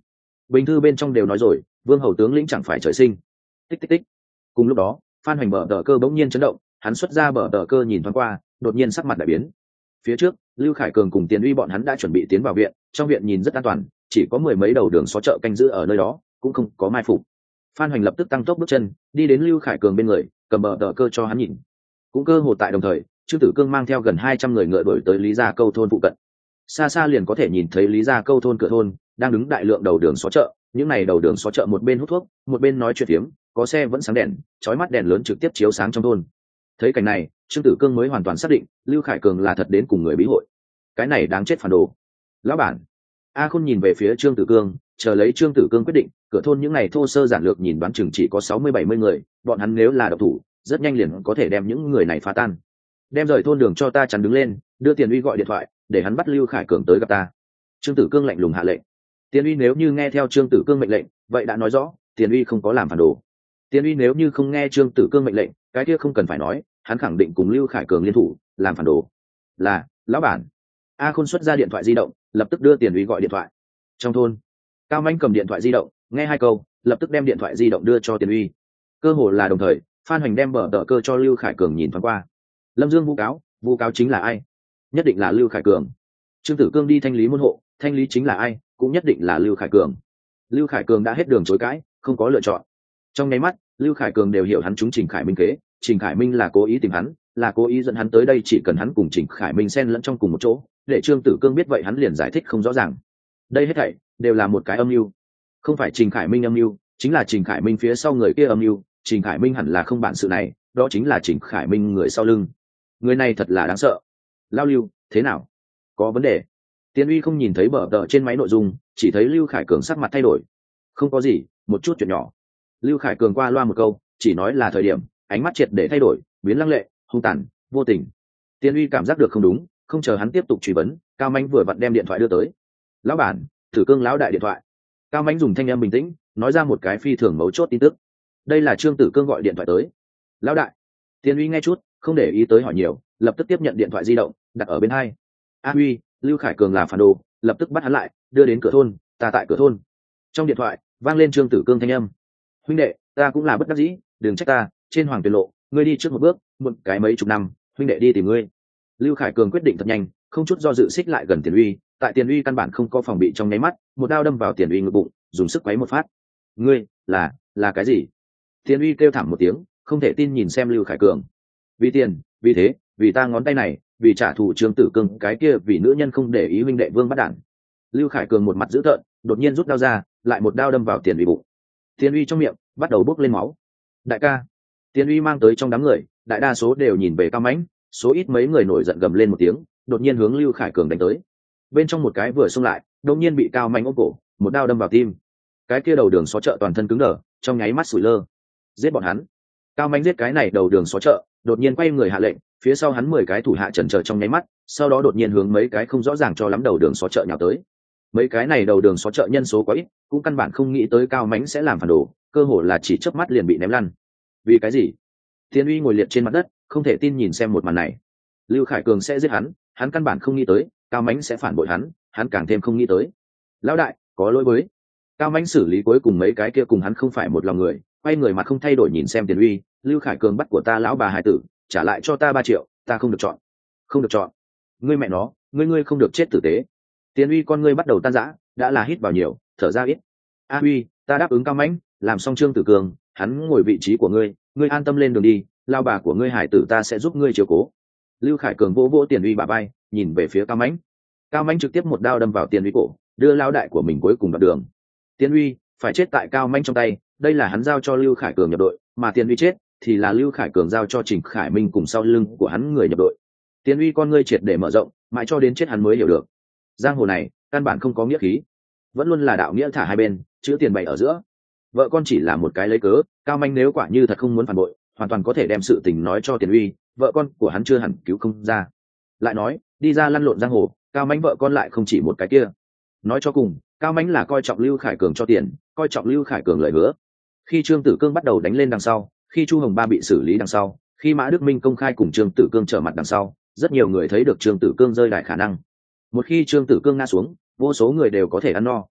bình thư bên trong đều nói rồi, vương hầu tướng lĩnh chẳng phải trời sinh. Tích tích tích. Cùng lúc đó Phan Hoành bờ tờ cơ bỗng nhiên chấn động, hắn xuất ra bờ tờ cơ nhìn thoáng qua, đột nhiên sắc mặt đại biến. Phía trước Lưu Khải Cường cùng Tiền Uy bọn hắn đã chuẩn bị tiến vào viện, trong viện nhìn rất an toàn, chỉ có mười mấy đầu đường xó chợ canh giữ ở nơi đó, cũng không có mai phục. Phan Hoành lập tức tăng tốc bước chân đi đến Lưu Khải Cường bên người, cầm bờ tờ cơ cho hắn nhìn. Cũng cơ hồ tại đồng thời, Trương Tử Cương mang theo gần hai trăm người ngựa đuổi tới Lý Gia Câu thôn phụ cận. Xa xa liền có thể nhìn thấy Lý Gia Câu thôn cửa thôn đang đứng đại lượng đầu đường xó chợ, những này đầu đường xó chợ một bên hút thuốc, một bên nói chuyện phiếm, có xe vẫn sáng đèn, chói mắt đèn lớn trực tiếp chiếu sáng trong thôn. Thấy cảnh này, Trương Tử Cương mới hoàn toàn xác định, Lưu Khải Cường là thật đến cùng người bí hội. Cái này đáng chết phản đồ. Lão bản. A Khôn nhìn về phía Trương Tử Cương, chờ lấy Trương Tử Cương quyết định, cửa thôn những này thô sơ giản lược nhìn đoán chừng chỉ có sáu mươi bảy mươi người, bọn hắn nếu là độc thủ, rất nhanh liền có thể đem những người này phá tan. Đem rời thôn đường cho ta chắn đứng lên, đưa Tiền Uy gọi điện thoại, để hắn bắt Lưu Khải Cường tới gặp ta. Trương Tử Cương lạnh lùng hạ lệnh. Tiền Uy nếu như nghe theo Trương Tử Cương mệnh lệnh, vậy đã nói rõ, Tiền Uy không có làm phản đồ. Tiền Uy nếu như không nghe Trương Tử Cương mệnh lệnh, cái kia không cần phải nói, hắn khẳng định cùng Lưu Khải Cường liên thủ, làm phản đồ. Là, lão bản. A Khôn xuất ra điện thoại di động, lập tức đưa Tiền Uy gọi điện thoại. Trong thôn, Cao Manh cầm điện thoại di động, nghe hai câu, lập tức đem điện thoại di động đưa cho Tiền Uy. Cơ hồ là đồng thời, Phan Hoành đem bờ tờ cơ cho Lưu Khải Cường nhìn thoáng qua. Lâm Dương vu cáo, vu cáo chính là ai? Nhất định là Lưu Khải Cường. Trương Tử Cương đi thanh lý môn hộ, thanh lý chính là ai? Cũng nhất định là Lưu Khải Cường. Lưu Khải Cường đã hết đường chối cãi, không có lựa chọn. Trong nháy mắt, Lưu Khải Cường đều hiểu hắn trúng Trình Khải Minh kế, Trình Khải Minh là cố ý tìm hắn, là cố ý dẫn hắn tới đây, chỉ cần hắn cùng Trình Khải Minh xen lẫn trong cùng một chỗ, để Trương Tử Cương biết vậy hắn liền giải thích không rõ ràng. Đây hết thảy đều là một cái âm mưu, không phải Trình Khải Minh âm mưu, chính là Trình Khải Minh phía sau người kia âm mưu. Trình Khải Minh hẳn là không bản sự này, đó chính là Trình Khải Minh người sau lưng. Người này thật là đáng sợ. Lao Lưu, thế nào? Có vấn đề? Tiền Uy không nhìn thấy bờ tờ trên máy nội dung, chỉ thấy Lưu Khải Cường sắc mặt thay đổi. Không có gì, một chút chuyện nhỏ. Lưu Khải Cường qua loa một câu, chỉ nói là thời điểm, ánh mắt triệt để thay đổi, biến lăng lệ, hung tàn, vô tình. Tiền Uy cảm giác được không đúng, không chờ hắn tiếp tục truy vấn, Cao Manh vừa vặn đem điện thoại đưa tới. Lão bản, Tử Cương lão đại điện thoại. Cao Manh dùng thanh âm bình tĩnh, nói ra một cái phi thường mấu chốt tin tức. Đây là Trương Tử Cương gọi điện thoại tới. Lão đại. Tiền Uy nghe chút, không để ý tới hỏi nhiều, lập tức tiếp nhận điện thoại di động, đặt ở bên hai. A Uy, Lưu Khải Cường là phản đồ, lập tức bắt hắn lại, đưa đến cửa thôn, ta tại cửa thôn. Trong điện thoại vang lên Trương Tử Cương thanh âm. Huynh đệ, ta cũng là bất đắc dĩ, đừng trách ta, trên hoàng tuyển lộ, ngươi đi trước một bước, một cái mấy chục năm, huynh đệ đi tìm ngươi. Lưu Khải Cường quyết định thật nhanh, không chút do dự xích lại gần Tiền Uy, tại Tiền Uy căn bản không có phòng bị, trong nháy mắt, một đao đâm vào Tiền Uy ngực bụng, dùng sức quấy một phát. Ngươi, là, là cái gì? Tiền Uy kêu thảm một tiếng, không thể tin nhìn xem Lưu Khải Cường. Vì tiền, vì thế, vì ta ngón tay này, vì trả thù Trương Tử Cương cái kia, vì nữ nhân không để ý huynh đệ Vương bắt đản. Lưu Khải Cường một mặt dữ tợn, đột nhiên rút đao ra, lại một đao đâm vào Tiền Uy bụng. Tiền Uy trong miệng bắt đầu bốc lên máu. Đại ca. Tiền Uy mang tới trong đám người, đại đa số đều nhìn về Cao Mãnh, số ít mấy người nổi giận gầm lên một tiếng, đột nhiên hướng Lưu Khải Cường đánh tới. Bên trong một cái vừa xông lại, đột nhiên bị Cao Mãnh ôm cổ, một đao đâm vào tim. Cái kia đầu đường xó chợ toàn thân cứng đờ, trong nháy mắt sủi lơ. Giết bọn hắn. Cao Mãnh giết cái này đầu đường xó chợ, đột nhiên quay người hạ lệnh, phía sau hắn mười cái thủ hạ chần chờ trong nháy mắt, sau đó đột nhiên hướng mấy cái không rõ ràng cho lắm đầu đường xó chợ nhào tới. Mấy cái này đầu đường xó chợ nhân số quá ít, cũng căn bản không nghĩ tới Cao Mãnh sẽ làm phản đồ, cơ hồ là chỉ chớp mắt liền bị ném lăn. Vì cái gì? Tiền Uy ngồi liệt trên mặt đất, không thể tin nhìn xem một màn này. Lưu Khải Cường sẽ giết hắn, hắn căn bản không nghĩ tới, Cao Mãnh sẽ phản bội hắn, hắn càng thêm không nghĩ tới. Lão đại, có lỗi với. Cao Mãnh xử lý cuối cùng mấy cái kia cùng hắn không phải một lòng người, quay người mặt không thay đổi nhìn xem Tiền Uy, Lưu Khải Cường bắt của ta lão bà hài tử, trả lại cho ta ba triệu, ta không được chọn. Không được chọn. Ngươi mẹ nó, ngươi ngươi không được chết tử tế. Tiền Uy con ngươi bắt đầu tan rã, đã là hít vào nhiều, thở ra ít. A Uy, ta đáp ứng Cao Mãnh, làm xong Trương Tử Cường, hắn ngồi vị trí của ngươi, ngươi an tâm lên đường đi, lao bà của ngươi hải tử ta sẽ giúp ngươi chiếu cố. Lưu Khải Cường vỗ vỗ Tiền Uy bả vai, nhìn về phía Cao Mãnh. Cao Mãnh trực tiếp một đao đâm vào Tiền Uy cổ, đưa lao đại của mình cuối cùng đoạn đường. Tiền Uy phải chết tại Cao Mãnh trong tay, đây là hắn giao cho Lưu Khải Cường nhập đội, mà Tiền Uy chết thì là Lưu Khải Cường giao cho Trình Khải Minh cùng sau lưng của hắn người nhập đội. Tiền Uy con ngươi triệt để mở rộng, mãi cho đến chết hắn mới hiểu được, giang hồ này căn bản không có nghĩa khí, vẫn luôn là đạo nghĩa thả hai bên, chữ tiền bày ở giữa. Vợ con chỉ là một cái lấy cớ, Cao Mãnh nếu quả như thật không muốn phản bội, hoàn toàn có thể đem sự tình nói cho Tiền Uy, vợ con của hắn chưa hẳn cứu không ra. Lại nói, đi ra lăn lộn giang hồ, Cao Mãnh vợ con lại không chỉ một cái kia. Nói cho cùng, Cao Mãnh là coi trọng Lưu Khải Cường cho tiền, coi trọng Lưu Khải Cường lời hứa. Khi Trương Tử Cương bắt đầu đánh lên đằng sau, khi Chu Hồng Ba bị xử lý đằng sau, khi Mã Đức Minh công khai cùng Trương Tử Cương trở mặt đằng sau, rất nhiều người thấy được Trương Tử Cương rơi đại khả năng. Một khi Trương Tử Cương ngã xuống, vô số người đều có thể ăn no.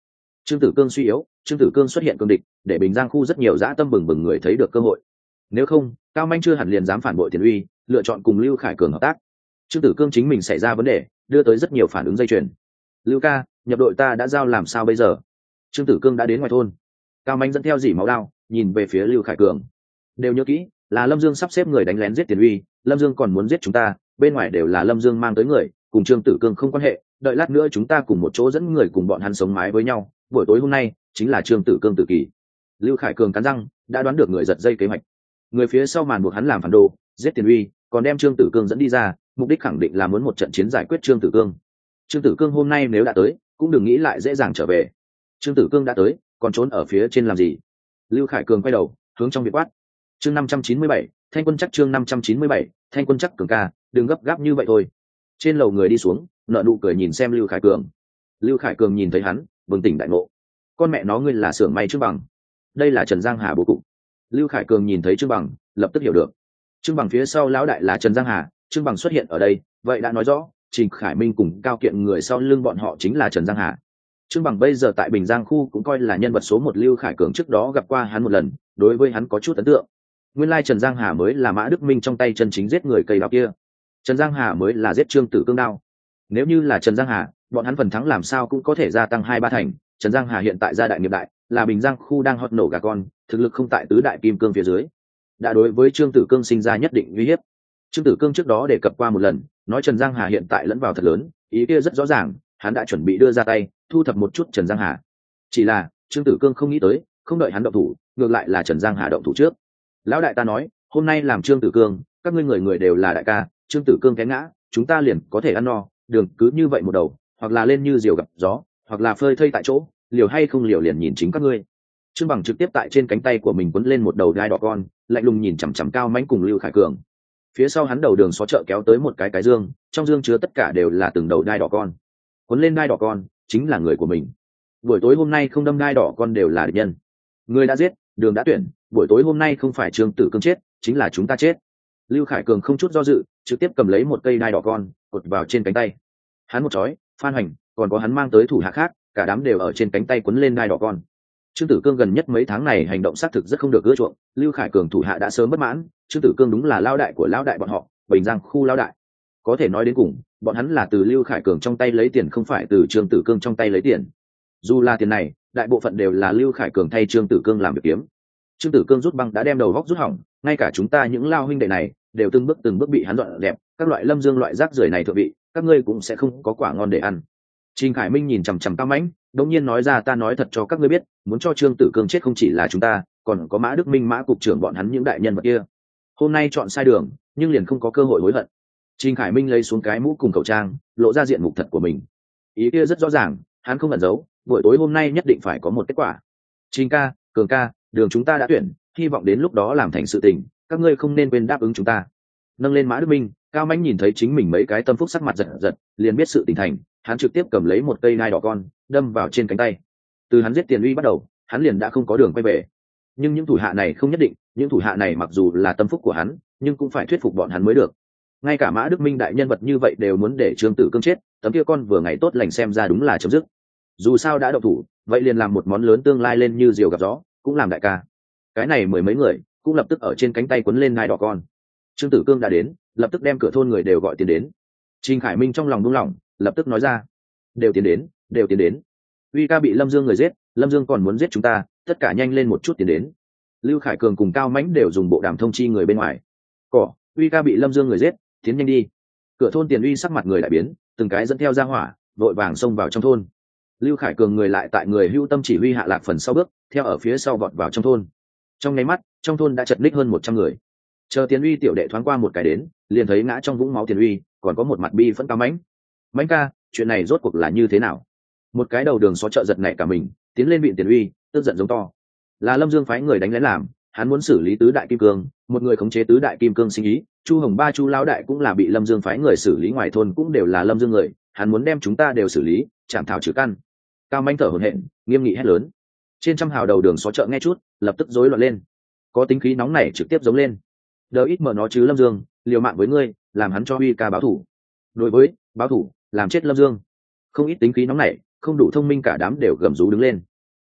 Trương Tử Cương suy yếu, Trương Tử Cương xuất hiện cương địch, để Bình Giang khu rất nhiều dã tâm bừng bừng người thấy được cơ hội. Nếu không, Cao Manh chưa hẳn liền dám phản bội Tiền Uy, lựa chọn cùng Lưu Khải Cường hợp tác. Trương Tử Cương chính mình xảy ra vấn đề, đưa tới rất nhiều phản ứng dây chuyền. Lưu ca, nhập đội ta đã giao làm sao bây giờ? Trương Tử Cương đã đến ngoài thôn. Cao Manh dẫn theo dỉ máu đao, nhìn về phía Lưu Khải Cường. Đều nhớ kỹ, là Lâm Dương sắp xếp người đánh lén giết Tiền Uy, Lâm Dương còn muốn giết chúng ta, bên ngoài đều là Lâm Dương mang tới người, cùng Trương Tử Cương không quan hệ, đợi lát nữa chúng ta cùng một chỗ dẫn người cùng bọn hắn sống mái với nhau, buổi tối hôm nay chính là Trương Tử Cương tử kỳ. Lưu Khải Cường cắn răng, đã đoán được người giật dây kế hoạch. Người phía sau màn buộc hắn làm phản đồ, giết Tiền Uy, còn đem Trương Tử Cương dẫn đi ra, mục đích khẳng định là muốn một trận chiến giải quyết Trương Tử Cương. Trương Tử Cương hôm nay nếu đã tới, cũng đừng nghĩ lại dễ dàng trở về. Trương Tử Cương đã tới, còn trốn ở phía trên làm gì? Lưu Khải Cường quay đầu, hướng trong biệt quát. Chương năm trăm chín mươi bảy, Thanh Quân chắc chương năm trăm chín mươi bảy, Thanh Quân chắc Cường ca, đừng gấp gáp như vậy thôi. Trên lầu người đi xuống, nợ nụ cười nhìn xem Lưu Khải Cường. Lưu Khải Cường nhìn thấy hắn, bừng tỉnh đại ngộ. Con mẹ nó ngươi là xưởng may Trương Bằng. Đây là Trần Giang Hà bố cục. Lưu Khải Cường nhìn thấy Trương Bằng, lập tức hiểu được. Trương Bằng phía sau lão đại là Trần Giang Hà, Trương Bằng xuất hiện ở đây, vậy đã nói rõ, Trình Khải Minh cùng Cao Kiện người sau lưng bọn họ chính là Trần Giang Hà. Trương Bằng bây giờ tại Bình Giang khu cũng coi là nhân vật số một. Lưu Khải Cường trước đó gặp qua hắn một lần, đối với hắn có chút ấn tượng. Nguyên lai Trần Giang Hà mới là Mã Đức Minh trong tay chân chính giết người cây đao kia. Trần Giang Hà mới là giết Trương Tử Cương đao. Nếu như là Trần Giang Hà, bọn hắn phần thắng làm sao cũng có thể gia tăng hai ba thành. Trần Giang Hà hiện tại gia đại nghiệp đại, là Bình Giang khu đang hót nổ gà con, thực lực không tại tứ đại kim cương phía dưới, đã đối với Trương Tử Cương sinh ra nhất định uy hiếp. Trương Tử Cương trước đó đề cập qua một lần, nói Trần Giang Hà hiện tại lẫn vào thật lớn, ý kia rất rõ ràng, hắn đã chuẩn bị đưa ra tay thu thập một chút Trần Giang Hà. Chỉ là Trương Tử Cương không nghĩ tới, không đợi hắn động thủ, ngược lại là Trần Giang Hà động thủ trước. Lão đại ta nói, hôm nay làm Trương Tử Cương, các ngươi người người đều là đại ca, Trương Tử Cương té ngã, chúng ta liền có thể ăn no, đường cứ như vậy một đầu, hoặc là lên như diều gặp gió, hoặc là phơi thây tại chỗ, liều hay không liều liền nhìn chính các ngươi. Trương Bằng trực tiếp tại trên cánh tay của mình quấn lên một đầu đai đỏ con, lạnh lùng nhìn chằm chằm Cao Mãnh cùng Lưu Khải Cường. Phía sau hắn đầu đường xó chợ kéo tới một cái cái dương, trong dương chứa tất cả đều là từng đầu đai đỏ con. Quấn lên đai đỏ con, chính là người của mình. Buổi tối hôm nay không đâm đai đỏ con đều là địch nhân. Người đã giết, đường đã tuyển, buổi tối hôm nay không phải Trương Tử Cương chết, chính là chúng ta chết. Lưu Khải Cường không chút do dự, trực tiếp cầm lấy một cây đai đỏ con, cột vào trên cánh tay. Hắn một chói, Phan Hoành, còn có hắn mang tới thủ hạ khác, cả đám đều ở trên cánh tay quấn lên đai đỏ con. Trương Tử Cương gần nhất mấy tháng này hành động xác thực rất không được ưa chuộng, Lưu Khải Cường thủ hạ đã sớm bất mãn, Trương Tử Cương đúng là lao đại của lao đại bọn họ, Bình Giang khu lao đại. Có thể nói đến cùng, bọn hắn là từ Lưu Khải Cường trong tay lấy tiền, không phải từ Trương Tử Cương trong tay lấy tiền. Dù là tiền này, đại bộ phận đều là Lưu Khải Cường thay Trương Tử Cương làm việc kiếm. Trương Tử Cương rút băng đã đem đầu góc rút hỏng, ngay cả chúng ta những lao huynh đệ này đều từng bước từng bước bị hắn dọn đẹp, các loại Lâm Dương loại rác rưởi này thượng vị, các ngươi cũng sẽ không có quả ngon để ăn. Trình Khải Minh nhìn chằm chằm Cao Mãnh, đột nhiên nói ra, ta nói thật cho các ngươi biết, muốn cho Trương Tử Cương chết không chỉ là chúng ta, còn có Mã Đức Minh, Mã cục trưởng bọn hắn những đại nhân vật kia. Hôm nay chọn sai đường, nhưng liền không có cơ hội hối hận. Trình Khải Minh lấy xuống cái mũ cùng khẩu trang, lộ ra diện mục thật của mình. Ý kia rất rõ ràng, hắn không ẩn giấu, buổi tối hôm nay nhất định phải có một kết quả. Trình ca, Cường ca, đường chúng ta đã tuyển, hy vọng đến lúc đó làm thành sự tình, các ngươi không nên quên đáp ứng chúng ta. Nâng lên Mã Đức Minh, Cao Mãnh nhìn thấy chính mình mấy cái tâm phúc sắc mặt giật giật, liền biết sự tình thành, hắn trực tiếp cầm lấy một cây nai đỏ con, đâm vào trên cánh tay. Từ hắn giết Tiền Uy bắt đầu, hắn liền đã không có đường quay về. Nhưng những thủ hạ này không nhất định, những thủ hạ này mặc dù là tâm phúc của hắn, nhưng cũng phải thuyết phục bọn hắn mới được. Ngay cả Mã Đức Minh đại nhân vật như vậy đều muốn để Trương Tử Cương chết, tấm kia con vừa ngày tốt lành xem ra đúng là chấm dứt. Dù sao đã động thủ, vậy liền làm một món lớn tương lai lên như diều gặp gió, cũng làm đại ca. Cái này mười mấy người cũng lập tức ở trên cánh tay quấn lên nai đỏ con. Trương Tử Cương đã đến, lập tức đem cửa thôn người đều gọi tiền đến. Trình Khải Minh trong lòng buông lỏng, lập tức nói ra, đều tiến đến, đều tiến đến. Uy ca bị Lâm Dương người giết, Lâm Dương còn muốn giết chúng ta, tất cả nhanh lên một chút tiến đến. Lưu Khải Cường cùng Cao Mãnh đều dùng bộ đàm thông chi người bên ngoài. Cỏ, Uy ca bị Lâm Dương người giết, tiến nhanh đi. Cửa thôn Tiền Uy sắc mặt người đại biến, từng cái dẫn theo ra hỏa, vội vàng xông vào trong thôn. Lưu Khải Cường người lại tại người hưu tâm chỉ huy hạ lạc phần sau bước, theo ở phía sau vọt vào trong thôn. Trong nháy mắt, trong thôn đã chật ních hơn một trăm người. Chờ Tiền Uy tiểu đệ thoáng qua một cái đến, liền thấy ngã trong vũng máu Tiền Uy, còn có một mặt bi phẫn Cao Mãnh. Mãnh ca, chuyện này rốt cuộc là như thế nào? Một cái đầu đường xó chợ giật nảy cả mình, tiến lên vịn Tiền Uy, tức giận giống to. Là Lâm Dương phái người đánh lén làm, hắn muốn xử lý tứ đại kim cương, một người khống chế tứ đại kim cương sinh ý, Chu Hồng Ba Chu lão đại cũng là bị Lâm Dương phái người xử lý, ngoài thôn cũng đều là Lâm Dương người, hắn muốn đem chúng ta đều xử lý, chạm thảo trừ căn. Cao Mãnh thở hổn hển, nghiêm nghị hét lớn. Trên trăm hào đầu đường xó chợ nghe chút, lập tức rối loạn lên. Có tính khí nóng nảy trực tiếp giống lên. Đỡ ít mở nó chứ Lâm Dương, liều mạng với ngươi, làm hắn cho Uy ca báo thủ. Đối với báo thủ, làm chết Lâm Dương. Không ít tính khí nóng nảy, không đủ thông minh cả đám đều gầm rú đứng lên.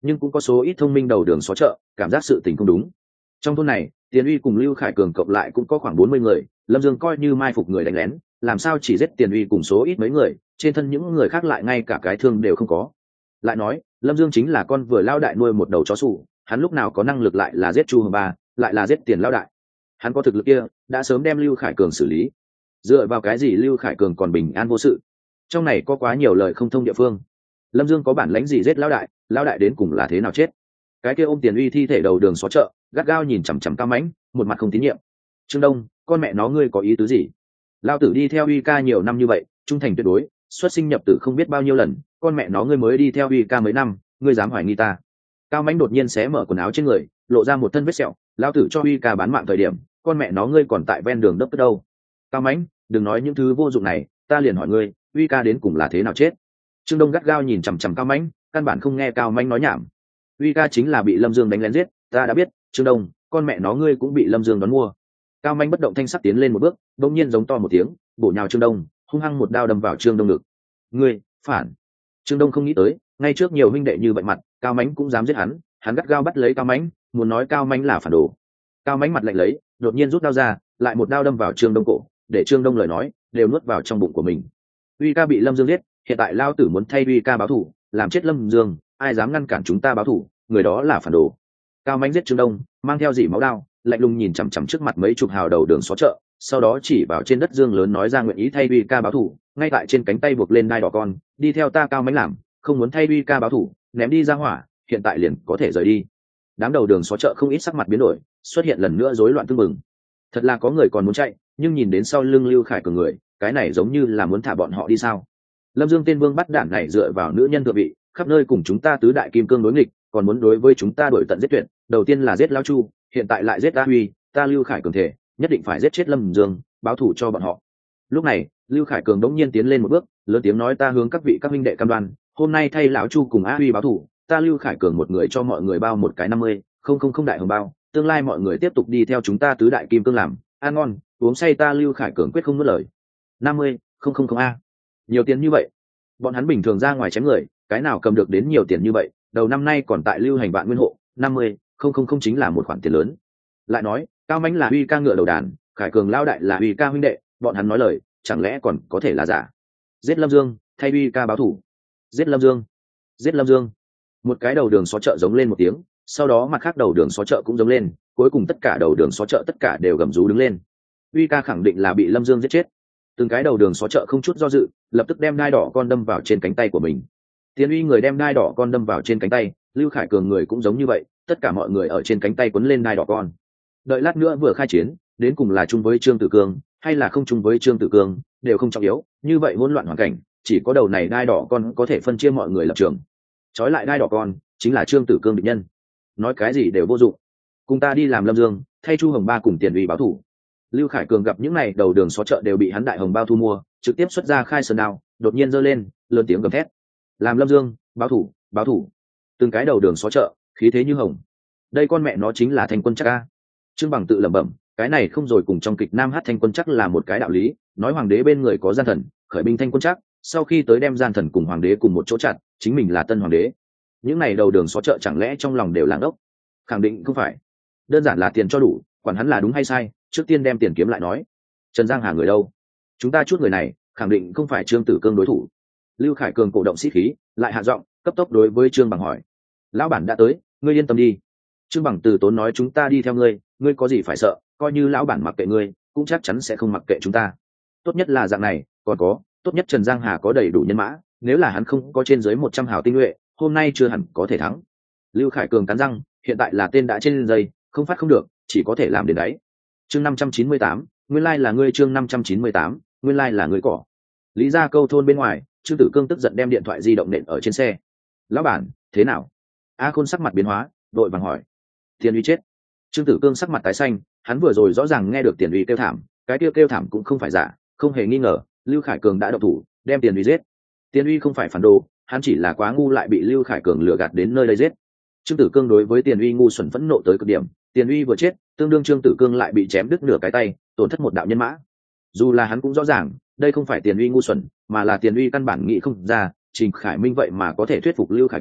nhưng cũng có số ít thông minh đầu đường xó chợ cảm giác sự tình không đúng. Trong thôn này Tiền Uy cùng Lưu Khải Cường cộng lại cũng có khoảng bốn mươi người, Lâm Dương coi như mai phục người đánh lén, làm sao chỉ giết Tiền Uy cùng số ít mấy người, trên thân những người khác lại ngay cả cái thương đều không có. Lại nói Lâm Dương chính là con vừa lao đại nuôi một đầu chó sủ, hắn lúc nào có năng lực lại là giết Chu Hồng Ba, lại là giết Tiền lao đại. Hắn có thực lực kia đã sớm đem Lưu Khải Cường xử lý, dựa vào cái gì Lưu Khải Cường còn bình an vô sự? Trong này có quá nhiều lời không thông địa phương. Lâm Dương có bản lãnh gì giết lão đại, lão đại đến cùng là thế nào chết? Cái kia ôm Tiền Uy thi thể đầu đường xó chợ gắt gao nhìn chằm chằm Cao Mãnh, một mặt không tín nhiệm. Trương Đông, con mẹ nó ngươi có ý tứ gì? Lão tử đi theo Uy ca nhiều năm như vậy, trung thành tuyệt đối, xuất sinh nhập tử không biết bao nhiêu lần, con mẹ nó ngươi mới đi theo Uy ca mấy năm, ngươi dám hoài nghi ta? Cao Mãnh đột nhiên xé mở quần áo trên người, lộ ra một thân vết sẹo. Lão tử cho Uy ca bán mạng thời điểm, con mẹ nó ngươi còn tại ven đường đấp tức đâu? Cao Mãnh, đừng nói những thứ vô dụng này, ta liền hỏi ngươi, Uy ca đến cùng là thế nào chết? Trương Đông gắt gao nhìn chằm chằm Cao Mãnh, căn bản không nghe Cao Mãnh nói nhảm. Uy ca chính là bị Lâm Dương đánh lén giết, ta đã biết. Trương Đông, con mẹ nó ngươi cũng bị Lâm Dương đón mua. Cao Mãnh bất động thanh sắc tiến lên một bước, đột nhiên giống to một tiếng, bổ nhào Trương Đông, hung hăng một đao đâm vào Trương Đông ngực. Ngươi phản! Trương Đông không nghĩ tới, ngay trước nhiều huynh đệ như vậy mặt, Cao Mãnh cũng dám giết hắn, hắn gắt gao bắt lấy Cao Mãnh, muốn nói Cao Mãnh là phản đồ. Cao Mãnh mặt lạnh lấy, đột nhiên rút đao ra, lại một đao đâm vào Trương Đông cổ, để Trương Đông lời nói đều nuốt vào trong bụng của mình. Uy ca bị Lâm Dương giết, hiện tại lao tử muốn thay Uy ca báo thù, làm chết Lâm Dương, ai dám ngăn cản chúng ta báo thù, người đó là phản đồ. Cao Mãnh giết Trương Đông, mang theo dỉ máu đao, lạnh lùng nhìn chằm chằm trước mặt mấy chục hào đầu đường xó chợ, sau đó chỉ vào trên đất dương lớn nói ra nguyện ý thay Uy ca báo thù, ngay tại trên cánh tay buộc lên đai đỏ con, đi theo ta Cao Mãnh làm, không muốn thay Uy ca báo thù, ném đi ra hỏa, hiện tại liền có thể rời đi. Đám đầu đường xó chợ không ít sắc mặt biến đổi, xuất hiện lần nữa rối loạn tương mừng. Thật là có người còn muốn chạy, nhưng nhìn đến sau lưng Lưu Khải Cường người, cái này giống như là muốn thả bọn họ đi sao? Lâm Dương tên vương bắt đản này dựa vào nữ nhân thượng vị, khắp nơi cùng chúng ta tứ đại kim cương đối nghịch, còn muốn đối với chúng ta đổi tận giết tuyệt, đầu tiên là giết Lão Chu, hiện tại lại giết A Huy, ta Lưu Khải Cường thể, nhất định phải giết chết Lâm Dương, báo thù cho bọn họ. Lúc này, Lưu Khải Cường đống nhiên tiến lên một bước, lớn tiếng nói ta hướng các vị các huynh đệ cam đoan, hôm nay thay lão Chu cùng A Huy báo thù, ta Lưu Khải Cường một người cho mọi người bao một cái năm mươi, không không không đại hồng bao, tương lai mọi người tiếp tục đi theo chúng ta tứ đại kim cương làm, ăn ngon, uống say ta Lưu Khải Cường quyết không nuốt lời. năm mươi, không không không a. Nhiều tiền như vậy. Bọn hắn bình thường ra ngoài chém người, cái nào cầm được đến nhiều tiền như vậy, đầu năm nay còn tại lưu hành vạn nguyên hộ, năm mươi, không không không chính là một khoản tiền lớn. Lại nói, Cao Mãnh là Uy ca ngựa đầu đàn, Khải Cường lao đại là Uy ca huynh đệ, bọn hắn nói lời, chẳng lẽ còn có thể là giả? Giết Lâm Dương, thay Uy ca báo thủ. Giết Lâm Dương, giết Lâm Dương. Một cái đầu đường xó chợ giống lên một tiếng, sau đó mặt khác đầu đường xó chợ cũng giống lên, cuối cùng tất cả đầu đường xó chợ tất cả đều gầm rú đứng lên. Uy ca khẳng định là bị Lâm Dương giết chết. Từng cái đầu đường xó chợ không chút do dự, lập tức đem đai đỏ con đâm vào trên cánh tay của mình. Tiền Uy người đem đai đỏ con đâm vào trên cánh tay, Lưu Khải Cường người cũng giống như vậy, tất cả mọi người ở trên cánh tay quấn lên đai đỏ con. Đợi lát nữa vừa khai chiến, đến cùng là chung với Trương Tử Cương, hay là không chung với Trương Tử Cương, đều không trọng yếu, như vậy hỗn loạn hoàn cảnh, chỉ có đầu này đai đỏ con có thể phân chia mọi người lập trường. Trói lại đai đỏ con, chính là Trương Tử Cương địch nhân. Nói cái gì đều vô dụng. Cùng ta đi làm Lâm Dương, thay Chu Hồng Ba cùng Tiền Uy báo thủ. Lưu Khải Cường gặp những này đầu đường xó chợ đều bị hắn đại hồng bao thu mua, trực tiếp xuất ra khai sơn đao, đột nhiên giơ lên, lớn tiếng gầm thét. Làm Lâm Dương, báo thủ, báo thủ. Từng cái đầu đường xó chợ, khí thế như hồng. Đây con mẹ nó chính là Thanh Quân Chắc a. Trương Bằng tự lẩm bẩm, cái này không rồi cùng trong kịch Nam hát Thanh Quân Chắc là một cái đạo lý, nói hoàng đế bên người có gian thần, khởi binh Thanh Quân Chắc, sau khi tới đem gian thần cùng hoàng đế cùng một chỗ chặt, chính mình là tân hoàng đế. Những này đầu đường xó chợ chẳng lẽ trong lòng đều làng đốc? Khẳng định không phải. Đơn giản là tiền cho đủ, quản hắn là đúng hay sai, trước tiên đem tiền kiếm lại nói. Trần Giang Hà người đâu? Chúng ta chút người này, khẳng định không phải Trương Tử Cương đối thủ. Lưu Khải Cường cổ động sĩ khí, lại hạ giọng, cấp tốc đối với Trương Bằng hỏi: lão bản đã tới, ngươi yên tâm đi. Trương Bằng từ tốn nói: chúng ta đi theo ngươi, ngươi có gì phải sợ, coi như lão bản mặc kệ ngươi, cũng chắc chắn sẽ không mặc kệ chúng ta. Tốt nhất là dạng này, còn có, tốt nhất Trần Giang Hà có đầy đủ nhân mã, nếu là hắn không có trên dưới một trăm hào tinh nhuệ, hôm nay chưa hẳn có thể thắng. Lưu Khải Cường cắn răng, hiện tại là tên đã trên dây, không phát không được, chỉ có thể làm đến đấy. Chương năm trăm chín mươi tám, nguyên lai là ngươi. Chương năm trăm chín mươi tám, nguyên lai là ngươi cỏ. Lý Gia Câu thôn bên ngoài, Trương Tử Cương tức giận đem điện thoại di động nện ở trên xe. Lão bản, thế nào? A Khôn sắc mặt biến hóa, đội vàng hỏi. Tiền Uy chết. Trương Tử Cương sắc mặt tái xanh, hắn vừa rồi rõ ràng nghe được Tiền Uy kêu thảm, cái kêu kêu thảm cũng không phải giả, không hề nghi ngờ, Lưu Khải Cường đã động thủ, đem Tiền Uy giết. Tiền Uy không phải phản đồ, hắn chỉ là quá ngu lại bị Lưu Khải Cường lừa gạt đến nơi đây giết. Trương Tử Cương đối với Tiền Uy ngu xuẩn phẫn nộ tới cực điểm, Tiền Uy vừa chết, tương đương Trương Tử Cương lại bị chém đứt nửa cái tay, tổn thất một đạo nhân mã. Dù là hắn cũng rõ ràng, đây không phải Tiền Uy ngu xuẩn, mà là Tiền Uy căn bản nghĩ không ra, Trình Khải Minh vậy mà có thể thuyết phục Lưu Khải Cường,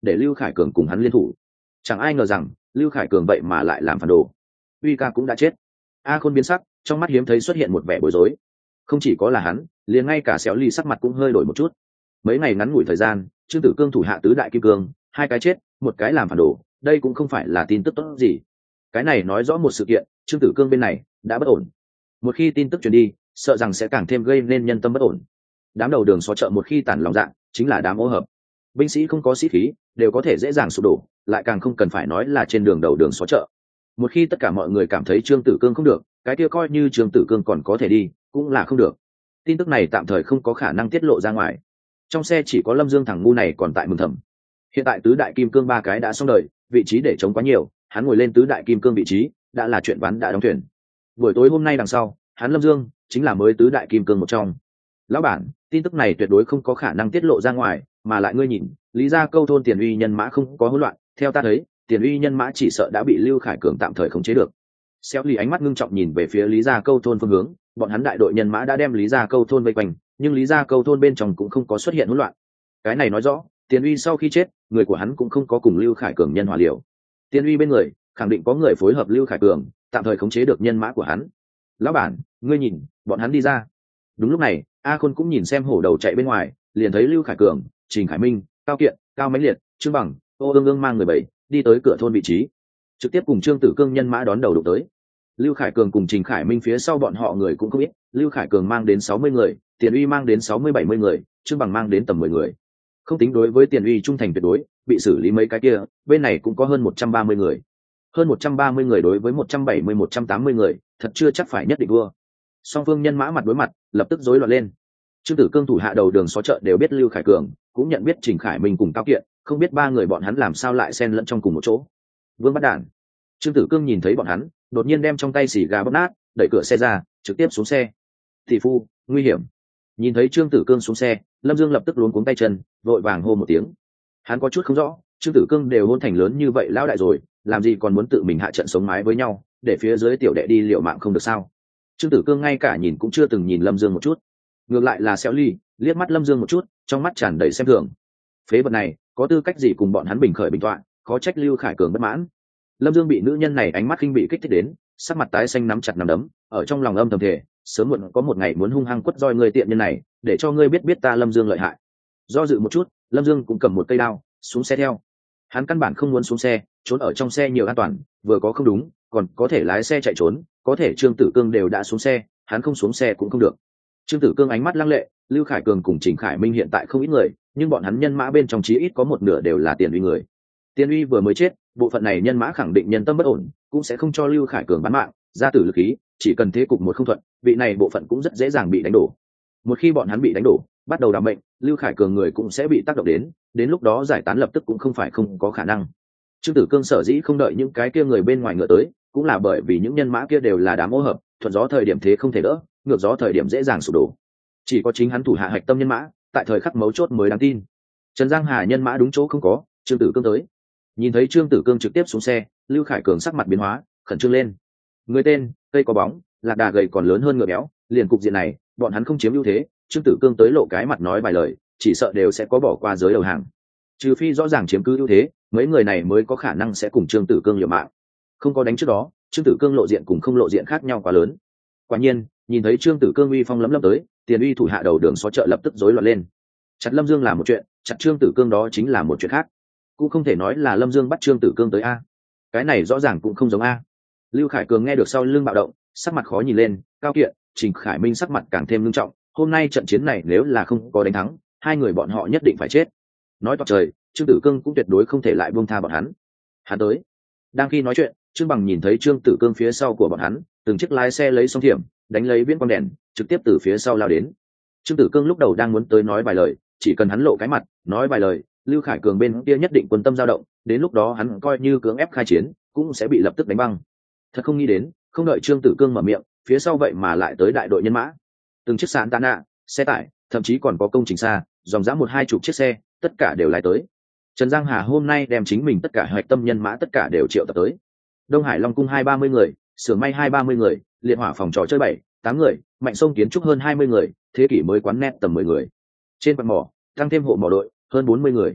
để lưu khải cường cùng hắn liên thủ. Chẳng ai ngờ rằng lưu khải cường vậy mà lại làm phản đồ. Uy ca cũng đã chết. A Khôn biến sắc, trong mắt hiếm thấy xuất hiện một vẻ bối rối. Không chỉ có là hắn, liền ngay cả Xéo Ly sắc mặt cũng hơi đổi một chút. Mấy ngày ngắn ngủi thời gian, Trương Tử Cương thủ hạ tứ đại kim cương, hai cái chết, một cái làm phản đồ, đây cũng không phải là tin tức tốt gì. Cái này nói rõ một sự kiện, Trương Tử Cương bên này đã bất ổn. Một khi tin tức truyền đi, sợ rằng sẽ càng thêm gây nên nhân tâm bất ổn. Đám đầu đường xó chợ một khi tản lòng dạ, chính là đám ô hợp. Binh sĩ không có sĩ khí, đều có thể dễ dàng sụp đổ, lại càng không cần phải nói là trên đường đầu đường xó chợ. Một khi tất cả mọi người cảm thấy Trương Tử Cương không được, cái kia coi như Trương Tử Cương còn có thể đi, cũng là không được. Tin tức này tạm thời không có khả năng tiết lộ ra ngoài. Trong xe chỉ có Lâm Dương thằng ngu này còn tại mừng thầm. Hiện tại tứ đại kim cương ba cái đã xong đời, vị trí để chống quá nhiều, hắn ngồi lên tứ đại kim cương vị trí, đã là chuyện ván đã đóng thuyền. Buổi tối hôm nay đằng sau, hắn Lâm Dương chính là mới tứ đại kim cương một trong. Lão bản, tin tức này tuyệt đối không có khả năng tiết lộ ra ngoài, mà lại ngươi nhìn, Lý Gia Câu thôn Tiền Uy nhân mã không có hỗn loạn, theo ta thấy, Tiền Uy nhân mã chỉ sợ đã bị Lưu Khải Cường tạm thời khống chế được. Xéo Ly ánh mắt ngưng trọng nhìn về phía Lý Gia Câu thôn phương hướng, bọn hắn đại đội nhân mã đã đem Lý Gia Câu thôn vây quanh, nhưng Lý Gia Câu thôn bên trong cũng không có xuất hiện hỗn loạn. Cái này nói rõ, Tiền Uy sau khi chết, người của hắn cũng không có cùng Lưu Khải Cường nhân hòa liều. Tiền Uy bên người, khẳng định có người phối hợp Lưu Khải Cường, tạm thời khống chế được nhân mã của hắn. Lão bản, ngươi nhìn, bọn hắn đi ra. Đúng lúc này, A Khôn cũng nhìn xem hổ đầu chạy bên ngoài, liền thấy Lưu Khải Cường, Trình Khải Minh, Cao Kiện, Cao Mãnh Liệt, Trương Bằng, Ô Ương Ương mang người bảy đi tới cửa thôn vị trí, trực tiếp cùng Trương Tử Cương nhân mã đón đầu đụng tới. Lưu Khải Cường cùng Trình Khải Minh phía sau bọn họ người cũng không ít, Lưu Khải Cường mang đến sáu mươi người, Tiền Uy mang đến sáu mươi bảy mươi người, Trương Bằng mang đến tầm mười người. Không tính đối với Tiền Uy trung thành tuyệt đối, bị xử lý mấy cái kia, bên này cũng có hơn một trăm ba mươi người. Hơn một trăm ba mươi người đối với một trăm bảy mươi một trăm tám mươi người, thật chưa chắc phải nhất định vua. Song phương nhân mã mặt đối mặt, lập tức rối loạn lên. Trương Tử Cương thủ hạ đầu đường xó chợ đều biết Lưu Khải Cường, cũng nhận biết Trình Khải Minh cùng Cao Kiện, không biết ba người bọn hắn làm sao lại xen lẫn trong cùng một chỗ. Vương bắt đản. Trương Tử Cương nhìn thấy bọn hắn, đột nhiên đem trong tay xì gà bóp nát, đẩy cửa xe ra, trực tiếp xuống xe. Thị phu, nguy hiểm. Nhìn thấy Trương Tử Cương xuống xe, Lâm Dương lập tức luống cuống tay chân, vội vàng hô một tiếng. Hắn có chút không rõ, Trương Tử Cương đều hôn thành lớn như vậy lão đại rồi, làm gì còn muốn tự mình hạ trận sống mái với nhau, để phía dưới tiểu đệ đi liệu mạng không được sao? Trương Tử Cương ngay cả nhìn cũng chưa từng nhìn Lâm Dương một chút, ngược lại là Xéo Ly liếc mắt Lâm Dương một chút, trong mắt tràn đầy xem thường. Phế vật này có tư cách gì cùng bọn hắn bình khởi bình tọa, khó trách Lưu Khải Cường bất mãn. Lâm Dương bị nữ nhân này ánh mắt khinh bị kích thích đến, sắc mặt tái xanh nắm chặt nắm đấm, ở trong lòng âm thầm thề, sớm muộn có một ngày muốn hung hăng quất roi người tiện nhân này, để cho ngươi biết biết ta Lâm Dương lợi hại. Do dự một chút, Lâm Dương cũng cầm một cây đao xuống xe theo. Hắn căn bản không muốn xuống xe, trốn ở trong xe nhiều an toàn, vừa có không đúng, còn có thể lái xe chạy trốn, có thể Trương Tử Cương đều đã xuống xe, hắn không xuống xe cũng không được. Trương Tử Cương ánh mắt lăng lệ, Lưu Khải Cường cùng Trình Khải Minh hiện tại không ít người, nhưng bọn hắn nhân mã bên trong chí ít có một nửa đều là Tiền Uy người. Tiền Uy vừa mới chết, bộ phận này nhân mã khẳng định nhân tâm bất ổn, cũng sẽ không cho Lưu Khải Cường bán mạng, ra tử lực khí, chỉ cần thế cục một không thuận, vị này bộ phận cũng rất dễ dàng bị đánh đổ. Một khi bọn hắn bị đánh đổ, bắt đầu đảm mệnh, Lưu Khải Cường người cũng sẽ bị tác động đến, đến lúc đó giải tán lập tức cũng không phải không có khả năng. Trương Tử Cương sở dĩ không đợi những cái kia người bên ngoài ngựa tới, cũng là bởi vì những nhân mã kia đều là đám ô hợp, thuận gió thời điểm thế không thể đỡ, ngược gió thời điểm dễ dàng sụp đổ. Chỉ có chính hắn thủ hạ hạch tâm nhân mã, tại thời khắc mấu chốt mới đáng tin. Trần Giang Hà nhân mã đúng chỗ không có, Trương Tử Cương tới. Nhìn thấy Trương Tử Cương trực tiếp xuống xe, Lưu Khải Cường sắc mặt biến hóa, khẩn trương lên. Người tên, cây có bóng, lạc đà gầy còn lớn hơn ngựa béo, liền cục diện này, bọn hắn không chiếm ưu thế, Trương Tử Cương tới lộ cái mặt nói vài lời, chỉ sợ đều sẽ có bỏ qua giới đầu hàng. Trừ phi rõ ràng chiếm cứ ưu thế, mấy người này mới có khả năng sẽ cùng Trương Tử Cương liều mạng. Không có đánh trước đó, Trương Tử Cương lộ diện cùng không lộ diện khác nhau quá lớn. Quả nhiên, nhìn thấy Trương Tử Cương uy phong lấm lấm tới, Tiền Uy thủ hạ đầu đường xó chợ lập tức rối loạn lên. Chặt Lâm Dương là một chuyện, chặt Trương Tử Cương đó chính là một chuyện khác. Cũng không thể nói là Lâm Dương bắt Trương Tử Cương tới a. Cái này rõ ràng cũng không giống a. Lưu Khải Cường nghe được sau lưng bạo động, sắc mặt khó nhìn lên, Cao Kiện, Trình Khải Minh sắc mặt càng thêm nghiêm trọng, hôm nay trận chiến này nếu là không có đánh thắng, hai người bọn họ nhất định phải chết. Nói toạc trời, Trương Tử Cương cũng tuyệt đối không thể lại buông tha bọn hắn. Hắn tới. Đang khi nói chuyện, Trương Bằng nhìn thấy Trương Tử Cương phía sau của bọn hắn, từng chiếc lái xe lấy song thiểm, đánh lấy viễn quang đèn, trực tiếp từ phía sau lao đến. Trương Tử Cương lúc đầu đang muốn tới nói vài lời, chỉ cần hắn lộ cái mặt, nói vài lời, Lưu Khải Cường bên kia nhất định quân tâm dao động, đến lúc đó hắn coi như cưỡng ép khai chiến, cũng sẽ bị lập tức đánh băng. Thật không nghĩ đến, không đợi Trương Tử Cương mở miệng, phía sau vậy mà lại tới đại đội nhân mã. Từng chiếc sạn tana, xe tải, thậm chí còn có công trình xa, dòng dã một hai chục chiếc xe, tất cả đều lái tới. Trần Giang Hà hôm nay đem chính mình tất cả hoạch tâm nhân mã tất cả đều triệu tập tới. Đông Hải Long cung hai ba mươi người, xưởng may hai ba mươi người, liệt hỏa phòng trò chơi bảy tám người, mạnh sông kiến trúc hơn hai mươi người, thế kỷ mới quán net tầm mười người. Trên quạt mỏ tăng thêm hộ mỏ đội hơn bốn mươi người.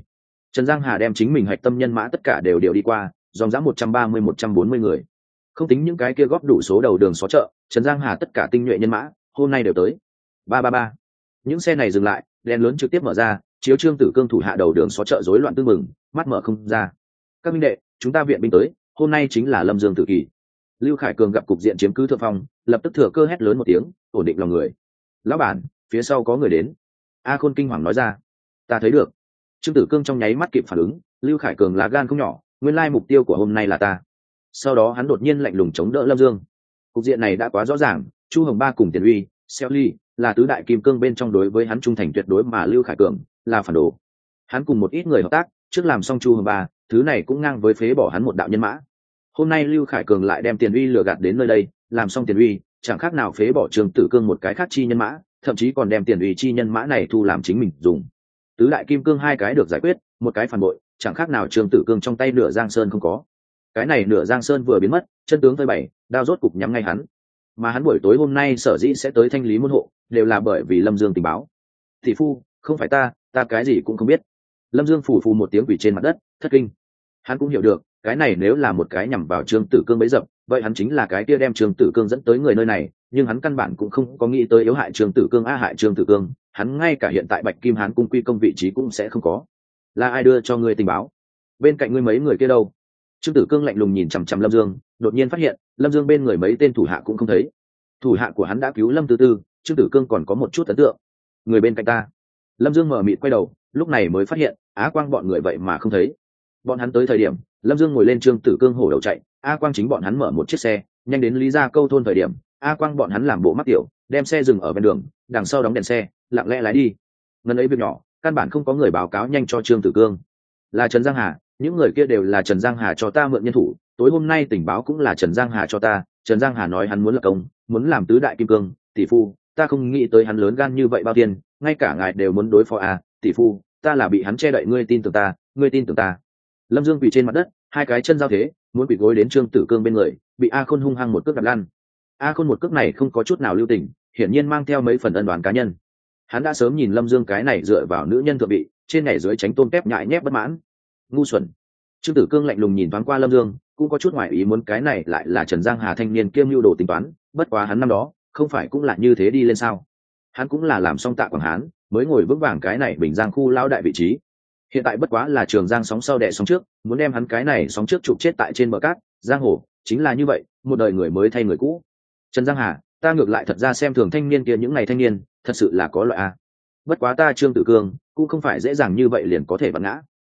Trần Giang Hà đem chính mình hạch tâm nhân mã tất cả đều điều đi qua, dòng dã một trăm ba mươi một trăm bốn mươi người, không tính những cái kia góp đủ số đầu đường xó chợ. Trần Giang Hà tất cả tinh nhuệ nhân mã hôm nay đều tới. Ba ba ba, những xe này dừng lại, đèn lớn trực tiếp mở ra, chiếu Trương Tử Cương thủ hạ đầu đường xó chợ rối loạn tương mừng, mắt mở không ra. Các minh đệ, chúng ta viện binh tới, hôm nay chính là Lâm Dương tử kỳ. Lưu Khải Cường gặp cục diện chiếm cứ thượng phong, lập tức thừa cơ hét lớn một tiếng, ổn định lòng người. Lão bản, phía sau có người đến. A Khôn kinh hoàng nói ra. Ta thấy được. Trương Tử Cương trong nháy mắt kịp phản ứng, Lưu Khải Cường là gan không nhỏ, nguyên lai mục tiêu của hôm nay là ta. Sau đó hắn đột nhiên lạnh lùng chống đỡ Lâm Dương. Cục diện này đã quá rõ ràng, Chu Hồng Ba cùng Tiền Uy, Xeo Ly là tứ đại kim cương bên trong đối với hắn trung thành tuyệt đối, mà Lưu Khải Cường là phản đồ. Hắn cùng một ít người hợp tác, trước làm xong Chu Hồng Ba, thứ này cũng ngang với phế bỏ hắn một đạo nhân mã. Hôm nay Lưu Khải Cường lại đem Tiền Uy lừa gạt đến nơi đây, làm xong Tiền Uy, chẳng khác nào phế bỏ Trương Tử Cương một cái khác chi nhân mã, thậm chí còn đem Tiền Uy chi nhân mã này thu làm chính mình dùng. Tứ đại kim cương hai cái được giải quyết, một cái phản bội, chẳng khác nào Trương Tử Cương trong tay nửa Giang Sơn không có. Cái này nửa Giang Sơn vừa biến mất, chân tướng phơi bày, đao rốt cục nhắm ngay hắn. Mà hắn buổi tối hôm nay sở dĩ sẽ tới thanh lý môn hộ, đều là bởi vì Lâm Dương tình báo. Thị phu, không phải ta, ta cái gì cũng không biết. Lâm Dương phủ phù một tiếng quỷ trên mặt đất, thất kinh. Hắn cũng hiểu được, cái này nếu là một cái nhằm vào Trương Tử Cương bấy dập, vậy hắn chính là cái kia đem Trương Tử Cương dẫn tới người nơi này, nhưng hắn căn bản cũng không có nghĩ tới yếu hại Trương Tử Cương, a hại Trương Tử Cương, hắn ngay cả hiện tại Bạch Kim Hán cung quy công vị trí cũng sẽ không có. Là ai đưa cho ngươi tình báo? Bên cạnh ngươi mấy người kia đâu? Trương Tử Cương lạnh lùng nhìn chằm chằm Lâm Dương, đột nhiên phát hiện, Lâm Dương bên người mấy tên thủ hạ cũng không thấy. Thủ hạ của hắn đã cứu Lâm Tư Tư, Trương Tử Cương còn có một chút ấn tượng. Người bên cạnh ta. Lâm Dương mở mịt quay đầu, lúc này mới phát hiện, Á Quang bọn người vậy mà không thấy. Bọn hắn tới thời điểm, Lâm Dương ngồi lên Trương Tử Cương hổ đầu chạy, A Quang chính bọn hắn mở một chiếc xe, nhanh đến Lý Gia Câu thôn thời điểm, A Quang bọn hắn làm bộ mắc tiểu, đem xe dừng ở bên đường, đằng sau đóng đèn xe, lặng lẽ lái đi. Ngần ấy việc nhỏ, căn bản không có người báo cáo nhanh cho Trương Tử Cương. Là Trần Giang Hà, những người kia đều là Trần Giang Hà cho ta mượn nhân thủ, tối hôm nay tình báo cũng là Trần Giang Hà cho ta. Trần Giang Hà nói hắn muốn lập công, muốn làm tứ đại kim cương, tỷ phu, ta không nghĩ tới hắn lớn gan như vậy bao tiền, ngay cả ngài đều muốn đối phó à, tỷ phu, ta là bị hắn che đậy, ngươi tin tưởng ta, ngươi tin tưởng ta. Lâm Dương quỳ trên mặt đất, hai cái chân giao thế, muốn quỳ gối đến Trương Tử Cương bên người, bị A Khôn hung hăng một cước đạp lăn. A Khôn một cước này không có chút nào lưu tình, hiển nhiên mang theo mấy phần ân đoán cá nhân. Hắn đã sớm nhìn Lâm Dương cái này dựa vào nữ nhân thượng vị, trên nhảy dưới tránh tôm tép nhại nhép bất mãn. Ngu xuẩn. Trương Tử Cương lạnh lùng nhìn thoáng qua Lâm Dương, cũng có chút ngoài ý muốn cái này lại là Trần Giang Hà thanh niên kiêm mưu đồ tính toán, bất quá hắn năm đó không phải cũng là như thế đi lên sao? Hắn cũng là làm xong Tạ Quảng Hán, mới ngồi vững vàng cái này Bình Giang khu lão đại vị trí. Hiện tại bất quá là Trường Giang sóng sau đẻ sóng trước, muốn đem hắn cái này sóng trước chụp chết tại trên bờ cát, giang hồ chính là như vậy, một đời người mới thay người cũ. Trần Giang Hà, ta ngược lại thật ra xem thường thanh niên kia, những ngày thanh niên thật sự là có loại a. Bất quá ta Trương Tử Cương cũng không phải dễ dàng như vậy liền có thể vặn ngã.